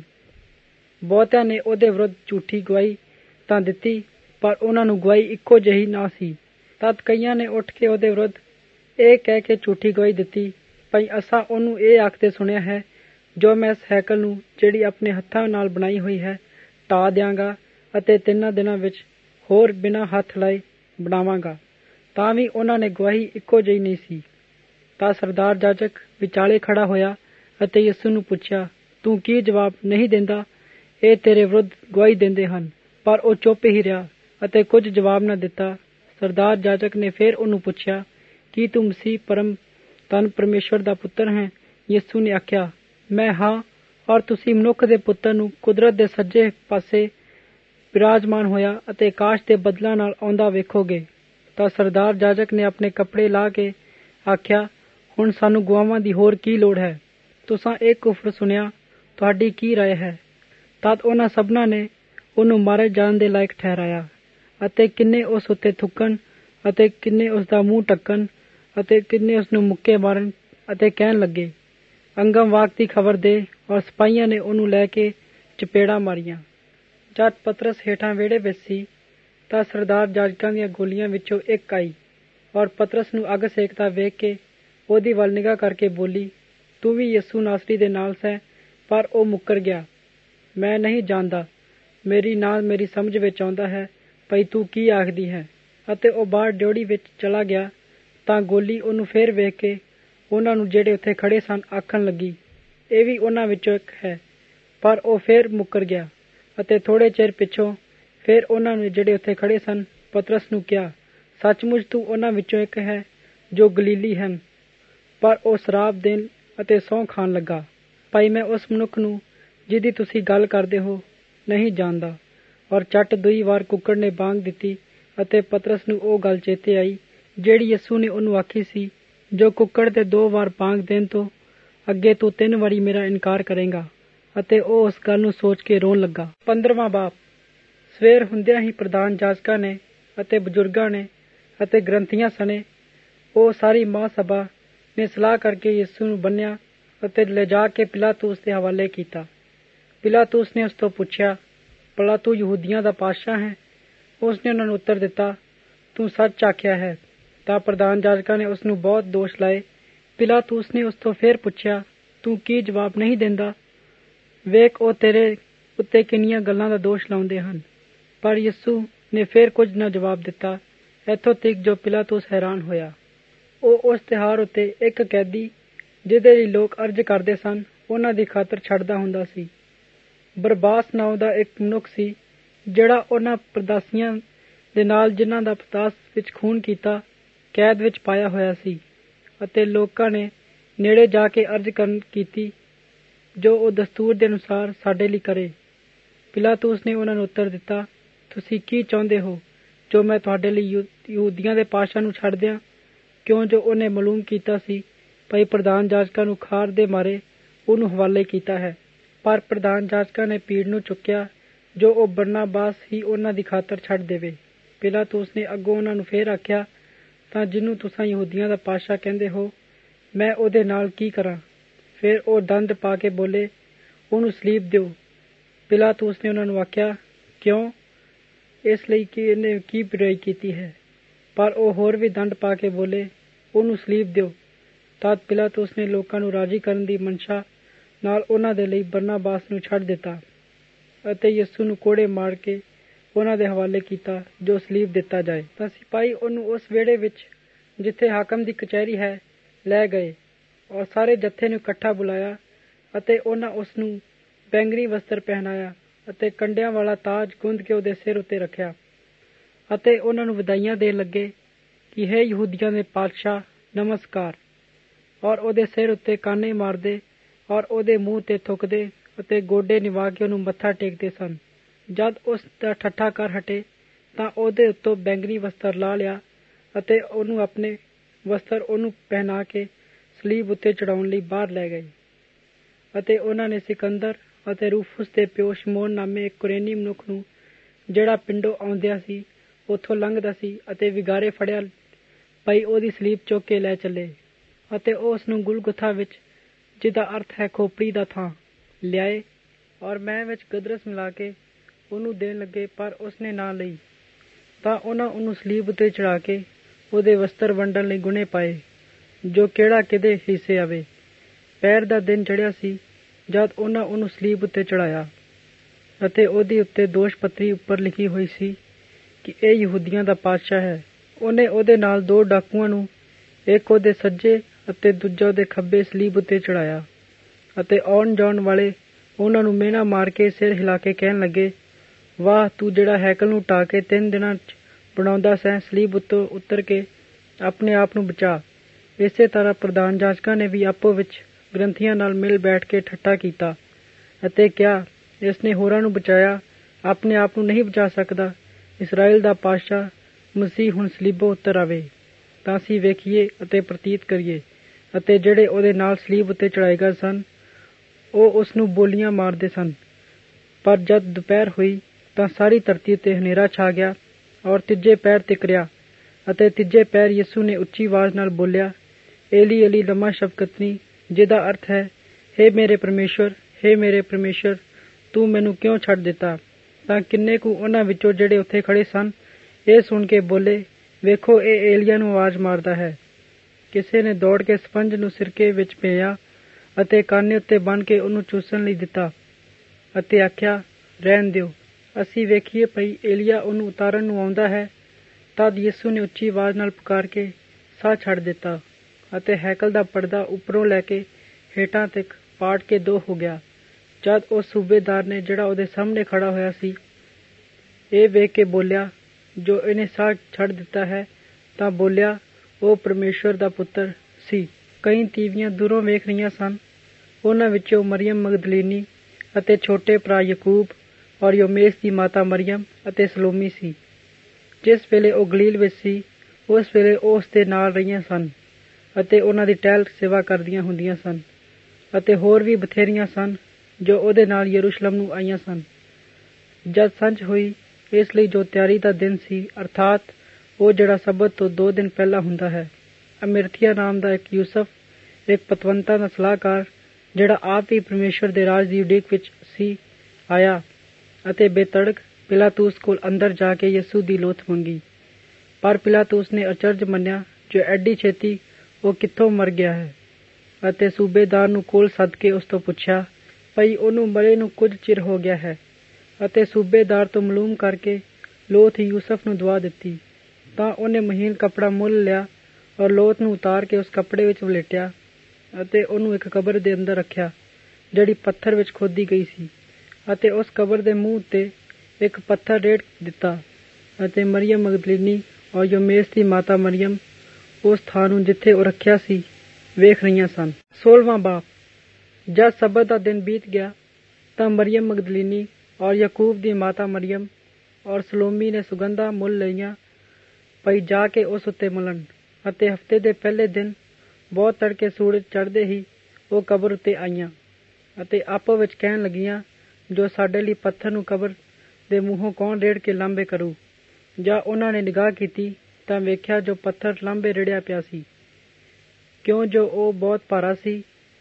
ਬਹੁਤਿਆਂ ਨੇ ਉਹਦੇ ਵਿਰੁੱਧ ਝੂਠੀ ਗਵਾਹੀ ਤਾਂ ਦਿੱਤੀ, ਪਰ ਉਹਨਾਂ ਨੂੰ ਗਵਾਹੀ ਇੱਕੋ ਜਿਹੀ ਨਾ ਸੀ। ਤਦ ਕਈਆਂ ਨੇ ਉੱਠ ਕੇ ਉਹਦੇ ਵਿਰੁੱਧ ਇਹ ਕਹਿ ਕੇ ਝੂਠੀ ਗਵਾਹੀ ਦਿੱਤੀ, ਭਾਈ ਅਸਾਂ ਉਹਨੂੰ ਇਹ ਆਖਦੇ ਸੁਣਿਆ ਹੈ, ਜੋ ਮੈਂ ਇਸ ਹੈਕਲ ਨੂੰ ਜਿਹੜੀ ਆਪਣੇ ਹੱਥਾਂ ਨਾਲ ਬਣਾਈ ਹੋਈ ਹੈ ਢਾਹ ਦਿਆਂਗਾ ਅਤੇ ਤਿੰਨਾਂ ਦਿਨਾਂ ਵਿੱਚ ਹੋਰ ਬਿਨਾਂ ਹੱਥ ਲਾਏ ਬਣਾਵਾਂਗਾ। ਤਾਂ ਵੀ ਉਹਨਾਂ ਨੇ ਗਵਾਹੀ ਇੱਕੋ ਜਿਹੀ ਨਹੀਂ ਸੀ। ਤਾਂ ਸਰਦਾਰ ਜਾਜਕ ਵਿਚਾਲੇ ਖੜਾ ਹੋਇਆ ਅਤੇ ਯਿਸੂ ਨੂੰ ਪੁੱਛਿਆ, ਤੂੰ ਕੀ ਜਵਾਬ ਨਹੀਂ ਦਿੰਦਾ? ਇਹ ਤੇਰੇ ਵਿਰੁੱਧ ਗਵਾਹੀ ਦਿੰਦੇ ਹਨ। ਪਰ ਉਹ ਚੁੱਪ ਹੀ ਰਿਹਾ ਅਤੇ ਕੁਝ ਜਵਾਬ ਨਾ ਦਿੱਤਾ। ਸਰਦਾਰ ਜਾਜਕ ਨੇ ਫਿਰ ਉਹਨੂੰ ਪੁੱਛਿਆ, ਕੀ ਤੂੰ ਮਸੀਹ ਪਰਮ ਧੰਨ ਪਰਮੇਸ਼ਵਰ ਦਾ ਪੁੱਤਰ ਹੈ? ਯਿਸੂ ਨੇ ਆਖਿਆ, ਮੈਂ ਹਾਂ, ਔਰ ਤੁਸੀਂ ਮਨੁੱਖ ਦੇ ਪੁੱਤਰ ਨੂੰ ਕੁਦਰਤ ਦੇ ਸੱਜੇ ਪਾਸੇ ਬਿਰਾਜਮਾਨ ਹੋਇਆ ਅਤੇ ਆਕਾਸ਼ ਦੇ ਬੱਦਲਾਂ ਨਾਲ ਆਉਂਦਾ ਵੇਖੋਗੇ। ਤਾਂ ਸਰਦਾਰ ਜਾਜਕ ਨੇ ਆਪਣੇ ਕੱਪੜੇ ਲਾ ਕੇ ਆਖਿਆ, ਹੁਣ ਸਾਨੂੰ ਗਵਾਹਾਂ ਦੀ ਹੋਰ ਕੀ ਲੋੜ ਹੈ? ਤੁਸਾਂ ਇਹ ਕੁਫਰ ਸੁਣਿਆ, ਤੁਹਾਡੀ ਕੀ ਰਾਏ ਹੈ? ਤਦ ਉਹਨਾਂ ਸਭਨਾਂ ਨੇ ਉਹਨੂੰ ਮਾਰੇ ਜਾਣ ਦੇ ਲਾਇਕ ਠਹਿਰਾਇਆ ਅਤੇ ਕਿੰਨੇ ਉਸ ਉੱਤੇ ਥੁੱਕਣ ਅਤੇ ਕਿੰਨੇ ਉਸ ਦਾ ਮੂੰਹ ਢੱਕਣ ਅਤੇ ਕਿੰਨੇ ਉਸ ਨੂੰ ਮੁੱਕੇ ਮਾਰਨ ਅਤੇ ਕਹਿਣ ਲੱਗੇ, ਅੰਗਮ ਵਾਕ ਦੀ ਖਬਰ ਦੇ। ਔਰ ਸਿਪਾਹੀਆਂ ਨੇ ਉਹਨੂੰ ਲੈ ਕੇ ਚਪੇੜਾਂ ਮਾਰੀਆਂ। ਜਦ ਪਤਰਸ ਹੇਠਾਂ ਵਿਹੜੇ ਵਿੱਚ ਸੀ ਤਾਂ ਸਰਦਾਰ ਜਾਜਕਾਂ ਦੀਆਂ ਗੋਲੀਆਂ ਵਿੱਚੋਂ ਇੱਕ ਆਈ ਔਰ ਪਤਰਸ ਨੂੰ ਅੱਗ ਸੇਕਦਾ ਵੇਖ ਕੇ ਉਹਦੀ ਵੱਲ ਨਿਗਾਹ ਕਰਕੇ ਬੋਲੀ, ਤੂੰ ਵੀ ਯਿਸੂ ਨਾਸਰੀ ਦੇ ਨਾਲ ਸੈਂ। ਪਰ ਉਹ ਮੁੱਕਰ ਗਿਆ, ਮੈਂ ਨਹੀਂ ਜਾਣਦਾ, ਮੇਰੀ ਨਾ ਮੇਰੀ ਸਮਝ ਵਿੱਚ ਆਉਂਦਾ ਹੈ ਭਈ ਤੂੰ ਕੀ ਆਖਦੀ ਹੈ। ਅਤੇ ਉਹ ਬਾਹਰ ਡਿਓੜੀ ਵਿੱਚ ਚਲਾ ਗਿਆ। ਤਾਂ ਗੋਲੀ ਉਹਨੂੰ ਫੇਰ ਵੇਖ ਕੇ ਉਹਨਾਂ ਨੂੰ ਜਿਹੜੇ ਉੱਥੇ ਖੜੇ ਸਨ ਆਖਣ ਲੱਗੀ, ਇਹ ਵੀ ਉਹਨਾਂ ਵਿੱਚੋਂ ਇੱਕ ਹੈ। ਪਰ ਉਹ ਫੇਰ ਮੁੱਕਰ ਗਿਆ ਅਤੇ ਥੋੜੇ ਚਿਰ ਪਿੱਛੋਂ ਫਿਰ ਉਹਨਾਂ ਨੇ ਜਿਹੜੇ ਉੱਥੇ ਖੜੇ ਸਨ ਪਤਰਸ ਨੂੰ ਕਿਹਾ, ਸੱਚਮੁੱਚ ਤੂੰ ਉਹਨਾਂ ਵਿੱਚੋਂ ਇੱਕ ਹੈ ਜੋ ਗਲੀਲੀ ਹਨ। ਪਰ ਉਹ ਸ਼ਰਾਬ ਦੇਣ ਅਤੇ ਸਹੁੰ ਖਾਣ ਲੱਗਾ, ਭਾਈ ਮੈਂ ਉਸ ਮਨੁੱਖ ਨੂੰ ਜਿਹਦੀ ਤੁਸੀਂ ਗੱਲ ਕਰਦੇ ਹੋ ਨਹੀਂ ਜਾਣਦਾ। ਔਰ ਝੱਟ ਦੁਈ ਵਾਰ ਕੁੱਕੜ ਨੇ ਬਾਂਗ ਦਿੱਤੀ ਅਤੇ ਪਤਰਸ ਨੂੰ ਉਹ ਗੱਲ ਚੇਤੇ ਆਈ ਜਿਹੜੀ ਯਿਸੂ ਨੇ ਉਹਨੂੰ ਆਖੀ ਸੀ, ਜੋ ਕੁੱਕੜ ਦੇ ਦੋ ਵਾਰ ਬਾਂਗ ਦੇਣ ਤੋਂ ਅੱਗੇ ਤੂੰ ਤਿੰਨ ਵਾਰੀ ਮੇਰਾ ਇਨਕਾਰ ਕਰੇਂਗਾ। ਅਤੇ ਉਹ ਉਸ ਗੱਲ ਨੂੰ ਸੋਚ ਕੇ ਰੋਣ ਲੱਗਾ। ਪੰਦਰਵਾਂ ਬਾਬ। ਸਵੇਰ ਹੁੰਦਿਆਂ ਹੀ ਪ੍ਰਧਾਨ ਜਾਜਕਾਂ ਨੇ ਅਤੇ ਬਜ਼ੁਰਗਾਂ ਨੇ ਅਤੇ ਗ੍ਰੰਥੀਆਂ ਸਣੇ ਉਹ ਸਾਰੀ ਮਹਾਂਸਭਾ ਨੇ ਸਲਾਹ ਕਰਕੇ ਯਿਸੂ ਨੂੰ ਬੰਨ੍ਹਿਆ ਅਤੇ ਲਿਜਾ ਕੇ ਪਿਲਾਤੂਸ ਦੇ ਹਵਾਲੇ ਕੀਤਾ। ਪਿਲਾਤੂਸ ਨੇ ਉਸ ਤੋਂ ਪੁੱਛਿਆ, ਭਲਾ ਤੂੰ ਯਹੂਦੀਆਂ ਦਾ ਪਾਤਸ਼ਾਹ ਹੈ? ਉਸਨੇ ਉਹਨਾਂ ਨੂੰ ਉੱਤਰ ਦਿੱਤਾ, ਤੂੰ ਸੱਚ ਆਖਿਆ ਹੈ। ਤਾਂ ਪ੍ਰਧਾਨ ਜਾਜਕਾਂ ਨੇ ਉਸ ਨੂੰ ਬਹੁਤ ਦੋਸ਼ ਲਾਏ। ਪਿਲਾਤੂਸ ਨੇ ਉਸ ਤੋਂ ਫੇਰ ਪੁੱਛਿਆ, ਤੂੰ ਕੀ ਜਵਾਬ ਨਹੀਂ ਦਿੰਦਾ? ਵੇਖ, ਉਹ ਤੇਰੇ ਉੱਤੇ ਕਿੰਨੀਆਂ ਗੱਲਾਂ ਦਾ ਦੋਸ਼ ਲਾਉਂਦੇ ਹਨ। ਪਰ ਯਿਸੂ ਨੇ ਫੇਰ ਕੁਝ ਨਾ ਜਵਾਬ ਦਿੱਤਾ, ਇੱਥੋਂ ਤੱਕ ਜੋ ਪਿਲਾਤੂਸ ਹੈਰਾਨ ਹੋਇਆ। ਉਹ ਉਸ ਤਿਉਹਾਰ ਉੱਤੇ ਇੱਕ ਕੈਦੀ, ਜਿਹਦੇ ਲਈ ਲੋਕ ਅਰਜ਼ ਕਰਦੇ ਸਨ, ਉਹਨਾਂ ਦੀ ਖਾਤਰ ਛੱਡਦਾ ਹੁੰਦਾ ਸੀ। ਬਰਬਾਸ ਨਾਉਂ ਦਾ ਇੱਕ ਮਨੁੱਖ ਸੀ, ਜਿਹੜਾ ਉਹਨਾਂ ਪਰਦਾਸੀਆਂ ਦੇ ਨਾਲ ਜਿਨ੍ਹਾਂ ਦਾ ਪਤਾਸ ਵਿੱਚ ਖੂਨ ਕੀਤਾ, ਕੈਦ ਵਿੱਚ ਪਾਇਆ ਹੋਇਆ ਸੀ। ਅਤੇ ਲੋਕਾਂ ਨੇ ਨੇੜੇ ਜਾ ਕੇ ਅਰਜ਼ ਕਰਨ ਕੀਤੀ, ਜੋ ਉਹ ਦਸਤੂਰ ਦੇ ਅਨੁਸਾਰ ਸਾਡੇ ਲਈ ਕਰੇ। ਪਿਲਾਤੂਸ ਨੇ ਉਹਨਾਂ ਨੂੰ ਉੱਤਰ ਦਿੱਤਾ, ਤੁਸੀਂ ਕੀ ਚਾਹੁੰਦੇ ਹੋ ਜੋ ਮੈਂ ਤੁਹਾਡੇ ਲਈ ਯਹੂਦੀਆਂ ਦੇ ਪਾਤਸ਼ਾਹ ਨੂੰ ਛੱਡ ਦਿਆਂ? ਕਿਉਂ ਜੋ ਉਹਨੇ ਮਾਲੂਮ ਕੀਤਾ ਸੀ ਭਾਈ ਪ੍ਰਧਾਨ ਜਾਜਕਾਂ ਨੂੰ ਖਾਰ ਦੇ ਮਾਰੇ ਉਹਨੂੰ ਹਵਾਲੇ ਕੀਤਾ ਹੈ। ਪਰ ਪ੍ਰਧਾਨ ਜਾਜਕਾਂ ਨੇ ਭੀੜ ਨੂੰ ਚੁੱਕਿਆ ਜੋ ਉਹ ਬਰਨਾਬਾਸ ਹੀ ਉਹਨਾਂ ਦੀ ਖਾਤਰ ਛੱਡ ਦੇਵੇ। ਪਿਲਾਤੂਸ ਨੇ ਅੱਗੋਂ ਉਹਨਾਂ ਨੂੰ ਫੇਰ ਆਖਿਆ, ਤਾਂ ਜਿਹਨੂੰ ਤੁਸੀਂ ਯਹੂਦੀਆਂ ਦਾ ਪਾਤਸ਼ਾਹ ਕਹਿੰਦੇ ਹੋ, ਮੈਂ ਉਹਦੇ ਨਾਲ ਕੀ ਕਰਾਂ? ਫਿਰ ਉਹ ਦੰਦ ਪਾ ਕੇ ਬੋਲੇ, ਉਹਨੂੰ ਸਲੀਬ ਦਿਓ। ਪਿਲਾਤੂਸ ਨੇ ਉਹਨਾਂ ਨੂੰ ਆਖਿਆ, ਕਿਉਂ? ਇਸ ਲਈ ਕਿ ਇਹਨੇ ਕੀ ਬੁਰਾਈ ਕੀਤੀ ਹੈ। ਪਰ ਉਹ ਹੋਰ ਵੀ ਦੰਡ ਪਾ ਕੇ ਬੋਲੇ, ਉਹਨੂੰ ਸਲੀਬ ਦਿਓ। ਤਦ ਪਿਲਾਤੂਸ ਨੇ ਲੋਕਾਂ ਨੂੰ ਰਾਜੀ ਕਰਨ ਦੀ ਮਨਸ਼ਾ ਨਾਲ ਉਹਨਾਂ ਦੇ ਲਈ ਬਰਨਾਬਾਸ ਨੂੰ ਛੱਡ ਦਿੱਤਾ ਅਤੇ ਯਿਸੂ ਨੂੰ ਕੋੜੇ ਮਾਰ ਕੇ ਉਹਨਾਂ ਦੇ ਹਵਾਲੇ ਕੀਤਾ ਜੋ ਸਲੀਬ ਦਿੱਤਾ ਜਾਏ। ਤਾਂ ਸਿਪਾਹੀ ਉਹਨੂੰ ਉਸ ਵਿਹੜੇ ਵਿੱਚ, ਜਿੱਥੇ ਹਾਕਮ ਦੀ ਕਚਹਿਰੀ ਹੈ, ਲੈ ਗਏ ਔਰ ਸਾਰੇ ਜੱਥੇ ਨੂੰ ਇਕੱਠਾ ਬੁਲਾਇਆ ਅਤੇ ਉਹਨਾਂ ਉਸ ਨੂੰ ਬੈਂਗਣੀ ਵਸਤਰ ਪਹਿਨਾਇਆ ਅਤੇ ਕੰਡਿਆਂ ਵਾਲਾ ਤਾਜ ਗੁੰਦ ਕੇ ਉਹਦੇ ਸਿਰ ਉੱਤੇ ਰੱਖਿਆ ਅਤੇ ਉਹਨਾਂ ਨੂੰ ਵਧਾਈਆਂ ਦੇਣ ਲੱਗੇ ਕਿ ਹੈ ਯਹੂਦੀਆਂ ਦੇ ਪਾਤਸ਼ਾਹ, ਨਮਸਕਾਰ। ਔਰ ਉਹਦੇ ਸਿਰ ਉੱਤੇ ਕਾਨੇ ਮਾਰਦੇ ਔਰ ਉਹਦੇ ਮੂੰਹ ਤੇ ਥੁੱਕਦੇ ਅਤੇ ਗੋਡੇ ਨਿਵਾ ਕੇ ਉਹਨੂੰ ਮੱਥਾ ਟੇਕਦੇ ਸਨ। ਜਦ ਉਸ ਦਾ ਠੱਠਾ ਕਰ ਹਟੇ ਤਾਂ ਉਹਦੇ ਉੱਤੋਂ ਬੈਂਗਣੀ ਵਸਤਰ ਲਾ ਲਿਆ ਅਤੇ ਉਹਨੂੰ ਆਪਣੇ ਵਸਤਰ ਉਹਨੂੰ ਪਹਿਨਾ ਕੇ ਸਲੀਬ ਉੱਤੇ ਚੜਾਉਣ ਲਈ ਬਾਹਰ ਲੈ ਗਏ। ਅਤੇ ਉਹਨਾਂ ਨੇ ਸਿਕੰਦਰ ਅਤੇ ਰੂਫੁਸ ਦੇ ਪਿਓ ਸ਼ਮੌਨ ਨਾਮੇ ਇੱਕ ਕੁਰੇਨੀ ਮਨੁੱਖ ਨੂੰ, ਜਿਹੜਾ ਪਿੰਡੋਂ ਆਉਂਦਿਆਂ ਸੀ, ਉੱਥੋਂ ਲੰਘਦਾ ਸੀ ਅਤੇ ਵਿਗਾਰੇ ਫੜਿਆ ਪਈ ਉਹਦੀ ਸਲੀਬ ਚੁੱਕ ਕੇ ਲੈ ਚੱਲੇ ਅਤੇ ਉਹ ਉਸ ਨੂੰ ਗੁਲਗੁਥਾ ਵਿੱਚ, ਜਿਹਦਾ ਅਰਥ ਹੈ ਖੋਪੜੀ ਦਾ ਥਾਂ, ਲਿਆਏ ਔਰ ਮੈਂ ਵਿੱਚ ਗਦਰਸ ਮਿਲਾ ਕੇ ਉਹਨੂੰ ਦੇਣ ਲੱਗੇ, ਪਰ ਉਸਨੇ ਨਾ ਲਈ। ਤਾਂ ਉਹਨਾਂ ਉਹਨੂੰ ਸਲੀਬ ਉੱਤੇ ਚੜਾ ਕੇ ਉਹਦੇ ਵਸਤਰ ਵੰਡਣ ਲਈ ਗੁਣੇ ਪਾਏ, ਜੋ ਕਿਹੜਾ ਕਿਹਦੇ ਹਿੱਸੇ ਆਵੇ। ਪੈਰ ਦਾ ਦਿਨ ਚੜ੍ਹਿਆ ਸੀ ਜਦ ਉਹਨਾਂ ਉਹਨੂੰ ਸਲੀਬ ਉੱਤੇ ਚੜਾਇਆ ਅਤੇ ਉਹਦੇ ਉੱਤੇ ਦੋਸ਼ ਪੱਤਰੀ ਉੱਪਰ ਲਿਖੀ ਹੋਈ ਸੀ ਕਿ ਇਹ ਯਹੂਦੀਆਂ ਦਾ ਪਾਤਸ਼ਾਹ ਹੈ। ਉਹਨੇ ਉਹਦੇ ਨਾਲ ਦੋ ਡਾਕੂਆਂ ਨੂੰ, ਇੱਕ ਉਹਦੇ ਸੱਜੇ ਅਤੇ ਦੂਜਾ ਉਹਦੇ ਖੱਬੇ, ਸਲੀਬ ਉੱਤੇ ਚੜਾਇਆ ਅਤੇ ਆਉਣ ਜਾਣ ਵਾਲੇ ਉਹਨਾਂ ਨੂੰ ਮਿਹਣਾ ਮਾਰ ਕੇ ਸਿਰ ਹਿਲਾ ਕੇ ਕਹਿਣ ਲੱਗੇ, ਵਾਹ, ਤੂੰ ਜਿਹੜਾ ਹੈਕਲ ਨੂੰ ਢਾਹ ਕੇ ਤਿੰਨ ਦਿਨਾਂ ਚ ਬਣਾਉਂਦਾ ਸੈਂ, ਸਲੀਬ ਉੱਤੋਂ ਉਤਰ ਕੇ ਆਪਣੇ ਆਪ ਨੂੰ ਬਚਾ। ਇਸੇ ਤਰ੍ਹਾਂ ਪ੍ਰਧਾਨ ਜਾਜਕਾਂ ਨੇ ਵੀ ਆਪੋ ਵਿੱਚ ਗ੍ਰੰਥੀਆਂ ਨਾਲ ਮਿਲ ਬੈਠ ਕੇ ਠੱਠਾ ਕੀਤਾ ਅਤੇ ਕਿਹਾ, ਇਸਨੇ ਹੋਰਾਂ ਨੂੰ ਬਚਾਇਆ, ਆਪਣੇ ਆਪ ਨੂੰ ਨਹੀਂ ਬਚਾ ਸਕਦਾ। ਇਸਰਾਇਲ ਦਾ ਪਾਤਸ਼ਾਹ ਮਸੀਹ ਹੁਣ ਸਲੀਬੋਂ ਉਤਰ ਆਵੇ ਤਾਂ ਅਸੀਂ ਵੇਖੀਏ ਅਤੇ ਪ੍ਰਤੀਤ ਕਰੀਏ। ਅਤੇ ਜਿਹੜੇ ਉਹਦੇ ਨਾਲ ਸਲੀਬ ਉੱਤੇ ਚੜਾਏ ਗਏ ਸਨ, ਉਹ ਉਸ ਨੂੰ ਬੋਲੀਆਂ ਮਾਰਦੇ ਸਨ। ਪਰ ਜਦ ਦੁਪਹਿਰ ਹੋਈ ਤਾਂ ਸਾਰੀ ਧਰਤੀ ਉੱਤੇ ਹਨੇਰਾ ਛਾ ਗਿਆ ਔਰ ਤੀਜੇ ਪੈਰ ਤਿਕਰਿਆ ਅਤੇ ਤੀਜੇ ਪੈਰ ਯਿਸੂ ਨੇ ਉੱਚੀ ਆਵਾਜ਼ ਨਾਲ ਬੋਲਿਆ, ਏਲੀ ਏਲੀ ਲਮਾ ਸ਼ਬਕਤਨੀ, ਜਿਹਦਾ ਅਰਥ ਹੈ, ਹੇ ਮੇਰੇ ਪਰਮੇਸ਼ਵਰ, ਹੇ ਮੇਰੇ ਪਰਮੇਸ਼ਵਰ, ਤੂੰ ਮੈਨੂੰ ਕਿਉਂ ਛੱਡ ਦਿੱਤਾ? ਤਾਂ ਕਿੰਨੇ ਕੁ ਉਹਨਾਂ ਵਿੱਚੋਂ ਜਿਹੜੇ ਉੱਥੇ ਖੜੇ ਸਨ ਇਹ ਸੁਣ ਕੇ ਬੋਲੇ, ਵੇਖੋ, ਇਹ ਏਲੀਆ ਨੂੰ ਆਵਾਜ਼ ਮਾਰਦਾ ਹੈ। ਕਿਸੇ ਨੇ ਦੌੜ ਕੇ ਸਪੰਜ ਨੂੰ ਸਿਰਕੇ ਵਿੱਚ ਭਿਓਇਆ ਅਤੇ ਕਾਨੇ ਉੱਤੇ ਬੰਨ੍ਹ ਕੇ ਉਹਨੂੰ ਚੂਸਣ ਲਈ ਦਿੱਤਾ ਅਤੇ ਆਖਿਆ, ਰਹਿਣ ਦਿਓ, ਅਸੀਂ ਵੇਖੀਏ ਭਈ ਏਲੀਆ ਉਹਨੂੰ ਉਤਾਰਨ ਨੂੰ ਆਉਂਦਾ ਹੈ। ਤਦ ਯਿਸੂ ਨੇ ਉੱਚੀ ਆਵਾਜ਼ ਨਾਲ ਪੁਕਾਰ ਕੇ ਸਾਹ ਛੱਡ ਦਿੱਤਾ ਅਤੇ ਹੈਕਲ ਦਾ ਪਰਦਾ ਉੱਪਰੋਂ ਲੈ ਕੇ ਹੇਠਾਂ ਤੱਕ ਪਾਟ ਕੇ ਦੋ ਹੋ ਗਿਆ। ਜਦ ਉਹ ਸੂਬੇਦਾਰ ਨੇ, ਜਿਹੜਾ ਉਹਦੇ ਸਾਹਮਣੇ ਖੜਾ ਹੋਇਆ ਸੀ, ਇਹ ਵੇਖ ਕੇ ਬੋਲਿਆ, ਜੋ ਇਹਨੇ ਸਾਹ ਛੱਡ ਦਿੱਤਾ ਹੈ, ਤਾਂ ਬੋਲਿਆ, ਉਹ ਪਰਮੇਸ਼ਵਰ ਦਾ ਪੁੱਤਰ ਸੀ। ਕਈ ਤੀਵੀਆਂ ਦੂਰੋਂ ਵੇਖ ਰਹੀਆਂ ਸਨ। ਉਹਨਾਂ ਵਿੱਚੋਂ ਮਰੀਅਮ ਮਗਦਲੀਨੀ ਅਤੇ ਛੋਟੇ ਭਰਾ ਯਕੂਬ ਔਰ ਯੋਮੇਸ ਦੀ ਮਾਤਾ ਮਰੀਅਮ ਅਤੇ ਸਲੋਮੀ ਸੀ। ਜਿਸ ਵੇਲੇ ਉਹ ਗਲੀਲ ਵਿੱਚ ਸੀ, ਉਸ ਵੇਲੇ ਉਹ ਉਸ ਦੇ ਨਾਲ ਰਹੀਆਂ ਸਨ ਅਤੇ ਉਹਨਾਂ ਦੀ ਟਹਿਲ ਸੇਵਾ ਕਰਦੀਆਂ ਹੁੰਦੀਆਂ ਸਨ। ਅਤੇ ਹੋਰ ਵੀ ਬਥੇਰੀਆਂ ਸਨ ਜੋ ਉਹਦੇ ਨਾਲ ਯਰੂਸ਼ਲਮ ਨੂੰ ਆਈਆਂ ਸਨ। ਜਦ ਸੰਝ ਹੋਈ, ਇਸ ਲਈ ਜੋ ਤਿਆਰੀ ਦਾ ਦਿਨ ਸੀ, ਅਰਥਾਤ ਉਹ ਜਿਹੜਾ ਸਬਤ ਤੋਂ ਦੋ ਦਿਨ ਪਹਿਲਾਂ ਹੁੰਦਾ ਹੈ, ਅਮਿਰਥੀਆ ਨਾਮ ਦਾ ਇੱਕ ਯੂਸਫ, ਇੱਕ ਪਤਵੰਤਾ ਦਾ ਸਲਾਹਕਾਰ, ਜਿਹੜਾ ਆਪ ਵੀ ਪਰਮੇਸ਼ਵਰ ਦੇ ਰਾਜ ਦੀ ਉਡੀਕ ਵਿੱਚ ਸੀ, ਆਇਆ ਅਤੇ ਬੇਤੜਕ ਪਿਲਾਤੂਸ ਕੋਲ ਅੰਦਰ ਜਾ ਕੇ ਯਿਸੂ ਦੀ ਲੋਥ ਮੰਗੀ। ਪਰ ਪਿਲਾਤੂਸ ਨੇ ਅਚਰਜ ਮੰਨਿਆ ਜੋ ਐਡੀ ਛੇਤੀ ਉਹ ਕਿੱਥੋਂ ਮਰ ਗਿਆ ਹੈ, ਅਤੇ ਸੂਬੇਦਾਰ ਨੂੰ ਕੋਲ ਸੱਦ ਕੇ ਉਸ ਤੋਂ ਪੁੱਛਿਆ ਭਈ ਉਹਨੂੰ ਮਰੇ ਨੂੰ ਕੁਝ ਚਿਰ ਹੋ ਗਿਆ ਹੈ, ਅਤੇ ਸੂਬੇਦਾਰ ਤੋਂ ਮਾਲੂਮ ਕਰਕੇ ਲੋਥ ਯੂਸਫ ਨੂੰ ਦਵਾ ਦਿੱਤੀ। ਤਾਂ ਉਹਨੇ ਮਹੀਨ ਕੱਪੜਾ ਮੁੱਲ ਲਿਆ ਔਰ ਲੋਥ ਨੂੰ ਉਤਾਰ ਕੇ ਉਸ ਕੱਪੜੇ ਵਿੱਚ ਵਲੇਟਿਆ ਅਤੇ ਉਹਨੂੰ ਇੱਕ ਕਬਰ ਦੇ ਅੰਦਰ ਰੱਖਿਆ ਜਿਹੜੀ ਪੱਥਰ ਵਿੱਚ ਖੋਦੀ ਗਈ ਸੀ, ਅਤੇ ਉਸ ਕਬਰ ਦੇ ਮੂੰਹ ਉੱਤੇ ਇੱਕ ਪੱਥਰ ਰੇੜ ਦਿੱਤਾ। ਅਤੇ ਮਰੀਅਮ ਮਗਦਲੀਨੀ ਔਰ ਯੋਮੇਸ ਦੀ ਮਾਤਾ ਮਰੀਅਮ ਉਸ ਥਾਂ ਨੂੰ ਜਿੱਥੇ ਉਹ ਰੱਖਿਆ ਸੀ ਵੇਖ ਰਹੀਆਂ ਸਨ। ਸੋਲਵਾਂ ਬਾਪ। ਜਦ ਸਬਤ ਦਾ ਦਿਨ ਬੀਤ ਗਿਆ ਤਾਂ ਮਰੀਅਮ ਮਗਦਲੀਨੀ ਔਰ ਯਕੂਬ ਦੀ ਮਾਤਾ ਮਰੀਅਮ ਔਰ ਸਲੋਮੀ ਨੇ ਸੁਗੰਧਾਂ ਮੁੱਲ ਲਈਆਂ ਭਈ ਜਾ ਕੇ ਉਸ ਉੱਤੇ ਮਲਣ। ਅਤੇ ਹਫ਼ਤੇ ਦੇ ਪਹਿਲੇ ਦਿਨ ਬਹੁਤ ਤੜਕੇ ਸੂਰਜ ਚੜ੍ਹਦੇ ਹੀ ਉਹ ਕਬਰ ਉੱਤੇ ਆਈਆਂ ਅਤੇ ਆਪੋ ਵਿੱਚ ਕਹਿਣ ਲੱਗੀਆਂ ਜੋ ਸਾਡੇ ਲਈ ਪੱਥਰ ਨੂੰ ਕਬਰ ਦੇ ਮੂੰਹੋਂ ਕੌਣ ਰੇੜ ਕੇ ਲਾਂਬੇ ਕਰੂ। ਜਾਂ ਉਹਨਾਂ ਨੇ ਨਿਗਾਹ ਕੀਤੀ ਤਾਂ ਵੇਖਿਆ ਜੋ ਪੱਥਰ ਲਾਂਬੇ ਰੇੜਿਆ ਪਿਆ ਸੀ, ਕਿਉਂ ਜੋ ਉਹ ਬਹੁਤ ਭਾਰਾ ਸੀ।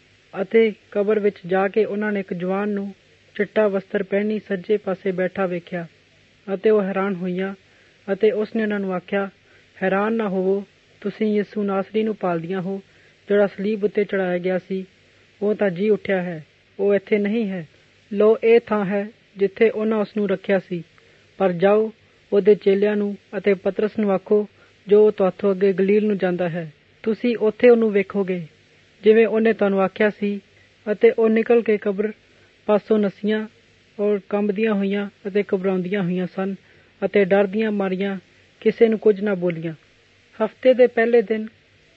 ਅਤੇ ਕਬਰ ਵਿੱਚ ਜਾ ਕੇ ਉਹਨਾਂ ਨੇ ਇੱਕ ਜਵਾਨ ਨੂੰ ਚਿੱਟਾ ਵਸਤਰ ਪਹਿਨੀ ਸੱਜੇ ਪਾਸੇ ਬੈਠਾ ਵੇਖਿਆ, ਅਤੇ ਉਹ ਹੈਰਾਨ ਹੋਈਆਂ। ਅਤੇ ਉਸਨੇ ਉਹਨਾਂ ਨੂੰ ਆਖਿਆ, ਹੈਰਾਨ ਨਾ ਹੋਵੋ, ਤੁਸੀਂ ਯਿਸੂ ਨਾਸਰੀ ਨੂੰ ਭਾਲਦੀਆਂ ਹੋ ਜਿਹੜਾ ਸਲੀਬ ਉੱਤੇ ਚੜਾਇਆ ਗਿਆ ਸੀ। ਉਹ ਤਾਂ ਜੀ ਉੱਠਿਆ ਹੈ, ਉਹ ਇੱਥੇ ਨਹੀਂ ਹੈ। ਲੋ, ਇਹ ਥਾਂ ਹੈ ਜਿੱਥੇ ਉਹਨਾਂ ਉਸ ਨੂੰ ਰੱਖਿਆ ਸੀ। ਪਰ ਜਾਓ, ਉਹਦੇ ਚੇਲਿਆਂ ਨੂੰ ਅਤੇ ਪਤਰਸ ਨੂੰ ਆਖੋ ਜੋ ਉਹ ਤੁਹਾਥੋਂ ਅੱਗੇ ਗਲੀਲ ਨੂੰ ਜਾਂਦਾ ਹੈ, ਤੁਸੀਂ ਉੱਥੇ ਉਹਨੂੰ ਵੇਖੋਗੇ ਜਿਵੇਂ ਉਹਨੇ ਤੁਹਾਨੂੰ ਆਖਿਆ ਸੀ। ਅਤੇ ਉਹ ਨਿਕਲ ਕੇ ਕਬਰ ਪਾਸੋਂ ਨੱਸੀਆਂ ਔਰ ਕੰਬਦੀਆਂ ਹੋਈਆਂ ਅਤੇ ਘਬਰਾਉਂਦੀਆਂ ਹੋਈਆਂ ਸਨ, ਅਤੇ ਡਰਦੀਆਂ ਮਾਰੀਆਂ ਕਿਸੇ ਨੂੰ ਕੁਝ ਨਾ ਬੋਲੀਆਂ। ਹਫ਼ਤੇ ਦੇ ਪਹਿਲੇ ਦਿਨ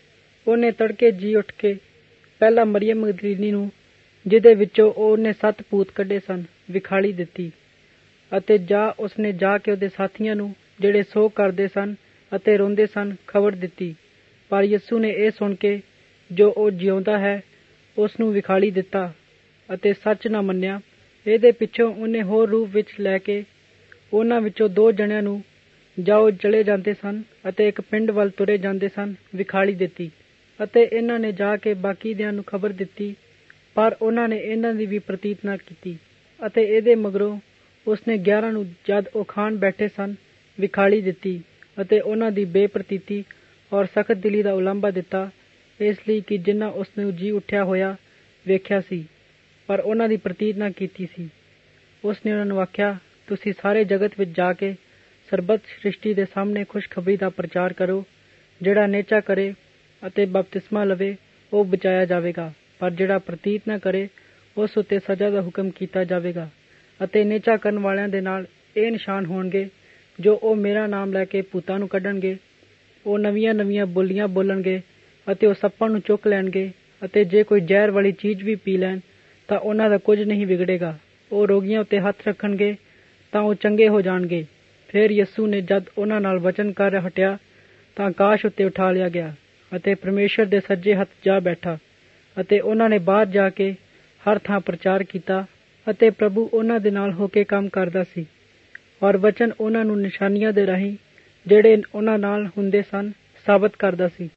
ਉਹਨੇ ਤੜਕੇ ਜੀ ਉੱਠ ਕੇ ਪਹਿਲਾਂ ਮਰੀਅਮ ਮਗਦਲੀਨੀ ਨੂੰ, ਜਿਹਦੇ ਵਿੱਚੋਂ ਉਹਨੇ ਸੱਤ ਭੂਤ ਕੱਢੇ ਸਨ, ਵਿਖਾਲੀ ਦਿੱਤੀ। ਅਤੇ ਜਾ ਉਸਨੇ ਜਾ ਕੇ ਉਹਦੇ ਸਾਥੀਆਂ ਨੂੰ ਜਿਹੜੇ ਸੋਗ ਕਰਦੇ ਸਨ ਅਤੇ ਰੋਂਦੇ ਸਨ ਖਬਰ ਦਿੱਤੀ। ਪਰ ਯਿਸੂ ਨੇ ਇਹ ਸੁਣ ਕੇ ਜੋ ਉਹ ਜਿਉਂਦਾ ਹੈ ਉਸ ਨੂੰ ਵਿਖਾਲੀ ਦਿੱਤਾ ਅਤੇ ਸੱਚ ਨਾ ਮੰਨਿਆ। ਇਹਦੇ ਪਿੱਛੋਂ ਉਹਨੇ ਹੋਰ ਰੂਪ ਵਿੱਚ ਲੈ ਕੇ ਉਹਨਾਂ ਵਿੱਚੋਂ ਦੋ ਜਣਿਆਂ ਨੂੰ ਜਾਓ ਚਲੇ ਜਾਂਦੇ ਸਨ ਅਤੇ ਇੱਕ ਪਿੰਡ ਵੱਲ ਤੁਰੇ ਜਾਂਦੇ ਸਨ ਵਿਖਾਲੀ ਦਿੱਤੀ। ਅਤੇ ਇਹਨਾਂ ਨੇ ਜਾ ਕੇ ਬਾਕੀ ਦਿਆਂ ਨੂੰ ਖਬਰ ਦਿੱਤੀ, ਪਰ ਉਹਨਾਂ ਨੇ ਇਹਨਾਂ ਦੀ ਵੀ ਪ੍ਰਤੀਤ ਨਾ ਕੀਤੀ। ਅਤੇ ਇਹਦੇ ਮਗਰੋਂ ਉਸਨੇ ਗਿਆਰਾਂ ਨੂੰ ਜਦ ਉਹ ਖਾਣ ਬੈਠੇ ਸਨ ਵਿਖਾਲੀ ਦਿੱਤੀ ਅਤੇ ਉਹਨਾਂ ਦੀ ਬੇਪ੍ਰਤੀਤੀ ਔਰ ਸਖਤ ਦਿਲੀ ਦਾ ਉਲਾਂਭਾ ਦਿੱਤਾ, ਇਸ ਲਈ ਕਿ ਜਿੰਨਾ ਉਸਨੂੰ ਜੀ ਉੱਠਿਆ ਹੋਇਆ ਵੇਖਿਆ ਸੀ ਪਰ ਉਹਨਾਂ ਦੀ ਪ੍ਰਤੀਤ ਨਾ ਕੀਤੀ ਸੀ। ਉਸਨੇ ਉਹਨਾਂ ਨੂੰ ਆਖਿਆ, ਤੁਸੀਂ ਸਾਰੇ ਜਗਤ ਵਿੱਚ ਜਾ ਕੇ ਸਰਬੱਤ ਸ੍ਰਿਸ਼ਟੀ ਦੇ ਸਾਹਮਣੇ ਖੁਸ਼ਖਬਰੀ ਦਾ ਪ੍ਰਚਾਰ ਕਰੋ। ਜਿਹੜਾ ਨੇਚਾ ਕਰੇ ਅਤੇ ਬਪਤਿਸਮਾ ਲਵੇ ਉਹ ਬਚਾਇਆ ਜਾਵੇਗਾ, ਪਰ ਜਿਹੜਾ ਪ੍ਰਤੀਤ ਨਾ ਕਰੇ ਉਸ ਉੱਤੇ ਸਜ਼ਾ ਦਾ ਹੁਕਮ ਕੀਤਾ ਜਾਵੇਗਾ। ਅਤੇ ਨੇਚਾ ਕਰਨ ਵਾਲਿਆਂ ਦੇ ਨਾਲ ਇਹ ਨਿਸ਼ਾਨ ਹੋਣਗੇ ਜੋ ਉਹ ਮੇਰਾ ਨਾਮ ਲੈ ਕੇ ਭੂਤਾਂ ਨੂੰ ਕੱਢਣਗੇ, ਉਹ ਨਵੀਆਂ ਨਵੀਆਂ ਬੋਲੀਆਂ ਬੋਲਣਗੇ, ਅਤੇ ਉਹ ਸੱਪਾਂ ਨੂੰ ਚੁੱਕ ਲੈਣਗੇ, ਅਤੇ ਜੇ ਕੋਈ ਜ਼ਹਿਰ ਵਾਲੀ ਚੀਜ਼ ਵੀ ਪੀ ਲੈਣ ਤਾਂ ਉਹਨਾਂ ਦਾ ਕੁਝ ਨਹੀਂ ਵਿਗੜੇਗਾ। ਉਹ ਰੋਗੀਆਂ ਉੱਤੇ ਹੱਥ ਰੱਖਣਗੇ ਤਾਂ ਉਹ ਚੰਗੇ ਹੋ ਜਾਣਗੇ। ਫਿਰ ਯਿਸੂ ਨੇ ਜਦ ਉਹਨਾਂ ਨਾਲ ਵਚਨ ਕਰ ਹਟਿਆ ਤਾਂ ਆਕਾਸ਼ ਉੱਤੇ ਉਠਾ ਲਿਆ ਗਿਆ ਅਤੇ ਪਰਮੇਸ਼ਰ ਦੇ ਸੱਜੇ ਹੱਥ ਜਾ ਬੈਠਾ। ਅਤੇ ਉਹਨਾਂ ਨੇ ਬਾਹਰ ਜਾ ਕੇ ਹਰ ਥਾਂ ਪ੍ਰਚਾਰ ਕੀਤਾ, ਅਤੇ ਪ੍ਰਭੂ ਉਹਨਾਂ ਦੇ ਨਾਲ ਹੋ ਕੇ ਕੰਮ ਕਰਦਾ ਸੀ ਔਰ ਵਚਨ ਉਹਨਾਂ ਨੂੰ ਨਿਸ਼ਾਨੀਆਂ ਦੇ ਰਾਹੀਂ ਜਿਹੜੇ ਉਹਨਾਂ ਨਾਲ ਹੁੰਦੇ ਸਨ ਸਾਬਤ ਕਰਦਾ ਸੀ।